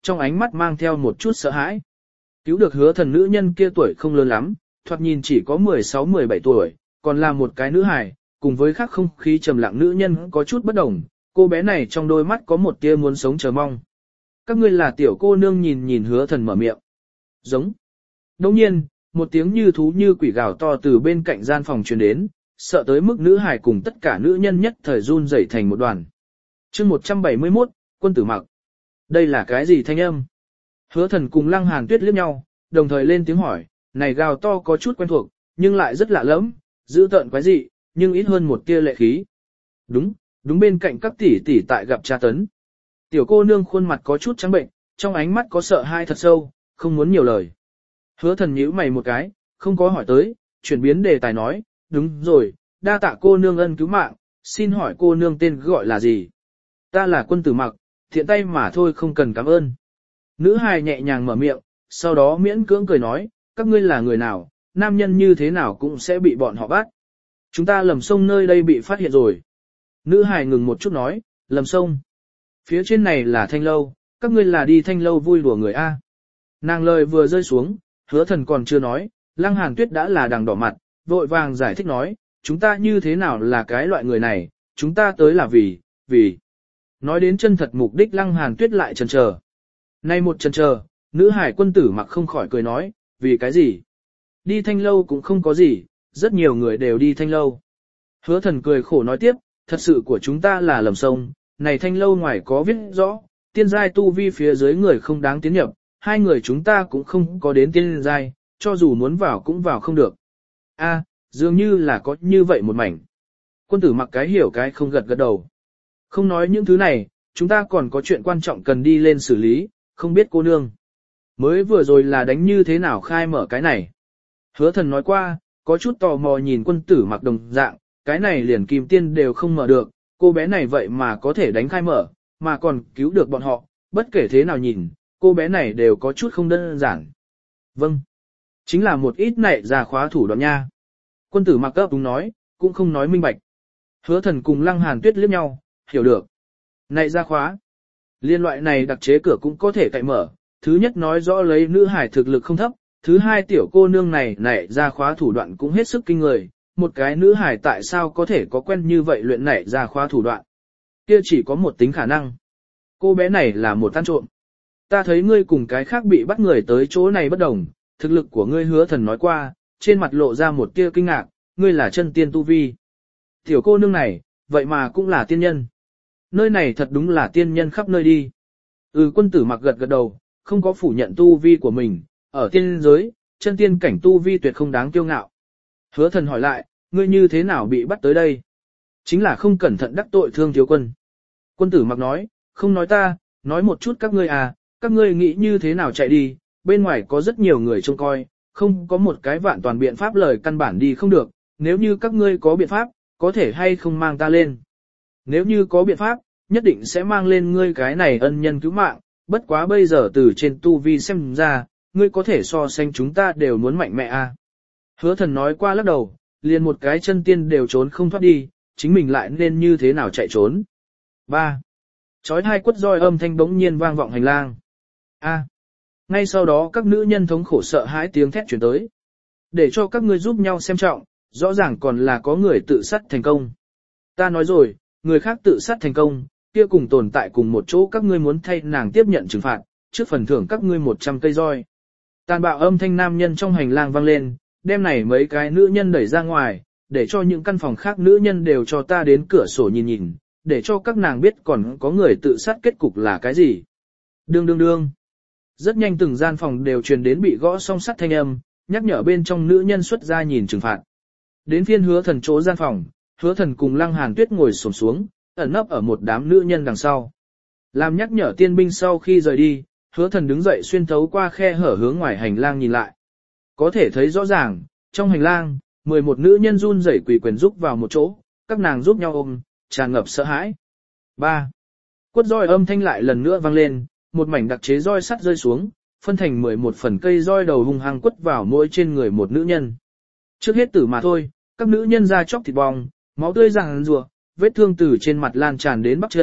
trong ánh mắt mang theo một chút sợ hãi. Cứu được hứa thần nữ nhân kia tuổi không lớn lắm, thoạt nhìn chỉ có mười sáu mười bảy tuổi, còn là một cái nữ hài, cùng với khác không khí trầm lặng nữ nhân có chút bất đồng, cô bé này trong đôi mắt có một tia muốn sống chờ mong. Các ngươi là tiểu cô nương nhìn nhìn hứa thần mở miệng. Giống. Đồng nhiên, một tiếng như thú như quỷ gào to từ bên cạnh gian phòng truyền đến, sợ tới mức nữ hài cùng tất cả nữ nhân nhất thời run rẩy thành một đoàn. chương một trăm bảy mươi mốt, quân tử mặc. Đây là cái gì thanh âm? Hứa thần cùng Lăng Hàn Tuyết liếc nhau, đồng thời lên tiếng hỏi, này gào to có chút quen thuộc, nhưng lại rất lạ lẫm, dữ tợn quái dị, nhưng ít hơn một tia lệ khí. Đúng, đúng bên cạnh các tỷ tỷ tại gặp tra tấn. Tiểu cô nương khuôn mặt có chút trắng bệnh, trong ánh mắt có sợ hãi thật sâu, không muốn nhiều lời. Hứa thần nhíu mày một cái, không có hỏi tới, chuyển biến đề tài nói, đúng rồi, đa tạ cô nương ân cứu mạng, xin hỏi cô nương tên gọi là gì? Ta là quân tử mặc, thiện tay mà thôi không cần cảm ơn. Nữ hài nhẹ nhàng mở miệng, sau đó miễn cưỡng cười nói, các ngươi là người nào, nam nhân như thế nào cũng sẽ bị bọn họ bắt. Chúng ta lầm sông nơi đây bị phát hiện rồi. Nữ hài ngừng một chút nói, lầm sông. Phía trên này là thanh lâu, các ngươi là đi thanh lâu vui đùa người A. Nàng lời vừa rơi xuống, hứa thần còn chưa nói, Lăng Hàn Tuyết đã là đằng đỏ mặt, vội vàng giải thích nói, chúng ta như thế nào là cái loại người này, chúng ta tới là vì, vì. Nói đến chân thật mục đích Lăng Hàn Tuyết lại chần chờ. Nay một chần chờ, nữ hải quân tử mặc không khỏi cười nói, vì cái gì? Đi thanh lâu cũng không có gì, rất nhiều người đều đi thanh lâu. Hứa thần cười khổ nói tiếp, thật sự của chúng ta là lầm sông, này thanh lâu ngoài có viết rõ, tiên giai tu vi phía dưới người không đáng tiến nhập, hai người chúng ta cũng không có đến tiên giai, cho dù muốn vào cũng vào không được. A, dường như là có như vậy một mảnh. Quân tử mặc cái hiểu cái không gật gật đầu. Không nói những thứ này, chúng ta còn có chuyện quan trọng cần đi lên xử lý, không biết cô nương. Mới vừa rồi là đánh như thế nào khai mở cái này. Hứa thần nói qua, có chút tò mò nhìn quân tử mặc đồng dạng, cái này liền kim tiên đều không mở được, cô bé này vậy mà có thể đánh khai mở, mà còn cứu được bọn họ, bất kể thế nào nhìn, cô bé này đều có chút không đơn giản. Vâng, chính là một ít nảy ra khóa thủ đoạn nha. Quân tử mặc cấp đúng nói, cũng không nói minh bạch. Hứa thần cùng Lăng Hàn Tuyết liếc nhau, hiểu được. Nảy ra khóa. Liên loại này đặc chế cửa cũng có thể cậy mở, thứ nhất nói rõ lấy nữ hải thực lực không thấp, thứ hai tiểu cô nương này nảy ra khóa thủ đoạn cũng hết sức kinh người, một cái nữ hải tại sao có thể có quen như vậy luyện nảy ra khóa thủ đoạn. Kia chỉ có một tính khả năng. Cô bé này là một ăn trộm. Ta thấy ngươi cùng cái khác bị bắt người tới chỗ này bất đồng, thực lực của ngươi hứa thần nói qua, trên mặt lộ ra một tia kinh ngạc, ngươi là chân tiên tu vi. Tiểu cô nương này, vậy mà cũng là tiên nhân. Nơi này thật đúng là tiên nhân khắp nơi đi. Ừ, quân tử mặc gật gật đầu, không có phủ nhận tu vi của mình, ở tiên giới, chân tiên cảnh tu vi tuyệt không đáng kiêu ngạo. Hứa thần hỏi lại, ngươi như thế nào bị bắt tới đây? Chính là không cẩn thận đắc tội thương thiếu quân. Quân tử mặc nói, không nói ta, nói một chút các ngươi à, các ngươi nghĩ như thế nào chạy đi, bên ngoài có rất nhiều người trông coi, không có một cái vạn toàn biện pháp lời căn bản đi không được, nếu như các ngươi có biện pháp, có thể hay không mang ta lên. Nếu như có biện pháp, nhất định sẽ mang lên ngươi cái này ân nhân cứu mạng, bất quá bây giờ từ trên tu vi xem ra, ngươi có thể so sánh chúng ta đều muốn mạnh mẽ à. Hứa thần nói qua lắc đầu, liền một cái chân tiên đều trốn không thoát đi, chính mình lại nên như thế nào chạy trốn. ba. Chói hai quất roi âm thanh bỗng nhiên vang vọng hành lang. A. Ngay sau đó các nữ nhân thống khổ sợ hãi tiếng thét truyền tới. Để cho các ngươi giúp nhau xem trọng, rõ ràng còn là có người tự sát thành công. Ta nói rồi, người khác tự sát thành công, kia cùng tồn tại cùng một chỗ các ngươi muốn thay nàng tiếp nhận trừng phạt, trước phần thưởng các ngươi một trăm cây roi. Tàn bạo âm thanh nam nhân trong hành lang vang lên, đem này mấy cái nữ nhân đẩy ra ngoài, để cho những căn phòng khác nữ nhân đều cho ta đến cửa sổ nhìn nhìn, để cho các nàng biết còn có người tự sát kết cục là cái gì. Đương đương đương. Rất nhanh từng gian phòng đều truyền đến bị gõ song sắt thanh âm, nhắc nhở bên trong nữ nhân xuất ra nhìn trừng phạt. Đến phiên hứa thần chỗ gian phòng, hứa thần cùng Lăng Hàn Tuyết ngồi xổm xuống, ẩn nấp ở một đám nữ nhân đằng sau. Làm nhắc nhở tiên binh sau khi rời đi, hứa thần đứng dậy xuyên thấu qua khe hở hướng ngoài hành lang nhìn lại. Có thể thấy rõ ràng, trong hành lang, mười một nữ nhân run rẩy quỳ quyền giúp vào một chỗ, các nàng giúp nhau ôm, tràn ngập sợ hãi. ba. Quất roi âm thanh lại lần nữa vang lên, một mảnh đặc chế roi sắt rơi xuống, phân thành mười một phần cây roi đầu hung hăng quất vào mỗi trên người một nữ nhân. Trước hết tử mà thôi, các nữ nhân da chóc thịt bong, máu tươi ràng rùa, vết thương từ trên mặt lan tràn đến bắp chân,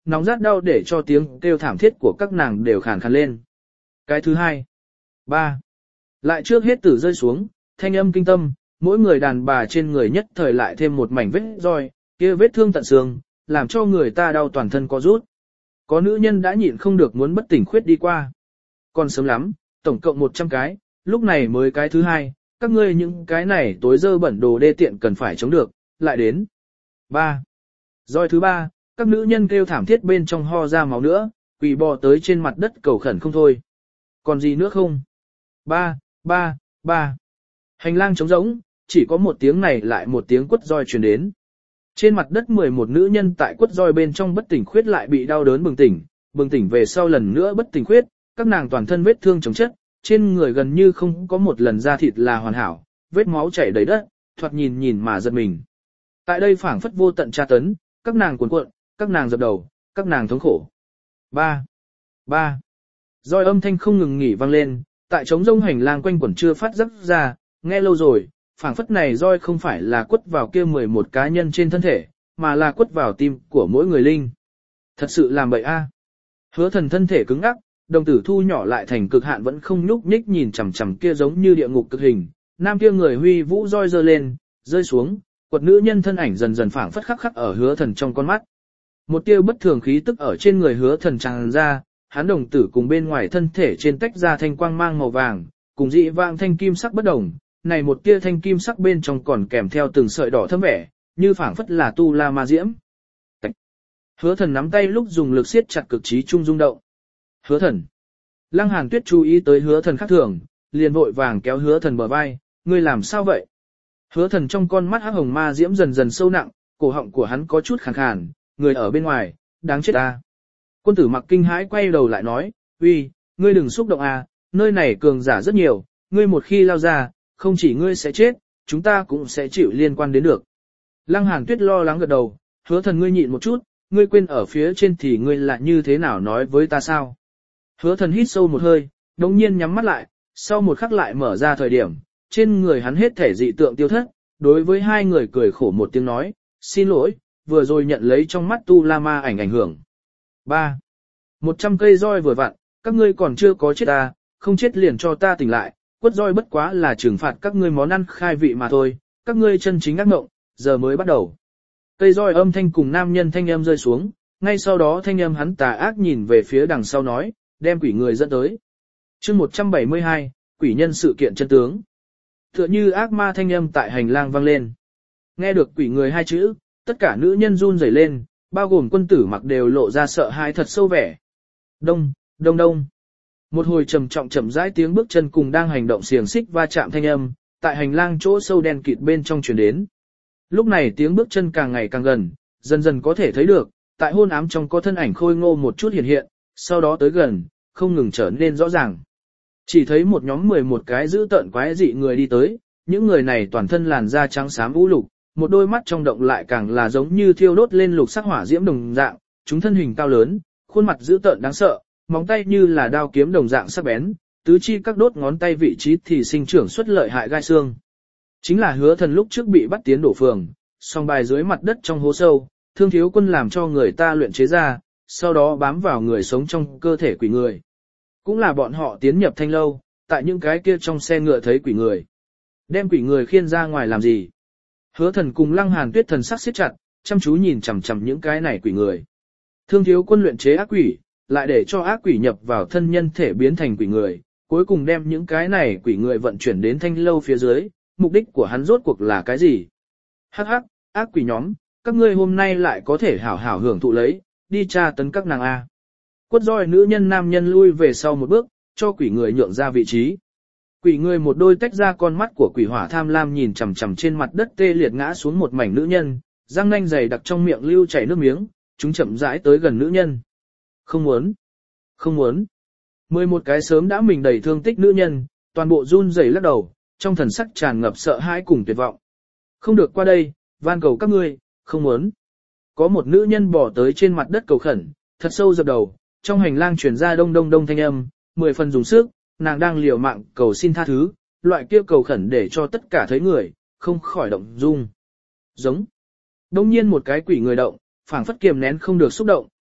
nóng rát đau để cho tiếng kêu thảm thiết của các nàng đều khàn khàn lên. Cái thứ hai, ba, lại trước hết tử rơi xuống, thanh âm kinh tâm, mỗi người đàn bà trên người nhất thời lại thêm một mảnh vết roi, kia vết thương tận xương, làm cho người ta đau toàn thân co rút. Có nữ nhân đã nhịn không được muốn bất tỉnh khuyết đi qua. Còn sớm lắm, tổng cộng một trăm cái, lúc này mới cái thứ hai, các ngươi những cái này tối dơ bẩn đồ đê tiện cần phải chống được, lại đến. ba. Roi thứ ba, các nữ nhân kêu thảm thiết bên trong ho ra máu nữa, quỳ bò tới trên mặt đất cầu khẩn không thôi. Còn gì nữa không? ba, ba, ba. Hành lang trống rỗng, chỉ có một tiếng này lại một tiếng quất roi truyền đến. Trên mặt đất mười một nữ nhân tại quất roi bên trong bất tỉnh khuyết lại bị đau đớn bừng tỉnh, bừng tỉnh về sau lần nữa bất tỉnh khuyết, các nàng toàn thân vết thương chồng chất, trên người gần như không có một lần da thịt là hoàn hảo, vết máu chảy đầy đất, thoạt nhìn nhìn mà giật mình. Tại đây phảng phất vô tận tra tấn, các nàng cuồn cuộn, các nàng dập đầu, các nàng thống khổ. Ba, ba. Roi âm thanh không ngừng nghỉ vang lên, tại trống rông hành lang quanh quẩn chưa phát giác ra, nghe lâu rồi, phảng phất này roi không phải là quất vào kia mười một cá nhân trên thân thể, mà là quất vào tim của mỗi người linh. Thật sự làm bậy a. Hứa Thần thân thể cứng ngắc, đồng tử thu nhỏ lại thành cực hạn vẫn không nhúc nhích nhìn chằm chằm kia giống như địa ngục cực hình, nam kia người huy vũ roi giơ lên, rơi xuống, quật nữ nhân thân ảnh dần dần phảng phất khắc khắc ở Hứa Thần trong con mắt. Một tia bất thường khí tức ở trên người Hứa Thần tràn ra, hắn đồng tử cùng bên ngoài thân thể trên tách ra thanh quang mang màu vàng, cùng dị vãng thanh kim sắc bất đồng, này một tia thanh kim sắc bên trong còn kèm theo từng sợi đỏ thẫm vẻ, như phảng phất là tu la ma diễm. Tạch. Hứa Thần nắm tay lúc dùng lực siết chặt cực trí trung rung động. Hứa Thần. Lăng Hàn Tuyết chú ý tới Hứa Thần khác thường, liền vội vàng kéo Hứa Thần bờ vai, ngươi làm sao vậy? Hứa Thần trong con mắt hắc hồng ma diễm dần dần sâu nặng, cổ họng của hắn có chút khàn khàn, người ở bên ngoài, đáng chết ta. Quân tử Mặc kinh hãi quay đầu lại nói, uy, ngươi đừng xúc động à, nơi này cường giả rất nhiều, ngươi một khi lao ra, không chỉ ngươi sẽ chết, chúng ta cũng sẽ chịu liên quan đến được. Lăng Hàn Tuyết lo lắng gật đầu, Hứa Thần ngươi nhịn một chút, ngươi quên ở phía trên thì ngươi lại như thế nào nói với ta sao? Hứa Thần hít sâu một hơi, đồng nhiên nhắm mắt lại, sau một khắc lại mở ra thời điểm, trên người hắn hết thể dị tượng tiêu thất, đối với hai người cười khổ một tiếng nói, xin lỗi, vừa rồi nhận lấy trong mắt tu la ma ảnh ảnh hưởng. ba. Một trăm cây roi vừa vặn, các ngươi còn chưa có chết ta, không chết liền cho ta tỉnh lại, quất roi bất quá là trừng phạt các ngươi món ăn khai vị mà thôi, các ngươi chân chính ác mộng, giờ mới bắt đầu. Cây roi âm thanh cùng nam nhân thanh âm rơi xuống, ngay sau đó thanh âm hắn tà ác nhìn về phía đằng sau nói, đem quỷ người dẫn tới. Chương một trăm bảy mươi hai, quỷ nhân sự kiện chân tướng. Tựa như ác ma thanh âm tại hành lang vang lên. Nghe được quỷ người hai chữ, tất cả nữ nhân run rẩy lên, bao gồm Quân Tử Mặc đều lộ ra sợ hãi thật sâu vẻ. Đông, đông đông. Một hồi trầm trọng chậm rãi tiếng bước chân cùng đang hành động xiềng xích va chạm thanh âm, tại hành lang chỗ sâu đen kịt bên trong truyền đến. Lúc này tiếng bước chân càng ngày càng gần, dần dần có thể thấy được, tại hôn ám trong có thân ảnh khôi ngô một chút hiện hiện, sau đó tới gần, không ngừng trở nên rõ ràng. Chỉ thấy một nhóm mười một cái dữ tợn quái dị người đi tới, những người này toàn thân làn da trắng xám u lục, một đôi mắt trong động lại càng là giống như thiêu đốt lên lục sắc hỏa diễm đồng dạng, chúng thân hình cao lớn, khuôn mặt dữ tợn đáng sợ, móng tay như là đao kiếm đồng dạng sắc bén, tứ chi các đốt ngón tay vị trí thì sinh trưởng xuất lợi hại gai xương. Chính là Hứa Thần lúc trước bị bắt tiến đổ phường, song bài dưới mặt đất trong hố sâu, Thương Thiếu Quân làm cho người ta luyện chế ra, sau đó bám vào người sống trong cơ thể quỷ người. Cũng là bọn họ tiến nhập thanh lâu, tại những cái kia trong xe ngựa thấy quỷ người. Đem quỷ người khiêng ra ngoài làm gì? Hứa Thần cùng Lăng Hàn Tuyết thần sắc siết chặt, chăm chú nhìn chằm chằm những cái này quỷ người. Thương Thiếu Quân luyện chế ác quỷ, lại để cho ác quỷ nhập vào thân nhân thể biến thành quỷ người, cuối cùng đem những cái này quỷ người vận chuyển đến thanh lâu phía dưới, mục đích của hắn rốt cuộc là cái gì? Hắc hắc, ác quỷ nhóm, các ngươi hôm nay lại có thể hảo hảo hưởng thụ lấy, đi tra tấn các nàng A. Quất roi nữ nhân nam nhân lui về sau một bước, cho quỷ người nhượng ra vị trí. Quỷ người một đôi tách ra con mắt của quỷ hỏa tham lam nhìn chằm chằm trên mặt đất tê liệt ngã xuống một mảnh nữ nhân, răng nanh dày đặc trong miệng lưu chảy nước miếng, chúng chậm rãi tới gần nữ nhân. Không muốn, không muốn. Mười một cái sớm đã mình đầy thương tích nữ nhân, toàn bộ run rẩy lắc đầu, trong thần sắc tràn ngập sợ hãi cùng tuyệt vọng. Không được qua đây, van cầu các ngươi, không muốn. Có một nữ nhân bỏ tới trên mặt đất cầu khẩn, thật sâu dập đầu, trong hành lang truyền ra đông đông đông thanh âm, mười phần dùng sức, nàng đang liều mạng cầu xin tha thứ, loại kia cầu khẩn để cho tất cả thấy người, không khỏi động dung. Giống. Đông nhiên một cái quỷ người động, phảng phất kiềm nén không được xúc động,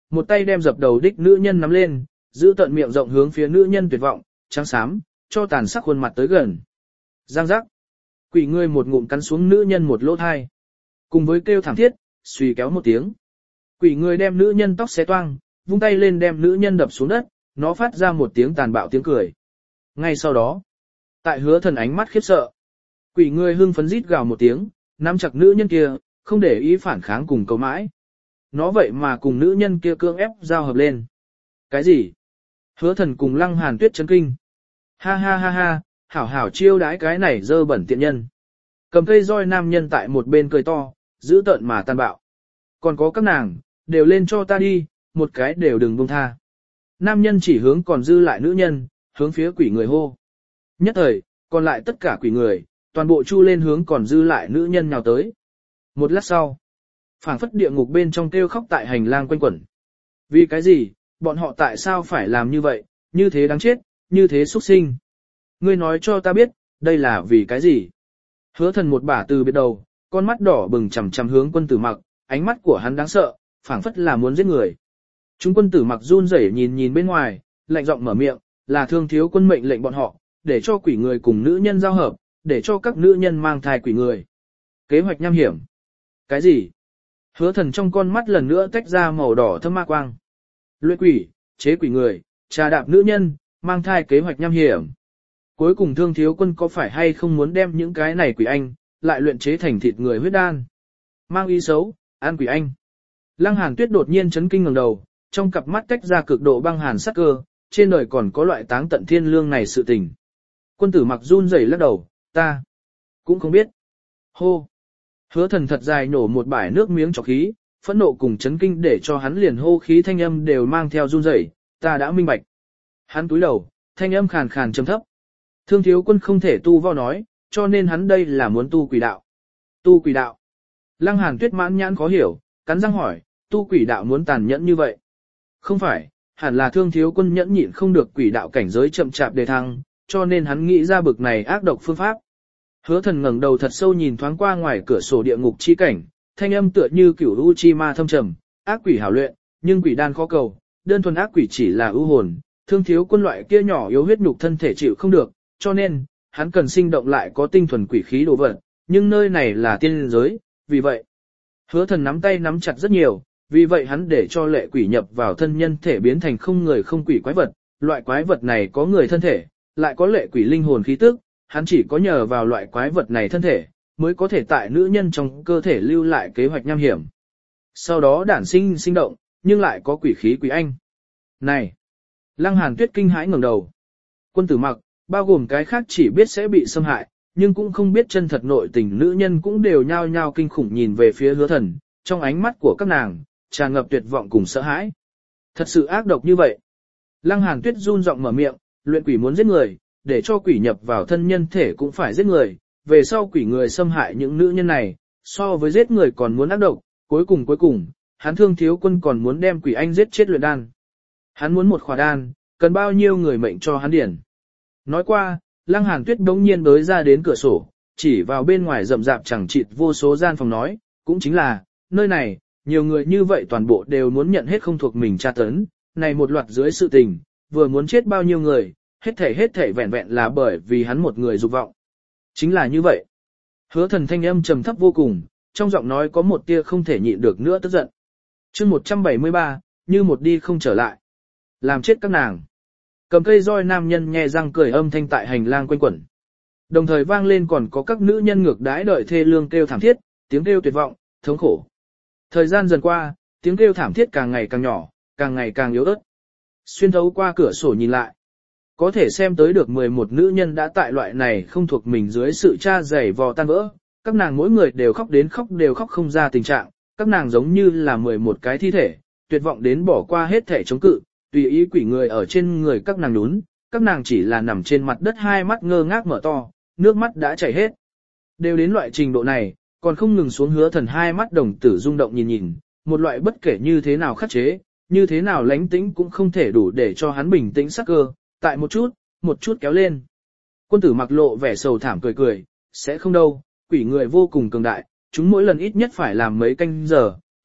một tay đem dập đầu đích nữ nhân nắm lên, giữ tận miệng rộng hướng phía nữ nhân tuyệt vọng, trắng xám, cho tàn sắc khuôn mặt tới gần. Giang giác. Quỷ người một ngụm cắn xuống nữ nhân một lỗ thai. Cùng với kêu thảm thiết, suy kéo một tiếng. Quỷ người đem nữ nhân tóc xé toang, vung tay lên đem nữ nhân đập xuống đất, nó phát ra một tiếng tàn bạo tiếng cười. Ngay sau đó, tại Hứa Thần ánh mắt khiếp sợ, quỷ người hưng phấn rít gào một tiếng, nắm chặt nữ nhân kia, không để ý phản kháng cùng cầu mãi. Nó vậy mà cùng nữ nhân kia cưỡng ép giao hợp lên. Cái gì? Hứa Thần cùng Lăng Hàn Tuyết chấn kinh. Ha ha ha ha, hảo hảo chiêu đãi cái này dơ bẩn tiện nhân. Cầm cây roi nam nhân tại một bên cười to, giữ tợn mà tàn bạo. Còn có các nàng, đều lên cho ta đi, một cái đều đừng buông tha. Nam nhân chỉ hướng còn dư lại nữ nhân, hướng phía quỷ người hô. Nhất thời, còn lại tất cả quỷ người, toàn bộ chu lên hướng còn dư lại nữ nhân nhào tới. Một lát sau, phảng phất địa ngục bên trong kêu khóc tại hành lang quanh quẩn. Vì cái gì, bọn họ tại sao phải làm như vậy, như thế đáng chết, như thế xuất sinh. Ngươi nói cho ta biết, đây là vì cái gì? Hứa Thần một bả từ biệt đầu, con mắt đỏ bừng chằm chằm hướng Quân Tử Mặc, ánh mắt của hắn đáng sợ, phảng phất là muốn giết người. Chúng Quân Tử Mặc run rẩy nhìn nhìn bên ngoài, lạnh giọng mở miệng, là Thương Thiếu Quân mệnh lệnh bọn họ, để cho quỷ người cùng nữ nhân giao hợp, để cho các nữ nhân mang thai quỷ người. Kế hoạch nham hiểm. Cái gì? Hứa Thần trong con mắt lần nữa tách ra màu đỏ thâm ma quang. Luyện quỷ, chế quỷ người, trà đạp nữ nhân, mang thai kế hoạch nham hiểm. Cuối cùng Thương Thiếu Quân có phải hay không muốn đem những cái này quỷ anh, lại luyện chế thành thịt người huyết đan. Mang ý xấu, ăn quỷ anh. Lăng Hàn Tuyết đột nhiên chấn kinh ngẩng đầu, trong cặp mắt tách ra cực độ băng hàn sắc cơ, trên đời còn có loại táng tận thiên lương này sự tình. Quân Tử Mặc run rẩy lắc đầu, ta cũng không biết. Hô. Hứa Thần thật dài nổ một bãi nước miếng trọc khí, phẫn nộ cùng chấn kinh để cho hắn liền hô khí thanh âm đều mang theo run rẩy, ta đã minh bạch. Hắn cúi đầu, thanh âm khàn khàn trầm thấp. Thương Thiếu Quân không thể tu võ nói, cho nên hắn đây là muốn tu quỷ đạo. Tu quỷ đạo. Lăng Hàn Tuyết mãn nhãn khó hiểu, cắn răng hỏi, tu quỷ đạo muốn tàn nhẫn như vậy? Không phải, hẳn là Thương Thiếu Quân nhẫn nhịn không được quỷ đạo cảnh giới chậm chạp đề thăng, cho nên hắn nghĩ ra bực này ác độc phương pháp. Hứa Thần ngẩng đầu thật sâu nhìn thoáng qua ngoài cửa sổ địa ngục chi cảnh, thanh âm tựa như cửu u chi ma thâm trầm, ác quỷ hảo luyện, nhưng quỷ đan khó cầu, đơn thuần ác quỷ chỉ là ưu hồn, Thương Thiếu Quân loại kia nhỏ yếu huyết nhục thân thể chịu không được, cho nên hắn cần sinh động lại có tinh thuần quỷ khí đồ vật, nhưng nơi này là tiên giới, vì vậy Hứa Thần nắm tay nắm chặt rất nhiều, vì vậy hắn để cho lệ quỷ nhập vào thân nhân thể biến thành không người không quỷ quái vật, loại quái vật này có người thân thể, lại có lệ quỷ linh hồn khí tức, hắn chỉ có nhờ vào loại quái vật này thân thể, mới có thể tại nữ nhân trong cơ thể lưu lại kế hoạch nham hiểm. Sau đó đản sinh sinh động, nhưng lại có quỷ khí quỷ anh. Này! Lăng Hàn Tuyết kinh hãi ngẩng đầu. Quân Tử Mặc, bao gồm cái khác chỉ biết sẽ bị xâm hại, nhưng cũng không biết chân thật nội tình nữ nhân cũng đều nhao nhao kinh khủng nhìn về phía Hứa Thần, trong ánh mắt của các nàng tràn ngập tuyệt vọng cùng sợ hãi. Thật sự ác độc như vậy. Lăng Hàn Tuyết run giọng mở miệng, luyện quỷ muốn giết người, để cho quỷ nhập vào thân nhân thể cũng phải giết người, về sau quỷ người xâm hại những nữ nhân này, so với giết người còn muốn ác độc, cuối cùng cuối cùng, hắn Thương Thiếu Quân còn muốn đem quỷ anh giết chết luyện đan. Hắn muốn một khỏa đan, cần bao nhiêu người mệnh cho hắn điển. Nói qua, Lăng Hàn Tuyết đống nhiên đối ra đến cửa sổ, chỉ vào bên ngoài rậm rạp chẳng chịt vô số gian phòng nói, cũng chính là, nơi này, nhiều người như vậy toàn bộ đều muốn nhận hết không thuộc mình tra tấn, này một loạt dưới sự tình, vừa muốn chết bao nhiêu người, hết thể hết thể vẹn vẹn là bởi vì hắn một người dục vọng. Chính là như vậy. Hứa Thần thanh âm trầm thấp vô cùng, trong giọng nói có một tia không thể nhịn được nữa tức giận. Chương một trăm bảy mươi ba, như một đi không trở lại. Làm chết các nàng. Cầm cây roi nam nhân nhe răng cười âm thanh tại hành lang quanh quẩn. Đồng thời vang lên còn có các nữ nhân ngược đãi đợi thê lương kêu thảm thiết, tiếng kêu tuyệt vọng, thống khổ. Thời gian dần qua, tiếng kêu thảm thiết càng ngày càng nhỏ, càng ngày càng yếu ớt. Xuyên thấu qua cửa sổ nhìn lại, có thể xem tới được mười một nữ nhân đã tại loại này không thuộc mình dưới sự tra dày vò tan vỡ. Các nàng mỗi người đều khóc đến khóc đều khóc không ra tình trạng, các nàng giống như là mười một cái thi thể, tuyệt vọng đến bỏ qua hết thể chống cự, tùy ý quỷ người ở trên người các nàng đún, các nàng chỉ là nằm trên mặt đất hai mắt ngơ ngác mở to, nước mắt đã chảy hết. Đều đến loại trình độ này, còn không ngừng xuống Hứa Thần hai mắt đồng tử rung động nhìn nhìn, một loại bất kể như thế nào khắc chế, như thế nào lánh tĩnh cũng không thể đủ để cho hắn bình tĩnh sắc cơ, tại một chút, một chút kéo lên. Quân Tử Mặc lộ vẻ sầu thảm cười cười, sẽ không đâu, quỷ người vô cùng cường đại, chúng mỗi lần ít nhất phải làm mấy canh giờ,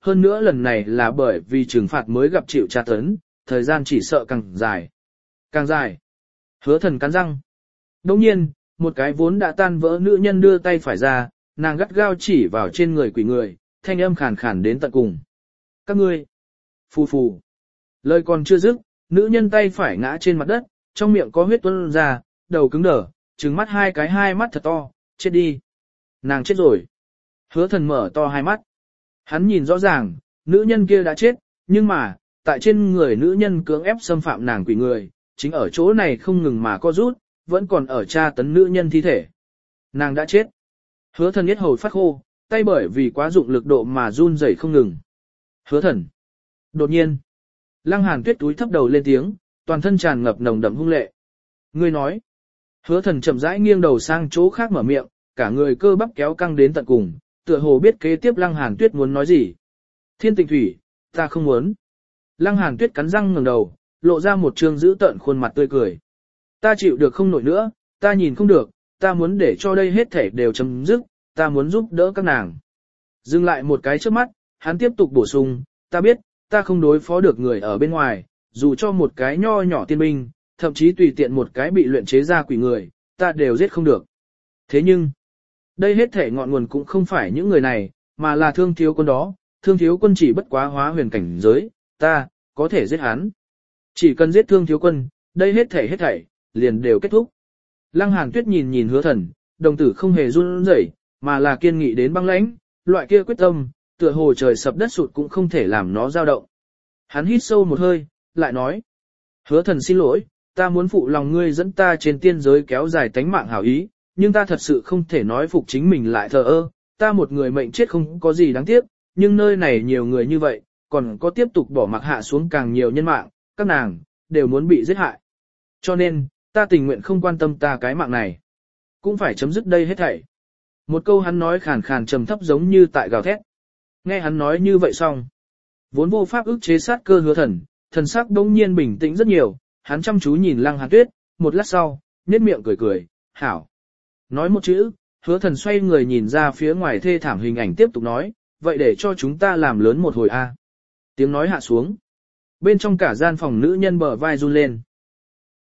hơn nữa lần này là bởi vì trừng phạt mới gặp chịu tra tấn, thời gian chỉ sợ càng dài. Càng dài. Hứa thần cắn răng. Đồng nhiên, một cái vốn đã tan vỡ nữ nhân đưa tay phải ra, nàng gắt gao chỉ vào trên người quỷ người, thanh âm khàn khàn đến tận cùng. Các ngươi. Phù phù. Lời còn chưa dứt, nữ nhân tay phải ngã trên mặt đất, trong miệng có huyết tuôn ra, đầu cứng đờ, trừng mắt hai cái hai mắt thật to, chết đi. Nàng chết rồi. Hứa thần mở to hai mắt. Hắn nhìn rõ ràng, nữ nhân kia đã chết, nhưng mà, tại trên người nữ nhân cưỡng ép xâm phạm nàng quỷ người, chính ở chỗ này không ngừng mà co rút, vẫn còn ở tra tấn nữ nhân thi thể. Nàng đã chết. Hứa thần yết hầu phát khô, tay bởi vì quá dụng lực độ mà run rẩy không ngừng. Hứa thần. Đột nhiên, Lăng Hàn Tuyết túi thấp đầu lên tiếng, toàn thân tràn ngập nồng đậm hung lệ. Ngươi nói. Hứa thần chậm rãi nghiêng đầu sang chỗ khác mở miệng, cả người cơ bắp kéo căng đến tận cùng, tựa hồ biết kế tiếp Lăng Hàn Tuyết muốn nói gì. Thiên Tịnh Thủy, ta không muốn. Lăng Hàn Tuyết cắn răng ngẩng đầu, lộ ra một trương dữ tợn khuôn mặt tươi cười. Ta chịu được không nổi nữa, ta nhìn không được, ta muốn để cho đây hết thể đều chấm dứt, ta muốn giúp đỡ các nàng. Dừng lại một cái trước mắt, hắn tiếp tục bổ sung, ta biết, ta không đối phó được người ở bên ngoài, dù cho một cái nho nhỏ tiên binh, thậm chí tùy tiện một cái bị luyện chế ra quỷ người, ta đều giết không được. Thế nhưng, đây hết thể ngọn nguồn cũng không phải những người này, mà là Thương Thiếu Quân đó, Thương Thiếu Quân chỉ bất quá hóa huyền cảnh giới, ta, có thể giết hắn. Chỉ cần giết Thương Thiếu Quân, đây hết thể hết thảy, liền đều kết thúc. Lăng Hàn Tuyết nhìn nhìn Hứa Thần, đồng tử không hề run rẩy, mà là kiên nghị đến băng lãnh, loại kia quyết tâm, tựa hồ trời sập đất sụt cũng không thể làm nó dao động. Hắn hít sâu một hơi, lại nói: Hứa Thần xin lỗi, ta muốn phụ lòng ngươi dẫn ta trên tiên giới kéo dài tánh mạng hảo ý, nhưng ta thật sự không thể nói phục chính mình lại thờ ơ, ta một người mệnh chết không có gì đáng tiếc, nhưng nơi này nhiều người như vậy, còn có tiếp tục bỏ mặc hạ xuống càng nhiều nhân mạng, các nàng, đều muốn bị giết hại. Cho nên, ta tình nguyện không quan tâm ta cái mạng này, cũng phải chấm dứt đây hết thảy. Một câu hắn nói khàn khàn trầm thấp giống như tại gào thét. Nghe hắn nói như vậy xong, vốn vô pháp ức chế sát cơ Hứa Thần, thần sắc đống nhiên bình tĩnh rất nhiều, hắn chăm chú nhìn Lăng Hàn Tuyết, một lát sau, nhếch miệng cười cười, hảo. Nói một chữ, Hứa Thần xoay người nhìn ra phía ngoài thê thảm hình ảnh tiếp tục nói, vậy để cho chúng ta làm lớn một hồi a. Tiếng nói hạ xuống. Bên trong cả gian phòng nữ nhân bờ vai run lên.